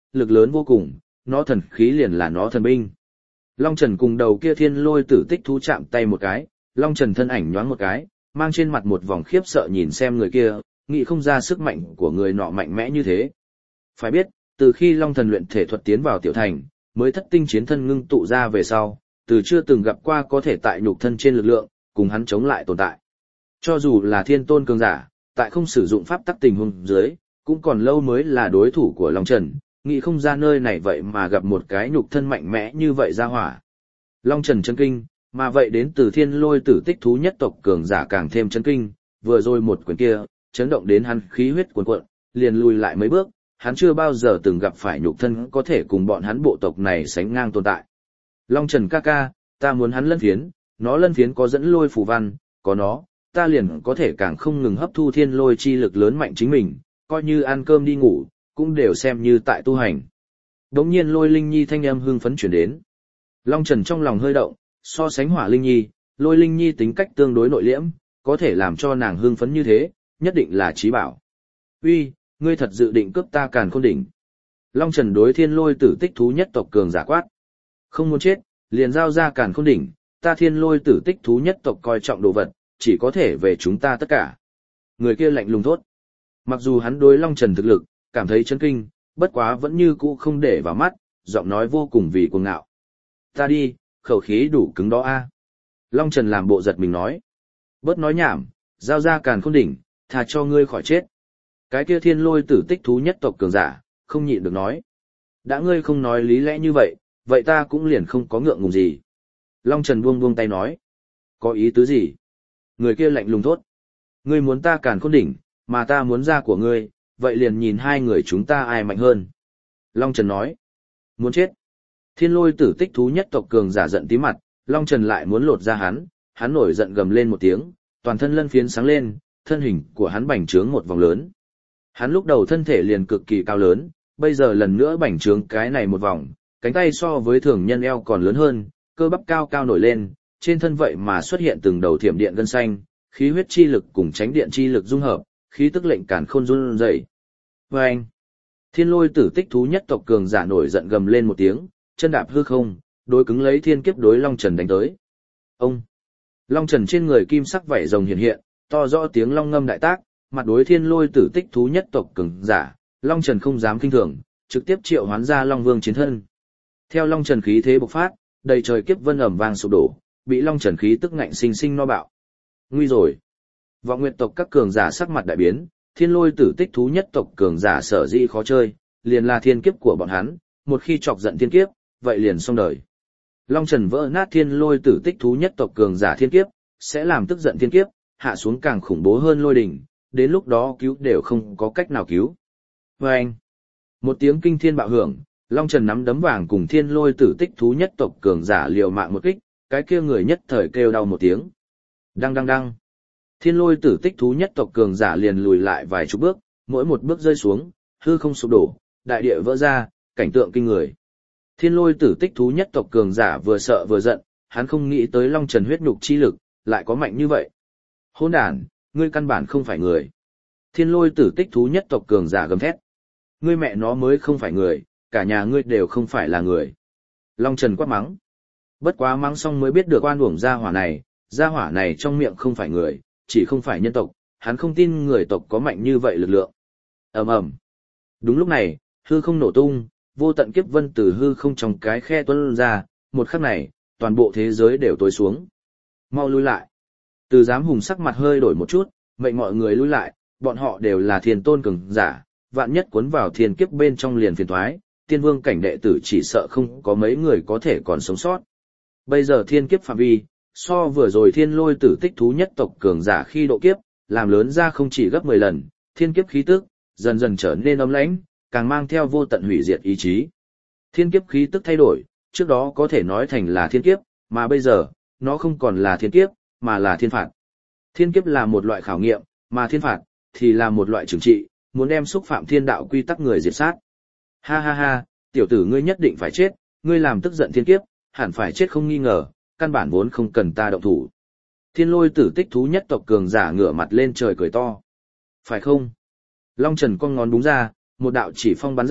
lực lớn vô cùng, nó thần khí liền là nó thần binh. Long Trần cùng đầu kia thiên lôi tử tích thú chạm tay một cái, Long Trần thân ảnh nhoáng một cái, mang trên mặt một vòng khiếp sợ nhìn xem người kia, nghĩ không ra sức mạnh của người nọ mạnh mẽ như thế. Phải biết, từ khi Long Thần luyện thể thuật tiến vào tiểu thành, mới thất tinh chiến thân ngưng tụ ra về sau, từ chưa từng gặp qua có thể tại nhục thân trên lực lượng, cùng hắn chống lại tồn tại. Cho dù là thiên tôn cường giả, tại không sử dụng pháp tắc tình huống dưới, cũng còn lâu mới là đối thủ của Long Trần, nghĩ không ra nơi này vậy mà gặp một cái nhục thân mạnh mẽ như vậy ra hỏa. Long Trần chấn kinh, mà vậy đến từ thiên lôi tử tích thú nhất tộc cường giả càng thêm chấn kinh, vừa rồi một quyền kia, chấn động đến hắn khí huyết cuồn cuộn, liền lùi lại mấy bước, hắn chưa bao giờ từng gặp phải nhục thân có thể cùng bọn hắn bộ tộc này sánh ngang tồn tại. Long Trần ca ca, ta muốn hắn lân phiến, nó lân phiến có dẫn lôi phù văn, có nó, ta liền có thể càng không ngừng hấp thu thiên lôi chi lực lớn mạnh chính mình, coi như ăn cơm đi ngủ, cũng đều xem như tại tu hành. Đống nhiên Lôi Linh Nhi thanh âm hưng phấn chuyển đến. Long Trần trong lòng hơi động, so sánh Hỏa Linh Nhi, Lôi Linh Nhi tính cách tương đối nội liễm, có thể làm cho nàng hưng phấn như thế, nhất định là trí bảo. Uy, ngươi thật dự định cướp ta Càn Khôn Đỉnh? Long Trần đối thiên lôi tử tích thú nhất tộc cường giả quát. Không muốn chết, liền giao ra Càn Khôn Đỉnh, ta thiên lôi tử tích thú nhất tộc coi trọng đồ vật, chỉ có thể về chúng ta tất cả. Người kia lạnh lùng thốt. Mặc dù hắn đối Long Trần thực lực, cảm thấy chấn kinh, bất quá vẫn như cũ không để vào mắt, giọng nói vô cùng vì cuồng ngạo. Ta đi, khẩu khí đủ cứng đó a. Long Trần làm bộ giật mình nói. Bớt nói nhảm, giao ra Càn Khôn Đỉnh, thà cho ngươi khỏi chết. Cái kia thiên lôi tử tích thú nhất tộc cường giả, không nhịn được nói. Đã ngươi không nói lý lẽ như vậy, vậy ta cũng liền không có ngượng ngùng gì. Long Trần buông buông tay nói. Có ý tứ gì? Người kia lạnh lùng thốt. Ngươi muốn ta Càn Khôn Đỉnh, mà ta muốn ra của ngươi, vậy liền nhìn hai người chúng ta ai mạnh hơn. Long Trần nói. Muốn chết. Thiên lôi tử tích thú nhất tộc cường giả giận tí mặt, Long Trần lại muốn lột ra hắn, hắn nổi giận gầm lên một tiếng, toàn thân lân phiến sáng lên, thân hình của hắn bành trướng một vòng lớn. Hắn lúc đầu thân thể liền cực kỳ cao lớn, bây giờ lần nữa bành trướng cái này một vòng, cánh tay so với thường nhân eo còn lớn hơn, cơ bắp cao cao nổi lên, trên thân vậy mà xuất hiện từng đầu thiểm điện gân xanh, khí huyết chi lực cùng tránh điện chi lực dung hợp, khí tức lệnh càn khôn run rẩy. Vâng! Thiên lôi tử tích thú nhất tộc cường giả nổi giận gầm lên một tiếng, chân đạp hư không, đối cứng lấy thiên kiếp đối Long Trần đánh tới. Ông! Long Trần trên người kim sắc vảy rồng hiện hiện, to rõ tiếng long ngâm đại tác, mặt đối thiên lôi tử tích thú nhất tộc cường giả, Long Trần không dám kinh thường, trực tiếp triệu hoán ra Long Vương chiến thân. Theo Long Trần khí thế bộc phát, đầy trời kiếp vân ầm vang sụp đổ, bị Long Trần khí tức ngạnh sinh sinh no bạo. Nguy rồi! Vọng Nguyệt tộc các cường giả sắc mặt đại biến, thiên lôi tử tích thú nhất tộc cường giả sở dĩ khó chơi, liền là thiên kiếp của bọn hắn, một khi chọc giận thiên kiếp, vậy liền xong đời. Long Trần vỡ nát thiên lôi tử tích thú nhất tộc cường giả thiên kiếp, sẽ làm tức giận thiên kiếp, hạ xuống càng khủng bố hơn lôi đỉnh, đến lúc đó cứu đều không có cách nào cứu. Và anh, một tiếng kinh thiên bạo hưởng, Long Trần nắm đấm vàng cùng thiên lôi tử tích thú nhất tộc cường giả liều mạng một kích, cái kia người nhất thời kêu đau một tiếng. Đăng đăng đăng. Thiên lôi tử tích thú nhất tộc cường giả liền lùi lại vài chục bước, mỗi một bước rơi xuống, hư không sụp đổ, đại địa vỡ ra, cảnh tượng kinh người. Thiên lôi tử tích thú nhất tộc cường giả vừa sợ vừa giận, hắn không nghĩ tới Long Trần huyết nhục chi lực, lại có mạnh như vậy. Hỗn đản, ngươi căn bản không phải người. Thiên lôi tử tích thú nhất tộc cường giả gầm thét. Ngươi mẹ nó mới không phải người, cả nhà ngươi đều không phải là người. Long Trần quát mắng. Bất quá mắng xong mới biết được oan uổng gia hỏa này, gia hỏa này trong miệng không phải người, chỉ không phải nhân tộc, hắn không tin người tộc có mạnh như vậy lực lượng. Ầm ầm. Đúng lúc này, hư không nổ tung, vô tận kiếp vân từ hư không trong cái khe tuôn ra, một khắc này, toàn bộ thế giới đều tối xuống. Mau lui lại. Từ giám hùng sắc mặt hơi đổi một chút, mệnh mọi người lui lại, bọn họ đều là thiên tôn cường giả, vạn nhất cuốn vào thiên kiếp bên trong liền phiền toái, tiên vương cảnh đệ tử chỉ sợ không có mấy người có thể còn sống sót. Bây giờ thiên kiếp phạm vi, so vừa rồi thiên lôi tử tích thú nhất tộc cường giả khi độ kiếp, làm lớn ra không chỉ gấp mười lần, thiên kiếp khí tức, dần dần trở nên ấm lãnh, càng mang theo vô tận hủy diệt ý chí. Thiên kiếp khí tức thay đổi, trước đó có thể nói thành là thiên kiếp, mà bây giờ, nó không còn là thiên kiếp, mà là thiên phạt. Thiên kiếp là một loại khảo nghiệm, mà thiên phạt, thì là một loại trừng trị, muốn đem xúc phạm thiên đạo quy tắc người diệt sát. Ha ha ha, tiểu tử ngươi nhất định phải chết, ngươi làm tức giận thiên kiếp, hẳn phải chết không nghi ngờ, căn bản vốn không cần ta động thủ. Thiên lôi tử tích thú nhất tộc cường giả ngửa mặt lên trời cười to. Phải không? Long Trần cong ngón đúng ra, một đạo chỉ phong bắn ra,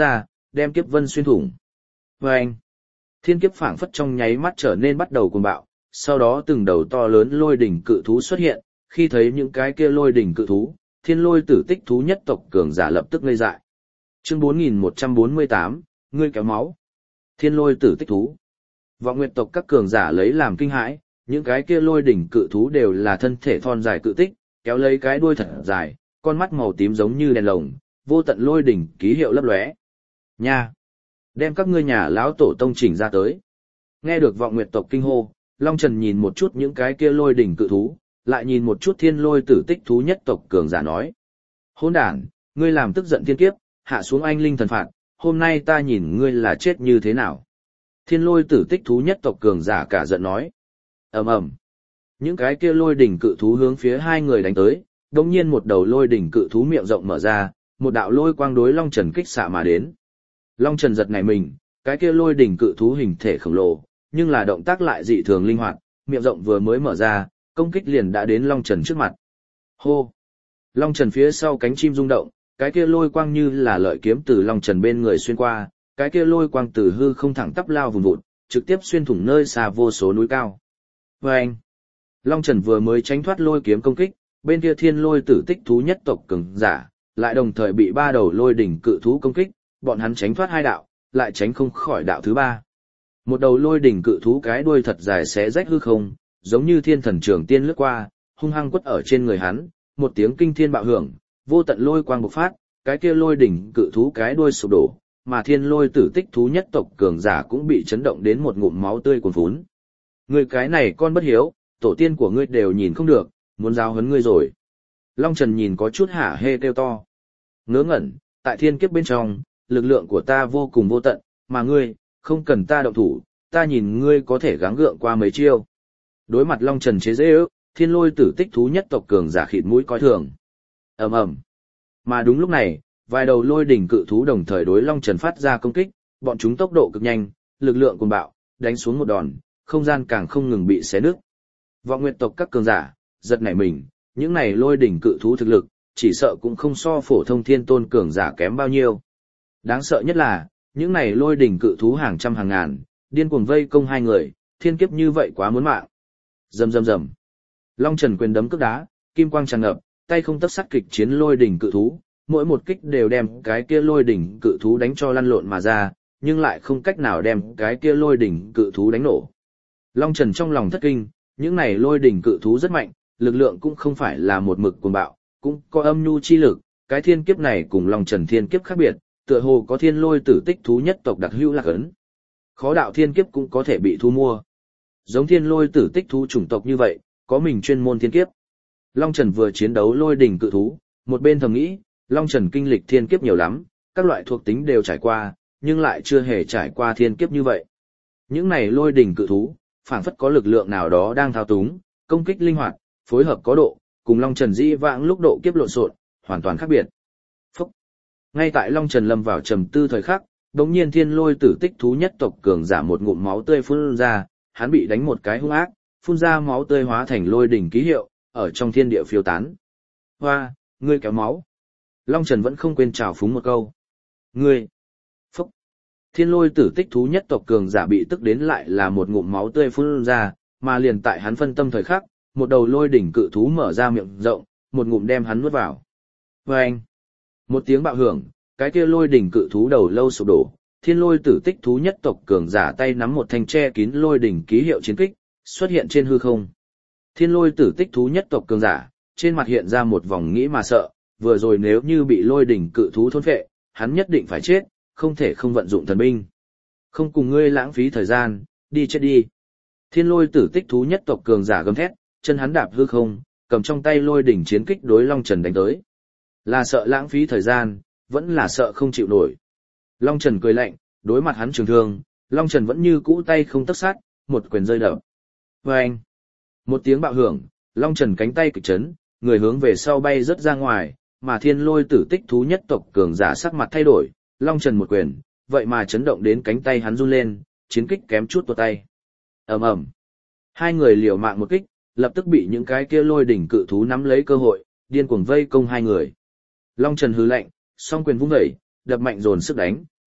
đem kiếp vân xuyên thủng. Và anh, thiên kiếp phảng phất trong nháy mắt trở nên bắt đầu cuồng bạo, sau đó từng đầu to lớn lôi đỉnh cự thú xuất hiện, khi thấy những cái kia lôi đỉnh cự thú, thiên lôi tử tích thú nhất tộc cường giả lập tức ngây dại. Chương bốn nghìn một trăm bốn mươi tám, ngươi kéo máu. Thiên lôi tử tích thú. Vọng Nguyệt tộc các cường giả lấy làm kinh hãi, những cái kia lôi đỉnh cự thú đều là thân thể thon dài cự tích, kéo lấy cái đuôi thật dài, con mắt màu tím giống như đèn lồng, vô tận lôi đỉnh ký hiệu lấp lóe. Nha! Đem các ngươi nhà lão tổ tông chỉnh ra tới. Nghe được Vọng Nguyệt tộc kinh hô, Long Trần nhìn một chút những cái kia lôi đỉnh cự thú, lại nhìn một chút thiên lôi tử tích thú nhất tộc cường giả nói. Hỗn đản, ngươi làm tức giận thiên kiếp, hạ xuống anh linh thần phạt, hôm nay ta nhìn ngươi là chết như thế nào. Thiên lôi tử tích thú nhất tộc cường giả cả giận nói. Ầm ầm. Những cái kia lôi đỉnh cự thú hướng phía hai người đánh tới, đồng nhiên một đầu lôi đỉnh cự thú miệng rộng mở ra, một đạo lôi quang đối Long Trần kích xạ mà đến. Long Trần giật nảy mình, cái kia lôi đỉnh cự thú hình thể khổng lồ, nhưng là động tác lại dị thường linh hoạt, miệng rộng vừa mới mở ra, công kích liền đã đến Long Trần trước mặt. Hô! Long Trần phía sau cánh chim rung động, cái kia lôi quang như là lợi kiếm từ Long Trần bên người xuyên qua, cái kia lôi quang từ hư không thẳng tắp lao vùn vụt, trực tiếp xuyên thủng nơi xa vô số núi cao. Và anh, Long Trần vừa mới tránh thoát lôi kiếm công kích, bên kia thiên lôi tử tích thú nhất tộc cường giả, lại đồng thời bị ba đầu lôi đỉnh cự thú công kích, bọn hắn tránh thoát hai đạo, lại tránh không khỏi đạo thứ ba. Một đầu lôi đỉnh cự thú cái đuôi thật dài xé rách hư không, giống như thiên thần trường tiên lướt qua, hung hăng quất ở trên người hắn, một tiếng kinh thiên bạo hưởng, vô tận lôi quang bộc phát, cái kia lôi đỉnh cự thú cái đuôi sụp đổ, mà thiên lôi tử tích thú nhất tộc cường giả cũng bị chấn động đến một ngụm máu tươi cuồn phún. Ngươi cái này con bất hiếu, tổ tiên của ngươi đều nhìn không được, muốn giáo huấn ngươi rồi. Long Trần nhìn có chút hả hê kêu to. Ngớ ngẩn, tại thiên kiếp bên trong, lực lượng của ta vô cùng vô tận, mà ngươi, không cần ta động thủ, ta nhìn ngươi có thể gắng gượng qua mấy chiêu. Đối mặt Long Trần chế giễu, thiên lôi tử tích thú nhất tộc cường giả khịt mũi coi thường. Ầm ầm. Mà đúng lúc này, vài đầu lôi đỉnh cự thú đồng thời đối Long Trần phát ra công kích, bọn chúng tốc độ cực nhanh, lực lượng cuồng bạo, đánh xuống một đòn, không gian càng không ngừng bị xé nứt. Vọng Nguyệt tộc các cường giả giật nảy mình, những này lôi đỉnh cự thú thực lực, chỉ sợ cũng không so phổ thông thiên tôn cường giả kém bao nhiêu. Đáng sợ nhất là, những này lôi đỉnh cự thú hàng trăm hàng ngàn, điên cuồng vây công hai người, thiên kiếp như vậy quá muốn mạng. Rầm rầm rầm. Long Trần quyền đấm cước đá, kim quang tràn ngập, tay không tấc sắt kịch chiến lôi đỉnh cự thú, mỗi một kích đều đem cái kia lôi đỉnh cự thú đánh cho lăn lộn mà ra, nhưng lại không cách nào đem cái kia lôi đỉnh cự thú đánh nổ. Long Trần trong lòng thất kinh, những này lôi đỉnh cự thú rất mạnh, lực lượng cũng không phải là một mực cuồng bạo, cũng có âm nhu chi lực, cái thiên kiếp này cùng Long Trần thiên kiếp khác biệt, tựa hồ có thiên lôi tử tích thú nhất tộc đặc hữu lạc ấn. Khó đạo thiên kiếp cũng có thể bị thu mua. Giống thiên lôi tử tích thú chủng tộc như vậy, có mình chuyên môn thiên kiếp. Long Trần vừa chiến đấu lôi đỉnh cự thú, một bên thầm nghĩ, Long Trần kinh lịch thiên kiếp nhiều lắm, các loại thuộc tính đều trải qua, nhưng lại chưa hề trải qua thiên kiếp như vậy. Những này lôi đỉnh cự thú, phảng phất có lực lượng nào đó đang thao túng, công kích linh hoạt, phối hợp có độ, cùng Long Trần dĩ vãng lúc độ kiếp lộn xộn, hoàn toàn khác biệt. Phúc. Ngay tại Long Trần lâm vào trầm tư thời khắc, đống nhiên thiên lôi tử tích thú nhất tộc cường giả một ngụm máu tươi phun ra, hắn bị đánh một cái hung ác, phun ra máu tươi hóa thành lôi đỉnh ký hiệu, ở trong thiên địa phiêu tán. Hoa, ngươi kéo máu. Long Trần vẫn không quên chào phúng một câu. Ngươi. Phúc. Thiên lôi tử tích thú nhất tộc cường giả bị tức đến lại là một ngụm máu tươi phun ra, mà liền tại hắn phân tâm thời khắc, một đầu lôi đỉnh cự thú mở ra miệng rộng, một ngụm đem hắn nuốt vào. Vâng! Một tiếng bạo hưởng, cái kia lôi đỉnh cự thú đầu lâu sụp đổ, thiên lôi tử tích thú nhất tộc cường giả tay nắm một thanh che kín lôi đỉnh ký hiệu chiến kích, xuất hiện trên hư không. Thiên lôi tử tích thú nhất tộc cường giả, trên mặt hiện ra một vòng nghĩ mà sợ, vừa rồi nếu như bị lôi đỉnh cự thú thôn phệ, hắn nhất định phải chết, không thể không vận dụng thần binh. Không cùng ngươi lãng phí thời gian, đi chết đi. Thiên lôi tử tích thú nhất tộc cường giả gầm thét, chân hắn đạp hư không, cầm trong tay lôi đỉnh chiến kích đối Long Trần đánh tới. Là sợ lãng phí thời gian, vẫn là sợ không chịu nổi. Long Trần cười lạnh, đối mặt hắn trường thương, Long Trần vẫn như cũ tay không tấc sát, một quyền rơi đập. Vâng! Một tiếng bạo hưởng, Long Trần cánh tay kịch chấn, người hướng về sau bay rất ra ngoài, mà thiên lôi tử tích thú nhất tộc cường giả sắc mặt thay đổi, Long Trần một quyền, vậy mà chấn động đến cánh tay hắn run lên, chiến kích kém chút tuột tay. Ầm ầm. Hai người liều mạng một kích, lập tức bị những cái kia lôi đỉnh cự thú nắm lấy cơ hội, điên cuồng vây công hai người. Long Trần hừ lạnh, song quyền vung dậy, đập mạnh dồn sức đánh,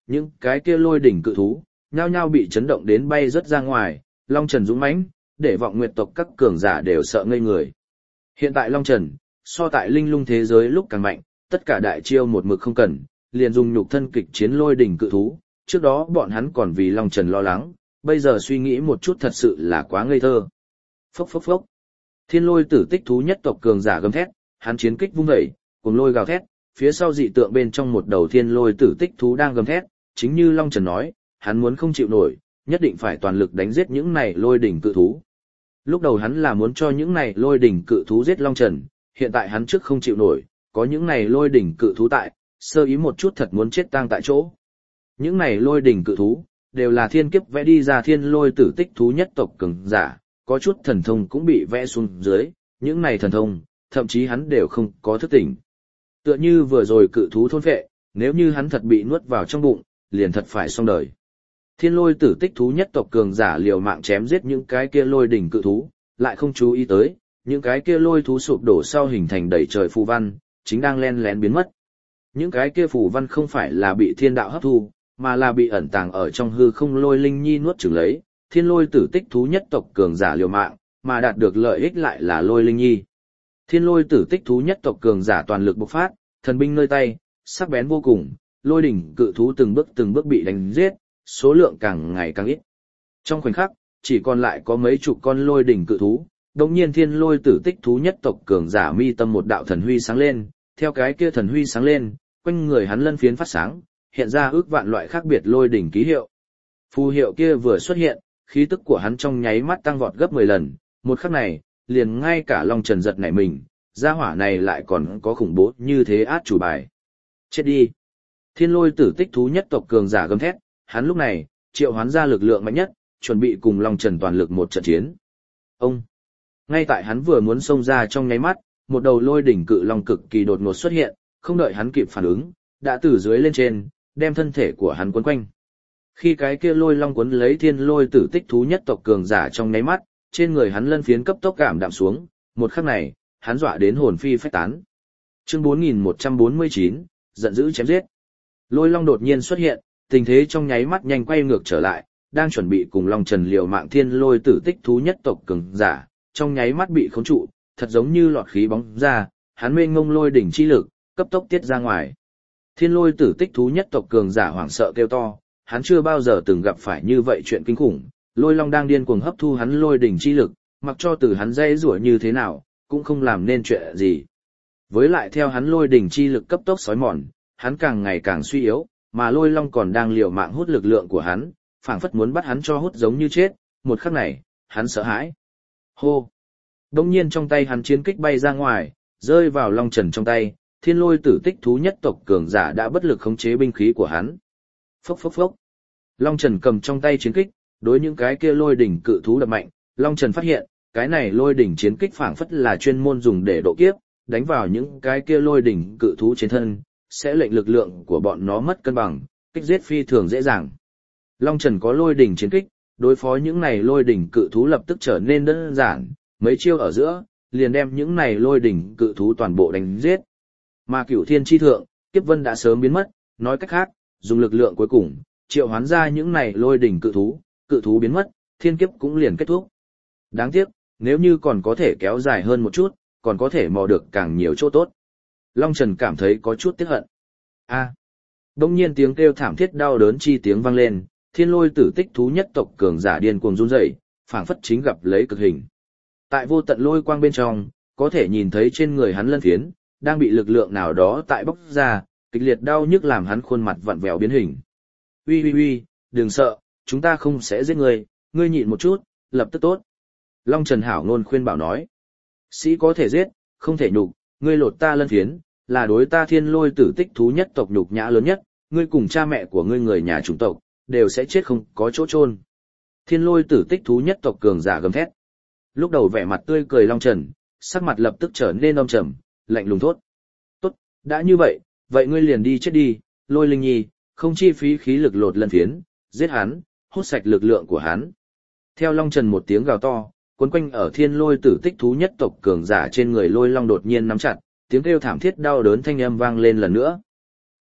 những cái kia lôi đỉnh cự thú, nhao nhao bị chấn động đến bay rất ra ngoài, Long Trần dũng mãnh, để vọng nguyệt tộc các cường giả đều sợ ngây người. Hiện tại Long Trần, so tại linh lung thế giới lúc càng mạnh, tất cả đại chiêu một mực không cần, liền dùng nhục thân kịch chiến lôi đỉnh cự thú, trước đó bọn hắn còn vì Long Trần lo lắng, bây giờ suy nghĩ một chút thật sự là quá ngây thơ. Phốc phốc phốc. Thiên lôi tử tích thú nhất tộc cường giả gầm thét, hắn chiến kích vung dậy, cùng lôi gào thét, phía sau dị tượng bên trong một đầu thiên lôi tử tích thú đang gầm thét, chính như Long Trần nói, hắn muốn không chịu nổi, nhất định phải toàn lực đánh giết những này lôi đỉnh cự thú. Lúc đầu hắn là muốn cho những này lôi đỉnh cự thú giết Long Trần, hiện tại hắn trước không chịu nổi, có những này lôi đỉnh cự thú tại, sơ ý một chút thật muốn chết tang tại chỗ. Những này lôi đỉnh cự thú, đều là thiên kiếp vẽ đi ra thiên lôi tử tích thú nhất tộc cường giả, có chút thần thông cũng bị vẽ xuống dưới, những này thần thông, thậm chí hắn đều không có thức tỉnh. Tựa như vừa rồi cự thú thôn phệ, nếu như hắn thật bị nuốt vào trong bụng, liền thật phải xong đời. Thiên lôi tử tích thú nhất tộc cường giả liều mạng chém giết những cái kia lôi đỉnh cự thú, lại không chú ý tới, những cái kia lôi thú sụp đổ sau hình thành đầy trời phù văn, chính đang len lén biến mất. Những cái kia phù văn không phải là bị thiên đạo hấp thu, mà là bị ẩn tàng ở trong hư không lôi linh nhi nuốt chửng lấy, thiên lôi tử tích thú nhất tộc cường giả liều mạng, mà đạt được lợi ích lại là lôi linh nhi. Thiên lôi tử tích thú nhất tộc cường giả toàn lực bộc phát, thần binh nơi tay, sắc bén vô cùng, lôi đỉnh cự thú từng bước từng bước bị đánh giết, số lượng càng ngày càng ít. Trong khoảnh khắc, chỉ còn lại có mấy chục con lôi đỉnh cự thú, đồng nhiên thiên lôi tử tích thú nhất tộc cường giả mi tâm một đạo thần huy sáng lên, theo cái kia thần huy sáng lên, quanh người hắn lân phiến phát sáng, hiện ra ước vạn loại khác biệt lôi đỉnh ký hiệu. Phù hiệu kia vừa xuất hiện, khí tức của hắn trong nháy mắt tăng vọt gấp mười lần, một khắc này, liền ngay cả Long Trần giật nảy mình, gia hỏa này lại còn có khủng bố như thế át chủ bài. Chết đi! Thiên lôi tử tích thú nhất tộc cường giả gầm thét, hắn lúc này, triệu hoán ra lực lượng mạnh nhất, chuẩn bị cùng Long Trần toàn lực một trận chiến. Ông! Ngay tại hắn vừa muốn xông ra trong nháy mắt, một đầu lôi đỉnh cự long cực kỳ đột ngột xuất hiện, không đợi hắn kịp phản ứng, đã từ dưới lên trên, đem thân thể của hắn quấn quanh. Khi cái kia lôi long quấn lấy thiên lôi tử tích thú nhất tộc cường giả trong nháy mắt, trên người hắn lân phiến cấp tốc cảm đạm xuống, một khắc này, hắn dọa đến hồn phi phách tán. Chương bốn nghìn một trăm bốn mươi chín, giận dữ chém giết. Lôi long đột nhiên xuất hiện, tình thế trong nháy mắt nhanh quay ngược trở lại, đang chuẩn bị cùng Long Trần liều mạng thiên lôi tử tích thú nhất tộc cường giả, trong nháy mắt bị khống trụ, thật giống như lọt khí bóng ra, hắn mênh mông lôi đỉnh chi lực, cấp tốc tiết ra ngoài. Thiên lôi tử tích thú nhất tộc cường giả hoảng sợ kêu to, hắn chưa bao giờ từng gặp phải như vậy chuyện kinh khủng, lôi long đang điên cuồng hấp thu hắn lôi đỉnh chi lực, mặc cho từ hắn dây rủa như thế nào, cũng không làm nên chuyện gì. Với lại theo hắn lôi đỉnh chi lực cấp tốc xói mòn, hắn càng ngày càng suy yếu, mà lôi long còn đang liều mạng hút lực lượng của hắn, phảng phất muốn bắt hắn cho hút giống như chết, một khắc này, hắn sợ hãi. Hô! Đông nhiên trong tay hắn chiến kích bay ra ngoài, rơi vào Long Trần trong tay, thiên lôi tử tích thú nhất tộc cường giả đã bất lực khống chế binh khí của hắn. Phốc phốc phốc! Long Trần cầm trong tay chiến kích, đối những cái kia lôi đỉnh cự thú đập mạnh, Long Trần phát hiện, cái này lôi đỉnh chiến kích phảng phất là chuyên môn dùng để độ kiếp, đánh vào những cái kia lôi đỉnh cự thú trên thân, sẽ lệnh lực lượng của bọn nó mất cân bằng, kích giết phi thường dễ dàng. Long Trần có lôi đỉnh chiến kích, đối phó những này lôi đỉnh cự thú lập tức trở nên đơn giản, mấy chiêu ở giữa, liền đem những này lôi đỉnh cự thú toàn bộ đánh giết. Mà Cửu Thiên chi thượng, kiếp vân đã sớm biến mất, nói cách khác, dùng lực lượng cuối cùng, triệu hoán ra những này lôi đỉnh cự thú, cự thú biến mất, thiên kiếp cũng liền kết thúc. Đáng tiếc, nếu như còn có thể kéo dài hơn một chút, còn có thể mò được càng nhiều chỗ tốt. Long Trần cảm thấy có chút tiếc hận. A. À. Đông nhiên tiếng kêu thảm thiết đau đớn chi tiếng vang lên, thiên lôi tử tích thú nhất tộc cường giả điên cuồng run rẩy, phảng phất chính gặp lấy cực hình. Tại vô tận lôi quang bên trong, có thể nhìn thấy trên người hắn lân phiến, đang bị lực lượng nào đó tại bóc ra, kịch liệt đau nhức làm hắn khuôn mặt vặn vẹo biến hình. Uy uy uy, đừng sợ, chúng ta không sẽ giết ngươi, ngươi nhịn một chút, lập tức tốt. Long Trần hảo ngôn khuyên bảo nói. Sĩ có thể giết, không thể nhục, ngươi lột ta lân phiến, là đối ta thiên lôi tử tích thú nhất tộc nhục nhã lớn nhất, ngươi cùng cha mẹ của ngươi người nhà chủng tộc, đều sẽ chết không có chỗ chôn. Thiên lôi tử tích thú nhất tộc cường giả gầm thét. Lúc đầu vẻ mặt tươi cười Long Trần, sắc mặt lập tức trở nên âm trầm, lạnh lùng thốt. Tốt, đã như vậy, vậy ngươi liền đi chết đi, lôi linh nhi, không chi phí khí lực lột lân phiến, giết hắn, hút sạch lực lượng của hắn. Theo Long Trần một tiếng gào to, quấn quanh ở thiên lôi tử tích thú nhất tộc cường giả trên người lôi long đột nhiên nắm chặt, tiếng kêu thảm thiết đau đớn thanh âm vang lên lần nữa.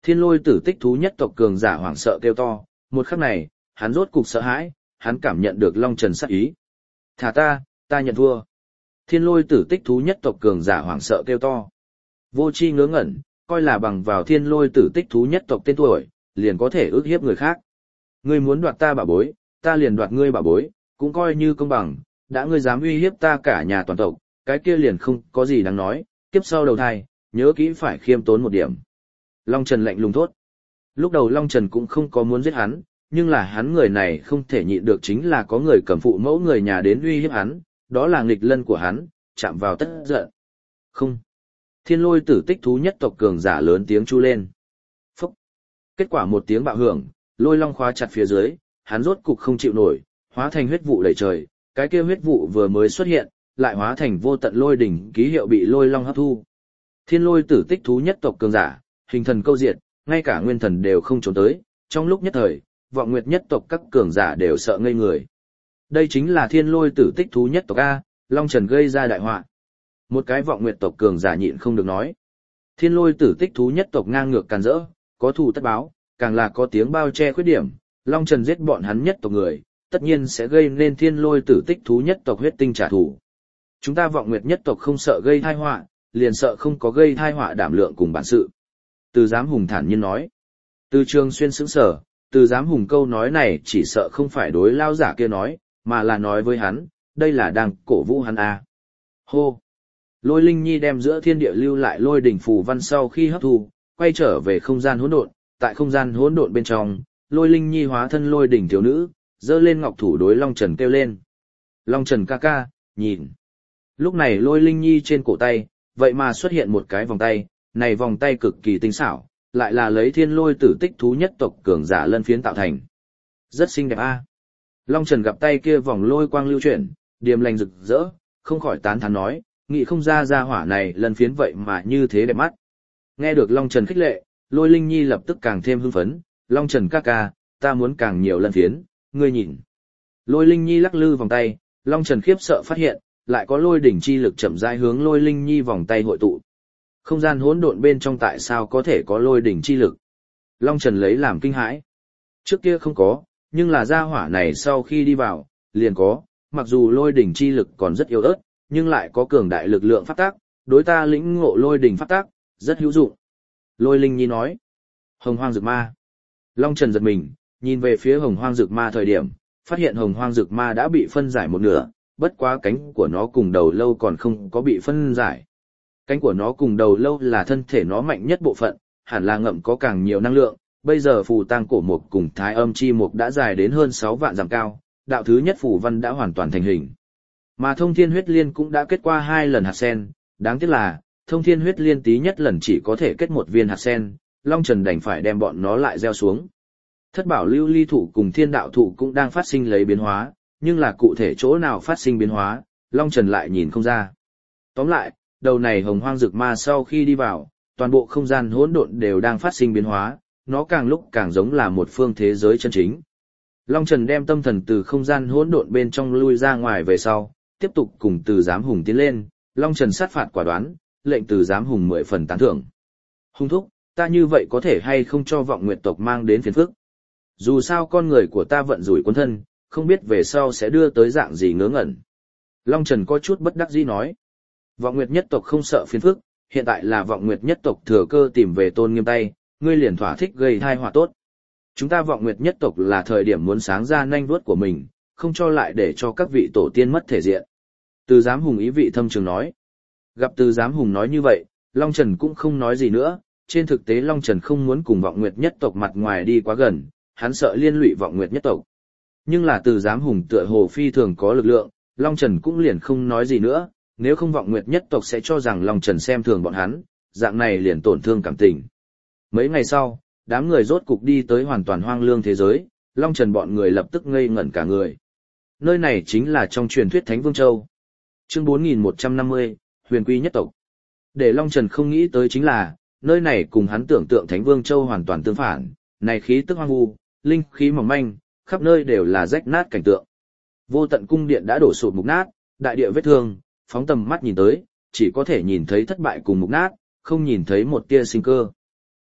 Thiên lôi tử tích thú nhất tộc cường giả hoảng sợ kêu to, một khắc này, hắn rốt cục sợ hãi, hắn cảm nhận được Long Trần sát ý. Thả ta, ta nhận thua. Thiên lôi tử tích thú nhất tộc cường giả hoảng sợ kêu to. Vô chi ngớ ngẩn, coi là bằng vào thiên lôi tử tích thú nhất tộc tên tuổi, liền có thể ước hiếp người khác. Ngươi muốn đoạt ta bảo bối, ta liền đoạt ngươi bảo bối, cũng coi như công bằng, đã ngươi dám uy hiếp ta cả nhà toàn tộc, cái kia liền không có gì đáng nói, kiếp sau đầu thai, nhớ kỹ phải khiêm tốn một điểm. Long Trần lạnh lùng thốt. Lúc đầu Long Trần cũng không có muốn giết hắn, nhưng là hắn người này không thể nhịn được chính là có người cầm phụ mẫu người nhà đến uy hiếp hắn, đó là nghịch lân của hắn, chạm vào tất giận. Không. Thiên lôi tử tích thú nhất tộc cường giả lớn tiếng chu lên. Phúc. Kết quả một tiếng bạo hưởng, lôi long khóa chặt phía dưới, hắn rốt cục không chịu nổi, hóa thành huyết vụ đầy trời, cái kia huyết vụ vừa mới xuất hiện, lại hóa thành vô tận lôi đỉnh ký hiệu bị lôi long hấp thu. Thiên lôi tử tích thú nhất tộc cường giả, hình thần câu diệt, ngay cả nguyên thần đều không trốn tới, trong lúc nhất thời, vọng nguyệt nhất tộc các cường giả đều sợ ngây người. Đây chính là thiên lôi tử tích thú nhất tộc A, Long Trần gây ra đại họa. Một cái vọng nguyệt tộc cường giả nhịn không được nói. Thiên lôi tử tích thú nhất tộc ngang ngược càn rỡ, có thù tất báo, càng là có tiếng bao che khuyết điểm, Long Trần giết bọn hắn nhất tộc người, tất nhiên sẽ gây nên thiên lôi tử tích thú nhất tộc huyết tinh trả thù. Chúng ta vọng nguyệt nhất tộc không sợ gây tai họa, liền sợ không có gây tai họa đảm lượng cùng bản sự. Từ Giám Hùng thản nhiên nói. Từ Trường Xuyên sững sờ, Từ Giám Hùng câu nói này chỉ sợ không phải đối lao giả kia nói, mà là nói với hắn, đây là đang cổ vũ hắn à. Hô! Lôi Linh Nhi đem giữa thiên địa lưu lại lôi đỉnh phù văn sau khi hấp thu, quay trở về không gian hỗn độn, tại không gian hỗn độn bên trong, Lôi Linh Nhi hóa thân lôi đỉnh thiếu nữ, giơ lên ngọc thủ đối Long Trần kêu lên. Long Trần ca ca, nhìn. Lúc này Lôi Linh Nhi trên cổ tay, vậy mà xuất hiện một cái vòng tay, này vòng tay cực kỳ tinh xảo, lại là lấy thiên lôi tử tích thú nhất tộc cường giả lân phiến tạo thành. Rất xinh đẹp a. Long Trần gặp tay kia vòng lôi quang lưu chuyển, điềm lành rực rỡ, không khỏi tán thán nói, nghĩ không ra ra hỏa này lân phiến vậy mà như thế đẹp mắt. Nghe được Long Trần khích lệ, Lôi Linh Nhi lập tức càng thêm hưng phấn, Long Trần ca ca, ta muốn càng nhiều lân phiến, ngươi nhìn. Lôi Linh Nhi lắc lư vòng tay, Long Trần khiếp sợ phát hiện, lại có lôi đỉnh chi lực chậm rãi hướng Lôi Linh Nhi vòng tay hội tụ. Không gian hỗn độn bên trong tại sao có thể có lôi đỉnh chi lực? Long Trần lấy làm kinh hãi. Trước kia không có, nhưng là gia hỏa này sau khi đi vào, liền có, mặc dù lôi đỉnh chi lực còn rất yếu ớt, nhưng lại có cường đại lực lượng pháp tác, đối ta lĩnh ngộ lôi đỉnh pháp tác, rất hữu dụng. Lôi Linh Nhi nói. Hồng Hoang Dược Ma. Long Trần giật mình, nhìn về phía Hồng Hoang Dược Ma thời điểm, phát hiện Hồng Hoang Dược Ma đã bị phân giải một nửa, bất quá cánh của nó cùng đầu lâu còn không có bị phân giải. Cánh của nó cùng đầu lâu là thân thể nó mạnh nhất bộ phận, hẳn là ngậm có càng nhiều năng lượng, bây giờ phù tang cổ mục cùng thái âm chi mục đã dài đến hơn sáu vạn dặm cao, đạo thứ nhất phù văn đã hoàn toàn thành hình. Mà thông thiên huyết liên cũng đã kết qua hai lần hạt sen, đáng tiếc là, thông thiên huyết liên tí nhất lần chỉ có thể kết một viên hạt sen, Long Trần đành phải đem bọn nó lại gieo xuống. Thất bảo lưu ly thụ cùng thiên đạo thụ cũng đang phát sinh lấy biến hóa, nhưng là cụ thể chỗ nào phát sinh biến hóa, Long Trần lại nhìn không ra. Tóm lại, đầu này Hồng Hoang Dược Ma sau khi đi vào, toàn bộ không gian hỗn độn đều đang phát sinh biến hóa, nó càng lúc càng giống là một phương thế giới chân chính. Long Trần đem tâm thần từ không gian hỗn độn bên trong lui ra ngoài về sau, tiếp tục cùng Từ Giám Hùng tiến lên, Long Trần sát phạt quả đoán, lệnh Từ Giám Hùng mười phần tán thưởng. Hùng thúc, ta như vậy có thể hay không cho vọng nguyệt tộc mang đến phiền phức? Dù sao con người của ta vận rủi quân thân, không biết về sau sẽ đưa tới dạng gì ngớ ngẩn. Long Trần có chút bất đắc dĩ nói. Vọng nguyệt nhất tộc không sợ phiền phức, hiện tại là vọng nguyệt nhất tộc thừa cơ tìm về Tôn Nghiêm tay, ngươi liền thỏa thích gây tai họa tốt. Chúng ta vọng nguyệt nhất tộc là thời điểm muốn sáng ra nanh vuốt của mình, không cho lại để cho các vị tổ tiên mất thể diện. Từ Giám Hùng ý vị thâm trường nói. Gặp Từ Giám Hùng nói như vậy, Long Trần cũng không nói gì nữa, trên thực tế Long Trần không muốn cùng vọng nguyệt nhất tộc mặt ngoài đi quá gần, hắn sợ liên lụy vọng nguyệt nhất tộc. Nhưng là Từ Giám Hùng tựa hồ phi thường có lực lượng, Long Trần cũng liền không nói gì nữa, nếu không vọng nguyệt nhất tộc sẽ cho rằng Long Trần xem thường bọn hắn, dạng này liền tổn thương cảm tình. Mấy ngày sau, đám người rốt cục đi tới hoàn toàn hoang lương thế giới, Long Trần bọn người lập tức ngây ngẩn cả người. Nơi này chính là trong truyền thuyết Thánh Vương Châu. Chương bốn nghìn một trăm năm mươi, Huyền Quy nhất tộc. Để Long Trần không nghĩ tới chính là, nơi này cùng hắn tưởng tượng Thánh Vương Châu hoàn toàn tương phản, này khí tức hoang vu, linh khí mỏng manh, khắp nơi đều là rách nát cảnh tượng. Vô tận cung điện đã đổ sụp mục nát, đại địa vết thương, phóng tầm mắt nhìn tới, chỉ có thể nhìn thấy thất bại cùng mục nát, không nhìn thấy một tia sinh cơ.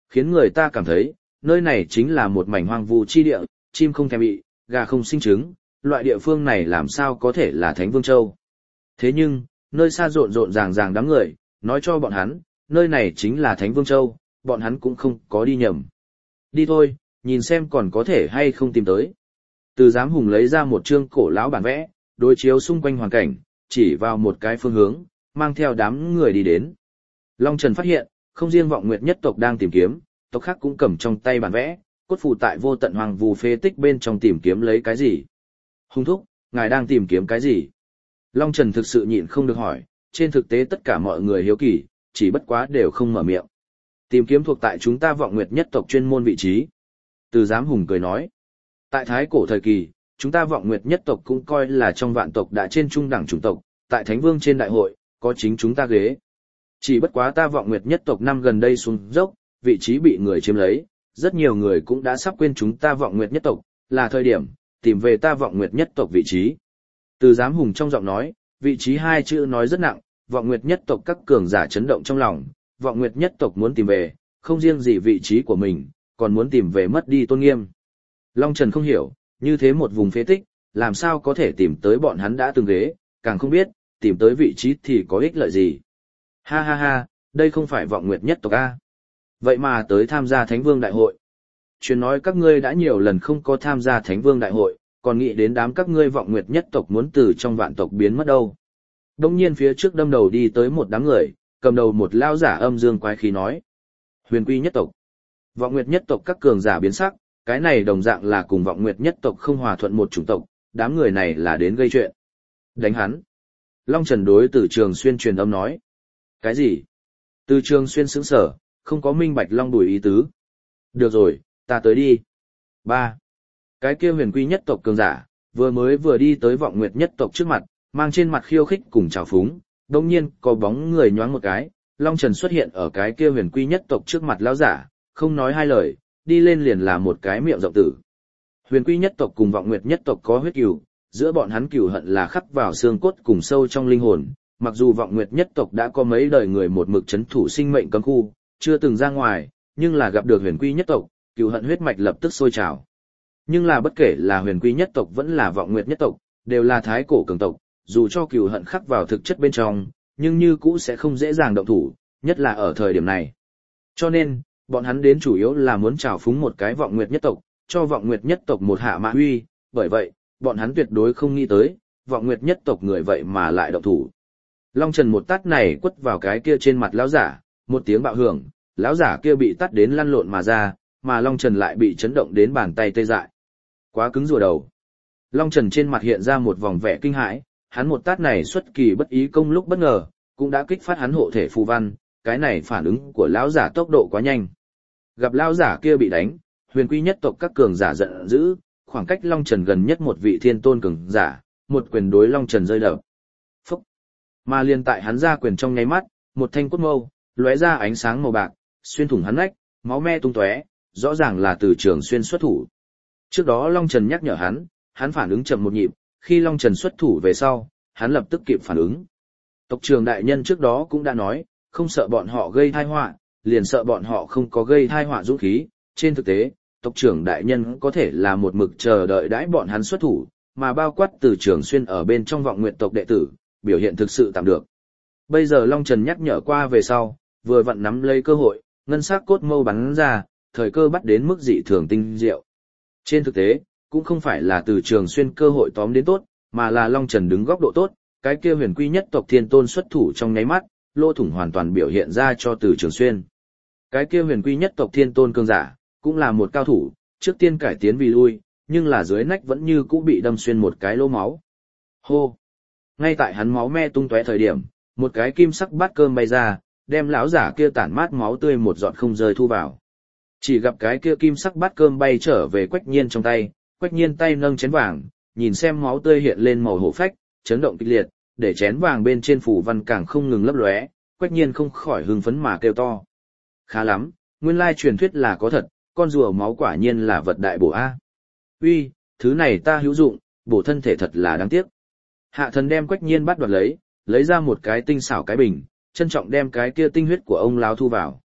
Khiến người ta cảm thấy, nơi này chính là một mảnh hoang vu chi địa, chim không thèm bị, gà không sinh trứng, loại địa phương này làm sao có thể là Thánh Vương Châu. Thế nhưng, nơi xa rộn rộn ràng ràng đám người, nói cho bọn hắn, nơi này chính là Thánh Vương Châu, bọn hắn cũng không có đi nhầm. Đi thôi, nhìn xem còn có thể hay không tìm tới. Từ Giám Hùng lấy ra một chương cổ lão bản vẽ, đối chiếu xung quanh hoàn cảnh, chỉ vào một cái phương hướng, mang theo đám người đi đến. Long Trần phát hiện, không riêng Vọng Nguyệt nhất tộc đang tìm kiếm, tộc khác cũng cầm trong tay bản vẽ, cốt phù tại vô tận hoàng vu phế tích bên trong tìm kiếm lấy cái gì. Hùng thúc, ngài đang tìm kiếm cái gì? Long Trần thực sự nhịn không được hỏi, trên thực tế tất cả mọi người hiếu kỳ, chỉ bất quá đều không mở miệng. Tìm kiếm thuộc tại chúng ta Vọng Nguyệt nhất tộc chuyên môn vị trí. Từ Giám Hùng cười nói, tại thái cổ thời kỳ, chúng ta Vọng Nguyệt nhất tộc cũng coi là trong vạn tộc đã trên trung đẳng chủng tộc, tại Thánh Vương trên đại hội, có chính chúng ta ghế. Chỉ bất quá ta Vọng Nguyệt nhất tộc năm gần đây xuống dốc, vị trí bị người chiếm lấy, rất nhiều người cũng đã sắp quên chúng ta Vọng Nguyệt nhất tộc, là thời điểm, tìm về ta Vọng Nguyệt nhất tộc vị trí. Từ Giám Hùng trong giọng nói, vị trí hai chữ nói rất nặng, Vọng Nguyệt nhất tộc các cường giả chấn động trong lòng, Vọng Nguyệt nhất tộc muốn tìm về, không riêng gì vị trí của mình, còn muốn tìm về mất đi tôn nghiêm. Long Trần không hiểu, như thế một vùng phế tích, làm sao có thể tìm tới bọn hắn đã từng ghế, càng không biết, tìm tới vị trí thì có ích lợi gì. Ha ha ha, đây không phải Vọng Nguyệt nhất tộc A. Vậy mà tới tham gia Thánh Vương Đại hội. Truyền nói các ngươi đã nhiều lần không có tham gia Thánh Vương Đại hội, còn nghĩ đến đám các ngươi Vọng Nguyệt nhất tộc muốn từ trong vạn tộc biến mất đâu. Đông nhiên phía trước đâm đầu đi tới một đám người, cầm đầu một lao giả âm dương quái khí nói. Huyền Quy nhất tộc. Vọng Nguyệt nhất tộc các cường giả biến sắc, cái này đồng dạng là cùng Vọng Nguyệt nhất tộc không hòa thuận một chủng tộc, đám người này là đến gây chuyện. Đánh hắn. Long Trần đối Từ Trường Xuyên truyền âm nói. Cái gì? Từ Trường Xuyên sững sở, không có minh bạch Long Bùi ý tứ. Được rồi, ta tới đi. Ba. Cái kia Huyền Quy nhất tộc cường giả, vừa mới vừa đi tới Vọng Nguyệt nhất tộc trước mặt, mang trên mặt khiêu khích cùng trào phúng, đồng nhiên có bóng người nhoáng một cái, Long Trần xuất hiện ở cái kia Huyền Quy nhất tộc trước mặt lão giả, không nói hai lời, đi lên liền là một cái miệng rộng tử. Huyền Quy nhất tộc cùng Vọng Nguyệt nhất tộc có huyết cừu, giữa bọn hắn cừu hận là khắc vào xương cốt cùng sâu trong linh hồn, mặc dù Vọng Nguyệt nhất tộc đã có mấy đời người một mực chấn thủ sinh mệnh cấm khu, chưa từng ra ngoài, nhưng là gặp được Huyền Quy nhất tộc, cừu hận huyết mạch lập tức sôi trào. Nhưng là bất kể là Huyền Quy nhất tộc vẫn là Vọng Nguyệt nhất tộc, đều là thái cổ cường tộc, dù cho cừu hận khắc vào thực chất bên trong, nhưng như cũ sẽ không dễ dàng động thủ, nhất là ở thời điểm này. Cho nên, bọn hắn đến chủ yếu là muốn trào phúng một cái Vọng Nguyệt nhất tộc, cho Vọng Nguyệt nhất tộc một hạ mã huy, bởi vậy, bọn hắn tuyệt đối không nghĩ tới, Vọng Nguyệt nhất tộc người vậy mà lại động thủ. Long Trần một tát này quất vào cái kia trên mặt lão giả, một tiếng bạo hưởng, lão giả kia bị tát đến lăn lộn mà ra, mà Long Trần lại bị chấn động đến bàn tay tê dại. Quá cứng rùa đầu. Long Trần trên mặt hiện ra một vòng vẻ kinh hãi, hắn một tát này xuất kỳ bất ý công lúc bất ngờ, cũng đã kích phát hắn hộ thể phù văn, cái này phản ứng của lão giả tốc độ quá nhanh. Gặp lão giả kia bị đánh, Huyền Quy nhất tộc các cường giả giận dữ, khoảng cách Long Trần gần nhất một vị thiên tôn cường giả, một quyền đối Long Trần rơi đập. Phúc! Mà liền tại hắn ra quyền trong nháy mắt, một thanh cốt mâu, lóe ra ánh sáng màu bạc, xuyên thủng hắn nách, máu me tung tóe, rõ ràng là Từ Trường Xuyên xuất thủ. Trước đó Long Trần nhắc nhở hắn, hắn phản ứng chậm một nhịp, khi Long Trần xuất thủ về sau, hắn lập tức kịp phản ứng. Tộc trưởng đại nhân trước đó cũng đã nói, không sợ bọn họ gây tai họa, liền sợ bọn họ không có gây tai họa dũng khí. Trên thực tế, tộc trưởng đại nhân có thể là một mực chờ đợi đãi bọn hắn xuất thủ, mà bao quát Từ Trường Xuyên ở bên trong Vọng Nguyệt tộc đệ tử, biểu hiện thực sự tạm được. Bây giờ Long Trần nhắc nhở qua về sau, vừa vặn nắm lấy cơ hội, ngân sắc cốt mâu bắn ra, thời cơ bắt đến mức dị thường tinh diệu. Trên thực tế, cũng không phải là Từ Trường Xuyên cơ hội tóm đến tốt, mà là Long Trần đứng góc độ tốt, cái kia Huyền Quy nhất tộc thiên tôn xuất thủ trong nháy mắt, lỗ thủng hoàn toàn biểu hiện ra cho Từ Trường Xuyên. Cái kia Huyền Quy nhất tộc thiên tôn cường giả, cũng là một cao thủ, trước tiên cải tiến vì lui, nhưng là dưới nách vẫn như cũ bị đâm xuyên một cái lỗ máu. Hô! Ngay tại hắn máu me tung tóe thời điểm, một cái kim sắc bát cơm bay ra, đem lão giả kia tản mát máu tươi một giọt không rơi thu vào. Chỉ gặp cái kia kim sắc bát cơm bay trở về Quách Nhiên trong tay, Quách Nhiên tay nâng chén vàng, nhìn xem máu tươi hiện lên màu hổ phách, chấn động kịch liệt, để chén vàng bên trên phủ văn càng không ngừng lấp lóe, Quách Nhiên không khỏi hưng phấn mà kêu to. Khá lắm, nguyên lai truyền thuyết là có thật, con rùa máu quả nhiên là vật đại bổ a. Uy, thứ này ta hữu dụng, bổ thân thể thật là đáng tiếc. Hạ thần đem Quách Nhiên bắt đoạt lấy, lấy ra một cái tinh xảo cái bình, trân trọng đem cái kia tinh huyết của ông lão thu vào.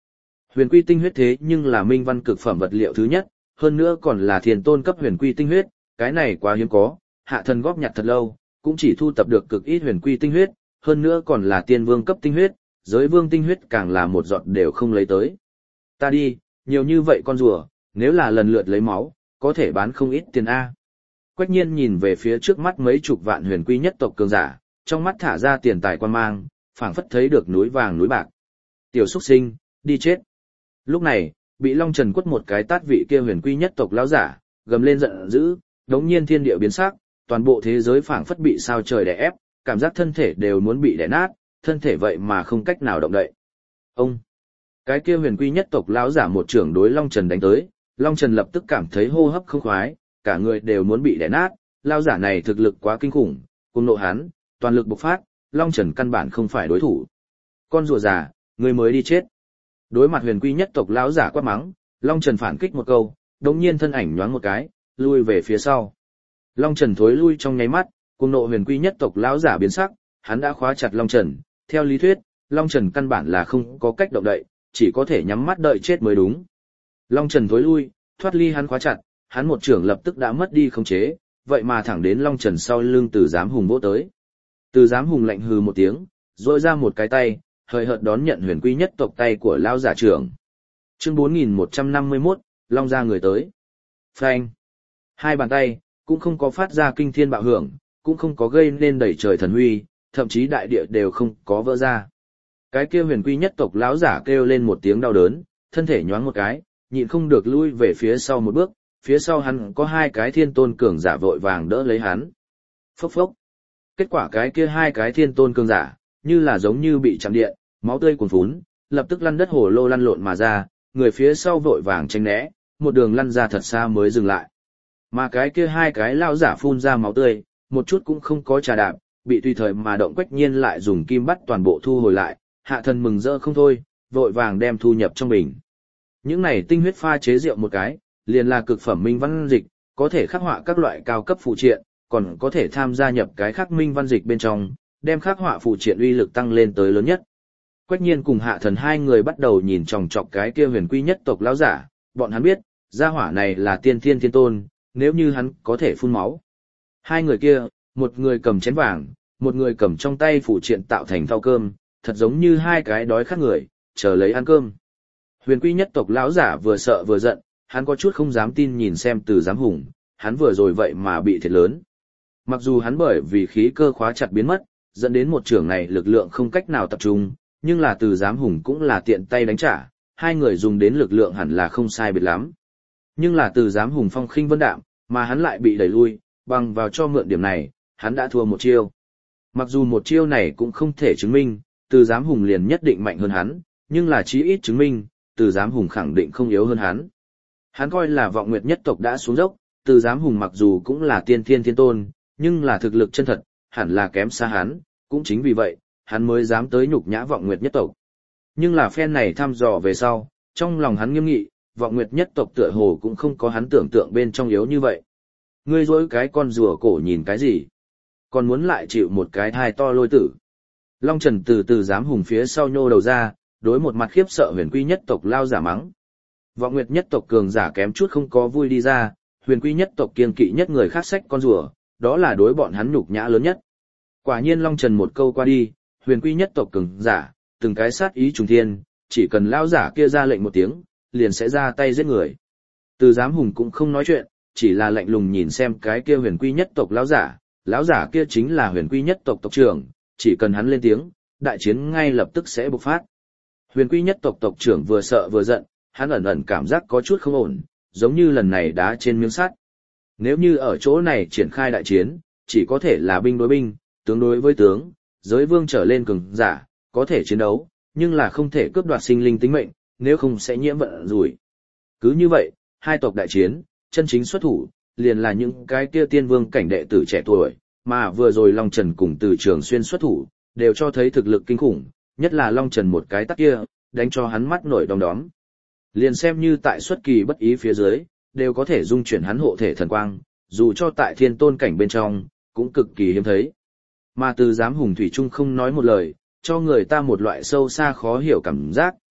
Huyền quy tinh huyết thế nhưng là minh văn cực phẩm vật liệu thứ nhất, hơn nữa còn là thiên tôn cấp huyền quy tinh huyết, cái này quá hiếm có, hạ thần góp nhặt thật lâu, cũng chỉ thu tập được cực ít huyền quy tinh huyết, hơn nữa còn là tiên vương cấp tinh huyết, giới vương tinh huyết càng là một giọt đều không lấy tới. Ta đi, nhiều như vậy con rùa, nếu là lần lượt lấy máu, có thể bán không ít tiền A. Quách nhiên nhìn về phía trước mắt mấy chục vạn huyền quy nhất tộc cường giả, trong mắt thả ra tiền tài quan mang, phảng phất thấy được núi vàng núi bạc. Tiểu xuất sinh, đi chết. Lúc này, bị Long Trần quất một cái tát vị kia huyền quy nhất tộc lão giả, gầm lên giận dữ, đống nhiên thiên địa biến sắc, toàn bộ thế giới phảng phất bị sao trời đè ép, cảm giác thân thể đều muốn bị đè nát, thân thể vậy mà không cách nào động đậy. Ông, cái kia huyền quy nhất tộc lão giả một trưởng đối Long Trần đánh tới, Long Trần lập tức cảm thấy hô hấp không khoái, cả người đều muốn bị đè nát, lão giả này thực lực quá kinh khủng, cùng nộ hắn, toàn lực bộc phát, Long Trần căn bản không phải đối thủ. Con rùa già, ngươi mới đi chết. Đối mặt huyền quy nhất tộc lão giả quát mắng, Long Trần phản kích một câu, đống nhiên thân ảnh nhoáng một cái, lui về phía sau. Long Trần thối lui trong nháy mắt, cùng nộ huyền quy nhất tộc lão giả biến sắc, hắn đã khóa chặt Long Trần, theo lý thuyết, Long Trần căn bản là không có cách động đậy, chỉ có thể nhắm mắt đợi chết mới đúng. Long Trần thối lui, thoát ly hắn khóa chặt, hắn một trưởng lập tức đã mất đi khống chế, vậy mà thẳng đến Long Trần sau lưng Từ Giám Hùng vỗ tới. Từ Giám Hùng lạnh hừ một tiếng, rỗi ra một cái tay, hời hợt đón nhận huyền quy nhất tộc tay của lão giả trưởng. Chương bốn nghìn một trăm năm mươi mốt, Long ra người tới. Phanh. Hai bàn tay, cũng không có phát ra kinh thiên bạo hưởng, cũng không có gây nên đẩy trời thần huy, thậm chí đại địa đều không có vỡ ra. Cái kia huyền quy nhất tộc lão giả kêu lên một tiếng đau đớn, thân thể nhoáng một cái, nhịn không được lui về phía sau một bước, phía sau hắn có hai cái thiên tôn cường giả vội vàng đỡ lấy hắn. Phốc phốc. Kết quả cái kia hai cái thiên tôn cường giả, như là giống như bị chạm điện, máu tươi cuồn phún, lập tức lăn đất hồ lô lăn lộn mà ra, người phía sau vội vàng tránh né, một đường lăn ra thật xa mới dừng lại. Mà cái kia hai cái lão giả phun ra máu tươi, một chút cũng không có trà đạp, bị tùy thời mà động Quách Nhiên lại dùng kim bắt toàn bộ thu hồi lại, hạ thần mừng rỡ không thôi, vội vàng đem thu nhập trong bình. Những này tinh huyết pha chế rượu một cái, liền là cực phẩm minh văn dịch, có thể khắc họa các loại cao cấp phụ triện, còn có thể tham gia nhập cái khắc minh văn dịch bên trong, đem khắc họa phụ triện uy lực tăng lên tới lớn nhất. Quách Nhiên cùng hạ thần hai người bắt đầu nhìn chòng chọc cái kia huyền quy nhất tộc lão giả, bọn hắn biết, gia hỏa này là tiên thiên thiên tôn, nếu như hắn có thể phun máu. Hai người kia, một người cầm chén vàng, một người cầm trong tay phụ triện tạo thành thau cơm, thật giống như hai cái đói khát người, chờ lấy ăn cơm. Huyền quy nhất tộc lão giả vừa sợ vừa giận, hắn có chút không dám tin nhìn xem Từ Giám Hùng, hắn vừa rồi vậy mà bị thiệt lớn. Mặc dù hắn bởi vì khí cơ khóa chặt biến mất, dẫn đến một trường này lực lượng không cách nào tập trung, nhưng là Từ Giám Hùng cũng là tiện tay đánh trả, hai người dùng đến lực lượng hẳn là không sai biệt lắm. Nhưng là Từ Giám Hùng phong khinh vân đạm, mà hắn lại bị đẩy lui, bằng vào cho mượn điểm này, hắn đã thua một chiêu. Mặc dù một chiêu này cũng không thể chứng minh, Từ Giám Hùng liền nhất định mạnh hơn hắn, nhưng là chí ít chứng minh, Từ Giám Hùng khẳng định không yếu hơn hắn. Hắn coi là Vọng Nguyệt nhất tộc đã xuống dốc, Từ Giám Hùng mặc dù cũng là tiên thiên thiên tôn, nhưng là thực lực chân thật, hẳn là kém xa hắn, cũng chính vì vậy, hắn mới dám tới nhục nhã Vọng Nguyệt nhất tộc. Nhưng là phen này thăm dò về sau, trong lòng hắn nghiêm nghị, Vọng Nguyệt nhất tộc tựa hồ cũng không có hắn tưởng tượng bên trong yếu như vậy. Ngươi dối cái con rùa cổ nhìn cái gì? Còn muốn lại chịu một cái thai to lôi tử. Long Trần từ từ Giám Hùng phía sau nhô đầu ra, đối một mặt khiếp sợ huyền quy nhất tộc lao giả mắng. Vọng Nguyệt nhất tộc cường giả kém chút không có vui đi ra, huyền quy nhất tộc kiên kỵ nhất người khác xách con rùa, đó là đối bọn hắn nhục nhã lớn nhất. Quả nhiên Long Trần một câu qua đi, huyền quy nhất tộc cường giả, từng cái sát ý trùng thiên, chỉ cần lao giả kia ra lệnh một tiếng, liền sẽ ra tay giết người. Từ Giám Hùng cũng không nói chuyện, chỉ là lạnh lùng nhìn xem cái kia huyền quy nhất tộc lão giả, lão giả kia chính là huyền quy nhất tộc tộc trưởng, chỉ cần hắn lên tiếng, đại chiến ngay lập tức sẽ bộc phát. Huyền quy nhất tộc tộc trưởng vừa sợ vừa giận, hắn ẩn ẩn cảm giác có chút không ổn, giống như lần này đá trên miếng sắt. Nếu như ở chỗ này triển khai đại chiến, chỉ có thể là binh đối binh, tướng đối với tướng, giới vương trở lên cường giả, có thể chiến đấu, nhưng là không thể cướp đoạt sinh linh tính mệnh, nếu không sẽ nhiễm vận rủi. Cứ như vậy, hai tộc đại chiến, chân chính xuất thủ, liền là những cái kia tiên vương cảnh đệ tử trẻ tuổi, mà vừa rồi Long Trần cùng Từ Trường Xuyên xuất thủ, đều cho thấy thực lực kinh khủng, nhất là Long Trần một cái tát kia, đánh cho hắn mắt nổi đom đóm. Liền xem như tại xuất kỳ bất ý phía dưới, đều có thể dung chuyển hắn hộ thể thần quang, dù cho tại thiên tôn cảnh bên trong, cũng cực kỳ hiếm thấy. Mà Từ Giám Hùng thủy chung không nói một lời, cho người ta một loại sâu xa khó hiểu cảm giác,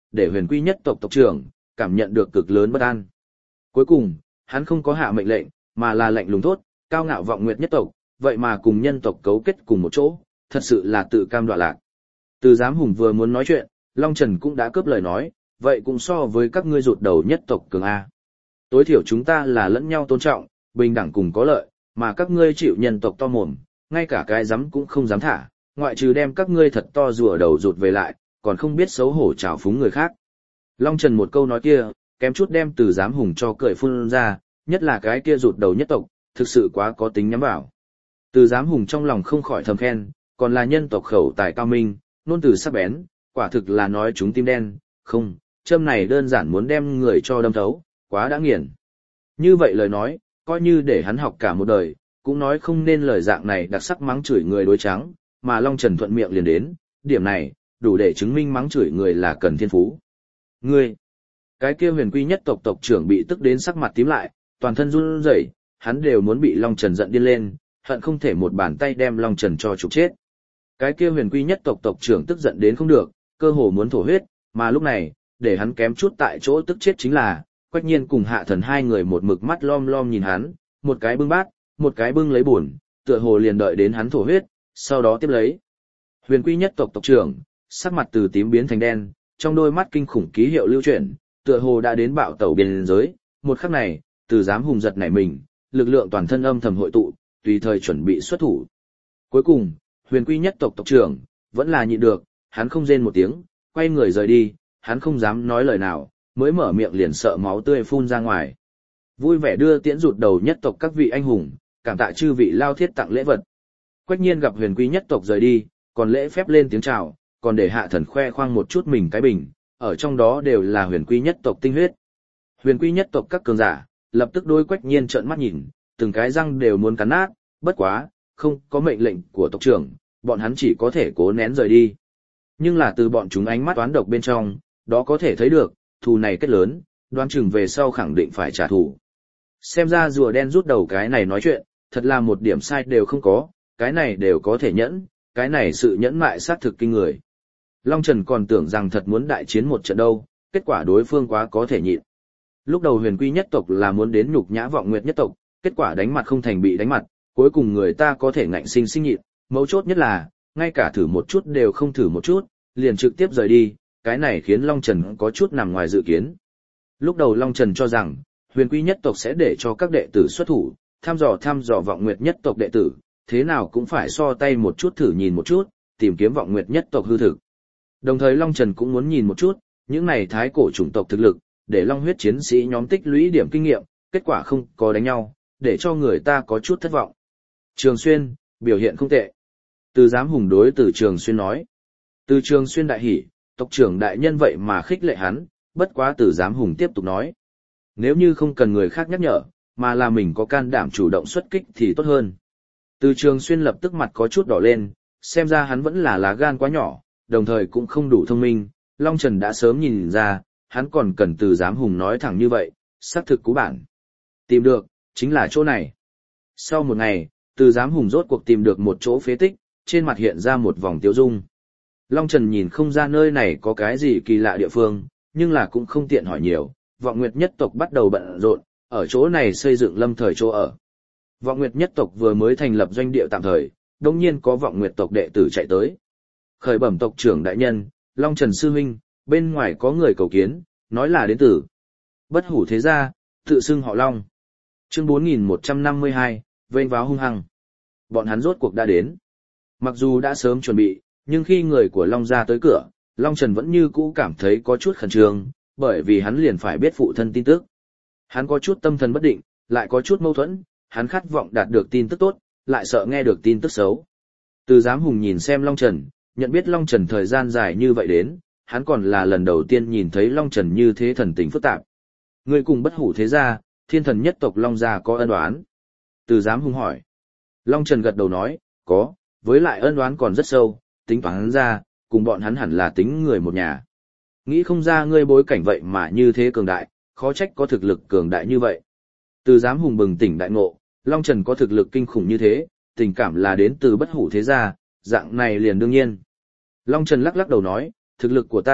để huyền quy nhất tộc tộc trưởng, cảm nhận được cực lớn bất an. Cuối cùng, hắn không có hạ mệnh lệnh, mà là lệnh lùng thốt, cao ngạo vọng nguyệt nhất tộc, vậy mà cùng nhân tộc cấu kết cùng một chỗ, thật sự là tự cam đoạ lạc. Từ Giám Hùng vừa muốn nói chuyện, Long Trần cũng đã cướp lời nói, vậy cũng so với các ngươi rụt đầu nhất tộc cường A. Tối thiểu chúng ta là lẫn nhau tôn trọng, bình đẳng cùng có lợi, mà các ngươi chịu nhân tộc to mồm, ngay cả cái dám cũng không dám thả, ngoại trừ đem các ngươi thật to rùa đầu rụt về lại, còn không biết xấu hổ trào phúng người khác. Long Trần một câu nói kia, kém chút đem Từ Giám Hùng cho cười phun ra, nhất là cái kia rụt đầu nhất tộc, thực sự quá có tính nhắm vào. Từ Giám Hùng trong lòng không khỏi thầm khen, còn là nhân tộc khẩu tài cao minh, nôn từ sắc bén, quả thực là nói chúng tim đen, không, châm này đơn giản muốn đem người cho đâm thấu, quá đã nghiền. Như vậy lời nói, coi như để hắn học cả một đời, cũng nói không nên lời dạng này đặc sắc mắng chửi người đối trắng, mà Long Trần thuận miệng liền đến, điểm này, đủ để chứng minh mắng chửi người là cần thiên phú. Ngươi, cái kia huyền quy nhất tộc tộc trưởng bị tức đến sắc mặt tím lại, toàn thân run rẩy, hắn đều muốn bị Long Trần giận điên lên, hận không thể một bàn tay đem Long Trần cho trục chết. Cái kia huyền quy nhất tộc tộc trưởng tức giận đến không được, cơ hồ muốn thổ huyết, mà lúc này, để hắn kém chút tại chỗ tức chết chính là, Quách Nhiên cùng Hạ Thần hai người một mực mắt lom lom nhìn hắn, một cái bưng bát, một cái bưng lấy buồn, tựa hồ liền đợi đến hắn thổ huyết, sau đó tiếp lấy. Huyền quy nhất tộc tộc trưởng, sắc mặt từ tím biến thành đen, trong đôi mắt kinh khủng ký hiệu lưu chuyển, tựa hồ đã đến bạo tẩu biên giới, một khắc này, Từ Giám Hùng giật nảy mình, lực lượng toàn thân âm thầm hội tụ, tùy thời chuẩn bị xuất thủ. Cuối cùng, huyền quy nhất tộc tộc trưởng, vẫn là nhịn được, hắn không rên một tiếng, quay người rời đi, hắn không dám nói lời nào, mới mở miệng liền sợ máu tươi phun ra ngoài. Vui vẻ đưa tiễn rụt đầu nhất tộc các vị anh hùng, cảm tạ chư vị lao thiết tặng lễ vật. Quách Nhiên gặp huyền quy nhất tộc rời đi, còn lễ phép lên tiếng chào, còn để Hạ Thần khoe khoang một chút mình cái bình, ở trong đó đều là huyền quy nhất tộc tinh huyết. Huyền quy nhất tộc các cường giả, lập tức đối Quách Nhiên trợn mắt nhìn, từng cái răng đều muốn cắn nát, bất quá, không có mệnh lệnh của tộc trưởng, bọn hắn chỉ có thể cố nén rời đi. Nhưng là từ bọn chúng ánh mắt toán độc bên trong, đó có thể thấy được, thù này kết lớn, đoán chừng về sau khẳng định phải trả thù. Xem ra rùa đen rút đầu cái này nói chuyện, thật là một điểm sai đều không có, cái này đều có thể nhẫn, cái này sự nhẫn mại sát thực kinh người. Long Trần còn tưởng rằng thật muốn đại chiến một trận đâu, kết quả đối phương quá có thể nhịn. Lúc đầu huyền quy nhất tộc là muốn đến nhục nhã vọng nguyệt nhất tộc, kết quả đánh mặt không thành bị đánh mặt, cuối cùng người ta có thể ngạnh sinh sinh nhịn, mấu chốt nhất là, ngay cả thử một chút đều không thử một chút, liền trực tiếp rời đi, cái này khiến Long Trần có chút nằm ngoài dự kiến. Lúc đầu Long Trần cho rằng, huyền quy nhất tộc sẽ để cho các đệ tử xuất thủ, thăm dò thăm dò vọng nguyệt nhất tộc đệ tử, thế nào cũng phải so tay một chút thử nhìn một chút, tìm kiếm vọng nguyệt nhất tộc hư thực. Đồng thời Long Trần cũng muốn nhìn một chút, những này thái cổ chủng tộc thực lực, để long huyết chiến sĩ nhóm tích lũy điểm kinh nghiệm, kết quả không có đánh nhau, để cho người ta có chút thất vọng. Trường Xuyên, biểu hiện không tệ. Từ Giám Hùng đối Từ Trường Xuyên nói. Từ Trường Xuyên đại hỉ, tộc trưởng đại nhân vậy mà khích lệ hắn, bất quá Từ Giám Hùng tiếp tục nói. Nếu như không cần người khác nhắc nhở, mà là mình có can đảm chủ động xuất kích thì tốt hơn. Từ Trường Xuyên lập tức mặt có chút đỏ lên, xem ra hắn vẫn là lá gan quá nhỏ, đồng thời cũng không đủ thông minh, Long Trần đã sớm nhìn ra, hắn còn cần Từ Giám Hùng nói thẳng như vậy, xác thực cú bản. Tìm được, chính là chỗ này. Sau một ngày, Từ Giám Hùng rốt cuộc tìm được một chỗ phế tích, trên mặt hiện ra một vòng tiêu dung. Long Trần nhìn không ra nơi này có cái gì kỳ lạ địa phương, nhưng là cũng không tiện hỏi nhiều, Vọng Nguyệt nhất tộc bắt đầu bận rộn, ở chỗ này xây dựng lâm thời chỗ ở. Vọng Nguyệt nhất tộc vừa mới thành lập doanh địa tạm thời, đồng nhiên có Vọng Nguyệt tộc đệ tử chạy tới. Khởi bẩm tộc trưởng đại nhân, Long Trần sư huynh, bên ngoài có người cầu kiến, nói là đến từ Bất Hủ thế gia, tự xưng họ Long. Chương bốn nghìn một trăm năm mươi hai, vênh váo hung hăng. Bọn hắn rốt cuộc đã đến. Mặc dù đã sớm chuẩn bị, nhưng khi người của Long gia tới cửa, Long Trần vẫn như cũ cảm thấy có chút khẩn trương, bởi vì hắn liền phải biết phụ thân tin tức. Hắn có chút tâm thần bất định, lại có chút mâu thuẫn, hắn khát vọng đạt được tin tức tốt, lại sợ nghe được tin tức xấu. Từ Giám Hùng nhìn xem Long Trần, nhận biết Long Trần thời gian dài như vậy đến, hắn còn là lần đầu tiên nhìn thấy Long Trần như thế thần tình phức tạp. Người cùng Bất Hủ thế gia, thiên thần nhất tộc Long gia có ân oán? Từ Giám Hùng hỏi. Long Trần gật đầu nói, có, với lại ân oán còn rất sâu, tính toán hắn ra, cùng bọn hắn hẳn là tính người một nhà. Nghĩ không ra ngươi bối cảnh vậy mà như thế cường đại, khó trách có thực lực cường đại như vậy. Từ Giám Hùng bừng tỉnh đại ngộ, Long Trần có thực lực kinh khủng như thế, tình cảm là đến từ Bất Hủ thế gia, dạng này liền đương nhiên. Long Trần lắc lắc đầu nói, thực lực của ta,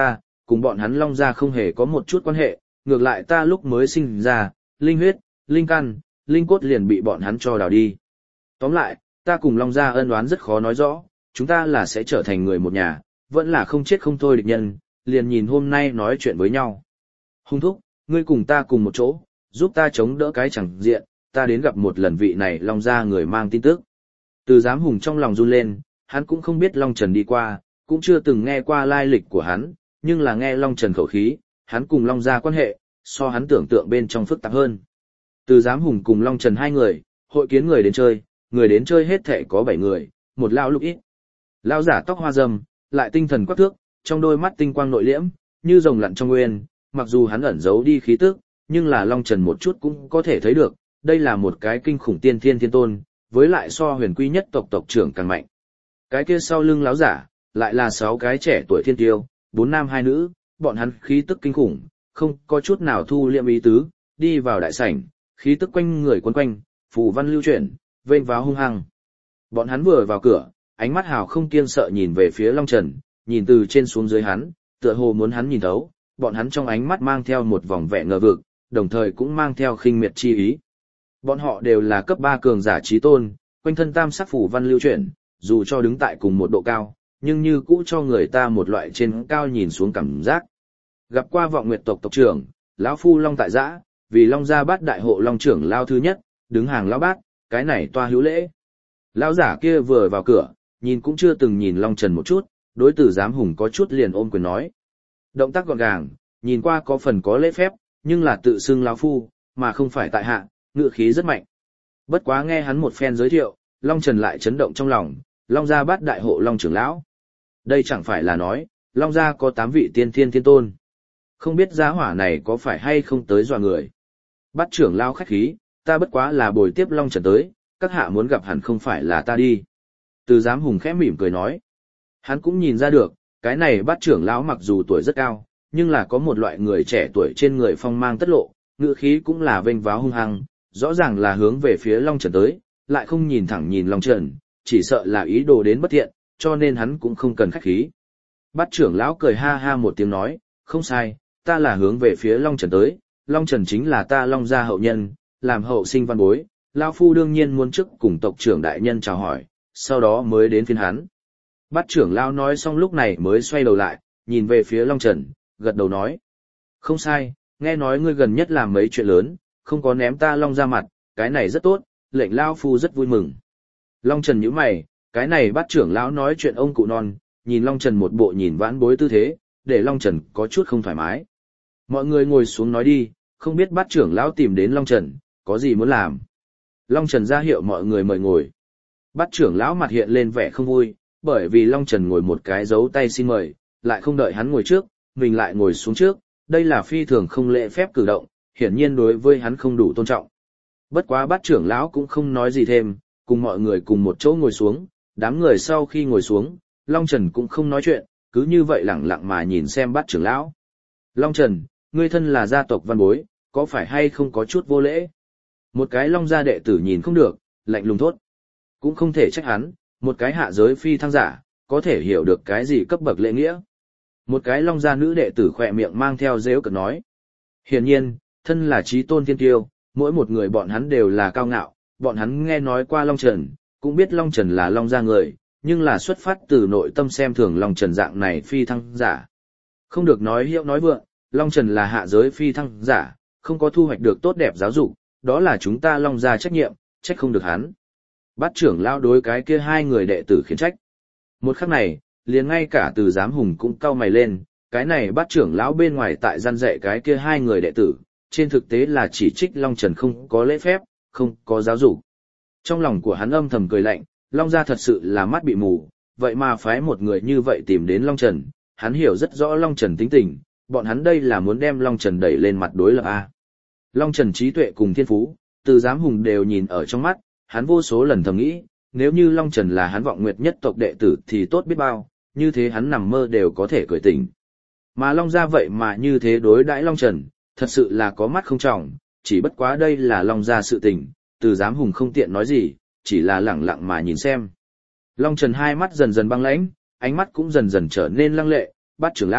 cùng bọn hắn Long gia không hề có một chút quan hệ, ngược lại ta lúc mới sinh ra, linh huyết, linh căn, linh cốt liền bị bọn hắn cho đào đi. Tóm lại, ta cùng Long gia ân oán rất khó nói rõ, chúng ta là sẽ trở thành người một nhà, vẫn là không chết không thôi địch nhân, liền nhìn hôm nay nói chuyện với nhau. Hung thúc, ngươi cùng ta cùng một chỗ, giúp ta chống đỡ cái chẳng diện, ta đến gặp một lần vị này Long gia người mang tin tức. Từ Giám Hùng trong lòng run lên, hắn cũng không biết Long Trần đi qua, cũng chưa từng nghe qua lai lịch của hắn, nhưng là nghe Long Trần khẩu khí, hắn cùng Long gia quan hệ, so hắn tưởng tượng bên trong phức tạp hơn. Từ Giám Hùng cùng Long Trần hai người, hội kiến người đến chơi, người đến chơi hết thể có bảy người, một lão lục ít. Lão giả tóc hoa râm, lại tinh thần quắc thước, trong đôi mắt tinh quang nội liễm, như rồng lặn trong nguyên, mặc dù hắn ẩn giấu đi khí tức, nhưng là Long Trần một chút cũng có thể thấy được, đây là một cái kinh khủng tiên thiên thiên tôn, với lại so huyền quy nhất tộc tộc trưởng càng mạnh. Cái kia sau lưng lão giả, lại là sáu cái trẻ tuổi thiên tiêu, bốn nam hai nữ, bọn hắn khí tức kinh khủng, không có chút nào thu liệm ý tứ, đi vào đại sảnh, khí tức quanh người quấn quanh, phù văn lưu chuyển, vênh váo hung hăng. Bọn hắn vừa vào cửa, ánh mắt hào không kiêng sợ nhìn về phía Long Trần, nhìn từ trên xuống dưới hắn, tựa hồ muốn hắn nhìn thấu, bọn hắn trong ánh mắt mang theo một vòng vẻ ngờ vực, đồng thời cũng mang theo khinh miệt chi ý. Bọn họ đều là cấp ba cường giả chí tôn, quanh thân tam sắc phủ văn lưu chuyển, dù cho đứng tại cùng một độ cao, nhưng như cũ cho người ta một loại trên cao nhìn xuống cảm giác. Gặp qua Vọng Nguyệt tộc tộc trưởng, lão phu Long tại Giã, vì Long gia bát đại hộ Long trưởng lao thứ nhất, đứng hàng lão bát, cái này toa hữu lễ. Lão giả kia vừa vào cửa, nhìn cũng chưa từng nhìn Long Trần một chút, đối Từ Giám Hùng có chút liền ôm quyền nói. Động tác gọn gàng, nhìn qua có phần có lễ phép, nhưng là tự xưng lão phu, mà không phải tại hạ, ngựa khí rất mạnh. Bất quá nghe hắn một phen giới thiệu, Long Trần lại chấn động trong lòng, Long gia bát đại hộ Long trưởng lão. Đây chẳng phải là nói, Long gia có tám vị tiên thiên thiên tôn. Không biết giá hỏa này có phải hay không tới dọa người. Bát trưởng lão khách khí, ta bất quá là bồi tiếp Long Trần tới, các hạ muốn gặp hẳn không phải là ta đi. Từ Giám Hùng khẽ mỉm cười nói. Hắn cũng nhìn ra được, cái này bát trưởng lão mặc dù tuổi rất cao, nhưng là có một loại người trẻ tuổi trên người phong mang tất lộ, ngữ khí cũng là vênh váo hung hăng, rõ ràng là hướng về phía Long Trần tới, lại không nhìn thẳng nhìn Long Trần, chỉ sợ là ý đồ đến bất thiện, cho nên hắn cũng không cần khách khí. Bát trưởng lão cười ha ha một tiếng nói, không sai, ta là hướng về phía Long Trần tới, Long Trần chính là ta Long gia hậu nhân, làm hậu sinh văn bối, lão phu đương nhiên muốn trước cùng tộc trưởng đại nhân chào hỏi, sau đó mới đến phiên hắn. Bát trưởng lão nói xong lúc này mới xoay đầu lại, nhìn về phía Long Trần, gật đầu nói, không sai, nghe nói ngươi gần nhất làm mấy chuyện lớn, không có ném ta Long ra mặt, cái này rất tốt, lệnh lão phu rất vui mừng. Long Trần nhíu mày, cái này bát trưởng lão nói chuyện ông cụ non, nhìn Long Trần một bộ nhìn vãn bối tư thế, để Long Trần có chút không thoải mái. Mọi người ngồi xuống nói đi, không biết bát trưởng lão tìm đến Long Trần, có gì muốn làm. Long Trần ra hiệu mọi người mời ngồi. Bát trưởng lão mặt hiện lên vẻ không vui, bởi vì Long Trần ngồi một cái dấu tay xin mời, lại không đợi hắn ngồi trước, mình lại ngồi xuống trước, đây là phi thường không lễ phép cử động, hiển nhiên đối với hắn không đủ tôn trọng. Bất quá bát trưởng lão cũng không nói gì thêm, cùng mọi người cùng một chỗ ngồi xuống, đám người sau khi ngồi xuống, Long Trần cũng không nói chuyện, cứ như vậy lặng lặng mà nhìn xem bát trưởng lão. Long Trần, ngươi thân là gia tộc văn bối, có phải hay không có chút vô lễ? Một cái Long gia đệ tử nhìn không được, lạnh lùng thốt. Cũng không thể trách hắn, một cái hạ giới phi thăng giả, có thể hiểu được cái gì cấp bậc lễ nghĩa. Một cái Long gia nữ đệ tử khỏe miệng mang theo rêu cực nói. Hiển nhiên, thân là chí tôn thiên tiêu, mỗi một người bọn hắn đều là cao ngạo, bọn hắn nghe nói qua Long Trần, cũng biết Long Trần là Long gia người, nhưng là xuất phát từ nội tâm xem thường Long Trần dạng này phi thăng giả. Không được nói hiệu nói vượng, Long Trần là hạ giới phi thăng giả, không có thu hoạch được tốt đẹp giáo dục, đó là chúng ta Long gia trách nhiệm, trách không được hắn. Bát trưởng lão đối cái kia hai người đệ tử khiển trách. Một khắc này, liền ngay cả Từ Giám Hùng cũng cau mày lên, cái này bát trưởng lão bên ngoài tại gian dạy cái kia hai người đệ tử, trên thực tế là chỉ trích Long Trần không có lễ phép, không có giáo dục. Trong lòng của hắn âm thầm cười lạnh, Long gia thật sự là mắt bị mù, vậy mà phái một người như vậy tìm đến Long Trần, hắn hiểu rất rõ Long Trần tính tình, bọn hắn đây là muốn đem Long Trần đẩy lên mặt đối lập A. Long Trần trí tuệ cùng thiên phú, Từ Giám Hùng đều nhìn ở trong mắt, hắn vô số lần thầm nghĩ, nếu như Long Trần là hắn Vọng Nguyệt nhất tộc đệ tử thì tốt biết bao, như thế hắn nằm mơ đều có thể cười tỉnh. Mà Long gia vậy mà như thế đối đãi Long Trần, thật sự là có mắt không tròng, chỉ bất quá đây là Long gia sự tình, Từ Giám Hùng không tiện nói gì, chỉ là lẳng lặng mà nhìn xem. Long Trần hai mắt dần dần băng lãnh, ánh mắt cũng dần dần trở nên lăng lệ, bát trưởng lão,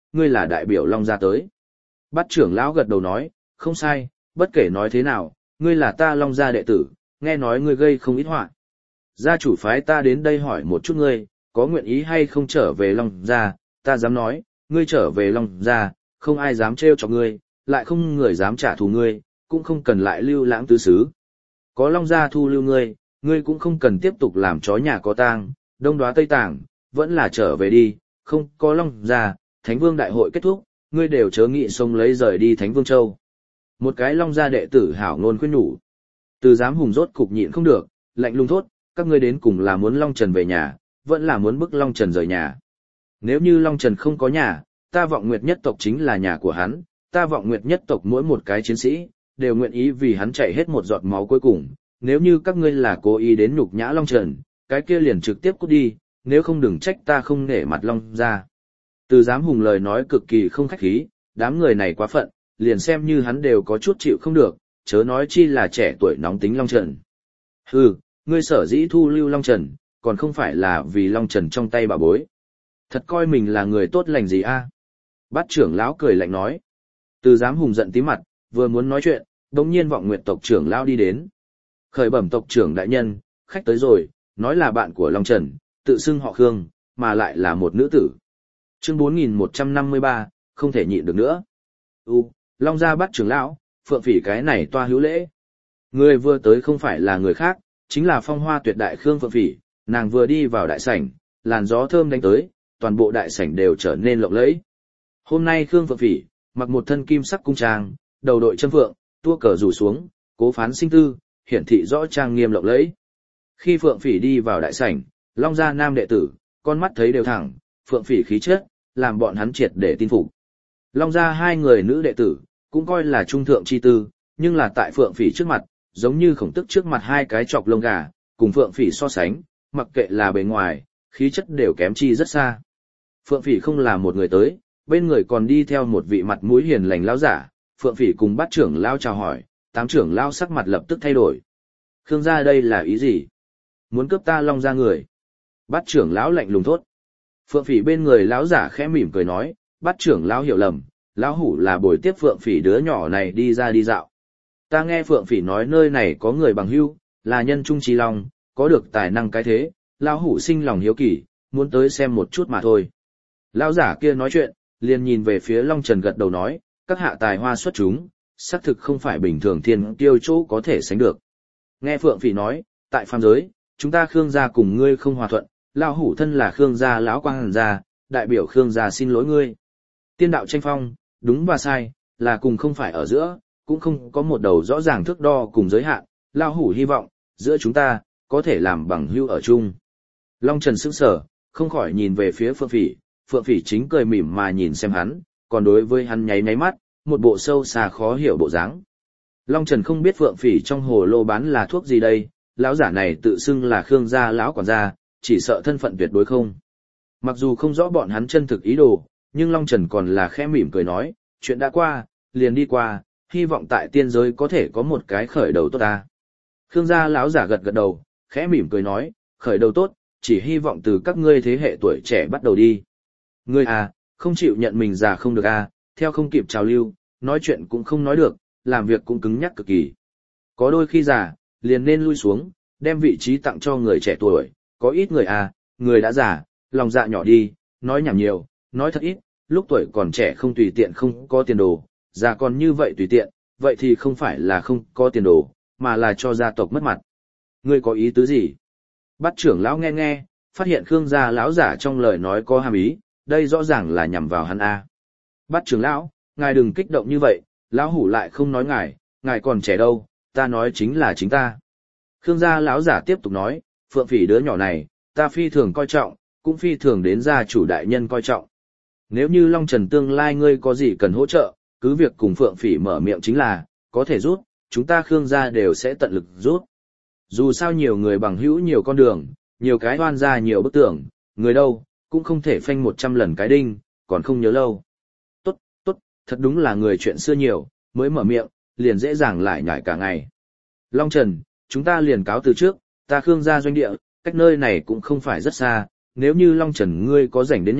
ngươi là đại biểu Long gia tới. Bát trưởng lão gật đầu nói, không sai, bất kể nói thế nào, ngươi là ta Long gia đệ tử, nghe nói ngươi gây không ít họa. Gia chủ phái ta đến đây hỏi một chút ngươi, có nguyện ý hay không trở về Long gia, ta dám nói, ngươi trở về Long gia, không ai dám trêu chọc ngươi, lại không người dám trả thù ngươi, cũng không cần lại lưu lãng tứ xứ. Có Long gia thu lưu ngươi, ngươi cũng không cần tiếp tục làm chó nhà có tang, đông đoá tây tàng, vẫn là trở về đi, không có Long gia, Thánh Vương đại hội kết thúc, ngươi đều chớ nghị xông lấy rời đi Thánh Vương Châu. Một cái Long gia đệ tử hảo ngôn khuyên nhủ. Từ giám hùng rốt cục nhịn không được, lạnh lùng thốt, các ngươi đến cùng là muốn Long Trần về nhà, vẫn là muốn bức Long Trần rời nhà. Nếu như Long Trần không có nhà, ta Vọng Nguyệt nhất tộc chính là nhà của hắn, ta Vọng Nguyệt nhất tộc mỗi một cái chiến sĩ, đều nguyện ý vì hắn chạy hết một giọt máu cuối cùng. Nếu như các ngươi là cố ý đến nhục nhã Long Trần, cái kia liền trực tiếp cút đi, nếu không đừng trách ta không nể mặt Long gia. Từ giám hùng lời nói cực kỳ không khách khí, đám người này quá phận, liền xem như hắn đều có chút chịu không được, chớ nói chi là trẻ tuổi nóng tính Long Trần. Hừ, ngươi sở dĩ thu lưu Long Trần, còn không phải là vì Long Trần trong tay bà bối. Thật coi mình là người tốt lành gì a? Bát trưởng lão cười lạnh nói. Từ giám hùng giận tí mặt, vừa muốn nói chuyện, đống nhiên Vọng Nguyệt tộc trưởng lão đi đến. Khởi bẩm tộc trưởng đại nhân, khách tới rồi, nói là bạn của Long Trần, tự xưng họ Khương, mà lại là một nữ tử. Chương bốn nghìn một trăm năm mươi ba, không thể nhịn được nữa. U, Long gia Bát trưởng lão, Phượng Phỉ cái này toa hữu lễ. Người vừa tới không phải là người khác, chính là phong hoa tuyệt đại Khương Phượng Phỉ, nàng vừa đi vào đại sảnh, làn gió thơm đánh tới, toàn bộ đại sảnh đều trở nên lộng lẫy. Hôm nay Khương Phượng Phỉ mặc một thân kim sắc cung trang, đầu đội châm phượng, tua cờ rủ xuống, cố phán sinh tư, hiển thị rõ trang nghiêm lộng lẫy. Khi Phượng Phỉ đi vào đại sảnh, Long gia nam đệ tử, con mắt thấy đều thẳng, Phượng Phỉ khí chất, làm bọn hắn triệt để tin phục. Long gia hai người nữ đệ tử, cũng coi là trung thượng chi tư, nhưng là tại Phượng Phỉ trước mặt, giống như khổng tức trước mặt hai cái chọc lông gà, cùng Phượng Phỉ so sánh, mặc kệ là bề ngoài, khí chất đều kém chi rất xa. Phượng Phỉ không là một người tới, bên người còn đi theo một vị mặt mũi hiền lành lão giả, Phượng Phỉ cùng Bát trưởng lão chào hỏi, Tám trưởng lão sắc mặt lập tức thay đổi. Khương gia đây là ý gì? Muốn cướp ta Long gia người? Bát trưởng lão lạnh lùng thốt. Phượng Phỉ bên người lão giả khẽ mỉm cười nói, Bát trưởng lão hiểu lầm, lão hủ là bồi tiếp Phượng Phỉ đứa nhỏ này đi ra đi dạo. Ta nghe Phượng Phỉ nói nơi này có người bằng hữu, là nhân trung trí long, có được tài năng cái thế, lão hủ sinh lòng hiếu kỳ, muốn tới xem một chút mà thôi. Lão giả kia nói chuyện, liền nhìn về phía Long Trần gật đầu nói, các hạ tài hoa xuất chúng, xác thực không phải bình thường thiên tiêu chỗ có thể sánh được. Nghe Phượng Phỉ nói, tại phàm giới, chúng ta Khương gia cùng ngươi không hòa thuận, lão hủ thân là Khương gia lão quang hàn gia, đại biểu Khương gia xin lỗi ngươi. Tiên đạo tranh phong, đúng và sai, là cùng không phải ở giữa, cũng không có một đầu rõ ràng thước đo cùng giới hạn, lão hủ hy vọng, giữa chúng ta, có thể làm bằng hữu ở chung. Long Trần sững sờ, không khỏi nhìn về phía Phượng Phỉ, Phượng Phỉ chính cười mỉm mà nhìn xem hắn, còn đối với hắn nháy nháy mắt, một bộ sâu xa khó hiểu bộ dáng. Long Trần không biết Phượng Phỉ trong hồ lô bán là thuốc gì đây, lão giả này tự xưng là Khương gia lão quản gia, chỉ sợ thân phận tuyệt đối không. Mặc dù không rõ bọn hắn chân thực ý đồ, nhưng Long Trần còn là khẽ mỉm cười nói, chuyện đã qua, liền đi qua, hy vọng tại tiên giới có thể có một cái khởi đầu tốt ta. Khương gia lão giả gật gật đầu, khẽ mỉm cười nói, khởi đầu tốt, chỉ hy vọng từ các ngươi thế hệ tuổi trẻ bắt đầu đi. Ngươi à, không chịu nhận mình già không được à, theo không kịp trào lưu, nói chuyện cũng không nói được, làm việc cũng cứng nhắc cực kỳ. Có đôi khi già, liền nên lui xuống, đem vị trí tặng cho người trẻ tuổi, có ít người à, người đã già, lòng dạ nhỏ đi, nói nhảm nhiều, nói thật ít, lúc tuổi còn trẻ không tùy tiện không có tiền đồ, già còn như vậy tùy tiện, vậy thì không phải là không có tiền đồ, mà là cho gia tộc mất mặt. Ngươi có ý tứ gì? Bát trưởng lão nghe nghe, phát hiện Khương gia lão giả trong lời nói có hàm ý, đây rõ ràng là nhằm vào hắn a. Bát trưởng lão, ngài đừng kích động như vậy, lão hủ lại không nói ngài, ngài còn trẻ đâu, ta nói chính là chính ta. Khương gia lão giả tiếp tục nói, Phượng Phỉ đứa nhỏ này, ta phi thường coi trọng, cũng phi thường đến gia chủ đại nhân coi trọng. Nếu như Long Trần tương lai ngươi có gì cần hỗ trợ, cứ việc cùng Phượng Phỉ mở miệng chính là, có thể rút, chúng ta Khương gia đều sẽ tận lực rút. Dù sao nhiều người bằng hữu nhiều con đường, nhiều cái oan ra nhiều bức tưởng, người đâu, cũng không thể phanh một trăm lần cái đinh, còn không nhớ lâu. Tốt, tốt, thật đúng là người chuyện xưa nhiều, mới mở miệng, liền dễ dàng lại nhải cả ngày. Long Trần, chúng ta liền cáo từ trước, ta Khương gia doanh địa, cách nơi này cũng không phải rất xa, nếu như Long Trần ngươi có rảnh đến nhà,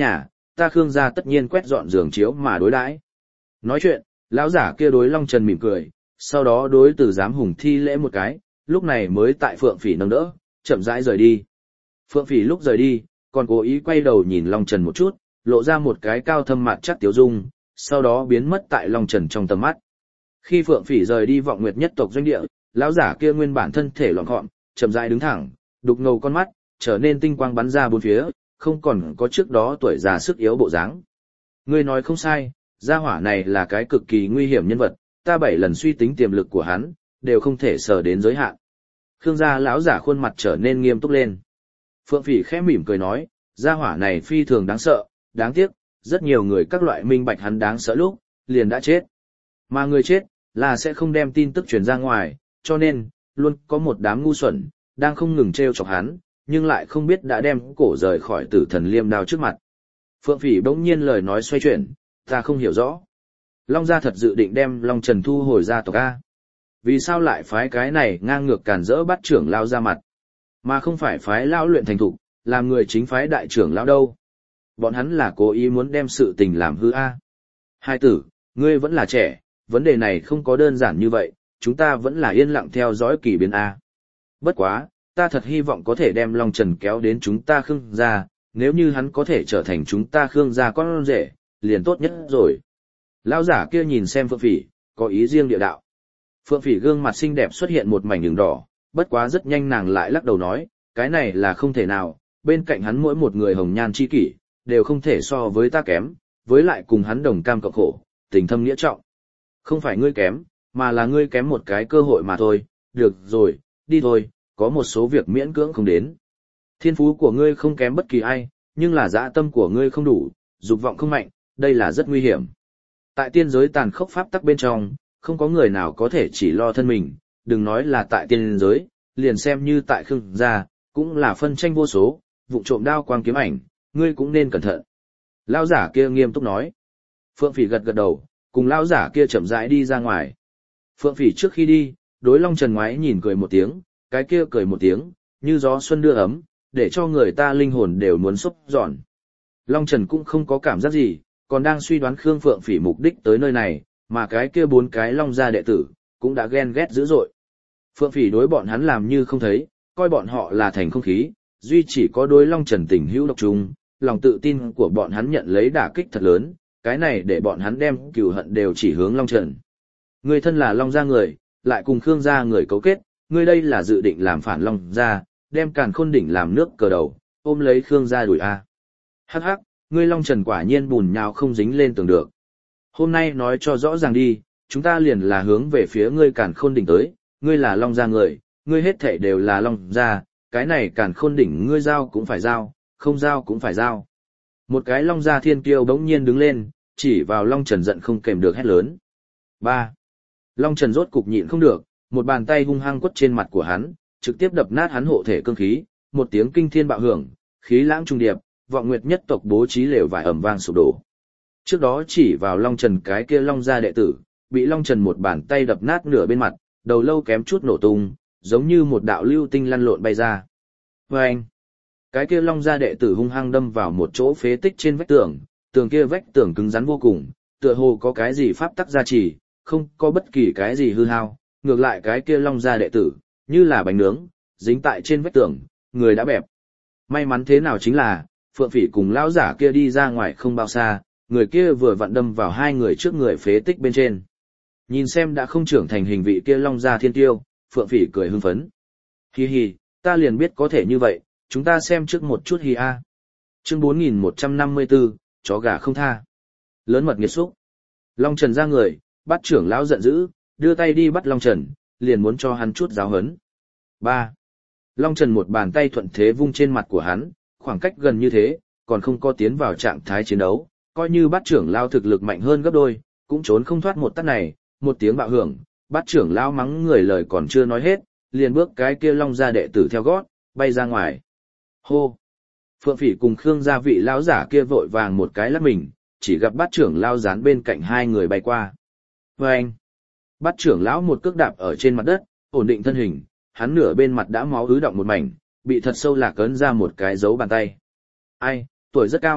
ta Khương gia tất nhiên quét dọn giường chiếu mà đối đãi. Nói chuyện, lão giả kia đối Long Trần mỉm cười, sau đó đối Từ Giám Hùng thi lễ một cái, lúc này mới tại Phượng Phỉ nâng đỡ, chậm rãi rời đi. Phượng Phỉ lúc rời đi, còn cố ý quay đầu nhìn Long Trần một chút, lộ ra một cái cao thâm mặt chắc tiếu dung, sau đó biến mất tại Long Trần trong tầm mắt. Khi Phượng Phỉ rời đi Vọng Nguyệt nhất tộc doanh địa, lão giả kia nguyên bản thân thể loạn gọn, chậm rãi đứng thẳng, đục ngầu con mắt, trở nên tinh quang bắn ra bốn phía, không còn có trước đó tuổi già sức yếu bộ dáng. Ngươi nói không sai, gia hỏa này là cái cực kỳ nguy hiểm nhân vật, ta bảy lần suy tính tiềm lực của hắn, đều không thể sờ đến giới hạn. Khương gia lão giả khuôn mặt trở nên nghiêm túc lên. Phượng Phỉ khẽ mỉm cười nói, gia hỏa này phi thường đáng sợ, đáng tiếc, rất nhiều người các loại minh bạch hắn đáng sợ lúc, liền đã chết. Mà người chết, là sẽ không đem tin tức truyền ra ngoài, cho nên, luôn có một đám ngu xuẩn, đang không ngừng trêu chọc hắn, nhưng lại không biết đã đem cổ rời khỏi tử thần liêm đao trước mặt. Phượng Phỉ bỗng nhiên lời nói xoay chuyển, ta không hiểu rõ. Long gia thật dự định đem Long Trần thu hồi gia tộc A. Vì sao lại phái cái này ngang ngược càn rỡ bắt trưởng lao ra mặt, mà không phải phái lão luyện thành thục, làm người chính phái đại trưởng lão đâu? Bọn hắn là cố ý muốn đem sự tình làm hư A. Hai tử, ngươi vẫn là trẻ, vấn đề này không có đơn giản như vậy, chúng ta vẫn là yên lặng theo dõi kỳ biến A. Bất quá, ta thật hy vọng có thể đem Long Trần kéo đến chúng ta Khương gia, nếu như hắn có thể trở thành chúng ta Khương gia con rể, liền tốt nhất rồi. Lão giả kia nhìn xem Phượng Phỉ, có ý riêng địa đạo. Phượng Phỉ gương mặt xinh đẹp xuất hiện một mảnh đường đỏ, bất quá rất nhanh nàng lại lắc đầu nói, cái này là không thể nào, bên cạnh hắn mỗi một người hồng nhan chi kỷ, đều không thể so với ta kém, với lại cùng hắn đồng cam cộng khổ, tình thâm nghĩa trọng. Không phải ngươi kém, mà là ngươi kém một cái cơ hội mà thôi, được rồi, đi thôi, có một số việc miễn cưỡng không đến. Thiên phú của ngươi không kém bất kỳ ai, nhưng là dã tâm của ngươi không đủ, dục vọng không mạnh, đây là rất nguy hiểm. Tại tiên giới tàn khốc pháp tắc bên trong, không có người nào có thể chỉ lo thân mình, đừng nói là tại tiên giới, liền xem như tại Khương gia, cũng là phân tranh vô số, vụ trộm đao quang kiếm ảnh, ngươi cũng nên cẩn thận. Lão giả kia nghiêm túc nói. Phượng Phỉ gật gật đầu, cùng lão giả kia chậm rãi đi ra ngoài. Phượng Phỉ trước khi đi, đối Long Trần ngoái nhìn cười một tiếng, cái kia cười một tiếng, như gió xuân đưa ấm, để cho người ta linh hồn đều muốn xúc giòn. Long Trần cũng không có cảm giác gì, còn đang suy đoán Khương Phượng Phỉ mục đích tới nơi này, mà cái kia bốn cái Long gia đệ tử, cũng đã ghen ghét dữ dội. Phượng Phỉ đối bọn hắn làm như không thấy, coi bọn họ là thành không khí, duy chỉ có đối Long Trần tình hữu độc trung, lòng tự tin của bọn hắn nhận lấy đả kích thật lớn, cái này để bọn hắn đem cừu hận đều chỉ hướng Long Trần. Người thân là Long gia người, lại cùng Khương gia người cấu kết, ngươi đây là dự định làm phản Long gia, đem Càn Khôn đỉnh làm nước cờ đầu, ôm lấy Khương gia đuổi a. Hắc hắc, ngươi Long Trần quả nhiên bùn nhào không dính lên tường được. Hôm nay nói cho rõ ràng đi, chúng ta liền là hướng về phía ngươi Càn Khôn đỉnh tới, ngươi là Long gia người, ngươi hết thảy đều là Long gia, cái này Càn Khôn đỉnh ngươi giao cũng phải giao, không giao cũng phải giao. Một cái Long gia thiên kiêu bỗng nhiên đứng lên, chỉ vào Long Trần giận không kềm được hét lớn. Ba. Long Trần rốt cục nhịn không được, một bàn tay hung hăng quất trên mặt của hắn, trực tiếp đập nát hắn hộ thể cương khí, một tiếng kinh thiên bạo hưởng, khí lãng trung điệp, Vọng Nguyệt nhất tộc bố trí lều vải ầm vang sụp đổ. Trước đó chỉ vào Long Trần cái kia Long gia đệ tử, bị Long Trần một bàn tay đập nát nửa bên mặt, đầu lâu kém chút nổ tung, giống như một đạo lưu tinh lăn lộn bay ra. Vâng! Cái kia Long gia đệ tử hung hăng đâm vào một chỗ phế tích trên vách tường, tường kia vách tường cứng rắn vô cùng, tựa hồ có cái gì pháp tắc gia trì, không có bất kỳ cái gì hư hao, ngược lại cái kia Long gia đệ tử, như là bánh nướng, dính tại trên vách tường, người đã bẹp. May mắn thế nào chính là, Phượng Phỉ cùng lão giả kia đi ra ngoài không bao xa, người kia vừa vặn đâm vào hai người trước người phế tích bên trên. Nhìn xem đã không trưởng thành hình vị kia Long gia thiên tiêu, Phượng Phỉ cười hưng phấn. Hi hi, ta liền biết có thể như vậy, chúng ta xem trước một chút hi a. Chương bốn nghìn một trăm năm mươi tư, chó gà không tha. Lớn mật nghiệt xúc. Long Trần ra người, bắt trưởng lão giận dữ, đưa tay đi bắt Long Trần, liền muốn cho hắn chút giáo huấn. Ba. Long Trần một bàn tay thuận thế vung trên mặt của hắn, khoảng cách gần như thế, còn không có tiến vào trạng thái chiến đấu, coi như bắt trưởng lão thực lực mạnh hơn gấp đôi, cũng trốn không thoát một tát này, một tiếng bạo hưởng, bắt trưởng lão mắng người lời còn chưa nói hết, liền bước cái kia Long gia đệ tử theo gót, bay ra ngoài. Hô! Phượng Phỉ cùng Khương gia vị lão giả kia vội vàng một cái lắc mình, chỉ gặp bát trưởng lão dán bên cạnh hai người bay qua. Vâng! Bát trưởng lão một cước đạp ở trên mặt đất, ổn định thân hình, hắn nửa bên mặt đã máu ứ động một mảnh, bị thật sâu lạc ấn ra một cái dấu bàn tay. Ai, tuổi rất cao,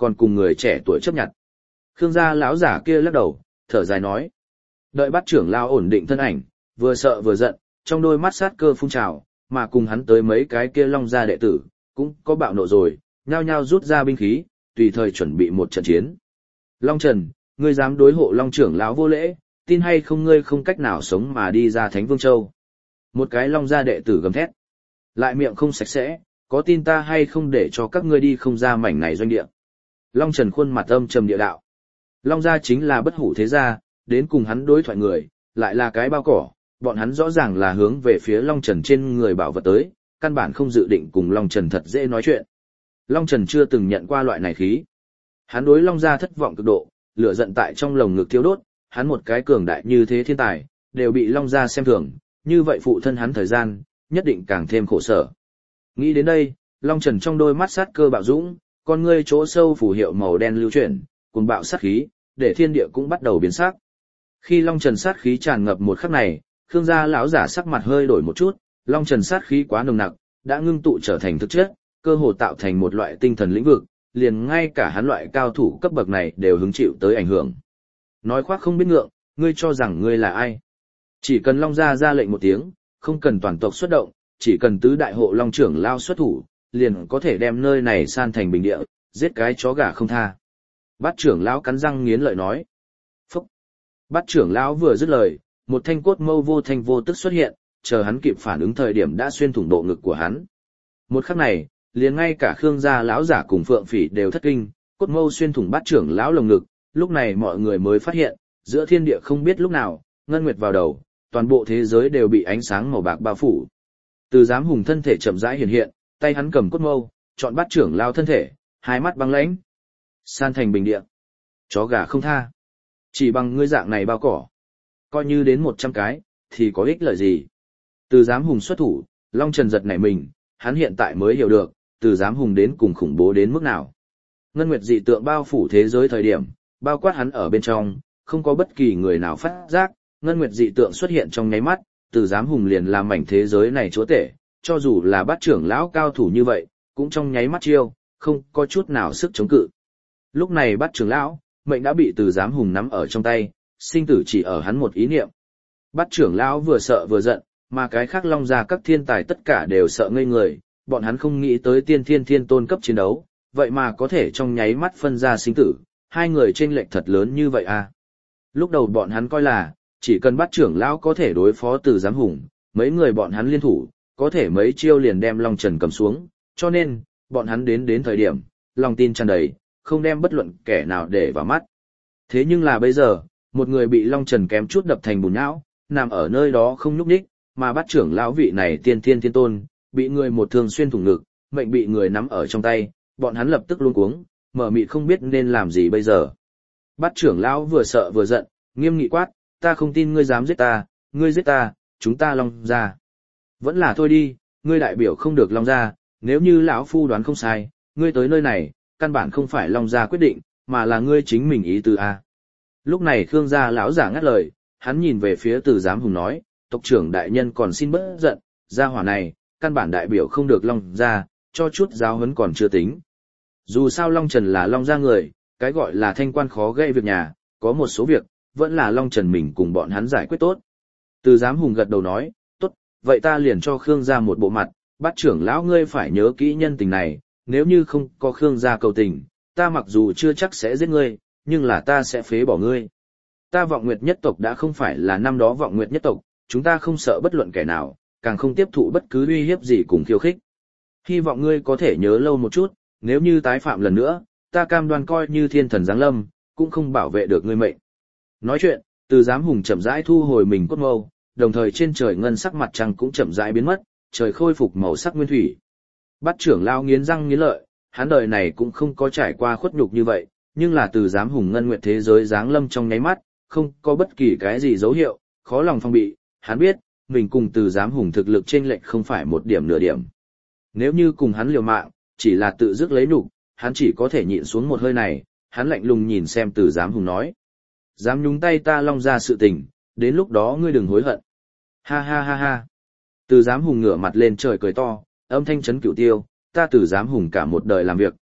còn cùng người trẻ tuổi chấp nhận. Khương gia lão giả kia lắc đầu, thở dài nói. Đợi bắt trưởng lão ổn định thân ảnh, vừa sợ vừa giận, trong đôi mắt sát cơ phun trào, mà cùng hắn tới mấy cái kia Long gia đệ tử, cũng có bạo nộ rồi, nhao nhao rút ra binh khí, tùy thời chuẩn bị một trận chiến. Long Trần, ngươi dám đối hộ Long trưởng lão vô lễ, tin hay không ngươi không cách nào sống mà đi ra Thánh Vương Châu. Một cái Long gia đệ tử gầm thét. Lại miệng không sạch sẽ, có tin ta hay không để cho các ngươi đi không ra mảnh này doanh địa. Long Trần khuôn mặt âm trầm địa đạo. Long gia chính là bất hủ thế gia, đến cùng hắn đối thoại người, lại là cái bao cỏ, bọn hắn rõ ràng là hướng về phía Long Trần trên người bảo vật tới, căn bản không dự định cùng Long Trần thật dễ nói chuyện. Long Trần chưa từng nhận qua loại này khí. Hắn đối Long gia thất vọng cực độ, lửa giận tại trong lồng ngực thiêu đốt, hắn một cái cường đại như thế thiên tài, đều bị Long gia xem thường, như vậy phụ thân hắn thời gian, nhất định càng thêm khổ sở. Nghĩ đến đây, Long Trần trong đôi mắt sát cơ bạo dũng, con ngươi chỗ sâu phù hiệu màu đen lưu chuyển, cùng bạo sát khí, để thiên địa cũng bắt đầu biến sắc. Khi Long Trần sát khí tràn ngập một khắc này, Khương gia lão giả sắc mặt hơi đổi một chút, Long Trần sát khí quá nồng nặc, đã ngưng tụ trở thành thực chất, cơ hồ tạo thành một loại tinh thần lĩnh vực, liền ngay cả hắn loại cao thủ cấp bậc này đều hứng chịu tới ảnh hưởng. Nói khoác không biết ngượng, ngươi cho rằng ngươi là ai? Chỉ cần Long gia ra lệnh một tiếng, không cần toàn tộc xuất động, chỉ cần tứ đại hộ Long trưởng lao xuất thủ, liền có thể đem nơi này san thành bình địa, giết cái chó gà không tha. Bát trưởng lão cắn răng nghiến lợi nói. Phúc! Bát trưởng lão vừa dứt lời, một thanh cốt mâu vô thanh vô tức xuất hiện, chờ hắn kịp phản ứng thời điểm đã xuyên thủng bộ ngực của hắn. Một khắc này, liền ngay cả Khương gia lão giả cùng Phượng Phỉ đều thất kinh, cốt mâu xuyên thủng bát trưởng lão lồng ngực, lúc này mọi người mới phát hiện, giữa thiên địa không biết lúc nào, ngân nguyệt vào đầu, toàn bộ thế giới đều bị ánh sáng màu bạc bao phủ. Từ Giám Hùng thân thể chậm rãi hiện hiện, tay hắn cầm cốt mâu, chọn bát trưởng lão thân thể, hai mắt băng lãnh, san thành bình địa. Chó gà không tha. Chỉ bằng ngươi dạng này bao cỏ, coi như đến một trăm cái, thì có ích lợi gì? Từ Giám Hùng xuất thủ, Long Trần giật nảy mình, hắn hiện tại mới hiểu được, Từ Giám Hùng đến cùng khủng bố đến mức nào. Ngân nguyệt dị tượng bao phủ thế giới thời điểm, bao quát hắn ở bên trong, không có bất kỳ người nào phát giác, ngân nguyệt dị tượng xuất hiện trong nháy mắt, Từ Giám Hùng liền làm mảnh thế giới này chúa tể, cho dù là bát trưởng lão cao thủ như vậy, cũng trong nháy mắt chiêu, không có chút nào sức chống cự. Lúc này bát trưởng lão, mệnh đã bị Từ Giám Hùng nắm ở trong tay, sinh tử chỉ ở hắn một ý niệm. Bát trưởng lão vừa sợ vừa giận, mà cái khác Long gia các thiên tài tất cả đều sợ ngây người, bọn hắn không nghĩ tới tiên thiên thiên tôn cấp chiến đấu, vậy mà có thể trong nháy mắt phân ra sinh tử, hai người chênh lệch thật lớn như vậy à. Lúc đầu bọn hắn coi là, chỉ cần bát trưởng lão có thể đối phó Từ Giám Hùng, mấy người bọn hắn liên thủ, có thể mấy chiêu liền đem Long Trần cầm xuống, cho nên, bọn hắn đến đến thời điểm, lòng tin tràn đầy, không đem bất luận kẻ nào để vào mắt. Thế nhưng là bây giờ, một người bị Long Trần kém chút đập thành bùn nhão, nằm ở nơi đó không nhúc nhích, mà bát trưởng lão vị này tiên thiên thiên tôn, bị người một thương xuyên thủng ngực, mệnh bị người nắm ở trong tay, bọn hắn lập tức luống cuống, mở mịt không biết nên làm gì bây giờ. Bát trưởng lão vừa sợ vừa giận, nghiêm nghị quát, ta không tin ngươi dám giết ta, ngươi giết ta, chúng ta Long gia. Vẫn là thôi đi, ngươi đại biểu không được Long gia, nếu như lão phu đoán không sai, ngươi tới nơi này, căn bản không phải Long gia quyết định, mà là ngươi chính mình ý tứ a. Lúc này Khương gia lão giả ngắt lời, hắn nhìn về phía Từ Giám Hùng nói, tộc trưởng đại nhân còn xin bớt giận, gia hỏa này, căn bản đại biểu không được Long gia, cho chút giáo huấn còn chưa tính. Dù sao Long Trần là Long gia người, cái gọi là thanh quan khó gây việc nhà, có một số việc, vẫn là Long Trần mình cùng bọn hắn giải quyết tốt. Từ Giám Hùng gật đầu nói, tốt, vậy ta liền cho Khương gia một bộ mặt, bát trưởng lão ngươi phải nhớ kỹ nhân tình này, nếu như không có Khương gia cầu tình, ta mặc dù chưa chắc sẽ giết ngươi, nhưng là ta sẽ phế bỏ ngươi. Ta Vọng Nguyệt nhất tộc đã không phải là năm đó Vọng Nguyệt nhất tộc, chúng ta không sợ bất luận kẻ nào, càng không tiếp thụ bất cứ uy hiếp gì cùng khiêu khích. Hy vọng ngươi có thể nhớ lâu một chút, nếu như tái phạm lần nữa, ta cam đoan coi như thiên thần giáng lâm, cũng không bảo vệ được ngươi mệnh. Nói chuyện, Từ Giám Hùng chậm rãi thu hồi mình cốt mâu, đồng thời trên trời ngân sắc mặt trăng cũng chậm rãi biến mất, trời khôi phục màu sắc nguyên thủy. Bát trưởng lão nghiến răng nghiến lợi, hắn đời này cũng không có trải qua khuất nhục như vậy, nhưng là Từ Giám Hùng ngân nguyệt thế giới giáng lâm trong nháy mắt, không có bất kỳ cái gì dấu hiệu, khó lòng phong bị, hắn biết, mình cùng Từ Giám Hùng thực lực chênh lệch không phải một điểm nửa điểm. Nếu như cùng hắn liều mạng, chỉ là tự dứt lấy nhục, hắn chỉ có thể nhịn xuống một hơi này, hắn lạnh lùng nhìn xem Từ Giám Hùng nói. Dám nhúng tay ta Long gia sự tình, đến lúc đó ngươi đừng hối hận. Ha ha ha ha. Từ Giám Hùng ngửa mặt lên trời cười to, âm thanh chấn cửu tiêu, ta Từ Giám Hùng cả một đời làm việc,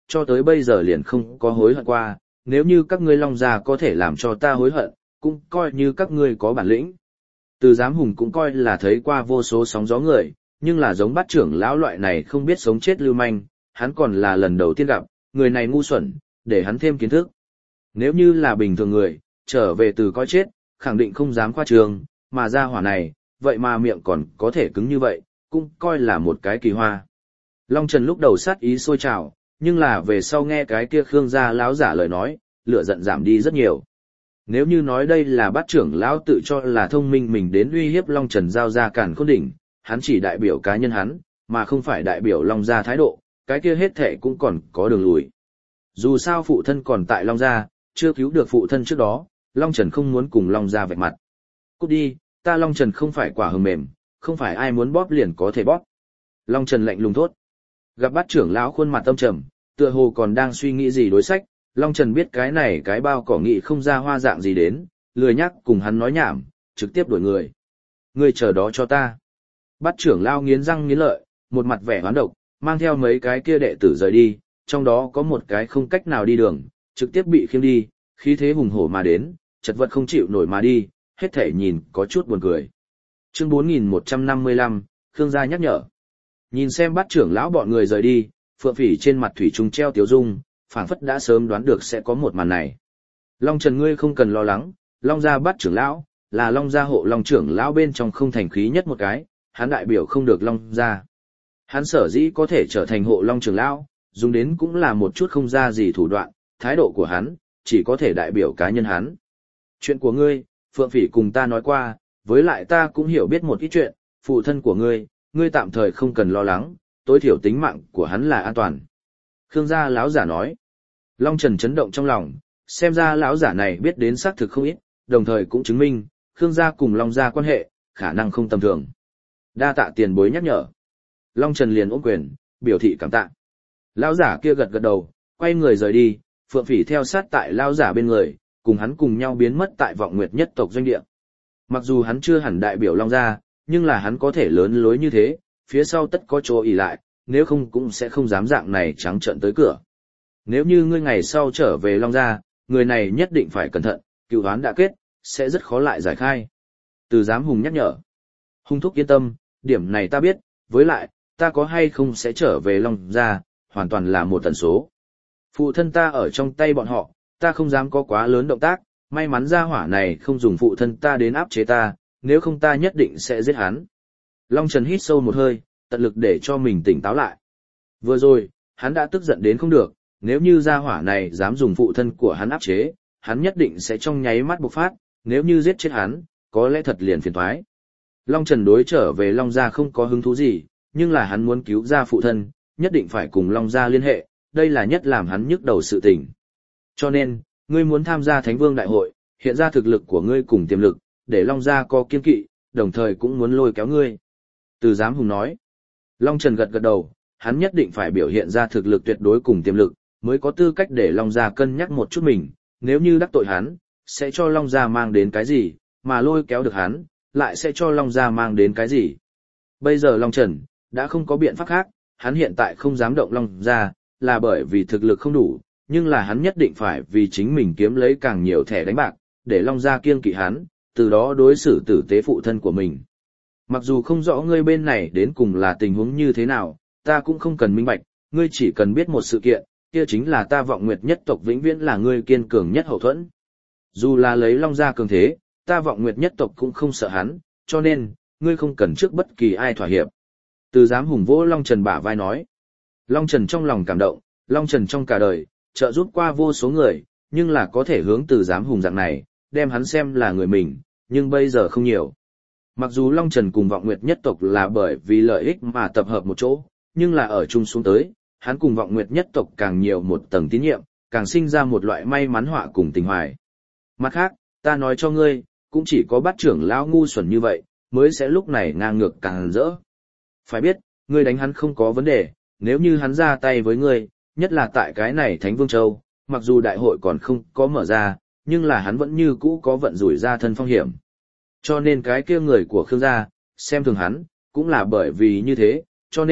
cho tới bây giờ liền không có hối hận qua, nếu như các ngươi Long gia có thể làm cho ta hối hận, cũng coi như các ngươi có bản lĩnh. Từ Giám Hùng cũng coi là thấy qua vô số sóng gió người, nhưng là giống Bát trưởng lão loại này không biết sống chết lưu manh, hắn còn là lần đầu tiên gặp, người này ngu xuẩn, để hắn thêm kiến thức. Nếu như là bình thường người, trở về từ coi chết, khẳng định không dám khoa trương, mà ra hỏa này, vậy mà miệng còn có thể cứng như vậy, cũng coi là một cái kỳ hoa. Long Trần lúc đầu sát ý sôi trào, nhưng là về sau nghe cái kia Khương gia lão giả lời nói, lửa giận giảm đi rất nhiều. Nếu như nói đây là Bát trưởng lão tự cho là thông minh mình đến uy hiếp Long Trần giao ra cản khôn đỉnh, hắn chỉ đại biểu cá nhân hắn, mà không phải đại biểu Long gia thái độ, cái kia hết thệ cũng còn có đường lùi. Dù sao phụ thân còn tại Long gia, chưa cứu được phụ thân trước đó, Long Trần không muốn cùng Long gia vạch mặt. Cút đi, ta Long Trần không phải quả hờ mềm, không phải ai muốn bóp liền có thể bóp. Long Trần lạnh lùng thốt. Gặp Bát trưởng lão khuôn mặt tâm trầm, tựa hồ còn đang suy nghĩ gì đối sách, Long Trần biết cái này cái bao cỏ nghị không ra hoa dạng gì đến, lười nhắc cùng hắn nói nhảm, trực tiếp đuổi người. Ngươi chờ đó cho ta. Bát trưởng lão nghiến răng nghiến lợi, một mặt vẻ hoán độc, mang theo mấy cái kia đệ tử rời đi, trong đó có một cái không cách nào đi đường, trực tiếp bị khiêng đi, khí thế hùng hổ mà đến, chật vật không chịu nổi mà đi, hết thể nhìn có chút buồn cười. Chương bốn nghìn một trăm năm mươi lăm, Khương gia nhắc nhở. Nhìn xem Bát trưởng lão bọn người rời đi, Phượng Phỉ trên mặt thủy trùng treo tiếu dung, phảng phất đã sớm đoán được sẽ có một màn này. Long Trần ngươi không cần lo lắng, Long gia Bát trưởng lão, là Long gia hộ Long trưởng lão bên trong không thành khí nhất một cái, hắn đại biểu không được Long gia. Hắn sở dĩ có thể trở thành hộ Long trưởng lão, dùng đến cũng là một chút không ra gì thủ đoạn, thái độ của hắn, chỉ có thể đại biểu cá nhân hắn. Chuyện của ngươi, Phượng Phỉ cùng ta nói qua, với lại ta cũng hiểu biết một ít chuyện, phụ thân của ngươi, ngươi tạm thời không cần lo lắng, tối thiểu tính mạng của hắn là an toàn. Khương gia lão giả nói. Long Trần chấn động trong lòng, xem ra lão giả này biết đến xác thực không ít, đồng thời cũng chứng minh, Khương gia cùng Long gia quan hệ, khả năng không tầm thường. Đa tạ tiền bối nhắc nhở. Long Trần liền ôm quyền, biểu thị cảm tạ. Lão giả kia gật gật đầu, quay người rời đi, Phượng Phỉ theo sát tại lão giả bên người, cùng hắn cùng nhau biến mất tại Vọng Nguyệt nhất tộc doanh địa. Mặc dù hắn chưa hẳn đại biểu Long gia, nhưng là hắn có thể lớn lối như thế, phía sau tất có chỗ ỷ lại, nếu không cũng sẽ không dám dạng này trắng trợn tới cửa. Nếu như ngươi ngày sau trở về Long gia, người này nhất định phải cẩn thận, cựu oán đã kết, sẽ rất khó lại giải khai. Từ Giám Hùng nhắc nhở. Hung thúc yên tâm, điểm này ta biết, với lại, ta có hay không sẽ trở về Long gia, hoàn toàn là một tần số. Phụ thân ta ở trong tay bọn họ, ta không dám có quá lớn động tác, may mắn gia hỏa này không dùng phụ thân ta đến áp chế ta, nếu không ta nhất định sẽ giết hắn. Long Trần hít sâu một hơi, tận lực để cho mình tỉnh táo lại. Vừa rồi, hắn đã tức giận đến không được, nếu như gia hỏa này dám dùng phụ thân của hắn áp chế, hắn nhất định sẽ trong nháy mắt bộc phát, nếu như giết chết hắn, có lẽ thật liền phiền toái. Long Trần đối trở về Long gia không có hứng thú gì, nhưng là hắn muốn cứu ra phụ thân, nhất định phải cùng Long gia liên hệ, đây là nhất làm hắn nhức đầu sự tình. Cho nên, ngươi muốn tham gia Thánh Vương Đại hội, hiện ra thực lực của ngươi cùng tiềm lực, để Long gia có kiên kỵ, đồng thời cũng muốn lôi kéo ngươi. Từ Giám Hùng nói. Long Trần gật gật đầu, hắn nhất định phải biểu hiện ra thực lực tuyệt đối cùng tiềm lực, mới có tư cách để Long gia cân nhắc một chút mình, nếu như đắc tội hắn, sẽ cho Long gia mang đến cái gì, mà lôi kéo được hắn, lại sẽ cho Long gia mang đến cái gì. Bây giờ Long Trần, đã không có biện pháp khác, hắn hiện tại không dám động Long gia, là bởi vì thực lực không đủ, nhưng là hắn nhất định phải vì chính mình kiếm lấy càng nhiều thẻ đánh bạc, để Long gia kiêng kỵ hắn, từ đó đối xử tử tế phụ thân của mình. Mặc dù không rõ ngươi bên này đến cùng là tình huống như thế nào, ta cũng không cần minh bạch, ngươi chỉ cần biết một sự kiện, kia chính là ta Vọng Nguyệt nhất tộc vĩnh viễn là ngươi kiên cường nhất hậu thuẫn. Dù là lấy Long gia cường thế, ta Vọng Nguyệt nhất tộc cũng không sợ hắn, cho nên, ngươi không cần trước bất kỳ ai thỏa hiệp. Từ Giám Hùng vỗ Long Trần bả vai nói. Long Trần trong lòng cảm động, Long Trần trong cả đời, trợ giúp qua vô số người, nhưng là có thể hướng Từ Giám Hùng dạng này, đem hắn xem là người mình, nhưng bây giờ không nhiều. Mặc dù Long Trần cùng Vọng Nguyệt nhất tộc là bởi vì lợi ích mà tập hợp một chỗ, nhưng là ở chung xuống tới, hắn cùng Vọng Nguyệt nhất tộc càng nhiều một tầng tín nhiệm, càng sinh ra một loại may mắn họa cùng tình hoài. Mặt khác, ta nói cho ngươi, cũng chỉ có Bát trưởng lão ngu xuẩn như vậy, mới sẽ lúc này ngang ngược càng rỡ. Phải biết, ngươi đánh hắn không có vấn đề, nếu như hắn ra tay với ngươi, nhất là tại cái này Thánh Vương Châu, mặc dù đại hội còn không có mở ra, nhưng là hắn vẫn như cũ có vận rủi ra thân phong hiểm. Cho nên cái kia người của Khương gia, xem thường hắn, cũng là bởi vì như thế, cho nên,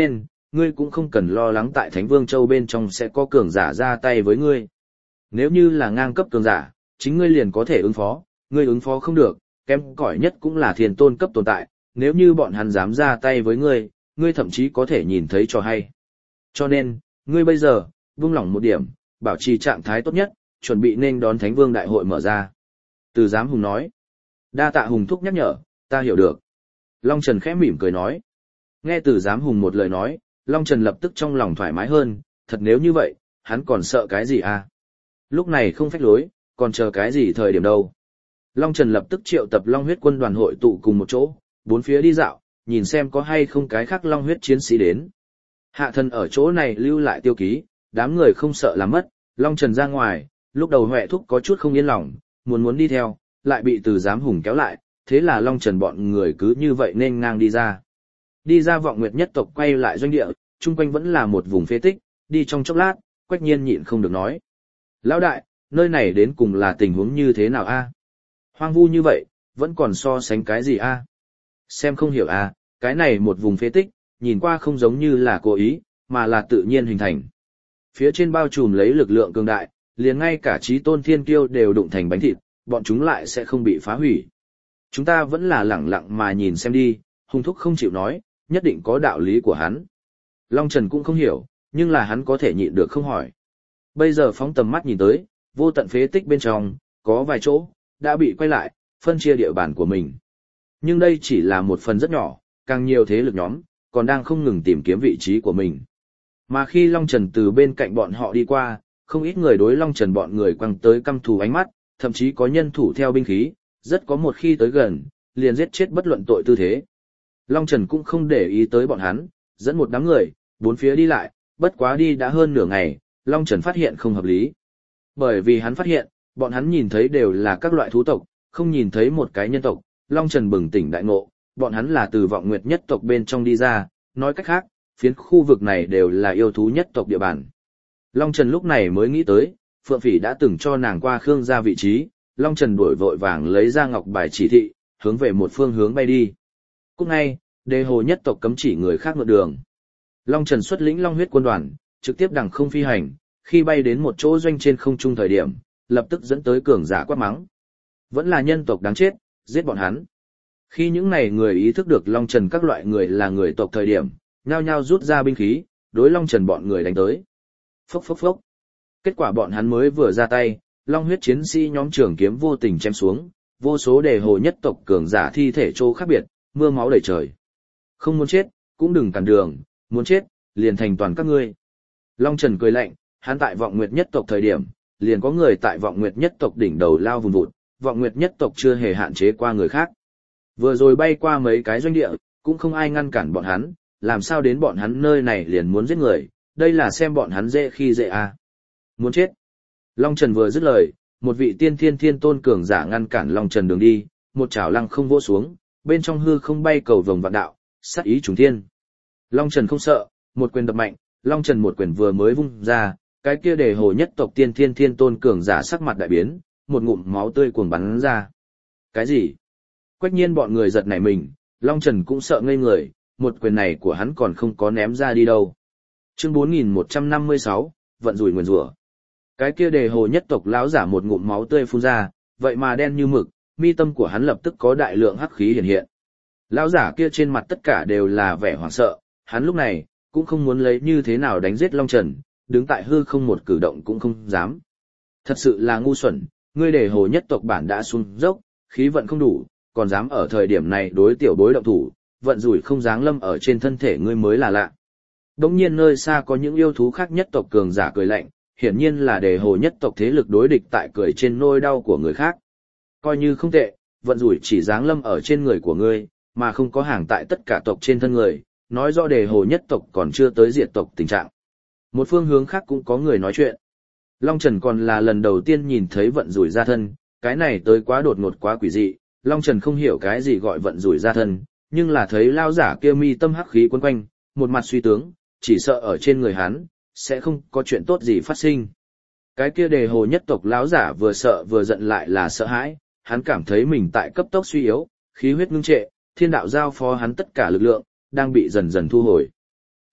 ngươi cũng không cần lo lắng tại Thánh Vương Châu bên trong sẽ có cường giả ra tay với ngươi. Nếu như là ngang cấp cường giả, chính ngươi liền có thể ứng phó, ngươi ứng phó không được, kém cỏi nhất cũng là thiên tôn cấp tồn tại, nếu như bọn hắn dám ra tay với ngươi, ngươi thậm chí có thể nhìn thấy trò hay. Cho nên, ngươi bây giờ, buông lỏng một điểm, bảo trì trạng thái tốt nhất, chuẩn bị nên đón Thánh Vương Đại hội mở ra. Từ Giám Hùng nói. Đa tạ Hùng thúc nhắc nhở, ta hiểu được. Long Trần khẽ mỉm cười nói. Nghe Từ Giám Hùng một lời nói, Long Trần lập tức trong lòng thoải mái hơn, thật nếu như vậy, hắn còn sợ cái gì à? Lúc này không phách lối, còn chờ cái gì thời điểm đâu. Long Trần lập tức triệu tập Long huyết quân đoàn hội tụ cùng một chỗ, bốn phía đi dạo, nhìn xem có hay không cái khác Long huyết chiến sĩ đến. Hạ thần ở chỗ này lưu lại tiêu ký, đám người không sợ làm mất, Long Trần ra ngoài, lúc đầu Huệ Thúc có chút không yên lòng, muốn muốn đi theo, lại bị Từ Giám Hùng kéo lại, thế là Long Trần bọn người cứ như vậy nên ngang đi ra. Đi ra Vọng Nguyệt nhất tộc quay lại doanh địa, chung quanh vẫn là một vùng phế tích, đi trong chốc lát, Quách Nhiên nhịn không được nói. Lão đại, nơi này đến cùng là tình huống như thế nào a? Hoang vu như vậy, vẫn còn so sánh cái gì a? Xem không hiểu a, cái này một vùng phế tích, nhìn qua không giống như là cố ý, mà là tự nhiên hình thành. Phía trên bao trùm lấy lực lượng cường đại, liền ngay cả chí tôn thiên kiêu đều đụng thành bánh thịt, bọn chúng lại sẽ không bị phá hủy. Chúng ta vẫn là lẳng lặng mà nhìn xem đi, Hùng thúc không chịu nói, nhất định có đạo lý của hắn. Long Trần cũng không hiểu, nhưng là hắn có thể nhịn được không hỏi. Bây giờ phóng tầm mắt nhìn tới, vô tận phế tích bên trong, có vài chỗ, đã bị quay lại, phân chia địa bàn của mình. Nhưng đây chỉ là một phần rất nhỏ, càng nhiều thế lực nhóm, còn đang không ngừng tìm kiếm vị trí của mình. Mà khi Long Trần từ bên cạnh bọn họ đi qua, không ít người đối Long Trần bọn người quăng tới căm thù ánh mắt, thậm chí có nhân thủ theo binh khí, rất có một khi tới gần, liền giết chết bất luận tội tư thế. Long Trần cũng không để ý tới bọn hắn, dẫn một đám người, bốn phía đi lại, bất quá đi đã hơn nửa ngày, Long Trần phát hiện không hợp lý. Bởi vì hắn phát hiện, bọn hắn nhìn thấy đều là các loại thú tộc, không nhìn thấy một cái nhân tộc. Long Trần bừng tỉnh đại ngộ, bọn hắn là từ Vọng Nguyệt nhất tộc bên trong đi ra, nói cách khác, phiến khu vực này đều là yêu thú nhất tộc địa bàn. Long Trần lúc này mới nghĩ tới, Phượng Phỉ đã từng cho nàng qua Khương gia vị trí, Long Trần đuổi vội vàng lấy ra ngọc bài chỉ thị, hướng về một phương hướng bay đi. Cũng ngay, Đề Hồ nhất tộc cấm chỉ người khác ngược đường. Long Trần xuất lĩnh Long huyết quân đoàn, trực tiếp đằng không phi hành, khi bay đến một chỗ doanh trên không trung thời điểm, lập tức dẫn tới cường giả quát mắng. Vẫn là nhân tộc đáng chết, giết bọn hắn. Khi những này người ý thức được Long Trần các loại người là người tộc thời điểm, nhao nhao rút ra binh khí, đối Long Trần bọn người đánh tới. Phốc phốc phốc. Kết quả bọn hắn mới vừa ra tay, Long huyết chiến sĩ nhóm trường kiếm vô tình chém xuống, vô số Đề Hồ nhất tộc cường giả thi thể trô khác biệt, mưa máu đầy trời. Không muốn chết, cũng đừng cản đường, muốn chết, liền thành toàn các ngươi. Long Trần cười lạnh, hắn tại Vọng Nguyệt nhất tộc thời điểm, liền có người tại Vọng Nguyệt nhất tộc đỉnh đầu lao vùn vụt, Vọng Nguyệt nhất tộc chưa hề hạn chế qua người khác. Vừa rồi bay qua mấy cái doanh địa, cũng không ai ngăn cản bọn hắn, làm sao đến bọn hắn nơi này liền muốn giết người, đây là xem bọn hắn dễ khi dễ à. Muốn chết. Long Trần vừa dứt lời, một vị tiên thiên thiên tôn cường giả ngăn cản Long Trần đường đi, một chảo lăng không vỗ xuống, bên trong hư không bay cầu vồng vạn đạo, sát ý trùng thiên. Long Trần không sợ, một quyền đập mạnh, Long Trần một quyền vừa mới vung ra, cái kia Đề Hồ nhất tộc tiên thiên thiên tôn cường giả sắc mặt đại biến, một ngụm máu tươi cuồng bắn ra. Cái gì? Quách Nhiên bọn người giật nảy mình, Long Trần cũng sợ ngây người, một quyền này của hắn còn không có ném ra đi đâu. Chương bốn nghìn một trăm năm mươi sáu, vận rủi nguyền rủa. Cái kia Đề Hồ nhất tộc lão giả một ngụm máu tươi phun ra, vậy mà đen như mực, mi tâm của hắn lập tức có đại lượng hắc khí hiện hiện. Lão giả kia trên mặt tất cả đều là vẻ hoảng sợ, hắn lúc này cũng không muốn lấy như thế nào đánh giết Long Trần, đứng tại hư không một cử động cũng không dám. Thật sự là ngu xuẩn, ngươi Đề Hồ nhất tộc bản đã xuống dốc, khí vận không đủ, còn dám ở thời điểm này đối tiểu bối động thủ, vận rủi không giáng lâm ở trên thân thể ngươi mới là lạ. Đống nhiên nơi xa có những yêu thú khác nhất tộc cường giả cười lạnh, hiển nhiên là Đề Hồ nhất tộc thế lực đối địch tại cười trên nỗi đau của người khác. Coi như không tệ, vận rủi chỉ giáng lâm ở trên người của ngươi, mà không có hàng tại tất cả tộc trên thân người, nói rõ Đề Hồ nhất tộc còn chưa tới diệt tộc tình trạng. Một phương hướng khác cũng có người nói chuyện. Long Trần còn là lần đầu tiên nhìn thấy vận rủi ra thân, cái này tới quá đột ngột quá quỷ dị, Long Trần không hiểu cái gì gọi vận rủi ra thân, nhưng là thấy lao giả kia mi tâm hắc khí quấn quanh, một mặt suy tướng, chỉ sợ ở trên người hắn sẽ không có chuyện tốt gì phát sinh. Cái kia Đề Hồ nhất tộc lão giả vừa sợ vừa giận lại là sợ hãi, hắn cảm thấy mình tại cấp tốc suy yếu, khí huyết ngưng trệ, thiên đạo giao phó hắn tất cả lực lượng đang bị dần dần thu hồi.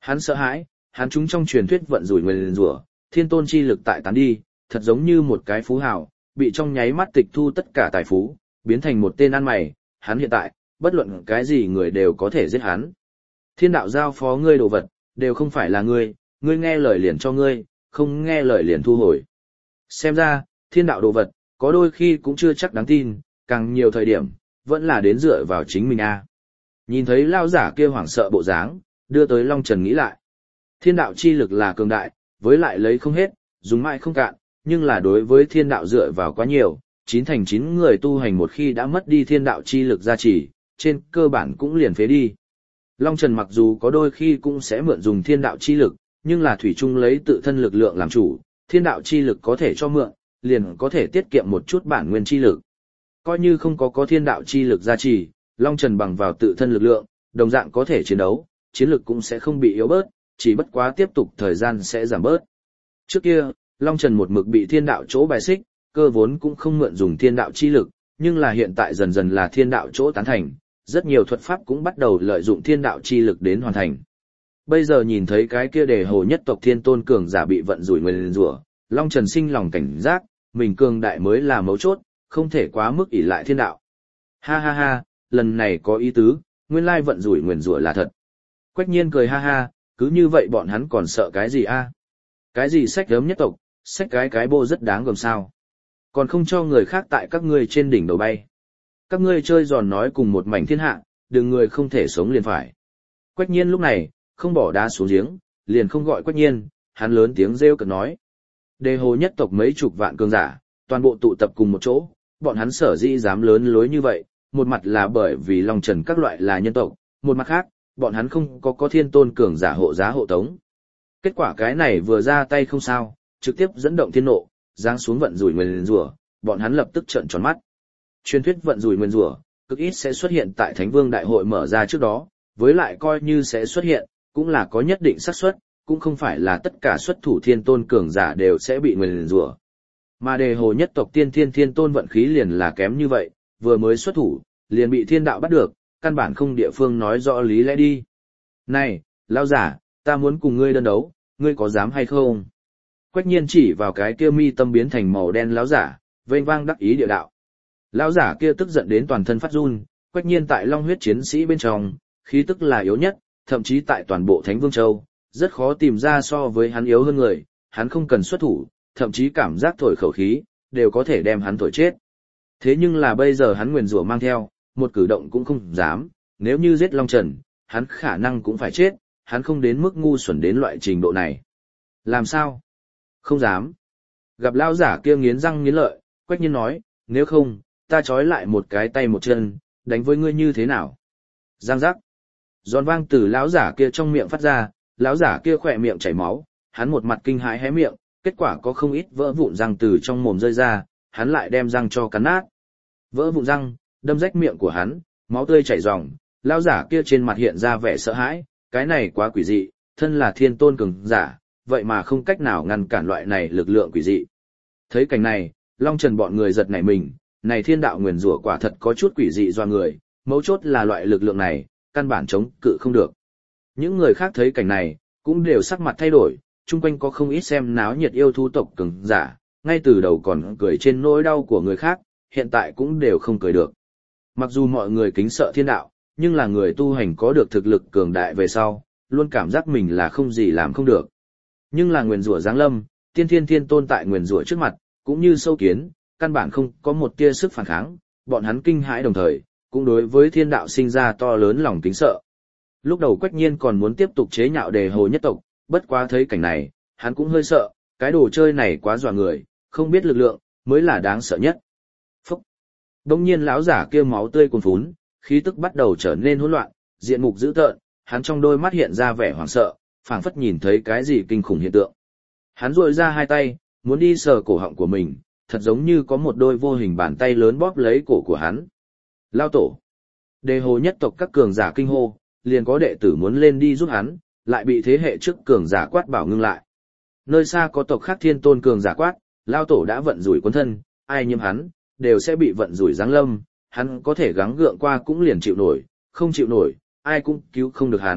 Hắn sợ hãi, hắn chúng trong truyền thuyết vận rủi nguyền rủa, thiên tôn chi lực tại tán đi, thật giống như một cái phú hào, bị trong nháy mắt tịch thu tất cả tài phú, biến thành một tên ăn mày, hắn hiện tại, bất luận cái gì người đều có thể giết hắn. Thiên đạo giao phó ngươi đồ vật, đều không phải là ngươi, ngươi nghe lời liền cho ngươi, không nghe lời liền thu hồi. Xem ra, thiên đạo đồ vật, có đôi khi cũng chưa chắc đáng tin, càng nhiều thời điểm, vẫn là đến dựa vào chính mình a. Nhìn thấy lao giả kia hoảng sợ bộ dáng, đưa tới Long Trần nghĩ lại. Thiên đạo chi lực là cường đại, với lại lấy không hết, dùng mãi không cạn, nhưng là đối với thiên đạo dựa vào quá nhiều, chín thành chín người tu hành một khi đã mất đi thiên đạo chi lực gia trì, trên cơ bản cũng liền phế đi. Long Trần mặc dù có đôi khi cũng sẽ mượn dùng thiên đạo chi lực, nhưng là thủy chung lấy tự thân lực lượng làm chủ, thiên đạo chi lực có thể cho mượn, liền có thể tiết kiệm một chút bản nguyên chi lực. Coi như không có có thiên đạo chi lực gia trì, Long Trần bằng vào tự thân lực lượng, đồng dạng có thể chiến đấu, chiến lực cũng sẽ không bị yếu bớt, chỉ bất quá tiếp tục thời gian sẽ giảm bớt. Trước kia, Long Trần một mực bị thiên đạo chỗ bài xích, cơ vốn cũng không mượn dùng thiên đạo chi lực, nhưng là hiện tại dần dần là thiên đạo chỗ tán thành, rất nhiều thuật pháp cũng bắt đầu lợi dụng thiên đạo chi lực đến hoàn thành. Bây giờ nhìn thấy cái kia đề hồ nhất tộc thiên tôn cường giả bị vận rủi nguyền rủa, Long Trần sinh lòng cảnh giác, mình cường đại mới là mấu chốt, không thể quá mức ỷ lại thiên đạo. Ha ha ha, lần này có ý tứ, nguyên lai vận rủi nguyền rủa là thật. Quách Nhiên cười ha ha, cứ như vậy bọn hắn còn sợ cái gì a? Cái gì sách gớm nhất tộc, sách cái cái bô rất đáng gồm sao. Còn không cho người khác tại các ngươi trên đỉnh đầu bay. Các ngươi chơi giòn nói cùng một mảnh thiên hạ, đừng người không thể sống liền phải. Quách Nhiên lúc này, không bỏ đá xuống giếng, liền không gọi Quách Nhiên, hắn lớn tiếng rêu cợt nói. Đề hồ nhất tộc mấy chục vạn cường giả, toàn bộ tụ tập cùng một chỗ, bọn hắn sở dĩ dám lớn lối như vậy, một mặt là bởi vì Long Trần các loại là nhân tộc, một mặt khác, bọn hắn không có có thiên tôn cường giả hộ giá hộ tống. Kết quả cái này vừa ra tay không sao, trực tiếp dẫn động thiên nộ, giáng xuống vận rủi nguyền rủa, bọn hắn lập tức trợn tròn mắt. Truyền thuyết vận rủi nguyền rủa, cực ít sẽ xuất hiện tại Thánh Vương đại hội mở ra trước đó, với lại coi như sẽ xuất hiện, cũng là có nhất định xác suất, cũng không phải là tất cả xuất thủ thiên tôn cường giả đều sẽ bị nguyền rủa. Mà đề hồ nhất tộc tiên thiên thiên tôn vận khí liền là kém như vậy, vừa mới xuất thủ, liền bị thiên đạo bắt được, căn bản không địa phương nói rõ lý lẽ đi. Này, lão giả, ta muốn cùng ngươi đơn đấu, ngươi có dám hay không? Quách Nhiên chỉ vào cái kia mi tâm biến thành màu đen lão giả, vênh vang đắc ý địa đạo. Lão giả kia tức giận đến toàn thân phát run, Quách Nhiên tại Long huyết chiến sĩ bên trong, khí tức là yếu nhất, thậm chí tại toàn bộ Thánh Vương Châu, rất khó tìm ra so với hắn yếu hơn người, hắn không cần xuất thủ, thậm chí cảm giác thổi khẩu khí, đều có thể đem hắn thổi chết. Thế nhưng là bây giờ hắn nguyền rủa mang theo, một cử động cũng không dám, nếu như giết Long Trần, hắn khả năng cũng phải chết, hắn không đến mức ngu xuẩn đến loại trình độ này. Làm sao? Không dám. Gặp lão giả kia nghiến răng nghiến lợi, Quách Nhiên nói, nếu không, ta trói lại một cái tay một chân, đánh với ngươi như thế nào? Giang giác. Giòn vang từ lão giả kia trong miệng phát ra, lão giả kia khỏe miệng chảy máu, hắn một mặt kinh hãi hé miệng, kết quả có không ít vỡ vụn răng từ trong mồm rơi ra, hắn lại đem răng cho cắn nát. Vỡ vụn răng, đâm rách miệng của hắn, máu tươi chảy ròng, lão giả kia trên mặt hiện ra vẻ sợ hãi, cái này quá quỷ dị, thân là thiên tôn cường giả, vậy mà không cách nào ngăn cản loại này lực lượng quỷ dị. Thấy cảnh này, Long Trần bọn người giật nảy mình, này thiên đạo nguyền rủa quả thật có chút quỷ dị do người, mấu chốt là loại lực lượng này, căn bản chống cự không được. Những người khác thấy cảnh này, cũng đều sắc mặt thay đổi, chung quanh có không ít xem náo nhiệt yêu thú tộc cường giả, ngay từ đầu còn cười trên nỗi đau của người khác, hiện tại cũng đều không cười được. Mặc dù mọi người kính sợ thiên đạo, nhưng là người tu hành có được thực lực cường đại về sau, luôn cảm giác mình là không gì làm không được. Nhưng là nguyền rủa giáng lâm, tiên thiên thiên tôn tại nguyền rủa trước mặt, cũng như sâu kiến, căn bản không có một tia sức phản kháng, bọn hắn kinh hãi đồng thời, cũng đối với thiên đạo sinh ra to lớn lòng kính sợ. Lúc đầu Quách Nhiên còn muốn tiếp tục chế nhạo đề hồ nhất tộc, bất quá thấy cảnh này, hắn cũng hơi sợ, cái đồ chơi này quá dọa người, không biết lực lượng, mới là đáng sợ nhất. Phúc! Đông nhiên lão giả kia máu tươi cuồn phún, khí tức bắt đầu trở nên hỗn loạn, diện mục dữ tợn, hắn trong đôi mắt hiện ra vẻ hoảng sợ, phảng phất nhìn thấy cái gì kinh khủng hiện tượng. Hắn duỗi ra hai tay, muốn đi sờ cổ họng của mình, thật giống như có một đôi vô hình bàn tay lớn bóp lấy cổ của hắn. Lao tổ! Đề hồ nhất tộc các cường giả kinh hô, liền có đệ tử muốn lên đi giúp hắn, lại bị thế hệ trước cường giả quát bảo ngưng lại. Nơi xa có tộc khác thiên tôn cường giả quát, Lao tổ đã vận rủi quân thân, ai nhiễm hắn, đều sẽ bị vận rủi giáng lâm, hắn có thể gắng gượng qua cũng liền chịu nổi, không chịu nổi, ai cũng cứu không được hắn,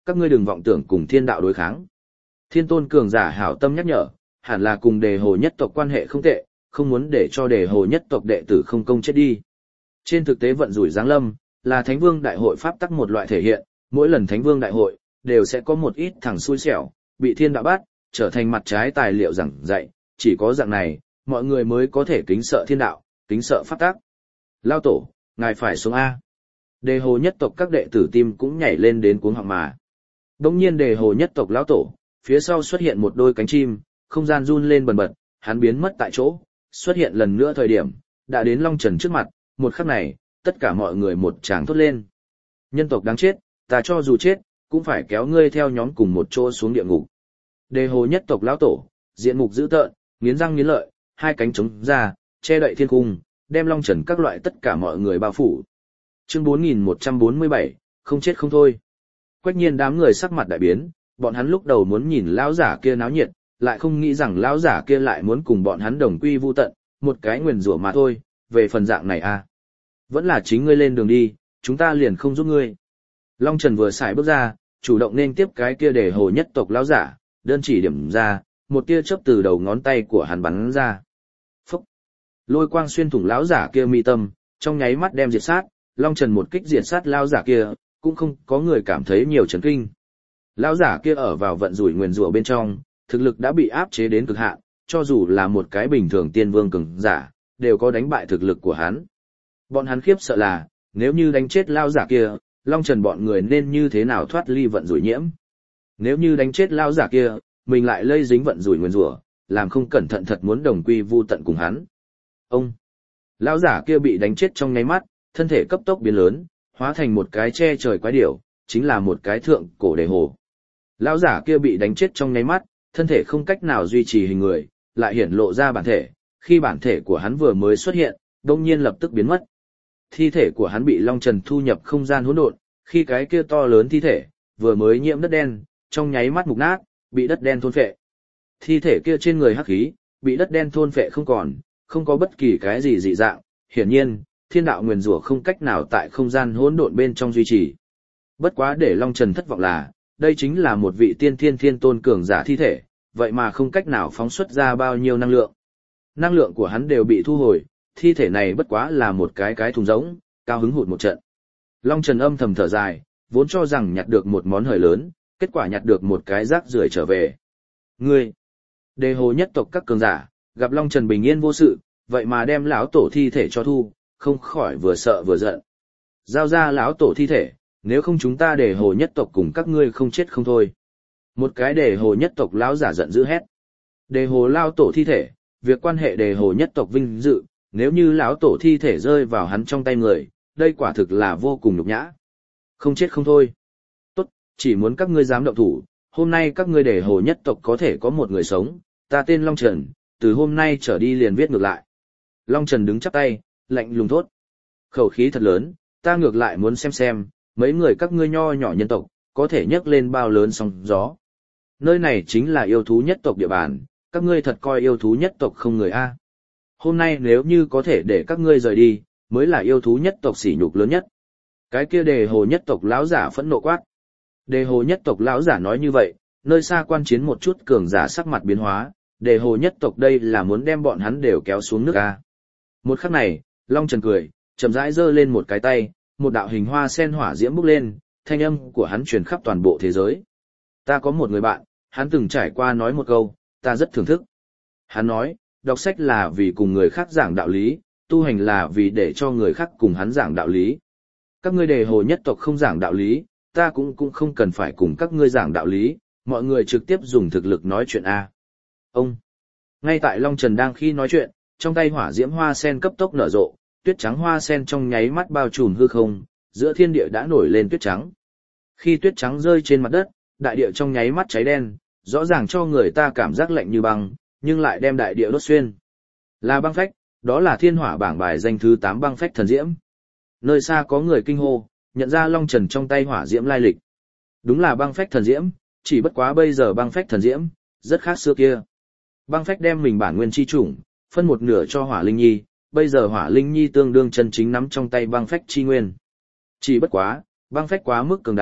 các ngươi đừng vọng tưởng cùng thiên đạo đối kháng. Thiên tôn cường giả hảo tâm nhắc nhở, hẳn là cùng đề hồ nhất tộc quan hệ không tệ, không muốn để cho đề hồ nhất tộc đệ tử không công chết đi. Trên thực tế vận rủi giáng lâm, là Thánh Vương Đại hội pháp tắc một loại thể hiện, mỗi lần Thánh Vương Đại hội, đều sẽ có một ít thằng xui xẻo, bị thiên đạo bắt, trở thành mặt trái tài liệu giảng dạy, chỉ có dạng này, mọi người mới có thể kính sợ thiên đạo, kính sợ pháp tắc. Lao tổ, ngài phải xuống A. Đề hồ nhất tộc các đệ tử tim cũng nhảy lên đến cuống họng mà. Đông nhiên đề hồ nhất tộc lão tổ, phía sau xuất hiện một đôi cánh chim, không gian run lên bần bật, hắn biến mất tại chỗ, xuất hiện lần nữa thời điểm, đã đến Long Trần trước mặt, một khắc này, tất cả mọi người một tràng thốt lên. Nhân tộc đáng chết, ta cho dù chết, cũng phải kéo ngươi theo nhóm cùng một chỗ xuống địa ngục. Đề hồ nhất tộc lão tổ, diện mục dữ tợn, nghiến răng nghiến lợi, hai cánh trống ra, che đậy thiên cung, đem Long Trần các loại tất cả mọi người bao phủ. Chương bốn nghìn một trăm bốn mươi bảy, không chết không thôi. Quách nhiên đám người sắc mặt đại biến, bọn hắn lúc đầu muốn nhìn lão giả kia náo nhiệt, lại không nghĩ rằng lão giả kia lại muốn cùng bọn hắn đồng quy vu tận, một cái nguyền rủa mà thôi, về phần dạng này à. Vẫn là chính ngươi lên đường đi, chúng ta liền không giúp ngươi. Long Trần vừa xài bước ra, chủ động nên tiếp cái kia để hồ nhất tộc lão giả, đơn chỉ điểm ra, một tia chớp từ đầu ngón tay của hắn bắn ra. Phúc! Lôi quang xuyên thủng lão giả kia mi tâm, trong nháy mắt đem diệt sát, Long Trần một kích diệt sát lão giả kia, cũng không có người cảm thấy nhiều chấn kinh. Lão giả kia ở vào vận rủi nguyền rủa bên trong, thực lực đã bị áp chế đến cực hạn, cho dù là một cái bình thường tiên vương cường giả, đều có đánh bại thực lực của hắn. Bọn hắn khiếp sợ là, nếu như đánh chết lão giả kia, Long Trần bọn người nên như thế nào thoát ly vận rủi nhiễm? Nếu như đánh chết lão giả kia, mình lại lây dính vận rủi nguyền rủa, làm không cẩn thận thật muốn đồng quy vu tận cùng hắn. Ông! Lão giả kia bị đánh chết trong nháy mắt, thân thể cấp tốc biến lớn, hóa thành một cái che trời quái điểu, chính là một cái thượng cổ đề hồ. Lão giả kia bị đánh chết trong nháy mắt, thân thể không cách nào duy trì hình người, lại hiển lộ ra bản thể, khi bản thể của hắn vừa mới xuất hiện, đột nhiên lập tức biến mất. Thi thể của hắn bị Long Trần thu nhập không gian hỗn độn, khi cái kia to lớn thi thể vừa mới nhiễm đất đen, trong nháy mắt mục nát, bị đất đen thôn phệ. Thi thể kia trên người hắc khí, bị đất đen thôn phệ không còn, không có bất kỳ cái gì dị dạng, hiển nhiên, thiên đạo nguyền rủa không cách nào tại không gian hỗn độn bên trong duy trì. Bất quá để Long Trần thất vọng là, đây chính là một vị tiên thiên thiên tôn cường giả thi thể, vậy mà không cách nào phóng xuất ra bao nhiêu năng lượng. Năng lượng của hắn đều bị thu hồi, thi thể này bất quá là một cái cái thùng rỗng, cao hứng hụt một trận. Long Trần âm thầm thở dài, vốn cho rằng nhặt được một món hời lớn, kết quả nhặt được một cái rác rưởi trở về. Ngươi, đề hồ nhất tộc các cường giả, gặp Long Trần bình yên vô sự, vậy mà đem lão tổ thi thể cho thu, không khỏi vừa sợ vừa giận. Giao ra lão tổ thi thể, nếu không chúng ta đề hồ nhất tộc cùng các ngươi không chết không thôi. Một cái đề hồ nhất tộc lão giả giận dữ hét. Đề hồ lão tổ thi thể, việc quan hệ đề hồ nhất tộc vinh dự, nếu như lão tổ thi thể rơi vào hắn trong tay người, đây quả thực là vô cùng nhục nhã. Không chết không thôi. Tốt, chỉ muốn các ngươi dám động thủ, hôm nay các ngươi đề hồ nhất tộc có thể có một người sống, ta tên Long Trần, từ hôm nay trở đi liền viết ngược lại. Long Trần đứng chắp tay, lạnh lùng thốt. Khẩu khí thật lớn, ta ngược lại muốn xem xem, mấy người các ngươi nho nhỏ nhân tộc, có thể nhấc lên bao lớn sóng gió. Nơi này chính là yêu thú nhất tộc địa bàn, các ngươi thật coi yêu thú nhất tộc không người A. Hôm nay nếu như có thể để các ngươi rời đi, mới là yêu thú nhất tộc sỉ nhục lớn nhất. Cái kia đề hồ nhất tộc lão giả phẫn nộ quát. Đề hồ nhất tộc lão giả nói như vậy, nơi xa quan chiến một chút cường giả sắc mặt biến hóa, đề hồ nhất tộc đây là muốn đem bọn hắn đều kéo xuống nước A. Một khắc này, Long Trần cười, chậm rãi giơ lên một cái tay, một đạo hình hoa sen hỏa diễm bốc lên, thanh âm của hắn truyền khắp toàn bộ thế giới. Ta có một người bạn, hắn từng trải qua nói một câu, ta rất thưởng thức. Hắn nói, đọc sách là vì cùng người khác giảng đạo lý, tu hành là vì để cho người khác cùng hắn giảng đạo lý. Các ngươi đề hồ nhất tộc không giảng đạo lý, ta cũng cũng không cần phải cùng các ngươi giảng đạo lý, mọi người trực tiếp dùng thực lực nói chuyện A. Ông! Ngay tại Long Trần đang khi nói chuyện, trong tay hỏa diễm hoa sen cấp tốc nở rộ, tuyết trắng hoa sen trong nháy mắt bao trùm hư không, giữa thiên địa đã nổi lên tuyết trắng. Khi tuyết trắng rơi trên mặt đất, đại địa trong nháy mắt cháy đen, rõ ràng cho người ta cảm giác lạnh như băng, nhưng lại đem đại địa đốt xuyên. Là băng phách, đó là thiên hỏa bảng bài danh thứ tám băng phách thần diễm. Nơi xa có người kinh hô, nhận ra Long Trần trong tay hỏa diễm lai lịch. Đúng là băng phách thần diễm, chỉ bất quá bây giờ băng phách thần diễm, rất khác xưa kia. Băng phách đem mình bản nguyên chi chủng, phân một nửa cho hỏa linh nhi, bây giờ hỏa linh nhi tương đương chân chính nắm trong tay băng phách chi nguyên. Chỉ bất quá, băng phách quá mức cường đại,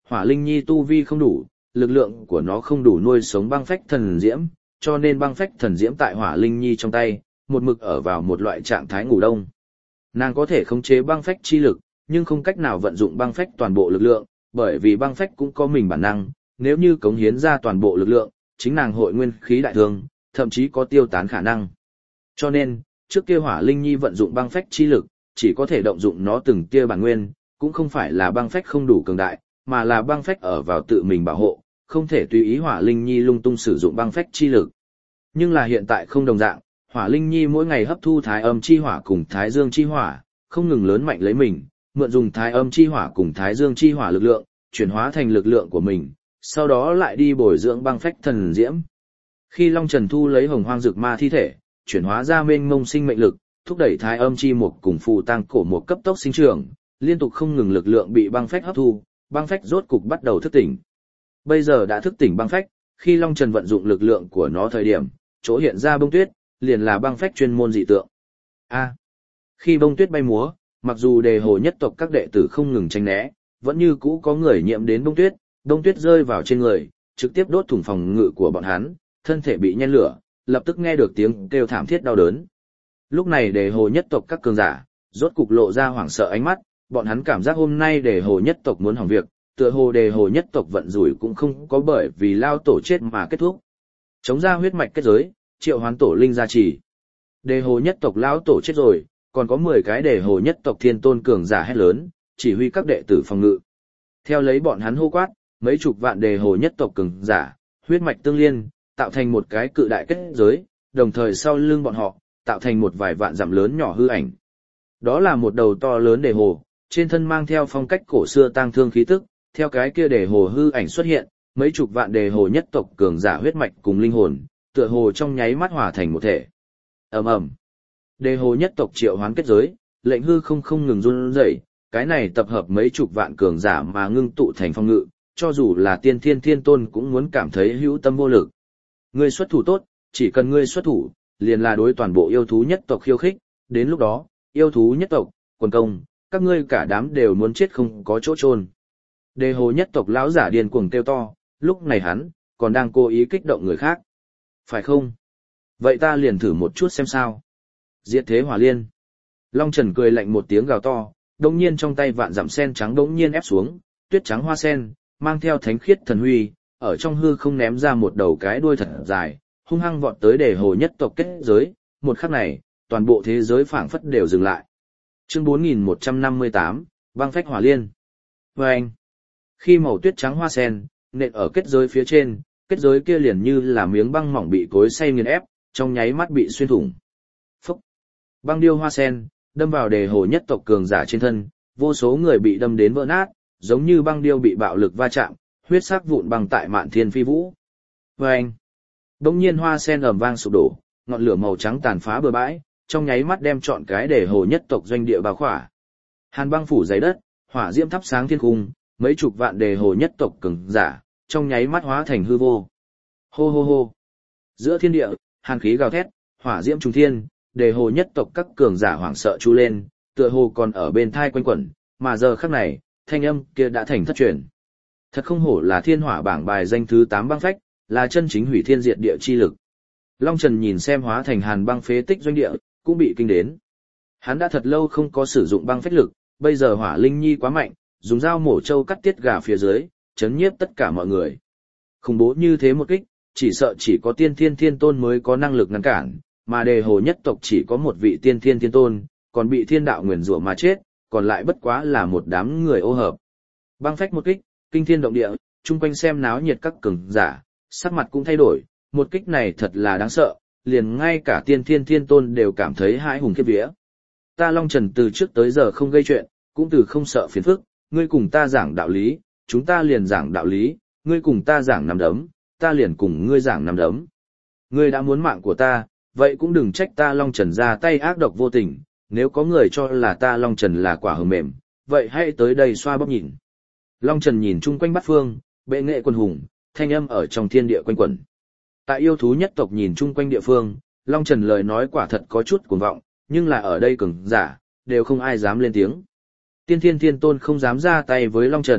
Hỏa Linh Nhi tu vi không đủ, lực lượng của nó không đủ nuôi sống băng phách thần diễm, cho nên băng phách thần diễm tại Hỏa Linh Nhi trong tay, một mực ở vào một loại trạng thái ngủ đông. Nàng có thể khống chế băng phách chi lực, nhưng không cách nào vận dụng băng phách toàn bộ lực lượng, bởi vì băng phách cũng có mình bản năng, nếu như cống hiến ra toàn bộ lực lượng, chính nàng hội nguyên khí đại thương, thậm chí có tiêu tán khả năng. Cho nên, trước kia Hỏa Linh Nhi vận dụng băng phách chi lực, chỉ có thể động dụng nó từng kia bản nguyên, cũng không phải là băng phách không đủ cường đại, mà là băng phách ở vào tự mình bảo hộ, không thể tùy ý Hỏa Linh Nhi lung tung sử dụng băng phách chi lực. Nhưng là hiện tại không đồng dạng, Hỏa Linh Nhi mỗi ngày hấp thu thái âm chi hỏa cùng thái dương chi hỏa, không ngừng lớn mạnh lấy mình, mượn dùng thái âm chi hỏa cùng thái dương chi hỏa lực lượng, chuyển hóa thành lực lượng của mình, sau đó lại đi bồi dưỡng băng phách thần diễm. Khi Long Trần thu lấy hồng hoang dược ma thi thể, chuyển hóa ra mênh mông sinh mệnh lực, thúc đẩy thái âm chi mục cùng phù tăng cổ mục cấp tốc sinh trưởng, liên tục không ngừng lực lượng bị băng phách hấp thu, băng phách rốt cục bắt đầu thức tỉnh. Bây giờ đã thức tỉnh băng phách, khi Long Trần vận dụng lực lượng của nó thời điểm, chỗ hiện ra bông tuyết, liền là băng phách chuyên môn dị tượng. A. Khi bông tuyết bay múa, mặc dù đề hồ nhất tộc các đệ tử không ngừng tránh né, vẫn như cũ có người nhiễm đến bông tuyết, bông tuyết rơi vào trên người, trực tiếp đốt thủng phòng ngự của bọn hắn, thân thể bị nhen lửa, lập tức nghe được tiếng kêu thảm thiết đau đớn. Lúc này đề hồ nhất tộc các cường giả, rốt cục lộ ra hoảng sợ ánh mắt, bọn hắn cảm giác hôm nay đề hồ nhất tộc muốn hỏng việc, tựa hồ đề hồ nhất tộc vận rủi cũng không có bởi vì lao tổ chết mà kết thúc. Chống ra huyết mạch kết giới, triệu hoán tổ linh gia trì. Đề hồ nhất tộc lao tổ chết rồi, còn có mười cái đề hồ nhất tộc thiên tôn cường giả hét lớn, chỉ huy các đệ tử phòng ngự. Theo lấy bọn hắn hô quát, mấy chục vạn đề hồ nhất tộc cường giả, huyết mạch tương liên, tạo thành một cái cự đại kết giới, đồng thời sau lưng bọn họ, tạo thành một vài vạn dặm lớn nhỏ hư ảnh. Đó là một đầu to lớn đề hồ, trên thân mang theo phong cách cổ xưa tang thương khí tức, theo cái kia đề hồ hư ảnh xuất hiện, mấy chục vạn đề hồ nhất tộc cường giả huyết mạch cùng linh hồn, tựa hồ trong nháy mắt hòa thành một thể. Ầm ầm. Đề hồ nhất tộc triệu hoán kết giới, lệnh hư không không ngừng run rẩy, cái này tập hợp mấy chục vạn cường giả mà ngưng tụ thành phong ngự, cho dù là tiên thiên thiên tôn cũng muốn cảm thấy hữu tâm vô lực. Ngươi xuất thủ tốt, chỉ cần ngươi xuất thủ, liền là đối toàn bộ yêu thú nhất tộc khiêu khích, đến lúc đó, yêu thú nhất tộc, quần công, các ngươi cả đám đều muốn chết không có chỗ chôn. Đề hồ nhất tộc lão giả điên cuồng kêu to, lúc này hắn còn đang cố ý kích động người khác. Phải không? Vậy ta liền thử một chút xem sao. Diệt thế hỏa liên. Long Trần cười lạnh một tiếng gào to, đống nhiên trong tay vạn dặm sen trắng đống nhiên ép xuống, tuyết trắng hoa sen, mang theo thánh khiết thần huy, ở trong hư không ném ra một đầu cái đuôi thật dài, hung hăng vọt tới đề hồ nhất tộc kết giới, một khắc này, toàn bộ thế giới phảng phất đều dừng lại. Chương bốn nghìn một trăm năm mươi tám, băng phách hỏa liên. Vâng! Khi màu tuyết trắng hoa sen, nện ở kết giới phía trên, kết giới kia liền như là miếng băng mỏng bị cối xay nghiền ép, trong nháy mắt bị xuyên thủng. Phúc! Băng điêu hoa sen, đâm vào đề hồ nhất tộc cường giả trên thân, vô số người bị đâm đến vỡ nát, giống như băng điêu bị bạo lực va chạm, huyết sắc vụn băng tại mạn thiên phi vũ. Vâng! Đông nhiên hoa sen ầm vang sụp đổ, ngọn lửa màu trắng tàn phá bừa bãi, trong nháy mắt đem trọn cái đề hồ nhất tộc doanh địa bao khỏa. Hàn băng phủ dày đất, hỏa diễm thắp sáng thiên cung, mấy chục vạn đề hồ nhất tộc cường giả, trong nháy mắt hóa thành hư vô. Hô hô hô. Giữa thiên địa, hàn khí gào thét, hỏa diễm trùng thiên, đề hồ nhất tộc các cường giả hoảng sợ chú lên, tựa hồ còn ở bên thai quanh quẩn, mà giờ khắc này, thanh âm kia đã thành thất truyền. Thật không hổ là thiên hỏa bảng bài danh thứ tám băng phách, là chân chính hủy thiên diệt địa chi lực. Long Trần nhìn xem hóa thành hàn băng phế tích doanh địa, cũng bị kinh đến. Hắn đã thật lâu không có sử dụng băng phách lực, bây giờ hỏa linh nhi quá mạnh, dùng dao mổ trâu cắt tiết gà phía dưới, chấn nhiếp tất cả mọi người. Khủng bố như thế một kích, chỉ sợ chỉ có tiên thiên thiên tôn mới có năng lực ngăn cản, mà đề hồ nhất tộc chỉ có một vị tiên thiên thiên tôn, còn bị thiên đạo nguyền rủa mà chết, còn lại bất quá là một đám người ô hợp. Băng phách một kích, kinh thiên động địa, chung quanh xem náo nhiệt các cường giả, sắc mặt cũng thay đổi, một kích này thật là đáng sợ, liền ngay cả tiên thiên thiên tôn đều cảm thấy hãi hùng khiếp vía. Ta Long Trần từ trước tới giờ không gây chuyện, cũng từ không sợ phiền phức, ngươi cùng ta giảng đạo lý, chúng ta liền giảng đạo lý, ngươi cùng ta giảng nắm đấm, ta liền cùng ngươi giảng nắm đấm. Ngươi đã muốn mạng của ta, vậy cũng đừng trách ta Long Trần ra tay ác độc vô tình, nếu có người cho là ta Long Trần là quả hờ mềm, vậy hãy tới đây xoa bóp nhìn. Long Trần nhìn chung quanh bát phương, bệ nghệ quân hùng, thanh âm ở trong thiên địa quanh quẩn. Tại yêu thú nhất tộc nhìn chung quanh địa phương, Long Trần lời nói quả thật có chút cuồng vọng, nhưng là ở đây cường giả, đều không ai dám lên tiếng. Tiên thiên thiên tôn không dám ra tay với Long Trần,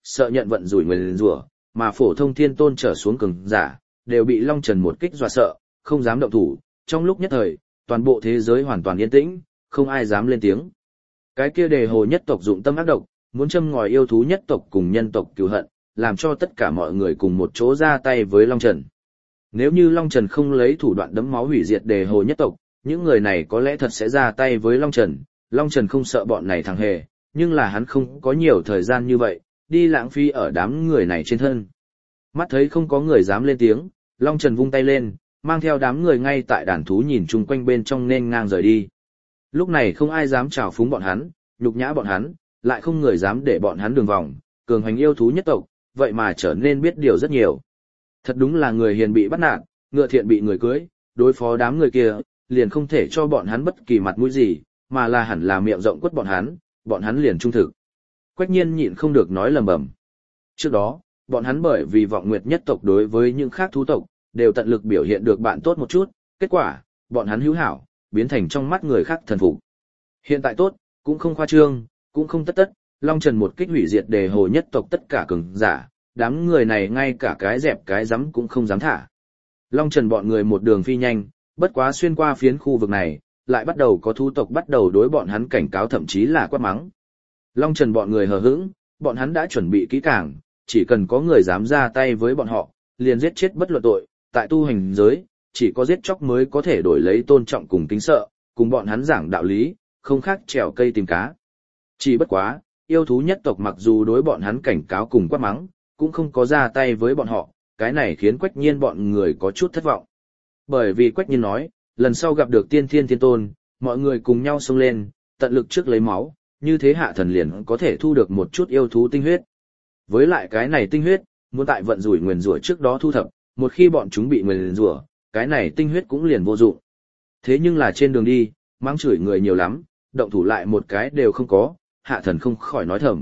sợ nhận vận rủi nguyền rủa, mà phổ thông thiên tôn trở xuống cường giả, đều bị Long Trần một kích dọa sợ, không dám động thủ. Trong lúc nhất thời, toàn bộ thế giới hoàn toàn yên tĩnh, không ai dám lên tiếng. Cái kia Đề Hồ nhất tộc dụng tâm ác độc, muốn châm ngòi yêu thú nhất tộc cùng nhân tộc cừu hận, làm cho tất cả mọi người cùng một chỗ ra tay với Long Trần. Nếu như Long Trần không lấy thủ đoạn đấm máu hủy diệt Đề Hồ nhất tộc, những người này có lẽ thật sẽ ra tay với Long Trần. Long Trần không sợ bọn này thằng hề, nhưng là hắn không có nhiều thời gian như vậy, đi lãng phí ở đám người này trên thân. Mắt thấy không có người dám lên tiếng, Long Trần vung tay lên, mang theo đám người ngay tại đàn thú nhìn chung quanh bên trong nên ngang rời đi. Lúc này không ai dám trào phúng bọn hắn, nhục nhã bọn hắn, lại không người dám để bọn hắn đường vòng, cường hành yêu thú nhất tộc, vậy mà trở nên biết điều rất nhiều. Thật đúng là người hiền bị bắt nạt, ngựa thiện bị người cưới, đối phó đám người kia, liền không thể cho bọn hắn bất kỳ mặt mũi gì, mà là hẳn là miệng rộng quất bọn hắn, bọn hắn liền trung thực. Quách Nhiên nhịn không được nói lầm bầm. Trước đó, bọn hắn bởi vì vọng nguyệt nhất tộc đối với những khác thú tộc, đều tận lực biểu hiện được bạn tốt một chút, kết quả, bọn hắn hữu hảo, biến thành trong mắt người khác thần phục. Hiện tại tốt, cũng không khoa trương, cũng không tất tất, Long Trần một kích hủy diệt Đề Hồ nhất tộc tất cả cường giả, đám người này ngay cả cái dẹp cái rắm cũng không dám thả. Long Trần bọn người một đường phi nhanh, bất quá xuyên qua phiến khu vực này, lại bắt đầu có thú tộc bắt đầu đối bọn hắn cảnh cáo thậm chí là quát mắng. Long Trần bọn người hờ hững, bọn hắn đã chuẩn bị kỹ càng, chỉ cần có người dám ra tay với bọn họ, liền giết chết bất luận tội, tại tu hành giới, chỉ có giết chóc mới có thể đổi lấy tôn trọng cùng kính sợ, cùng bọn hắn giảng đạo lý, không khác trèo cây tìm cá. Chỉ bất quá, yêu thú nhất tộc mặc dù đối bọn hắn cảnh cáo cùng quát mắng, cũng không có ra tay với bọn họ, cái này khiến Quách Nhiên bọn người có chút thất vọng. Bởi vì Quách Nhiên nói, lần sau gặp được tiên thiên thiên tôn, mọi người cùng nhau xông lên, tận lực trước lấy máu, như thế hạ thần liền có thể thu được một chút yêu thú tinh huyết. Với lại cái này tinh huyết, muốn tại vận rủi nguyền rủa trước đó thu thập, một khi bọn chúng bị nguyền rủa, cái này tinh huyết cũng liền vô dụng. Thế nhưng là trên đường đi, mắng chửi người nhiều lắm, động thủ lại một cái đều không có, hạ thần không khỏi nói thầm.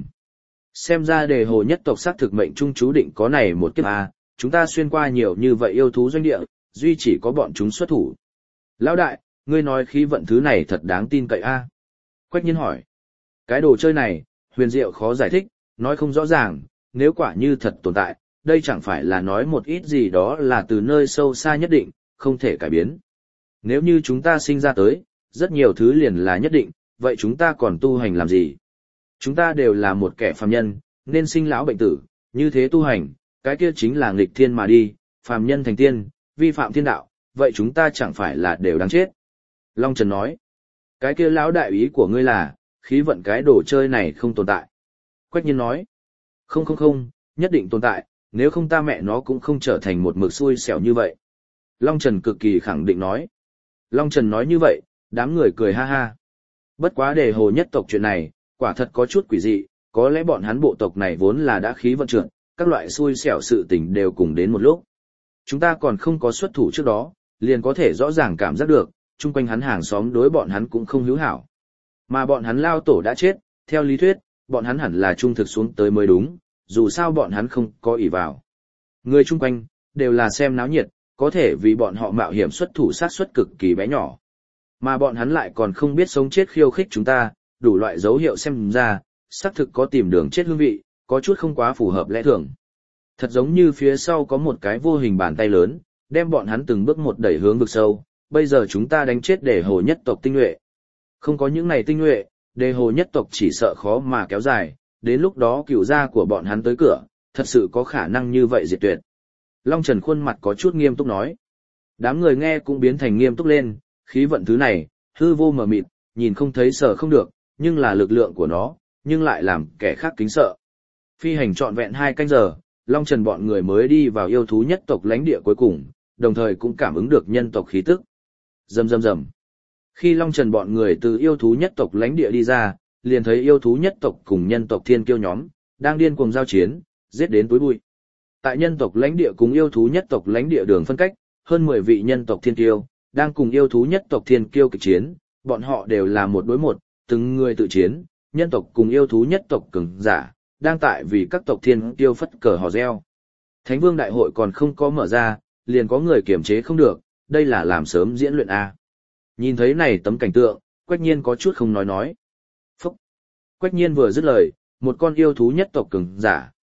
Xem ra Đề Hồ nhất tộc xác thực mệnh trung chú định có này một kiếp a, chúng ta xuyên qua nhiều như vậy yêu thú doanh địa, duy chỉ có bọn chúng xuất thủ. Lão đại, ngươi nói khí vận thứ này thật đáng tin cậy a? Quách Nhiên hỏi. Cái đồ chơi này, huyền diệu khó giải thích, nói không rõ ràng, nếu quả như thật tồn tại, đây chẳng phải là nói một ít gì đó là từ nơi sâu xa nhất định, không thể cải biến. Nếu như chúng ta sinh ra tới, rất nhiều thứ liền là nhất định, vậy chúng ta còn tu hành làm gì? Chúng ta đều là một kẻ phàm nhân, nên sinh lão bệnh tử, như thế tu hành, cái kia chính là nghịch thiên mà đi, phàm nhân thành tiên, vi phạm thiên đạo, vậy chúng ta chẳng phải là đều đáng chết. Long Trần nói, cái kia lão đại ý của ngươi là, khí vận cái đồ chơi này không tồn tại. Quách Nhiên nói, không không không, nhất định tồn tại, nếu không ta mẹ nó cũng không trở thành một mực xui xẻo như vậy. Long Trần cực kỳ khẳng định nói. Long Trần nói như vậy, đám người cười ha ha. Bất quá Đề Hồ nhất tộc chuyện này, quả thật có chút quỷ dị, có lẽ bọn hắn bộ tộc này vốn là đã khí vận trượt, các loại xui xẻo sự tình đều cùng đến một lúc. Chúng ta còn không có xuất thủ trước đó, liền có thể rõ ràng cảm giác được, chung quanh hắn hàng xóm đối bọn hắn cũng không hữu hảo. Mà bọn hắn lao tổ đã chết, theo lý thuyết, bọn hắn hẳn là trung thực xuống tới mới đúng, dù sao bọn hắn không có ỷ vào. Người chung quanh, đều là xem náo nhiệt, có thể vì bọn họ mạo hiểm xuất thủ sát suất cực kỳ bé nhỏ. Mà bọn hắn lại còn không biết sống chết khiêu khích chúng ta, đủ loại dấu hiệu xem ra, xác thực có tìm đường chết hương vị, có chút không quá phù hợp lẽ thường. Thật giống như phía sau có một cái vô hình bàn tay lớn, đem bọn hắn từng bước một đẩy hướng vực sâu, bây giờ chúng ta đánh chết Đề Hồ nhất tộc tinh nhuệ. Không có những này tinh nhuệ, Đề Hồ nhất tộc chỉ sợ khó mà kéo dài, đến lúc đó cửu gia của bọn hắn tới cửa, thật sự có khả năng như vậy diệt tuyệt. Long Trần khuôn mặt có chút nghiêm túc nói. Đám người nghe cũng biến thành nghiêm túc lên, khí vận thứ này, hư vô mờ mịt, nhìn không thấy sợ không được, nhưng là lực lượng của nó, nhưng lại làm kẻ khác kính sợ. Phi hành trọn vẹn hai canh giờ, Long Trần bọn người mới đi vào yêu thú nhất tộc lãnh địa cuối cùng, đồng thời cũng cảm ứng được nhân tộc khí tức. Rầm rầm rầm. Khi Long Trần bọn người từ yêu thú nhất tộc lãnh địa đi ra, liền thấy yêu thú nhất tộc cùng nhân tộc thiên kiêu nhóm, đang điên cuồng giao chiến, giết đến túi bụi. Tại nhân tộc lãnh địa cùng yêu thú nhất tộc lãnh địa đường phân cách, hơn mười vị nhân tộc thiên kiêu, đang cùng yêu thú nhất tộc thiên kiêu kịch chiến, bọn họ đều là một đối một, từng người tự chiến, nhân tộc cùng yêu thú nhất tộc cường giả, đang tại vì các tộc thiên kiêu phất cờ hò reo. Thánh Vương đại hội còn không có mở ra, liền có người kiềm chế không được, đây là làm sớm diễn luyện A. Nhìn thấy này tấm cảnh tượng, Quách Nhiên có chút không nói nói. Phúc! Quách Nhiên vừa dứt lời, một con yêu thú nhất tộc cường giả,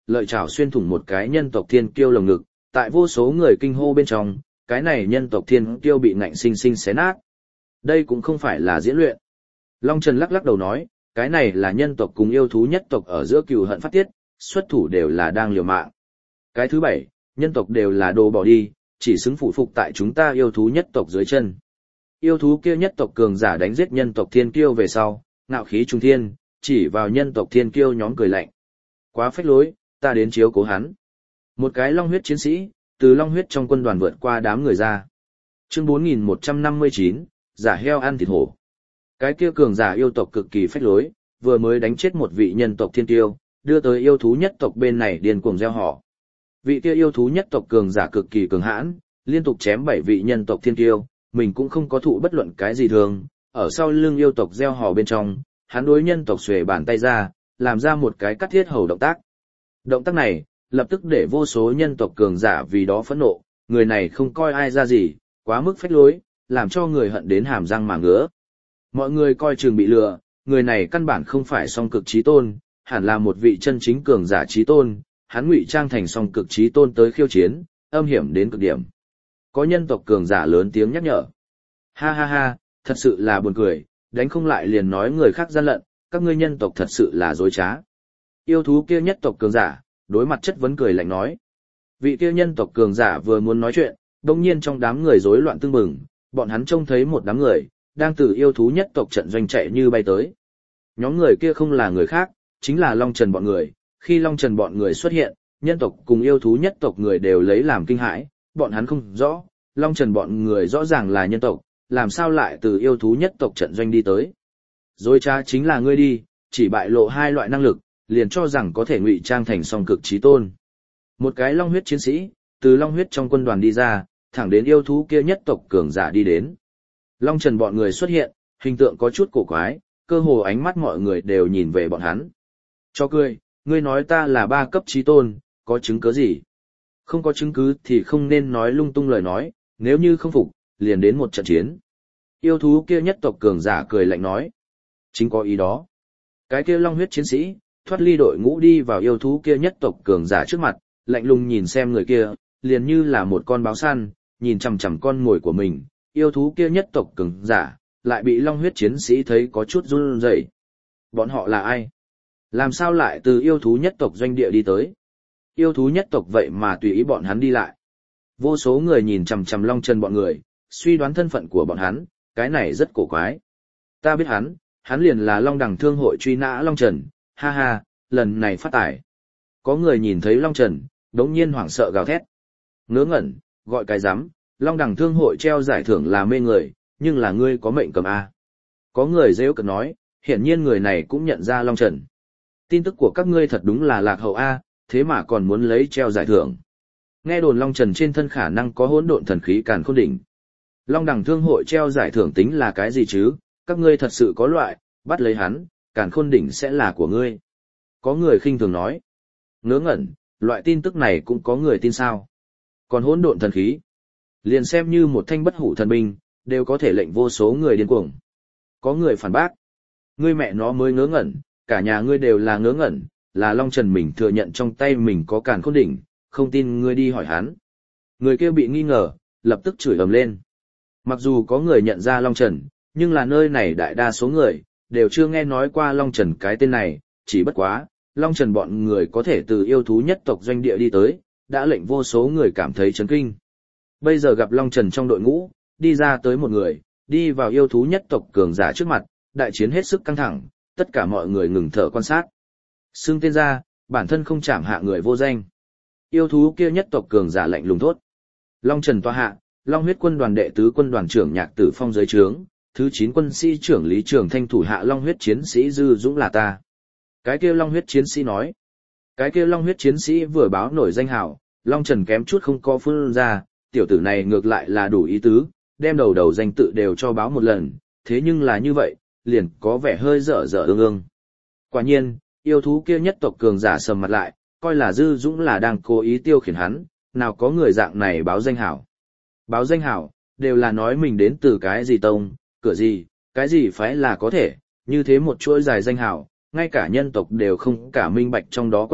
lợi chảo xuyên thủng một cái nhân tộc thiên kiêu lồng ngực, tại vô số người kinh hô bên trong, cái này nhân tộc thiên kiêu bị ngạnh sinh sinh xé nát. Đây cũng không phải là diễn luyện. Long Trần lắc lắc đầu nói, cái này là nhân tộc cùng yêu thú nhất tộc ở giữa cừu hận phát tiết, xuất thủ đều là đang liều mạng. Cái thứ bảy, nhân tộc đều là đồ bỏ đi, chỉ xứng phụ phục tại chúng ta yêu thú nhất tộc dưới chân. Yêu thú kia nhất tộc cường giả đánh giết nhân tộc thiên kiêu về sau, ngạo khí trung thiên, chỉ vào nhân tộc thiên kiêu nhóm cười lạnh. Quá phách lối, ta đến chiếu cố hắn. Một cái long huyết chiến sĩ, từ long huyết trong quân đoàn vượt qua đám người ra. Chương bốn nghìn một trăm năm mươi chín, giả heo ăn thịt hổ. Cái kia cường giả yêu tộc cực kỳ phách lối, vừa mới đánh chết một vị nhân tộc thiên kiêu, đưa tới yêu thú nhất tộc bên này điên cuồng gieo họ. Vị kia yêu thú nhất tộc cường giả cực kỳ cường hãn, liên tục chém bảy vị nhân tộc thiên kiêu, mình cũng không có thụ bất luận cái gì thường, ở sau lưng yêu tộc gieo hò bên trong, hắn đối nhân tộc xuề bàn tay ra, làm ra một cái cắt thiết hầu động tác. Động tác này, lập tức để vô số nhân tộc cường giả vì đó phẫn nộ, người này không coi ai ra gì, quá mức phách lối, làm cho người hận đến hàm răng mà ngứa. Mọi người coi chừng bị lừa, người này căn bản không phải song cực chí tôn, hẳn là một vị chân chính cường giả chí tôn, hắn ngụy trang thành song cực chí tôn tới khiêu chiến, âm hiểm đến cực điểm. Có nhân tộc cường giả lớn tiếng nhắc nhở. Ha ha ha, thật sự là buồn cười, đánh không lại liền nói người khác gian lận, các ngươi nhân tộc thật sự là dối trá. Yêu thú kia nhất tộc cường giả, đối mặt chất vấn cười lạnh nói. Vị kia nhân tộc cường giả vừa muốn nói chuyện, đồng nhiên trong đám người rối loạn tưng bừng, bọn hắn trông thấy một đám người, đang từ yêu thú nhất tộc trận doanh chạy như bay tới. Nhóm người kia không là người khác, chính là Long Trần bọn người, khi Long Trần bọn người xuất hiện, nhân tộc cùng yêu thú nhất tộc người đều lấy làm kinh hãi, bọn hắn không rõ, Long Trần bọn người rõ ràng là nhân tộc, làm sao lại từ yêu thú nhất tộc trận doanh đi tới. Dối trá chính là ngươi đi, chỉ bại lộ hai loại năng lực, liền cho rằng có thể ngụy trang thành song cực chí tôn. Một cái long huyết chiến sĩ, từ long huyết trong quân đoàn đi ra, thẳng đến yêu thú kia nhất tộc cường giả đi đến. Long Trần bọn người xuất hiện, hình tượng có chút cổ quái, cơ hồ ánh mắt mọi người đều nhìn về bọn hắn. Cho cười, ngươi nói ta là ba cấp chí tôn, có chứng cứ gì? Không có chứng cứ thì không nên nói lung tung lời nói, nếu như không phục, liền đến một trận chiến. Yêu thú kia nhất tộc cường giả cười lạnh nói. Chính có ý đó. Cái kia long huyết chiến sĩ, thoát ly đội ngũ đi vào yêu thú kia nhất tộc cường giả trước mặt, lạnh lùng nhìn xem người kia, liền như là một con báo săn, nhìn chằm chằm con mồi của mình. Yêu thú kia nhất tộc cường giả, lại bị long huyết chiến sĩ thấy có chút run rẩy. Bọn họ là ai? Làm sao lại từ yêu thú nhất tộc doanh địa đi tới? Yêu thú nhất tộc vậy mà tùy ý bọn hắn đi lại. Vô số người nhìn chằm chằm Long Trần bọn người, suy đoán thân phận của bọn hắn, cái này rất cổ quái. Ta biết hắn, hắn liền là Long Đằng Thương hội truy nã Long Trần, ha ha, lần này phát tài. Có người nhìn thấy Long Trần, đống nhiên hoảng sợ gào thét. Ngớ ngẩn, gọi cái rắm, Long Đằng Thương hội treo giải thưởng là mê người, nhưng là ngươi có mệnh cầm A. Có người rêu cực nói, hiển nhiên người này cũng nhận ra Long Trần. Tin tức của các ngươi thật đúng là lạc hậu A, thế mà còn muốn lấy treo giải thưởng. Nghe đồn Long Trần trên thân khả năng có hỗn độn thần khí càn khôn đỉnh. Long Đằng Thương hội treo giải thưởng tính là cái gì chứ, các ngươi thật sự có loại, bắt lấy hắn, càn khôn đỉnh sẽ là của ngươi. Có người khinh thường nói. Ngớ ngẩn, loại tin tức này cũng có người tin sao. Còn hỗn độn thần khí, liền xem như một thanh bất hủ thần binh, đều có thể lệnh vô số người điên cuồng. Có người phản bác. Ngươi mẹ nó mới ngớ ngẩn, cả nhà ngươi đều là ngớ ngẩn, là Long Trần mình thừa nhận trong tay mình có càn khôn đỉnh, không tin ngươi đi hỏi hắn. Người kia bị nghi ngờ, lập tức chửi ầm lên. Mặc dù có người nhận ra Long Trần, nhưng là nơi này đại đa số người, đều chưa nghe nói qua Long Trần cái tên này, chỉ bất quá, Long Trần bọn người có thể từ yêu thú nhất tộc doanh địa đi tới, đã lệnh vô số người cảm thấy chấn kinh. Bây giờ gặp Long Trần trong đội ngũ, đi ra tới một người, đi vào yêu thú nhất tộc cường giả trước mặt, đại chiến hết sức căng thẳng, tất cả mọi người ngừng thở quan sát. Xưng tên ra, bản thân không chạm hạ người vô danh. Yêu thú kia nhất tộc cường giả lạnh lùng thốt. Long Trần tọa hạ, Long huyết quân đoàn đệ tứ quân đoàn trưởng Nhạc Tử Phong dưới trướng, thứ chín quân sĩ trưởng Lý Trường Thanh thủ hạ Long huyết chiến sĩ Dư Dũng là ta. Cái kia Long huyết chiến sĩ nói. Cái kia Long huyết chiến sĩ vừa báo nổi danh hào, Long Trần kém chút không có phun ra, tiểu tử này ngược lại là đủ ý tứ, đem đầu đầu danh tự đều cho báo một lần, thế nhưng là như vậy, liền có vẻ hơi dở dở ương ương. Quả nhiên, yêu thú kia nhất tộc cường giả sầm mặt lại, coi là Dư Dũng là đang cố ý tiêu khiển hắn, nào có người dạng này báo danh hảo. Báo danh hảo, đều là nói mình đến từ cái gì tông, cửa gì, cái gì phái là có thể, như thế một chuỗi dài danh hảo, ngay cả nhân tộc đều không cả minh bạch trong đó quan hệ,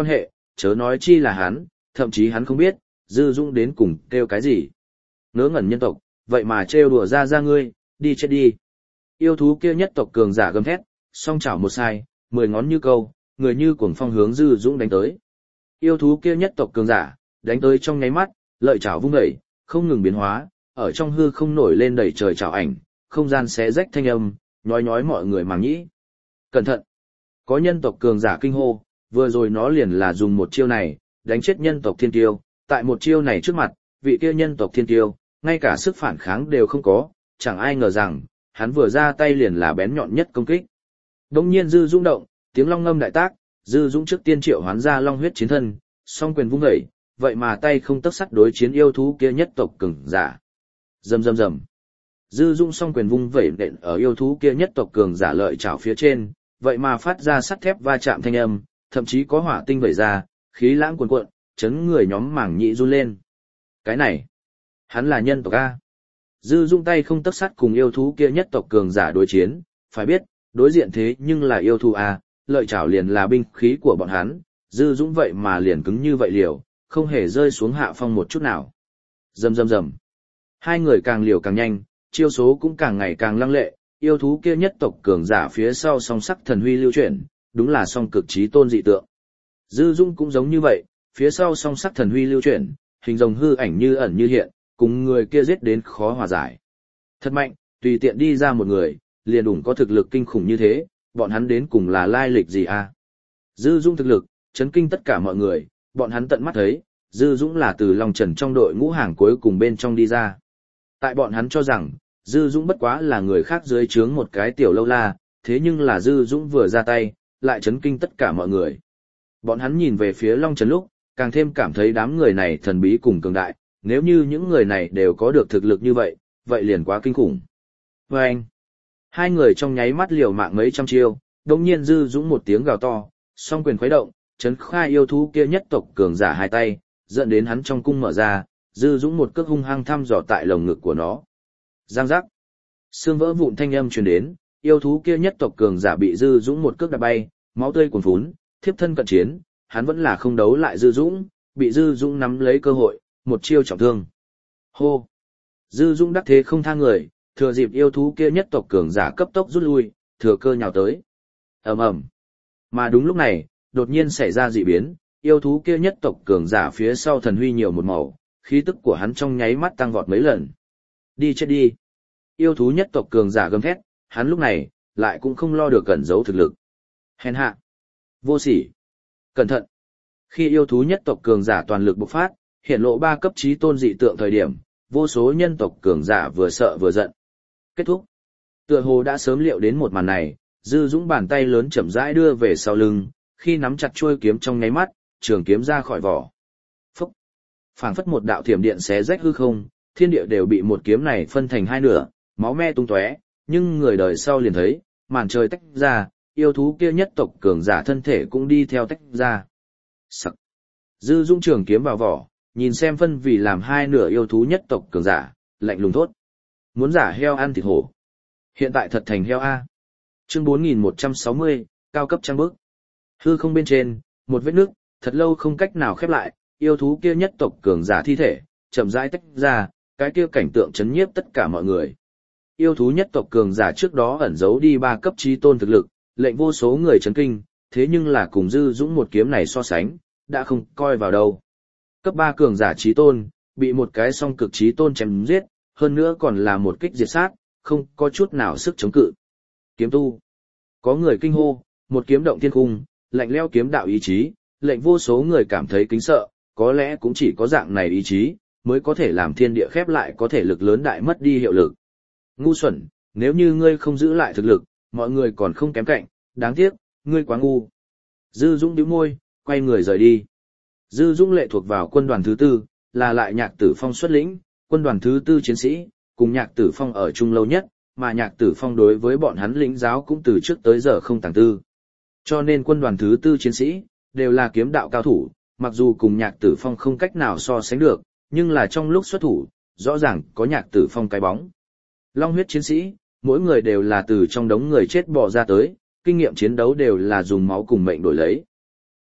chớ nói chi là hắn, thậm chí hắn không biết, Dư Dũng đến cùng kêu cái gì. Ngớ ngẩn nhân tộc, vậy mà trêu đùa ra ra ngươi, đi chết đi. Yêu thú kia nhất tộc cường giả gầm thét, song chảo một sai, mười ngón như câu, người như cuồng phong hướng Dư Dũng đánh tới. Yêu thú kia nhất tộc cường giả, đánh tới trong nháy mắt, lợi chảo vung đẩy, không ngừng biến hóa, ở trong hư không nổi lên đầy trời chảo ảnh, không gian xé rách thanh âm, nhói nhói mọi người màng nhĩ. Cẩn thận! Có nhân tộc cường giả kinh hô, vừa rồi nó liền là dùng một chiêu này, đánh chết nhân tộc thiên tiêu, tại một chiêu này trước mặt, vị kia nhân tộc thiên tiêu, ngay cả sức phản kháng đều không có, chẳng ai ngờ rằng, hắn vừa ra tay liền là bén nhọn nhất công kích. Đông nhiên Dư Dũng động, tiếng long ngâm đại tác, Dư Dũng trước tiên triệu hoán ra long huyết chiến thân, song quyền vung dậy, vậy mà tay không tấc sắt đối chiến yêu thú kia nhất tộc cường giả. Rầm rầm rầm. Dư Dũng song quyền vung vẩy nện ở yêu thú kia nhất tộc cường giả lợi chảo phía trên, vậy mà phát ra sắt thép va chạm thanh âm, thậm chí có hỏa tinh vẩy ra, khí lãng cuồn cuộn, chấn người nhóm mảng nhị run lên. Cái này, hắn là nhân tộc A. Dư Dũng tay không tấc sắt cùng yêu thú kia nhất tộc cường giả đối chiến, phải biết, đối diện thế nhưng là yêu thú A, lợi chảo liền là binh khí của bọn hắn, Dư Dũng vậy mà liền cứng như vậy liều, không hề rơi xuống hạ phong một chút nào. Rầm rầm rầm. Hai người càng liều càng nhanh, chiêu số cũng càng ngày càng lăng lệ, yêu thú kia nhất tộc cường giả phía sau song sắc thần huy lưu chuyển, đúng là song cực trí tôn dị tượng. Dư Dũng cũng giống như vậy, phía sau song sắc thần huy lưu chuyển, hình rồng hư ảnh như ẩn như hiện, cùng người kia giết đến khó hòa giải. Thật mạnh, tùy tiện đi ra một người, liền đủ có thực lực kinh khủng như thế, bọn hắn đến cùng là lai lịch gì à? Dư Dũng thực lực, chấn kinh tất cả mọi người, bọn hắn tận mắt thấy, Dư Dũng là từ Long Trần trong đội ngũ hàng cuối cùng bên trong đi ra. Tại bọn hắn cho rằng, Dư Dũng bất quá là người khác dưới trướng một cái tiểu lâu la, thế nhưng là Dư Dũng vừa ra tay, lại chấn kinh tất cả mọi người. Bọn hắn nhìn về phía Long Trần lúc, càng thêm cảm thấy đám người này thần bí cùng cường đại, nếu như những người này đều có được thực lực như vậy, vậy liền quá kinh khủng. Và anh, hai người trong nháy mắt liều mạng mấy trăm chiêu, đồng nhiên Dư Dũng một tiếng gào to, song quyền khuấy động, chấn khai yêu thú kia nhất tộc cường giả hai tay, dẫn đến hắn trong cung mở ra, Dư Dũng một cước hung hăng thăm dò tại lồng ngực của nó. Giang giác. Xương vỡ vụn thanh âm truyền đến, yêu thú kia nhất tộc cường giả bị Dư Dũng một cước đạp bay, máu tươi cuồn phún, thiếp thân cận chiến, hắn vẫn là không đấu lại Dư Dũng, bị Dư Dũng nắm lấy cơ hội, một chiêu trọng thương. Hô. Dư Dũng đắc thế không tha người, thừa dịp yêu thú kia nhất tộc cường giả cấp tốc rút lui, thừa cơ nhào tới. Ầm ầm. Mà đúng lúc này, đột nhiên xảy ra dị biến, yêu thú kia nhất tộc cường giả phía sau thần huy nhiều một màu, khí tức của hắn trong nháy mắt tăng vọt mấy lần. Đi chết đi. Yêu thú nhất tộc cường giả gầm thét, hắn lúc này, lại cũng không lo được cẩn giấu thực lực. Hèn hạ. Vô sỉ. Cẩn thận. Khi yêu thú nhất tộc cường giả toàn lực bộc phát, hiện lộ ba cấp trí tôn dị tượng thời điểm, vô số nhân tộc cường giả vừa sợ vừa giận. Kết thúc. Tựa hồ đã sớm liệu đến một màn này, Dư Dũng bàn tay lớn chậm rãi đưa về sau lưng, khi nắm chặt chuôi kiếm trong nháy mắt, trường kiếm ra khỏi vỏ. Phúc. Phảng phất một đạo thiểm điện xé rách hư không, thiên địa đều bị một kiếm này phân thành hai nửa, máu me tung tóe, nhưng người đời sau liền thấy, màn trời tách ra, yêu thú kia nhất tộc cường giả thân thể cũng đi theo tách ra. Sắc. Dư Dũng trường kiếm vào vỏ, nhìn xem phân vì làm hai nửa yêu thú nhất tộc cường giả, lạnh lùng thốt. Muốn giả heo ăn thịt hổ. Hiện tại thật thành heo A. Chương bốn nghìn một trăm sáu mươi, cao cấp trang bước. Hư không bên trên, một vết nước, thật lâu không cách nào khép lại, yêu thú kia nhất tộc cường giả thi thể, chậm rãi tách ra, cái kia cảnh tượng chấn nhiếp tất cả mọi người. Yêu thú nhất tộc cường giả trước đó ẩn giấu đi ba cấp chí tôn thực lực, lệnh vô số người chấn kinh, thế nhưng là cùng Dư Dũng một kiếm này so sánh, đã không coi vào đâu. Cấp ba cường giả chí tôn, bị một cái song cực chí tôn chém giết, hơn nữa còn là một kích diệt sát, không có chút nào sức chống cự. Kiếm tu. Có người kinh hô, một kiếm động thiên cung, lạnh lẽo kiếm đạo ý chí, lệnh vô số người cảm thấy kính sợ, có lẽ cũng chỉ có dạng này ý chí, mới có thể làm thiên địa khép lại có thể lực lớn đại mất đi hiệu lực. Ngu xuẩn, nếu như ngươi không giữ lại thực lực, mọi người còn không kém cạnh, đáng tiếc, ngươi quá ngu. Dư Dũng nhíu môi, quay người rời đi. Dư Dũng lệ thuộc vào quân đoàn thứ tư, là lại Nhạc Tử Phong xuất lĩnh, quân đoàn thứ tư chiến sĩ, cùng Nhạc Tử Phong ở chung lâu nhất, mà Nhạc Tử Phong đối với bọn hắn lĩnh giáo cũng từ trước tới giờ không tàng tư. Cho nên quân đoàn thứ tư chiến sĩ, đều là kiếm đạo cao thủ, mặc dù cùng Nhạc Tử Phong không cách nào so sánh được, nhưng là trong lúc xuất thủ, rõ ràng có Nhạc Tử Phong cái bóng. Long huyết chiến sĩ, mỗi người đều là từ trong đống người chết bò ra tới, kinh nghiệm chiến đấu đều là dùng máu cùng mệnh đổi lấy.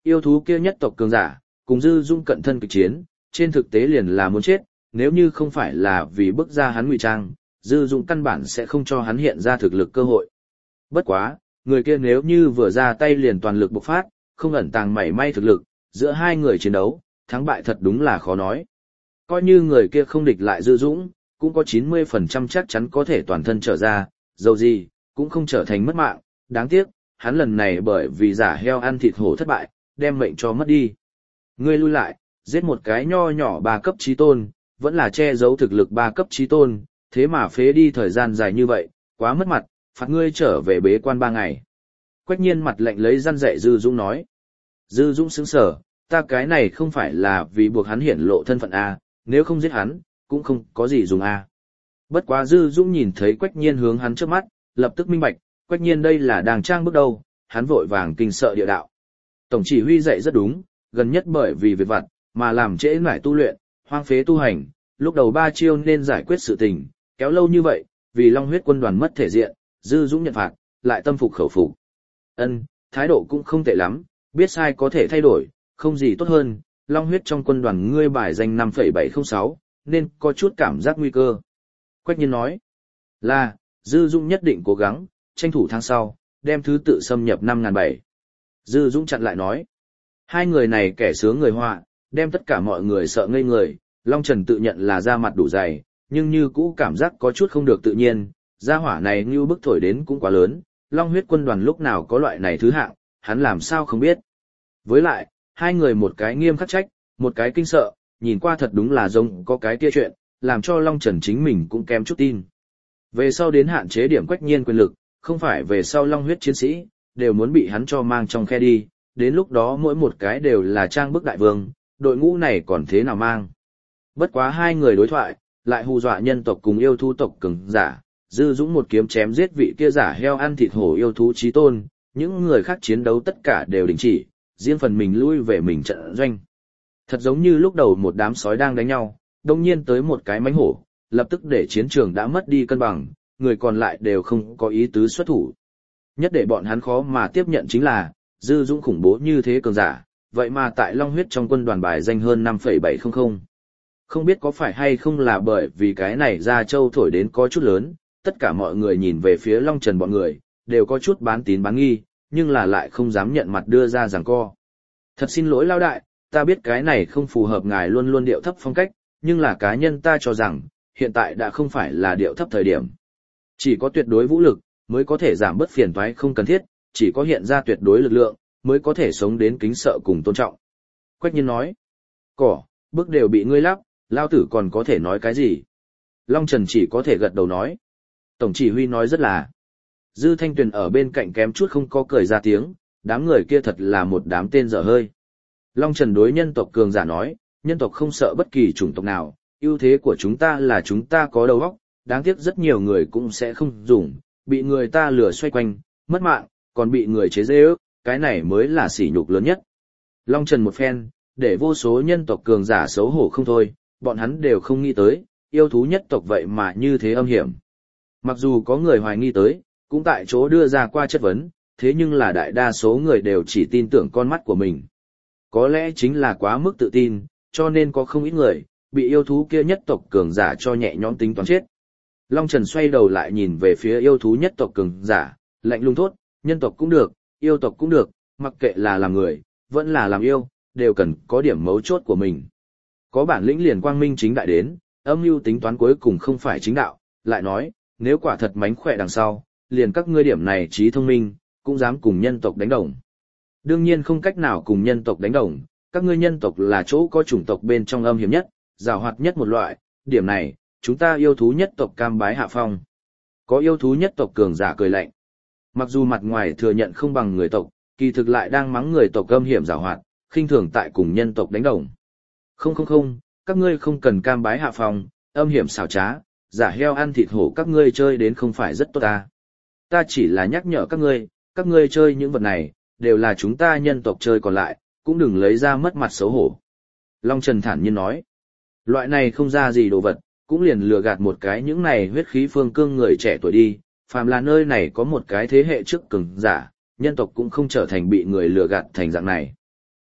Yêu thú kia nhất tộc cường giả, cùng Dư Dũng cận thân kịch chiến, trên thực tế liền là muốn chết, nếu như không phải là vì bức ra hắn ngụy trang, Dư Dũng căn bản sẽ không cho hắn hiện ra thực lực cơ hội. Bất quá, người kia nếu như vừa ra tay liền toàn lực bộc phát, không ẩn tàng mảy may thực lực, giữa hai người chiến đấu, thắng bại thật đúng là khó nói. Coi như người kia không địch lại Dư Dũng, cũng có chín mươi phần trăm chắc chắn có thể toàn thân trở ra, dầu gì, cũng không trở thành mất mạng, đáng tiếc, hắn lần này bởi vì giả heo ăn thịt hổ thất bại, đem mệnh cho mất đi. Ngươi lui lại, giết một cái nho nhỏ ba cấp chí tôn, vẫn là che giấu thực lực ba cấp chí tôn, thế mà phế đi thời gian dài như vậy, quá mất mặt, phạt ngươi trở về bế quan ba ngày. Quách Nhiên mặt lạnh lấy răn dạy Dư Dũng nói. Dư Dũng sững sờ, ta cái này không phải là vì buộc hắn hiển lộ thân phận A, nếu không giết hắn, cũng không có gì dùng A. Bất quá Dư Dũng nhìn thấy Quách Nhiên hướng hắn trước mắt, lập tức minh bạch, Quách Nhiên đây là đang trang bước đầu, hắn vội vàng kinh sợ địa đạo. Tổng chỉ huy dạy rất đúng, gần nhất bởi vì việc vặt, mà làm trễ nải tu luyện, hoang phế tu hành, lúc đầu ba chiêu nên giải quyết sự tình, kéo lâu như vậy, vì Long huyết quân đoàn mất thể diện, Dư Dũng nhận phạt, lại tâm phục khẩu phục. Ân, thái độ cũng không tệ lắm, biết sai có thể thay đổi, không gì tốt hơn, Long huyết trong quân đoàn ngươi bài danh năm phẩy bảy không sáu, nên có chút cảm giác nguy cơ. Quách Nhiên nói, là, Dư Dũng nhất định cố gắng, tranh thủ tháng sau, đem thứ tự xâm nhập năm nghìn bảy. Dư Dũng chặn lại nói, hai người này kẻ sướng người họa, đem tất cả mọi người sợ ngây người, Long Trần tự nhận là da mặt đủ dày, nhưng như cũ cảm giác có chút không được tự nhiên, gia hỏa này như bức thổi đến cũng quá lớn, Long huyết quân đoàn lúc nào có loại này thứ hạng, hắn làm sao không biết. Với lại, hai người một cái nghiêm khắc trách, một cái kinh sợ, nhìn qua thật đúng là giống có cái kia chuyện, làm cho Long Trần chính mình cũng kém chút tin. Về sau đến hạn chế điểm Quách Nhiên quyền lực, không phải về sau Long huyết chiến sĩ, đều muốn bị hắn cho mang trong khe đi, đến lúc đó mỗi một cái đều là trang bức đại vương, đội ngũ này còn thế nào mang. Bất quá hai người đối thoại, lại hù dọa nhân tộc cùng yêu thú tộc cường giả, Dư Dũng một kiếm chém giết vị kia giả heo ăn thịt hổ yêu thú chí tôn, những người khác chiến đấu tất cả đều đình chỉ, riêng phần mình lui về mình trận doanh. Thật giống như lúc đầu một đám sói đang đánh nhau, đồng nhiên tới một cái mánh hổ, lập tức để chiến trường đã mất đi cân bằng, người còn lại đều không có ý tứ xuất thủ. Nhất để bọn hắn khó mà tiếp nhận chính là, Dư Dũng khủng bố như thế cường giả, vậy mà tại Long huyết trong quân đoàn bài danh hơn năm phẩy bảy không không. Không biết có phải hay không là bởi vì cái này ra châu thổi đến có chút lớn, tất cả mọi người nhìn về phía Long Trần bọn người, đều có chút bán tín bán nghi, nhưng là lại không dám nhận mặt đưa ra giằng co. Thật xin lỗi lao đại, ta biết cái này không phù hợp ngài luôn luôn điệu thấp phong cách, nhưng là cá nhân ta cho rằng, hiện tại đã không phải là điệu thấp thời điểm. Chỉ có tuyệt đối vũ lực, mới có thể giảm bớt phiền toái không cần thiết, chỉ có hiện ra tuyệt đối lực lượng, mới có thể sống đến kính sợ cùng tôn trọng. Quách Nhiên nói, cỏ, bước đều bị ngươi lắp, lao tử còn có thể nói cái gì? Long Trần chỉ có thể gật đầu nói. Tổng chỉ huy nói rất là. Dư Thanh Tuyền ở bên cạnh kém chút không có cười ra tiếng, đám người kia thật là một đám tên dở hơi. Long Trần đối nhân tộc cường giả nói, nhân tộc không sợ bất kỳ chủng tộc nào, ưu thế của chúng ta là chúng ta có đầu óc, đáng tiếc rất nhiều người cũng sẽ không dùng, bị người ta lừa xoay quanh, mất mạng, còn bị người chế giễu, cái này mới là sỉ nhục lớn nhất. Long Trần một phen, để vô số nhân tộc cường giả xấu hổ không thôi, bọn hắn đều không nghĩ tới, yêu thú nhất tộc vậy mà như thế âm hiểm. Mặc dù có người hoài nghi tới, cũng tại chỗ đưa ra qua chất vấn, thế nhưng là đại đa số người đều chỉ tin tưởng con mắt của mình. Có lẽ chính là quá mức tự tin, cho nên có không ít người, bị yêu thú kia nhất tộc cường giả cho nhẹ nhõm tính toán chết. Long Trần xoay đầu lại nhìn về phía yêu thú nhất tộc cường giả, lạnh lùng thốt, nhân tộc cũng được, yêu tộc cũng được, mặc kệ là làm người, vẫn là làm yêu, đều cần có điểm mấu chốt của mình. Có bản lĩnh liền quang minh chính đại đến, âm mưu tính toán cuối cùng không phải chính đạo, lại nói, nếu quả thật mánh khỏe đằng sau, liền các ngươi điểm này trí thông minh, cũng dám cùng nhân tộc đánh đồng. Đương nhiên không cách nào cùng nhân tộc đánh đồng, các ngươi nhân tộc là chỗ có chủng tộc bên trong âm hiểm nhất, giàu hoạt nhất một loại, điểm này, chúng ta yêu thú nhất tộc cam bái hạ phong. Có yêu thú nhất tộc cường giả cười lạnh. Mặc dù mặt ngoài thừa nhận không bằng người tộc, kỳ thực lại đang mắng người tộc âm hiểm giàu hoạt, khinh thường tại cùng nhân tộc đánh đồng. Không không không, các ngươi không cần cam bái hạ phong, âm hiểm xảo trá, giả heo ăn thịt hổ các ngươi chơi đến không phải rất tốt ta. Ta chỉ là nhắc nhở các ngươi, các ngươi chơi những vật này, đều là chúng ta nhân tộc chơi còn lại, cũng đừng lấy ra mất mặt xấu hổ. Long Trần thản nhiên nói, loại này không ra gì đồ vật, cũng liền lừa gạt một cái những này huyết khí phương cương người trẻ tuổi đi, phàm là nơi này có một cái thế hệ trước cường giả, nhân tộc cũng không trở thành bị người lừa gạt thành dạng này.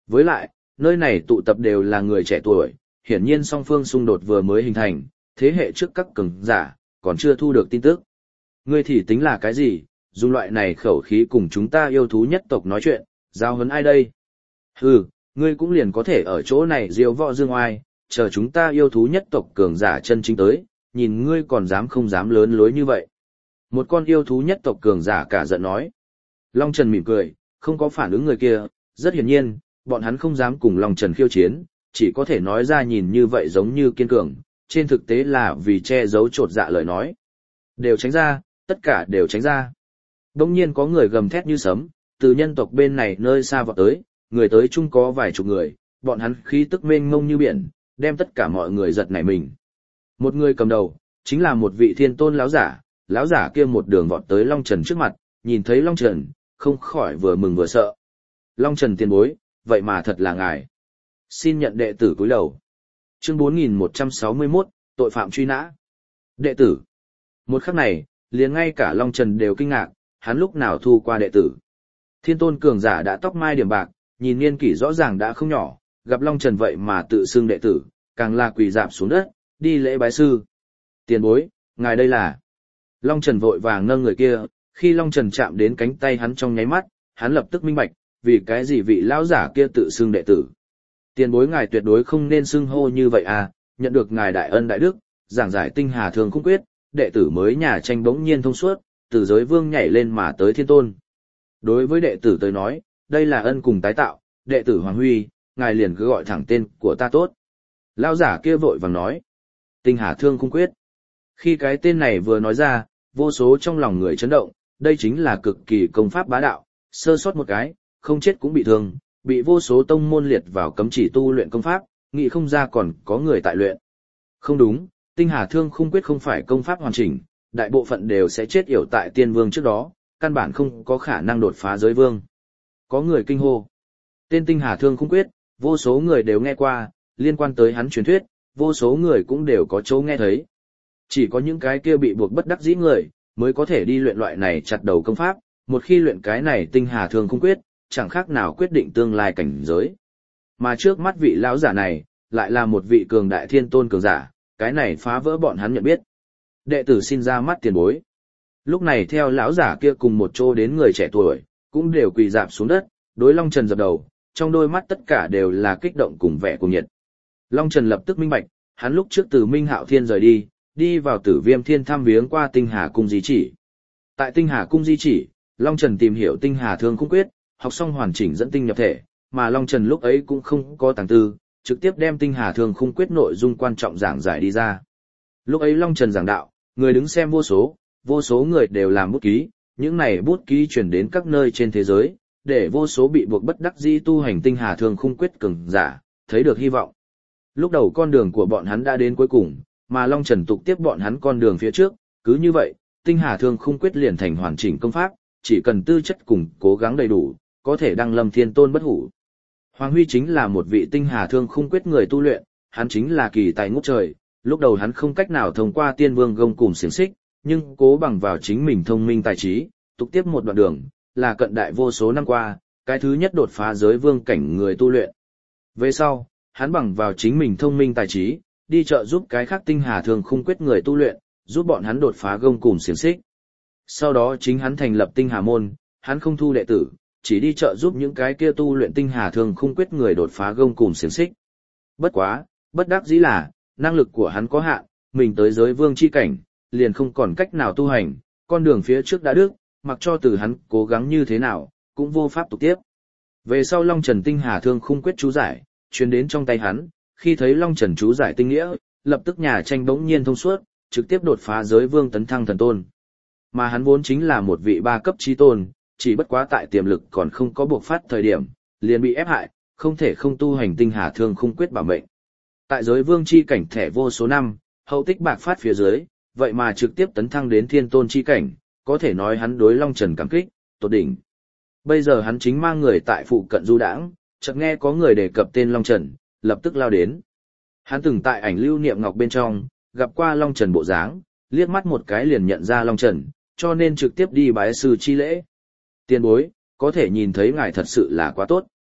Với lại, nơi này tụ tập đều là người trẻ tuổi, hiển nhiên song phương xung đột vừa mới hình thành, thế hệ trước các cường giả, còn chưa thu được tin tức. Ngươi thì tính là cái gì, dùng loại này khẩu khí cùng chúng ta yêu thú nhất tộc nói chuyện, giao hấn ai đây? Hừ, ngươi cũng liền có thể ở chỗ này diêu võ dương oai, chờ chúng ta yêu thú nhất tộc cường giả chân chính tới, nhìn ngươi còn dám không dám lớn lối như vậy. Một con yêu thú nhất tộc cường giả cả giận nói. Long Trần mỉm cười, không có phản ứng người kia, rất hiển nhiên, bọn hắn không dám cùng Long Trần khiêu chiến, chỉ có thể nói ra nhìn như vậy giống như kiên cường, trên thực tế là vì che giấu trột dạ lời nói. Đều tránh ra, tất cả đều tránh ra. Đông nhiên có người gầm thét như sấm, từ nhân tộc bên này nơi xa vọt tới, người tới chung có vài chục người, bọn hắn khí tức mênh mông như biển, đem tất cả mọi người giật nảy mình. Một người cầm đầu, chính là một vị thiên tôn lão giả, lão giả kia một đường vọt tới Long Trần trước mặt, nhìn thấy Long Trần, không khỏi vừa mừng vừa sợ. Long Trần tiền bối, vậy mà thật là ngài. Xin nhận đệ tử cúi đầu. Chương bốn nghìn một trăm sáu mươi mốt, tội phạm truy nã. Đệ tử. Một khắc này, liền ngay cả Long Trần đều kinh ngạc, hắn lúc nào thu qua đệ tử. Thiên tôn cường giả đã tóc mai điểm bạc, nhìn niên kỷ rõ ràng đã không nhỏ, gặp Long Trần vậy mà tự xưng đệ tử, càng là quỳ rạp xuống đất, đi lễ bái sư. Tiền bối, ngài đây là. Long Trần vội vàng nâng người kia, khi Long Trần chạm đến cánh tay hắn trong nháy mắt, hắn lập tức minh bạch, vì cái gì vị lão giả kia tự xưng đệ tử. Tiền bối ngài tuyệt đối không nên xưng hô như vậy à, nhận được ngài đại ân đại đức, giảng giải tinh hà thường khung quyết, đệ tử mới nhà tranh bỗng nhiên thông suốt, từ giới vương nhảy lên mà tới thiên tôn. Đối với đệ tử tới nói, đây là ân cùng tái tạo, đệ tử Hoàng Huy, ngài liền cứ gọi thẳng tên của ta tốt. Lão giả kia vội vàng nói, tinh hà thương khung quyết. Khi cái tên này vừa nói ra, vô số trong lòng người chấn động, đây chính là cực kỳ công pháp bá đạo, sơ sót một cái, không chết cũng bị thương, bị vô số tông môn liệt vào cấm chỉ tu luyện công pháp, nghĩ không ra còn có người tại luyện. Không đúng, tinh hà thương khung quyết không phải công pháp hoàn chỉnh, đại bộ phận đều sẽ chết yểu tại tiên vương trước đó, căn bản không có khả năng đột phá giới vương. Có người kinh hô. Tên tinh hà thương khung quyết, vô số người đều nghe qua, liên quan tới hắn truyền thuyết, vô số người cũng đều có chỗ nghe thấy. Chỉ có những cái kia bị buộc bất đắc dĩ người, mới có thể đi luyện loại này chặt đầu công pháp, một khi luyện cái này tinh hà thương khung quyết, chẳng khác nào quyết định tương lai cảnh giới. Mà trước mắt vị lão giả này, lại là một vị cường đại thiên tôn cường giả, cái này phá vỡ bọn hắn nhận biết. Đệ tử xin ra mắt tiền bối. Lúc này theo lão giả kia cùng một chỗ đến người trẻ tuổi, cũng đều quỳ rạp xuống đất, đối Long Trần dập đầu, trong đôi mắt tất cả đều là kích động cùng vẻ cuồng nhiệt. Long Trần lập tức minh bạch, hắn lúc trước từ Minh Hạo Thiên rời đi, đi vào Tử Viêm Thiên thăm viếng qua Tinh Hà Cung di chỉ. Tại Tinh Hà Cung di chỉ, Long Trần tìm hiểu Tinh Hà Thương Khung Quyết, học xong hoàn chỉnh dẫn tinh nhập thể, mà Long Trần lúc ấy cũng không có tàng tư, trực tiếp đem Tinh Hà Thương Khung Quyết nội dung quan trọng giảng giải đi ra. Lúc ấy Long Trần giảng đạo, người đứng xem vô số, vô số người đều làm bút ký, những này bút ký truyền đến các nơi trên thế giới, để vô số bị buộc bất đắc dĩ tu hành Tinh Hà Thương Khung Quyết cường giả, thấy được hy vọng. Lúc đầu con đường của bọn hắn đã đến cuối cùng, mà Long Trần tục tiếp bọn hắn con đường phía trước, cứ như vậy, Tinh Hà Thương Khung Quyết liền thành hoàn chỉnh công pháp, chỉ cần tư chất cùng cố gắng đầy đủ, có thể đăng lâm thiên tôn bất hủ. Hoàng Huy chính là một vị Tinh Hà Thương Khung Quyết người tu luyện, hắn chính là kỳ tài ngút trời, lúc đầu hắn không cách nào thông qua tiên vương gông cùng xiềng xích, nhưng cố bằng vào chính mình thông minh tài trí, tục tiếp một đoạn đường, là cận đại vô số năm qua, cái thứ nhất đột phá giới vương cảnh người tu luyện. Về sau, hắn bằng vào chính mình thông minh tài trí, đi trợ giúp cái khác Tinh Hà Thương Khung Quyết người tu luyện, giúp bọn hắn đột phá gông cùng xiềng xích. Sau đó chính hắn thành lập Tinh Hà Môn, hắn không thu đệ tử, chỉ đi trợ giúp những cái kia tu luyện Tinh Hà Thương Khung Quyết người đột phá gông cùng xiềng xích. Bất quá, bất đắc dĩ là, năng lực của hắn có hạn, mình tới giới vương chi cảnh, liền không còn cách nào tu hành, con đường phía trước đã đứt, mặc cho từ hắn cố gắng như thế nào, cũng vô pháp tục tiếp. Về sau Long Trần Tinh Hà Thương Khung Quyết chú giải, truyền đến trong tay hắn, khi thấy Long Trần chú giải tinh nghĩa, lập tức nhà tranh bỗng nhiên thông suốt, trực tiếp đột phá giới vương tấn thăng thần tôn. Mà hắn vốn chính là một vị ba cấp chí tôn, chỉ bất quá tại tiềm lực còn không có buộc phát thời điểm, liền bị ép hại, không thể không tu hành Tinh Hà Thương Khung Quyết bảo mệnh. Tại giới vương chi cảnh thẻ vô số năm, hậu tích bạc phát phía dưới, vậy mà trực tiếp tấn thăng đến thiên tôn chi cảnh, có thể nói hắn đối Long Trần cảm kích, tột đỉnh. Bây giờ hắn chính mang người tại phụ cận du đãng, chợt nghe có người đề cập tên Long Trần, lập tức lao đến. Hắn từng tại ảnh lưu niệm ngọc bên trong, gặp qua Long Trần bộ dáng, liếc mắt một cái liền nhận ra Long Trần, cho nên trực tiếp đi bái sư chi lễ. Tiền bối, có thể nhìn thấy ngài thật sự là quá tốt.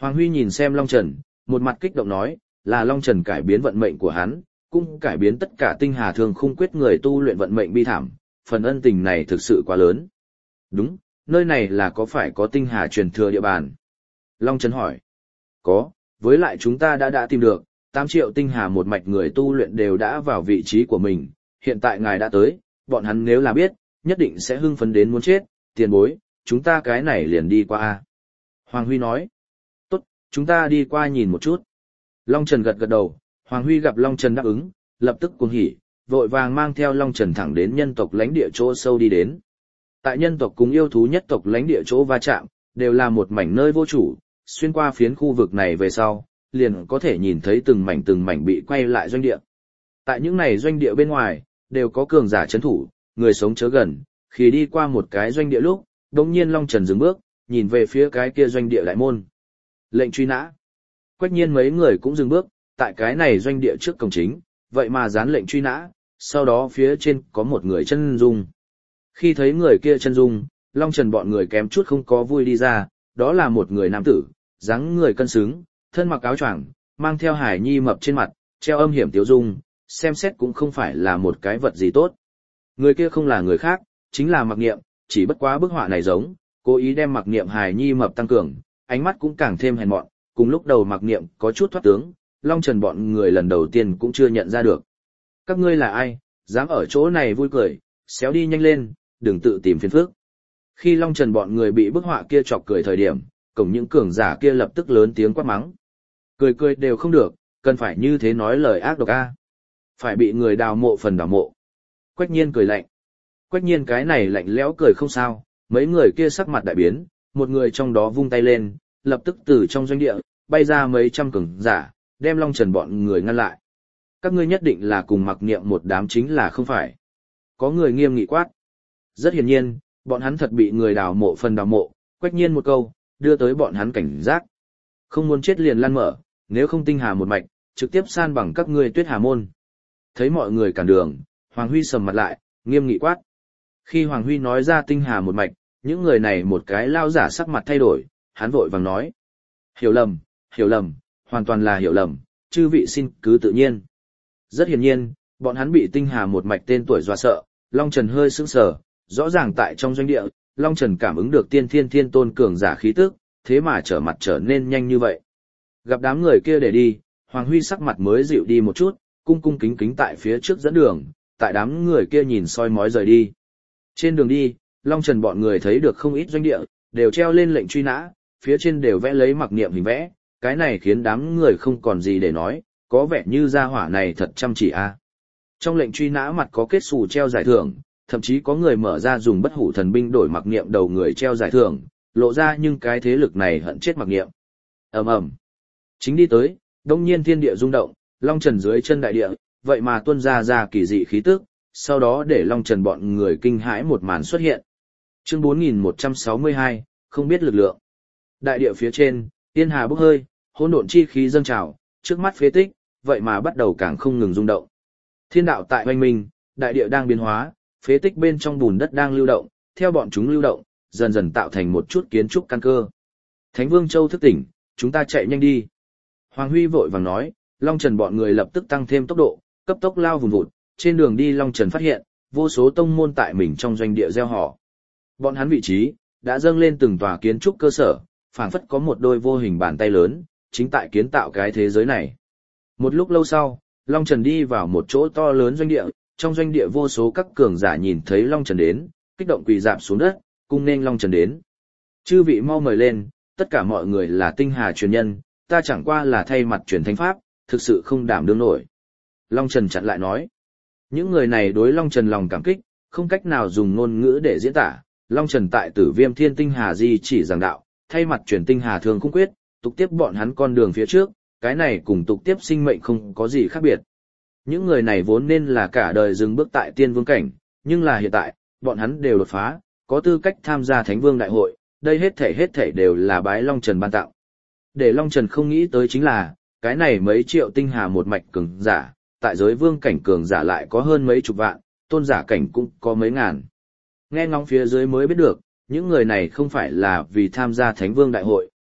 Hoàng Huy nhìn xem Long Trần, một mặt kích động nói, là Long Trần cải biến vận mệnh của hắn, cũng cải biến tất cả tinh hà thường khung quyết người tu luyện vận mệnh bi thảm, phần ân tình này thực sự quá lớn. Đúng, nơi này là có phải có tinh hà truyền thừa địa bàn? Long Trần hỏi. Có, với lại chúng ta đã đã tìm được, tám triệu tinh hà một mạch người tu luyện đều đã vào vị trí của mình, hiện tại ngài đã tới, bọn hắn nếu là biết, nhất định sẽ hưng phấn đến muốn chết, tiền bối, chúng ta cái này liền đi qua a. Hoàng Huy nói. Tốt, chúng ta đi qua nhìn một chút. Long Trần gật gật đầu, Hoàng Huy gặp Long Trần đáp ứng, lập tức cuồng hỉ, vội vàng mang theo Long Trần thẳng đến nhân tộc lãnh địa chỗ sâu đi đến. Tại nhân tộc cùng yêu thú nhất tộc lãnh địa chỗ va chạm, đều là một mảnh nơi vô chủ, xuyên qua phiến khu vực này về sau, liền có thể nhìn thấy từng mảnh từng mảnh bị quay lại doanh địa. Tại những này doanh địa bên ngoài, đều có cường giả chấn thủ, người sống chớ gần, khi đi qua một cái doanh địa lúc, đột nhiên Long Trần dừng bước, nhìn về phía cái kia doanh địa đại môn. Lệnh truy nã. Quách nhiên mấy người cũng dừng bước, tại cái này doanh địa trước cổng chính, vậy mà dán lệnh truy nã, sau đó phía trên có một người chân dung. Khi thấy người kia chân dung, Long Trần bọn người kém chút không có vui đi ra, đó là một người nam tử, dáng người cân xứng, thân mặc áo choàng, mang theo hải nhi mập trên mặt, treo âm hiểm tiêu dung, xem xét cũng không phải là một cái vật gì tốt. Người kia không là người khác, chính là Mặc Niệm, chỉ bất quá bức họa này giống, cố ý đem Mặc Niệm hài nhi mập tăng cường, ánh mắt cũng càng thêm hèn mọn, cùng lúc đầu Mặc Niệm có chút thoát tướng, Long Trần bọn người lần đầu tiên cũng chưa nhận ra được. Các ngươi là ai, dám ở chỗ này vui cười, xéo đi nhanh lên, đừng tự tìm phiền phức. Khi Long Trần bọn người bị bức họa kia chọc cười thời điểm, cổng những cường giả kia lập tức lớn tiếng quát mắng. Cười cười đều không được, cần phải như thế nói lời ác độc a. Phải bị người đào mộ phần đào mộ. Quách nhiên cười lạnh. Quách nhiên cái này lạnh lẽo cười không sao, mấy người kia sắc mặt đại biến, một người trong đó vung tay lên, lập tức từ trong doanh địa, bay ra mấy trăm cường giả, đem Long Trần bọn người ngăn lại. Các ngươi nhất định là cùng Mặc Niệm một đám chính là không phải. Có người nghiêm nghị quát. Rất hiển nhiên, bọn hắn thật bị người đào mộ phần đào mộ, Quách nhiên một câu, đưa tới bọn hắn cảnh giác. Không muốn chết liền lan mở, nếu không tinh hà một mạch, trực tiếp san bằng các ngươi Tuyết Hà môn. Thấy mọi người cản đường, Hoàng Huy sầm mặt lại, nghiêm nghị quát. Khi Hoàng Huy nói ra tinh hà một mạch, những người này một cái lao giả sắc mặt thay đổi, hắn vội vàng nói. Hiểu lầm, hiểu lầm, hoàn toàn là hiểu lầm, chư vị xin cứ tự nhiên. Rất hiển nhiên, bọn hắn bị tinh hà một mạch tên tuổi dọa sợ, Long Trần hơi sững sờ, rõ ràng tại trong doanh địa, Long Trần cảm ứng được tiên thiên thiên tôn cường giả khí tức, thế mà trở mặt trở nên nhanh như vậy. Gặp đám người kia để đi, Hoàng Huy sắc mặt mới dịu đi một chút, cung cung kính kính tại phía trước dẫn đường, tại đám người kia nhìn soi mói rời đi. Trên đường đi, Long Trần bọn người thấy được không ít doanh địa, đều treo lên lệnh truy nã, phía trên đều vẽ lấy Mặc Niệm hình vẽ, cái này khiến đám người không còn gì để nói, có vẻ như gia hỏa này thật chăm chỉ a. Trong lệnh truy nã mặt có kết xù treo giải thưởng, thậm chí có người mở ra dùng bất hủ thần binh đổi Mặc Niệm đầu người treo giải thưởng, lộ ra nhưng cái thế lực này hận chết Mặc Niệm. Ầm ầm. Chính đi tới, đông nhiên thiên địa rung động, Long Trần dưới chân đại địa, vậy mà tuôn ra ra kỳ dị khí tức, sau đó để Long Trần bọn người kinh hãi một màn xuất hiện. Chương bốn nghìn một trăm sáu mươi hai, không biết lực lượng. Đại địa phía trên, tiên hà bốc hơi, hỗn độn chi khí dâng trào, trước mắt phế tích, vậy mà bắt đầu càng không ngừng rung động. Thiên đạo tại hoành minh, đại địa đang biến hóa, phế tích bên trong bùn đất đang lưu động, theo bọn chúng lưu động, dần dần tạo thành một chút kiến trúc căn cơ. Thánh Vương Châu thức tỉnh, chúng ta chạy nhanh đi. Hoàng Huy vội vàng nói, Long Trần bọn người lập tức tăng thêm tốc độ, cấp tốc lao vùn vụt, trên đường đi Long Trần phát hiện, vô số tông môn tại mình trong doanh địa gieo họ. Bọn hắn vị trí, đã dâng lên từng tòa kiến trúc cơ sở, phảng phất có một đôi vô hình bàn tay lớn, chính tại kiến tạo cái thế giới này. Một lúc lâu sau, Long Trần đi vào một chỗ to lớn doanh địa, trong doanh địa vô số các cường giả nhìn thấy Long Trần đến, kích động quỳ rạp xuống đất, cung nên Long Trần đến. Chư vị mau mời lên, tất cả mọi người là tinh hà truyền nhân, ta chẳng qua là thay mặt truyền thánh pháp, thực sự không đảm đương nổi. Long Trần chặn lại nói. Những người này đối Long Trần lòng cảm kích, không cách nào dùng ngôn ngữ để diễn tả. Long Trần tại Tử Viêm Thiên Tinh Hà Di chỉ giảng đạo, thay mặt truyền tinh hà thường cung quyết, tục tiếp bọn hắn con đường phía trước, cái này cùng tục tiếp sinh mệnh không có gì khác biệt. Những người này vốn nên là cả đời dừng bước tại tiên vương cảnh, nhưng là hiện tại, bọn hắn đều đột phá, có tư cách tham gia Thánh Vương Đại hội, đây hết thể hết thể đều là bái Long Trần ban tặng. Để Long Trần không nghĩ tới chính là, cái này mấy triệu tinh hà một mạch cường giả, tại giới vương cảnh cường giả lại có hơn mấy chục vạn, tôn giả cảnh cũng có mấy ngàn. Nghe ngóng phía dưới mới biết được, những người này không phải là vì tham gia Thánh Vương Đại hội,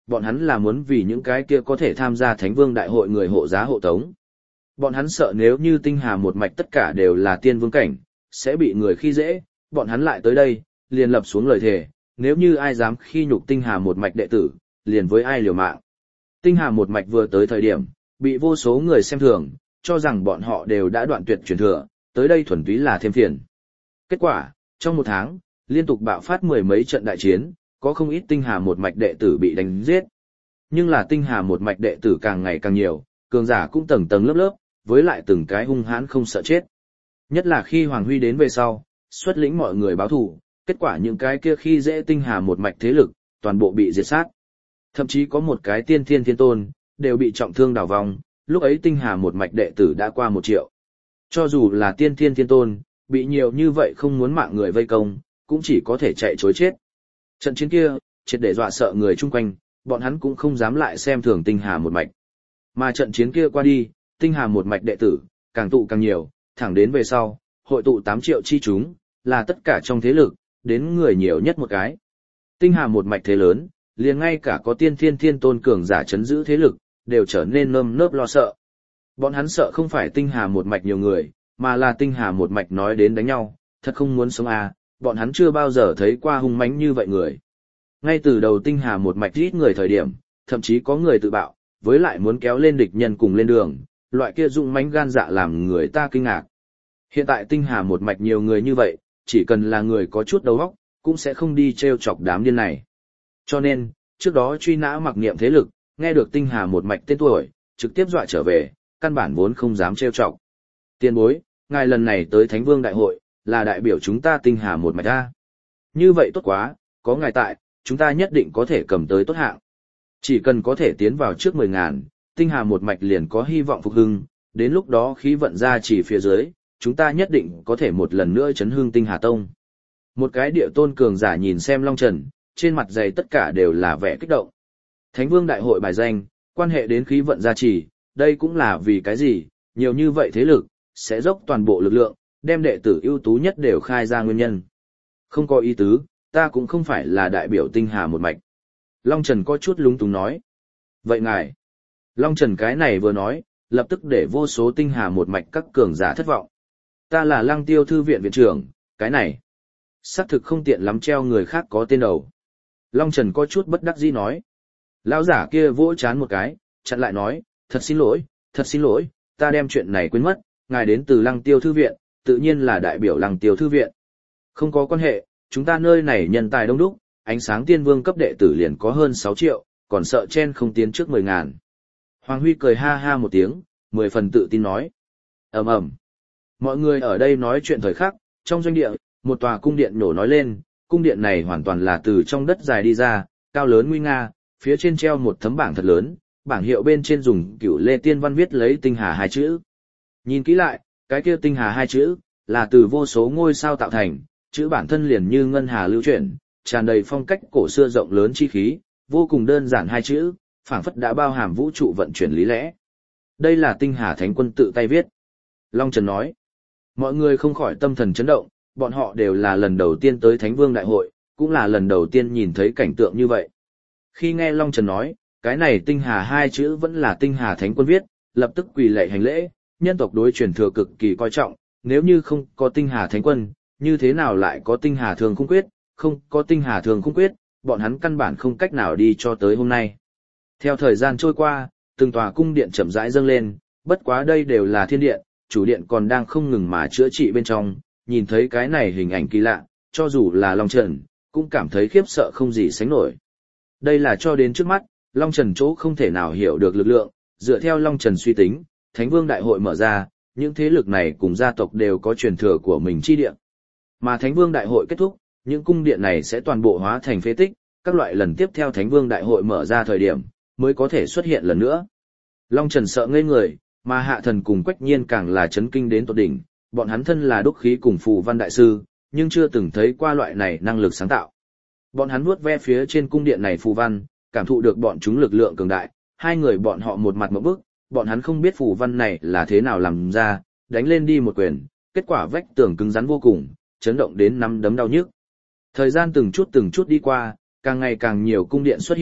bọn hắn là muốn vì những cái kia có thể tham gia Thánh Vương Đại hội người hộ giá hộ tống. Bọn hắn sợ nếu như tinh hà một mạch tất cả đều là tiên vương cảnh, sẽ bị người khi dễ, bọn hắn lại tới đây, liền lập xuống lời thề, nếu như ai dám khi nhục tinh hà một mạch đệ tử, liền với ai liều mạng. Tinh hà một mạch vừa tới thời điểm, bị vô số người xem thường, cho rằng bọn họ đều đã đoạn tuyệt truyền thừa, tới đây thuần túy là thêm phiền. Kết quả, trong một tháng, liên tục bạo phát mười mấy trận đại chiến, có không ít tinh hà một mạch đệ tử bị đánh giết. Nhưng là tinh hà một mạch đệ tử càng ngày càng nhiều, cường giả cũng tầng tầng lớp lớp, với lại từng cái hung hãn không sợ chết. Nhất là khi Hoàng Huy đến về sau, xuất lĩnh mọi người báo thù, kết quả những cái kia khi dễ tinh hà một mạch thế lực, toàn bộ bị diệt sát. Thậm chí có một cái tiên thiên thiên tôn, đều bị trọng thương đào vong, lúc ấy tinh hà một mạch đệ tử đã qua một triệu. Cho dù là tiên thiên thiên tôn, bị nhiều như vậy không muốn mạng người vây công, cũng chỉ có thể chạy chối chết. Trận chiến kia, triệt để dọa sợ người chung quanh, bọn hắn cũng không dám lại xem thường tinh hà một mạch. Mà trận chiến kia qua đi, tinh hà một mạch đệ tử, càng tụ càng nhiều, thẳng đến về sau, hội tụ tám triệu chi chúng, là tất cả trong thế lực, đến người nhiều nhất một cái. Tinh hà một mạch thế lớn, liền ngay cả có tiên thiên thiên tôn cường giả chấn giữ thế lực, đều trở nên nơm nớp lo sợ. Bọn hắn sợ không phải tinh hà một mạch nhiều người, mà là tinh hà một mạch nói đến đánh nhau, thật không muốn sống à, bọn hắn chưa bao giờ thấy qua hung mãnh như vậy người. Ngay từ đầu tinh hà một mạch ít người thời điểm, thậm chí có người tự bạo, với lại muốn kéo lên địch nhân cùng lên đường, loại kia dụng mãnh gan dạ làm người ta kinh ngạc. Hiện tại tinh hà một mạch nhiều người như vậy, chỉ cần là người có chút đầu óc, cũng sẽ không đi treo chọc đám điên này. Cho nên, trước đó truy nã mặc niệm thế lực, nghe được tinh hà một mạch tên tuổi, trực tiếp dọa trở về, căn bản vốn không dám treo chọc. Tiền bối, ngài lần này tới Thánh Vương Đại hội, là đại biểu chúng ta tinh hà một mạch a. Như vậy tốt quá, có ngài tại, chúng ta nhất định có thể cầm tới tốt hạng. Chỉ cần có thể tiến vào trước mười ngàn, tinh hà một mạch liền có hy vọng phục hưng, đến lúc đó khí vận ra chỉ phía dưới, chúng ta nhất định có thể một lần nữa chấn hưng tinh hà tông. Một cái địa tôn cường giả nhìn xem Long Trần, trên mặt dày tất cả đều là vẻ kích động. Thánh Vương Đại hội bài danh, quan hệ đến khí vận gia trì, đây cũng là vì cái gì, nhiều như vậy thế lực, sẽ dốc toàn bộ lực lượng, đem đệ tử ưu tú nhất đều khai ra nguyên nhân. Không có ý tứ, ta cũng không phải là đại biểu tinh hà một mạch. Long Trần có chút lúng túng nói. Vậy ngài, Long Trần cái này vừa nói, lập tức để vô số tinh hà một mạch các cường giả thất vọng. Ta là Lăng Tiêu Thư viện viện trưởng, cái này, xác thực không tiện lắm treo người khác có tên đầu. Long Trần có chút bất đắc dĩ nói. Lão giả kia vỗ chán một cái, chặn lại nói, thật xin lỗi, thật xin lỗi, ta đem chuyện này quên mất, ngài đến từ Lăng Tiêu Thư viện, tự nhiên là đại biểu Lăng Tiêu Thư viện. Không có quan hệ, chúng ta nơi này nhân tài đông đúc, ánh sáng tiên vương cấp đệ tử liền có hơn sáu triệu, còn sợ chen không tiến trước mười ngàn. Hoàng Huy cười ha ha một tiếng, mười phần tự tin nói. Ầm ầm. Mọi người ở đây nói chuyện thời khắc, trong doanh địa, một tòa cung điện nổ nói lên, cung điện này hoàn toàn là từ trong đất dài đi ra, cao lớn nguy nga, phía trên treo một tấm bảng thật lớn, bảng hiệu bên trên dùng cửu lê tiên văn viết lấy tinh hà hai chữ. Nhìn kỹ lại, cái kia tinh hà hai chữ, là từ vô số ngôi sao tạo thành, chữ bản thân liền như ngân hà lưu chuyển, tràn đầy phong cách cổ xưa rộng lớn chi khí, vô cùng đơn giản hai chữ, phảng phất đã bao hàm vũ trụ vận chuyển lý lẽ. Đây là tinh hà thánh quân tự tay viết. Long Trần nói, mọi người không khỏi tâm thần chấn động, bọn họ đều là lần đầu tiên tới Thánh Vương Đại hội, cũng là lần đầu tiên nhìn thấy cảnh tượng như vậy. Khi nghe Long Trần nói, cái này tinh hà hai chữ vẫn là tinh hà thánh quân viết, lập tức quỳ lạy hành lễ, nhân tộc đối truyền thừa cực kỳ coi trọng, nếu như không có tinh hà thánh quân, như thế nào lại có tinh hà thường khung quyết, không có tinh hà thường khung quyết, bọn hắn căn bản không cách nào đi cho tới hôm nay. Theo thời gian trôi qua, từng tòa cung điện chậm rãi dâng lên, bất quá đây đều là thiên điện, chủ điện còn đang không ngừng mà chữa trị bên trong, nhìn thấy cái này hình ảnh kỳ lạ, cho dù là Long Trần, cũng cảm thấy khiếp sợ không gì sánh nổi. Đây là cho đến trước mắt, Long Trần chỗ không thể nào hiểu được lực lượng, dựa theo Long Trần suy tính, Thánh Vương Đại hội mở ra, những thế lực này cùng gia tộc đều có truyền thừa của mình chi điện. Mà Thánh Vương Đại hội kết thúc, những cung điện này sẽ toàn bộ hóa thành phế tích, các loại lần tiếp theo Thánh Vương Đại hội mở ra thời điểm, mới có thể xuất hiện lần nữa. Long Trần sợ ngây người, mà Hạ Thần cùng Quách Nhiên càng là chấn kinh đến tột đỉnh, bọn hắn thân là đúc khí cùng phù văn đại sư, nhưng chưa từng thấy qua loại này năng lực sáng tạo. Bọn hắn vuốt ve phía trên cung điện này phù văn, cảm thụ được bọn chúng lực lượng cường đại, hai người bọn họ một mặt một bức, bọn hắn không biết phù văn này là thế nào làm ra, đánh lên đi một quyền, kết quả vách tường cứng rắn vô cùng, chấn động đến nắm đấm đau nhức. Thời gian từng chút từng chút đi qua, càng ngày càng nhiều cung điện xuất hiện,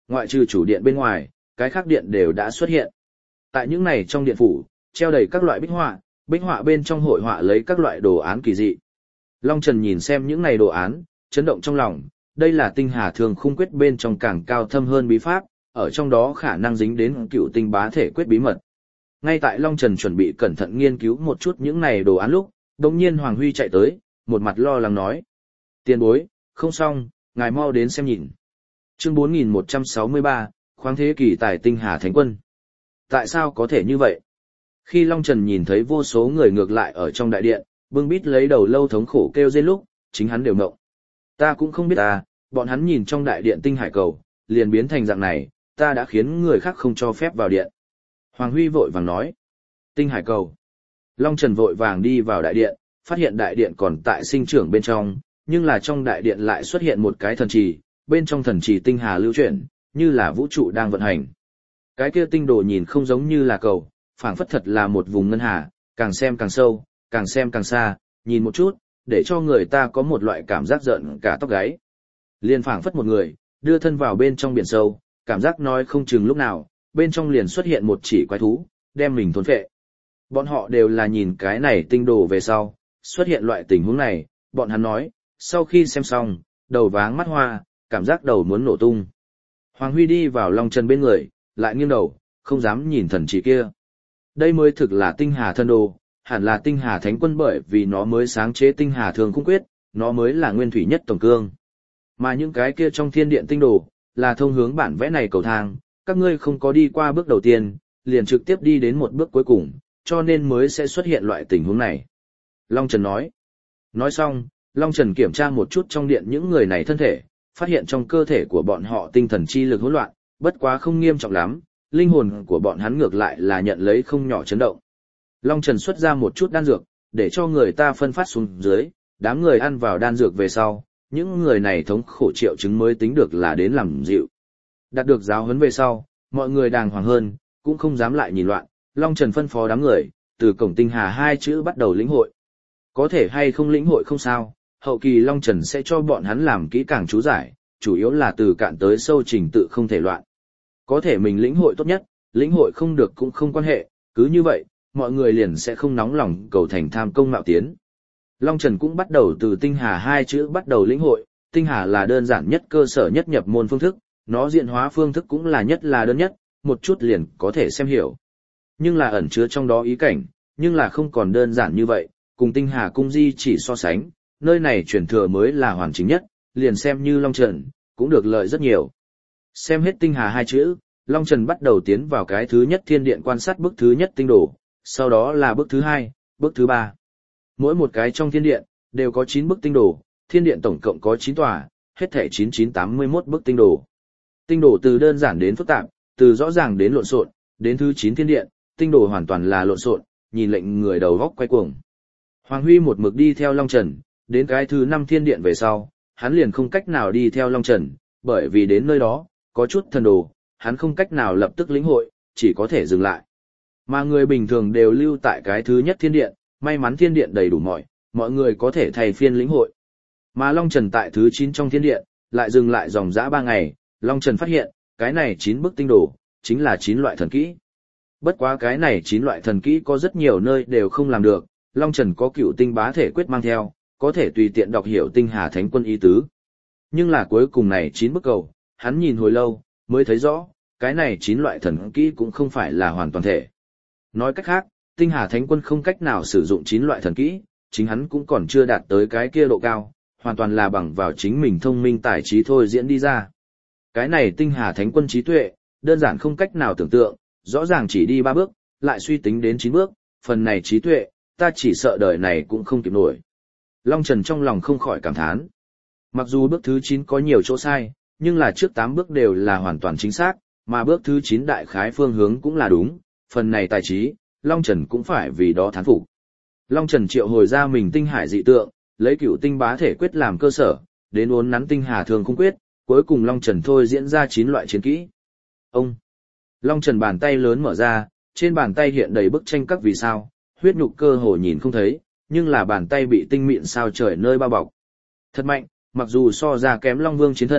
ngoại trừ chủ điện bên ngoài, cái khác điện đều đã xuất hiện. Tại những này trong điện phủ, treo đầy các loại bích họa, bích họa bên trong hội họa lấy các loại đồ án kỳ dị. Long Trần nhìn xem những này đồ án, chấn động trong lòng, đây là tinh hà thường khung quyết bên trong càng cao thâm hơn bí pháp, ở trong đó khả năng dính đến cựu tinh bá thể quyết bí mật. Ngay tại Long Trần chuẩn bị cẩn thận nghiên cứu một chút những này đồ án lúc, đồng nhiên Hoàng Huy chạy tới, một mặt lo lắng nói. Tiền bối, không xong, ngài mau đến xem nhìn. Chương bốn nghìn một trăm sáu mươi ba, khoáng thế kỷ tài tinh hà thánh quân. Tại sao có thể như vậy? Khi Long Trần nhìn thấy vô số người ngược lại ở trong đại điện, bưng bít lấy đầu lâu thống khổ kêu rên lúc, chính hắn đều ngộng. Ta cũng không biết ta, bọn hắn nhìn trong đại điện tinh hải cầu, liền biến thành dạng này, ta đã khiến người khác không cho phép vào điện. Hoàng Huy vội vàng nói. Tinh hải cầu. Long Trần vội vàng đi vào đại điện, phát hiện đại điện còn tại sinh trưởng bên trong, nhưng là trong đại điện lại xuất hiện một cái thần trì, bên trong thần trì tinh hà lưu chuyển, như là vũ trụ đang vận hành. Cái kia tinh đồ nhìn không giống như là cầu, phảng phất thật là một vùng ngân hà, càng xem càng sâu, càng xem càng xa, nhìn một chút, để cho người ta có một loại cảm giác giận cả tóc gáy. Liền phảng phất một người, đưa thân vào bên trong biển sâu, cảm giác nói không chừng lúc nào, bên trong liền xuất hiện một chỉ quái thú, đem mình thôn phệ. Bọn họ đều là nhìn cái này tinh đồ về sau, xuất hiện loại tình huống này, bọn hắn nói, sau khi xem xong, đầu váng mắt hoa, cảm giác đầu muốn nổ tung. Hoàng Huy đi vào Long Trần bên người, lại nghiêng đầu, không dám nhìn thần chỉ kia. Đây mới thực là tinh hà thân đồ, hẳn là tinh hà thánh quân bởi vì nó mới sáng chế tinh hà thường khung quyết, nó mới là nguyên thủy nhất tổng cương. Mà những cái kia trong thiên điện tinh đồ, là thông hướng bản vẽ này cầu thang, các ngươi không có đi qua bước đầu tiên, liền trực tiếp đi đến một bước cuối cùng, cho nên mới sẽ xuất hiện loại tình huống này. Long Trần nói. Nói xong, Long Trần kiểm tra một chút trong điện những người này thân thể, phát hiện trong cơ thể của bọn họ tinh thần chi lực hỗn loạn, bất quá không nghiêm trọng lắm, linh hồn của bọn hắn ngược lại là nhận lấy không nhỏ chấn động. Long Trần xuất ra một chút đan dược, để cho người ta phân phát xuống dưới, đám người ăn vào đan dược về sau, những người này thống khổ triệu chứng mới tính được là đến làm dịu. Đạt được giáo huấn về sau, mọi người đàng hoàng hơn, cũng không dám lại nhìn loạn, Long Trần phân phó đám người, từ cổng tinh hà hai chữ bắt đầu lĩnh hội. Có thể hay không lĩnh hội không sao, hậu kỳ Long Trần sẽ cho bọn hắn làm kỹ càng chú giải, chủ yếu là từ cạn tới sâu trình tự không thể loạn. Có thể mình lĩnh hội tốt nhất, lĩnh hội không được cũng không quan hệ, cứ như vậy, mọi người liền sẽ không nóng lòng cầu thành tham công mạo tiến. Long Trần cũng bắt đầu từ tinh hà hai chữ bắt đầu lĩnh hội, tinh hà là đơn giản nhất cơ sở nhất nhập môn phương thức, nó diện hóa phương thức cũng là nhất là đơn nhất, một chút liền có thể xem hiểu. Nhưng là ẩn chứa trong đó ý cảnh, nhưng là không còn đơn giản như vậy, cùng tinh hà cung di chỉ so sánh, nơi này truyền thừa mới là hoàn chỉnh nhất, liền xem như Long Trần, cũng được lợi rất nhiều. Xem hết tinh hà hai chữ, Long Trần bắt đầu tiến vào cái thứ nhất thiên điện quan sát bước thứ nhất tinh đồ, sau đó là bước thứ hai, bước thứ ba. Mỗi một cái trong thiên điện, đều có chín bức tinh đồ, thiên điện tổng cộng có chín tòa, hết thể chín chín tám mươi mốt bức tinh đồ. Tinh đồ từ đơn giản đến phức tạp, từ rõ ràng đến lộn xộn, đến thứ chín thiên điện, tinh đồ hoàn toàn là lộn xộn, nhìn lệnh người đầu góc quay cuồng. Hoàng Huy một mực đi theo Long Trần, đến cái thứ năm thiên điện về sau, hắn liền không cách nào đi theo Long Trần, bởi vì đến nơi đó, có chút thần đồ, hắn không cách nào lập tức lĩnh hội, chỉ có thể dừng lại. Mà người bình thường đều lưu tại cái thứ nhất thiên điện, may mắn thiên điện đầy đủ mọi, mọi người có thể thay phiên lĩnh hội. Mà Long Trần tại thứ chín trong thiên điện, lại dừng lại dòng dã ba ngày, Long Trần phát hiện, cái này chín bức tinh đồ, chính là chín loại thần kỹ. Bất quá cái này chín loại thần kỹ có rất nhiều nơi đều không làm được, Long Trần có cựu tinh bá thể quyết mang theo, có thể tùy tiện đọc hiểu tinh hà thánh quân ý tứ. Nhưng là cuối cùng này chín bức cầu, hắn nhìn hồi lâu, mới thấy rõ, cái này chín loại thần kỹ cũng không phải là hoàn toàn thể. Nói cách khác, tinh hà thánh quân không cách nào sử dụng chín loại thần kỹ, chính hắn cũng còn chưa đạt tới cái kia độ cao, hoàn toàn là bằng vào chính mình thông minh tài trí thôi diễn đi ra. Cái này tinh hà thánh quân trí tuệ, đơn giản không cách nào tưởng tượng, rõ ràng chỉ đi ba bước, lại suy tính đến chín bước, phần này trí tuệ, ta chỉ sợ đời này cũng không kịp nổi. Long Trần trong lòng không khỏi cảm thán. Mặc dù bước thứ chín có nhiều chỗ sai, nhưng là trước tám bước đều là hoàn toàn chính xác, mà bước thứ chín đại khái phương hướng cũng là đúng, phần này tài trí, Long Trần cũng phải vì đó thán phục. Long Trần triệu hồi ra mình tinh hải dị tượng, lấy cựu tinh bá thể quyết làm cơ sở, đến uốn nắn tinh hà thường khung quyết, cuối cùng Long Trần thôi diễn ra chín loại chiến kỹ. Ông! Long Trần bàn tay lớn mở ra, trên bàn tay hiện đầy bức tranh các vì sao, huyết nhục cơ hồ nhìn không thấy, nhưng là bàn tay bị tinh mịn sao trời nơi bao bọc. Thật mạnh, mặc dù so ra kém Long Vương chiến thân,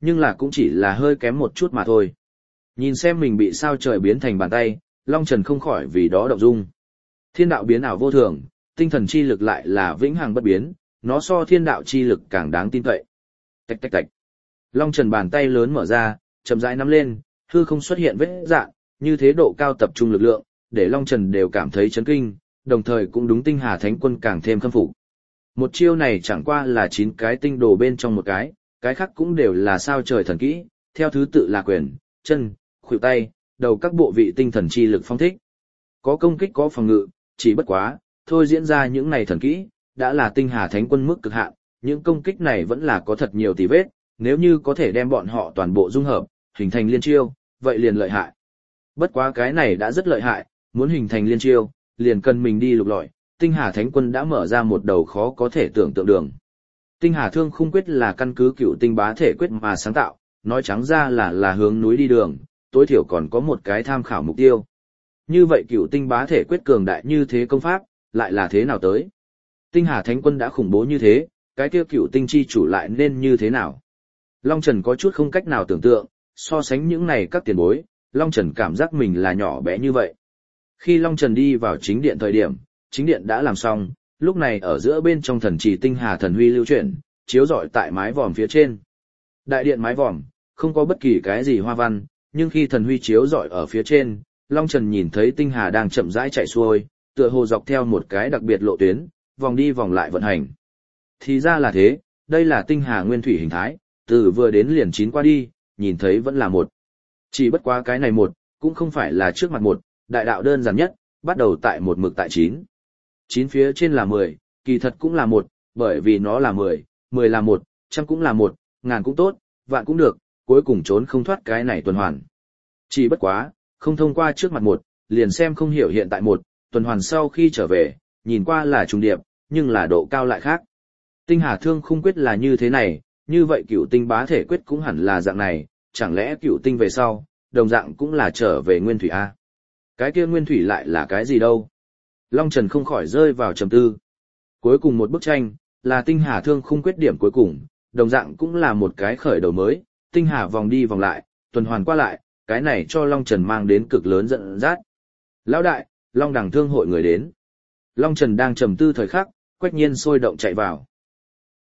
nhưng là cũng chỉ là hơi kém một chút mà thôi. Nhìn xem mình bị sao trời biến thành bàn tay, Long Trần không khỏi vì đó động dung. Thiên đạo biến ảo vô thường, tinh thần chi lực lại là vĩnh hằng bất biến, nó so thiên đạo chi lực càng đáng tin cậy. Tạch tạch tạch. Long Trần bàn tay lớn mở ra, chậm rãi nắm lên, hư không xuất hiện vết rạn, như thế độ cao tập trung lực lượng, để Long Trần đều cảm thấy chấn kinh, đồng thời cũng đúng Tinh Hà Thánh Quân càng thêm khâm phục. Một chiêu này chẳng qua là chín cái tinh đồ bên trong một cái, cái khác cũng đều là sao trời thần kỹ, theo thứ tự là quyền, chân, khuỷu tay, đầu các bộ vị tinh thần chi lực phong thích. Có công kích có phòng ngự, chỉ bất quá, thôi diễn ra những này thần kỹ, đã là Tinh Hà Thánh Quân mức cực hạn, những công kích này vẫn là có thật nhiều tì vết, nếu như có thể đem bọn họ toàn bộ dung hợp, hình thành liên chiêu, vậy liền lợi hại. Bất quá cái này đã rất lợi hại, muốn hình thành liên chiêu, liền cần mình đi lục lọi, Tinh Hà Thánh Quân đã mở ra một đầu khó có thể tưởng tượng đường. Tinh Hà Thương Khung Quyết là căn cứ Cựu Tinh Bá Thể Quyết mà sáng tạo, nói trắng ra là là hướng núi đi đường, tối thiểu còn có một cái tham khảo mục tiêu. Như vậy Cựu Tinh Bá Thể Quyết cường đại như thế công pháp, lại là thế nào tới? Tinh Hà Thánh Quân đã khủng bố như thế, cái kia Cựu Tinh chi chủ lại nên như thế nào? Long Trần có chút không cách nào tưởng tượng, so sánh những này các tiền bối, Long Trần cảm giác mình là nhỏ bé như vậy. Khi Long Trần đi vào chính điện thời điểm, chính điện đã làm xong, lúc này ở giữa bên trong thần trì Tinh Hà thần huy lưu chuyển, chiếu rọi tại mái vòm phía trên. Đại điện mái vòm, không có bất kỳ cái gì hoa văn, nhưng khi thần huy chiếu rọi ở phía trên, Long Trần nhìn thấy Tinh Hà đang chậm rãi chạy xuôi, tựa hồ dọc theo một cái đặc biệt lộ tuyến, vòng đi vòng lại vận hành. Thì ra là thế, đây là Tinh Hà nguyên thủy hình thái, từ vừa đến liền chín qua đi, nhìn thấy vẫn là một. Chỉ bất quá cái này một, cũng không phải là trước mặt một, đại đạo đơn giản nhất, bắt đầu tại một mực tại chín. Chín phía trên là mười, kỳ thật cũng là một, bởi vì nó là mười, mười là một, trăm cũng là một, ngàn cũng tốt, vạn cũng được, cuối cùng trốn không thoát cái này tuần hoàn. Chỉ bất quá, không thông qua trước mặt một, liền xem không hiểu hiện tại một, tuần hoàn sau khi trở về, nhìn qua là trùng điệp, nhưng là độ cao lại khác. Tinh Hà Thương Khung Quyết là như thế này, như vậy Cựu Tinh Bá Thể Quyết cũng hẳn là dạng này, chẳng lẽ Cựu Tinh về sau, đồng dạng cũng là trở về nguyên thủy A. Cái kia nguyên thủy lại là cái gì đâu? Long Trần không khỏi rơi vào trầm tư. Cuối cùng một bức tranh, là Tinh Hà Thương Khung Quyết điểm cuối cùng, đồng dạng cũng là một cái khởi đầu mới, Tinh Hà vòng đi vòng lại, tuần hoàn qua lại, cái này cho Long Trần mang đến cực lớn giận dắt. Lão đại, Long Đằng Thương hội người đến. Long Trần đang trầm tư thời khắc, Quách Nhiên sôi động chạy vào.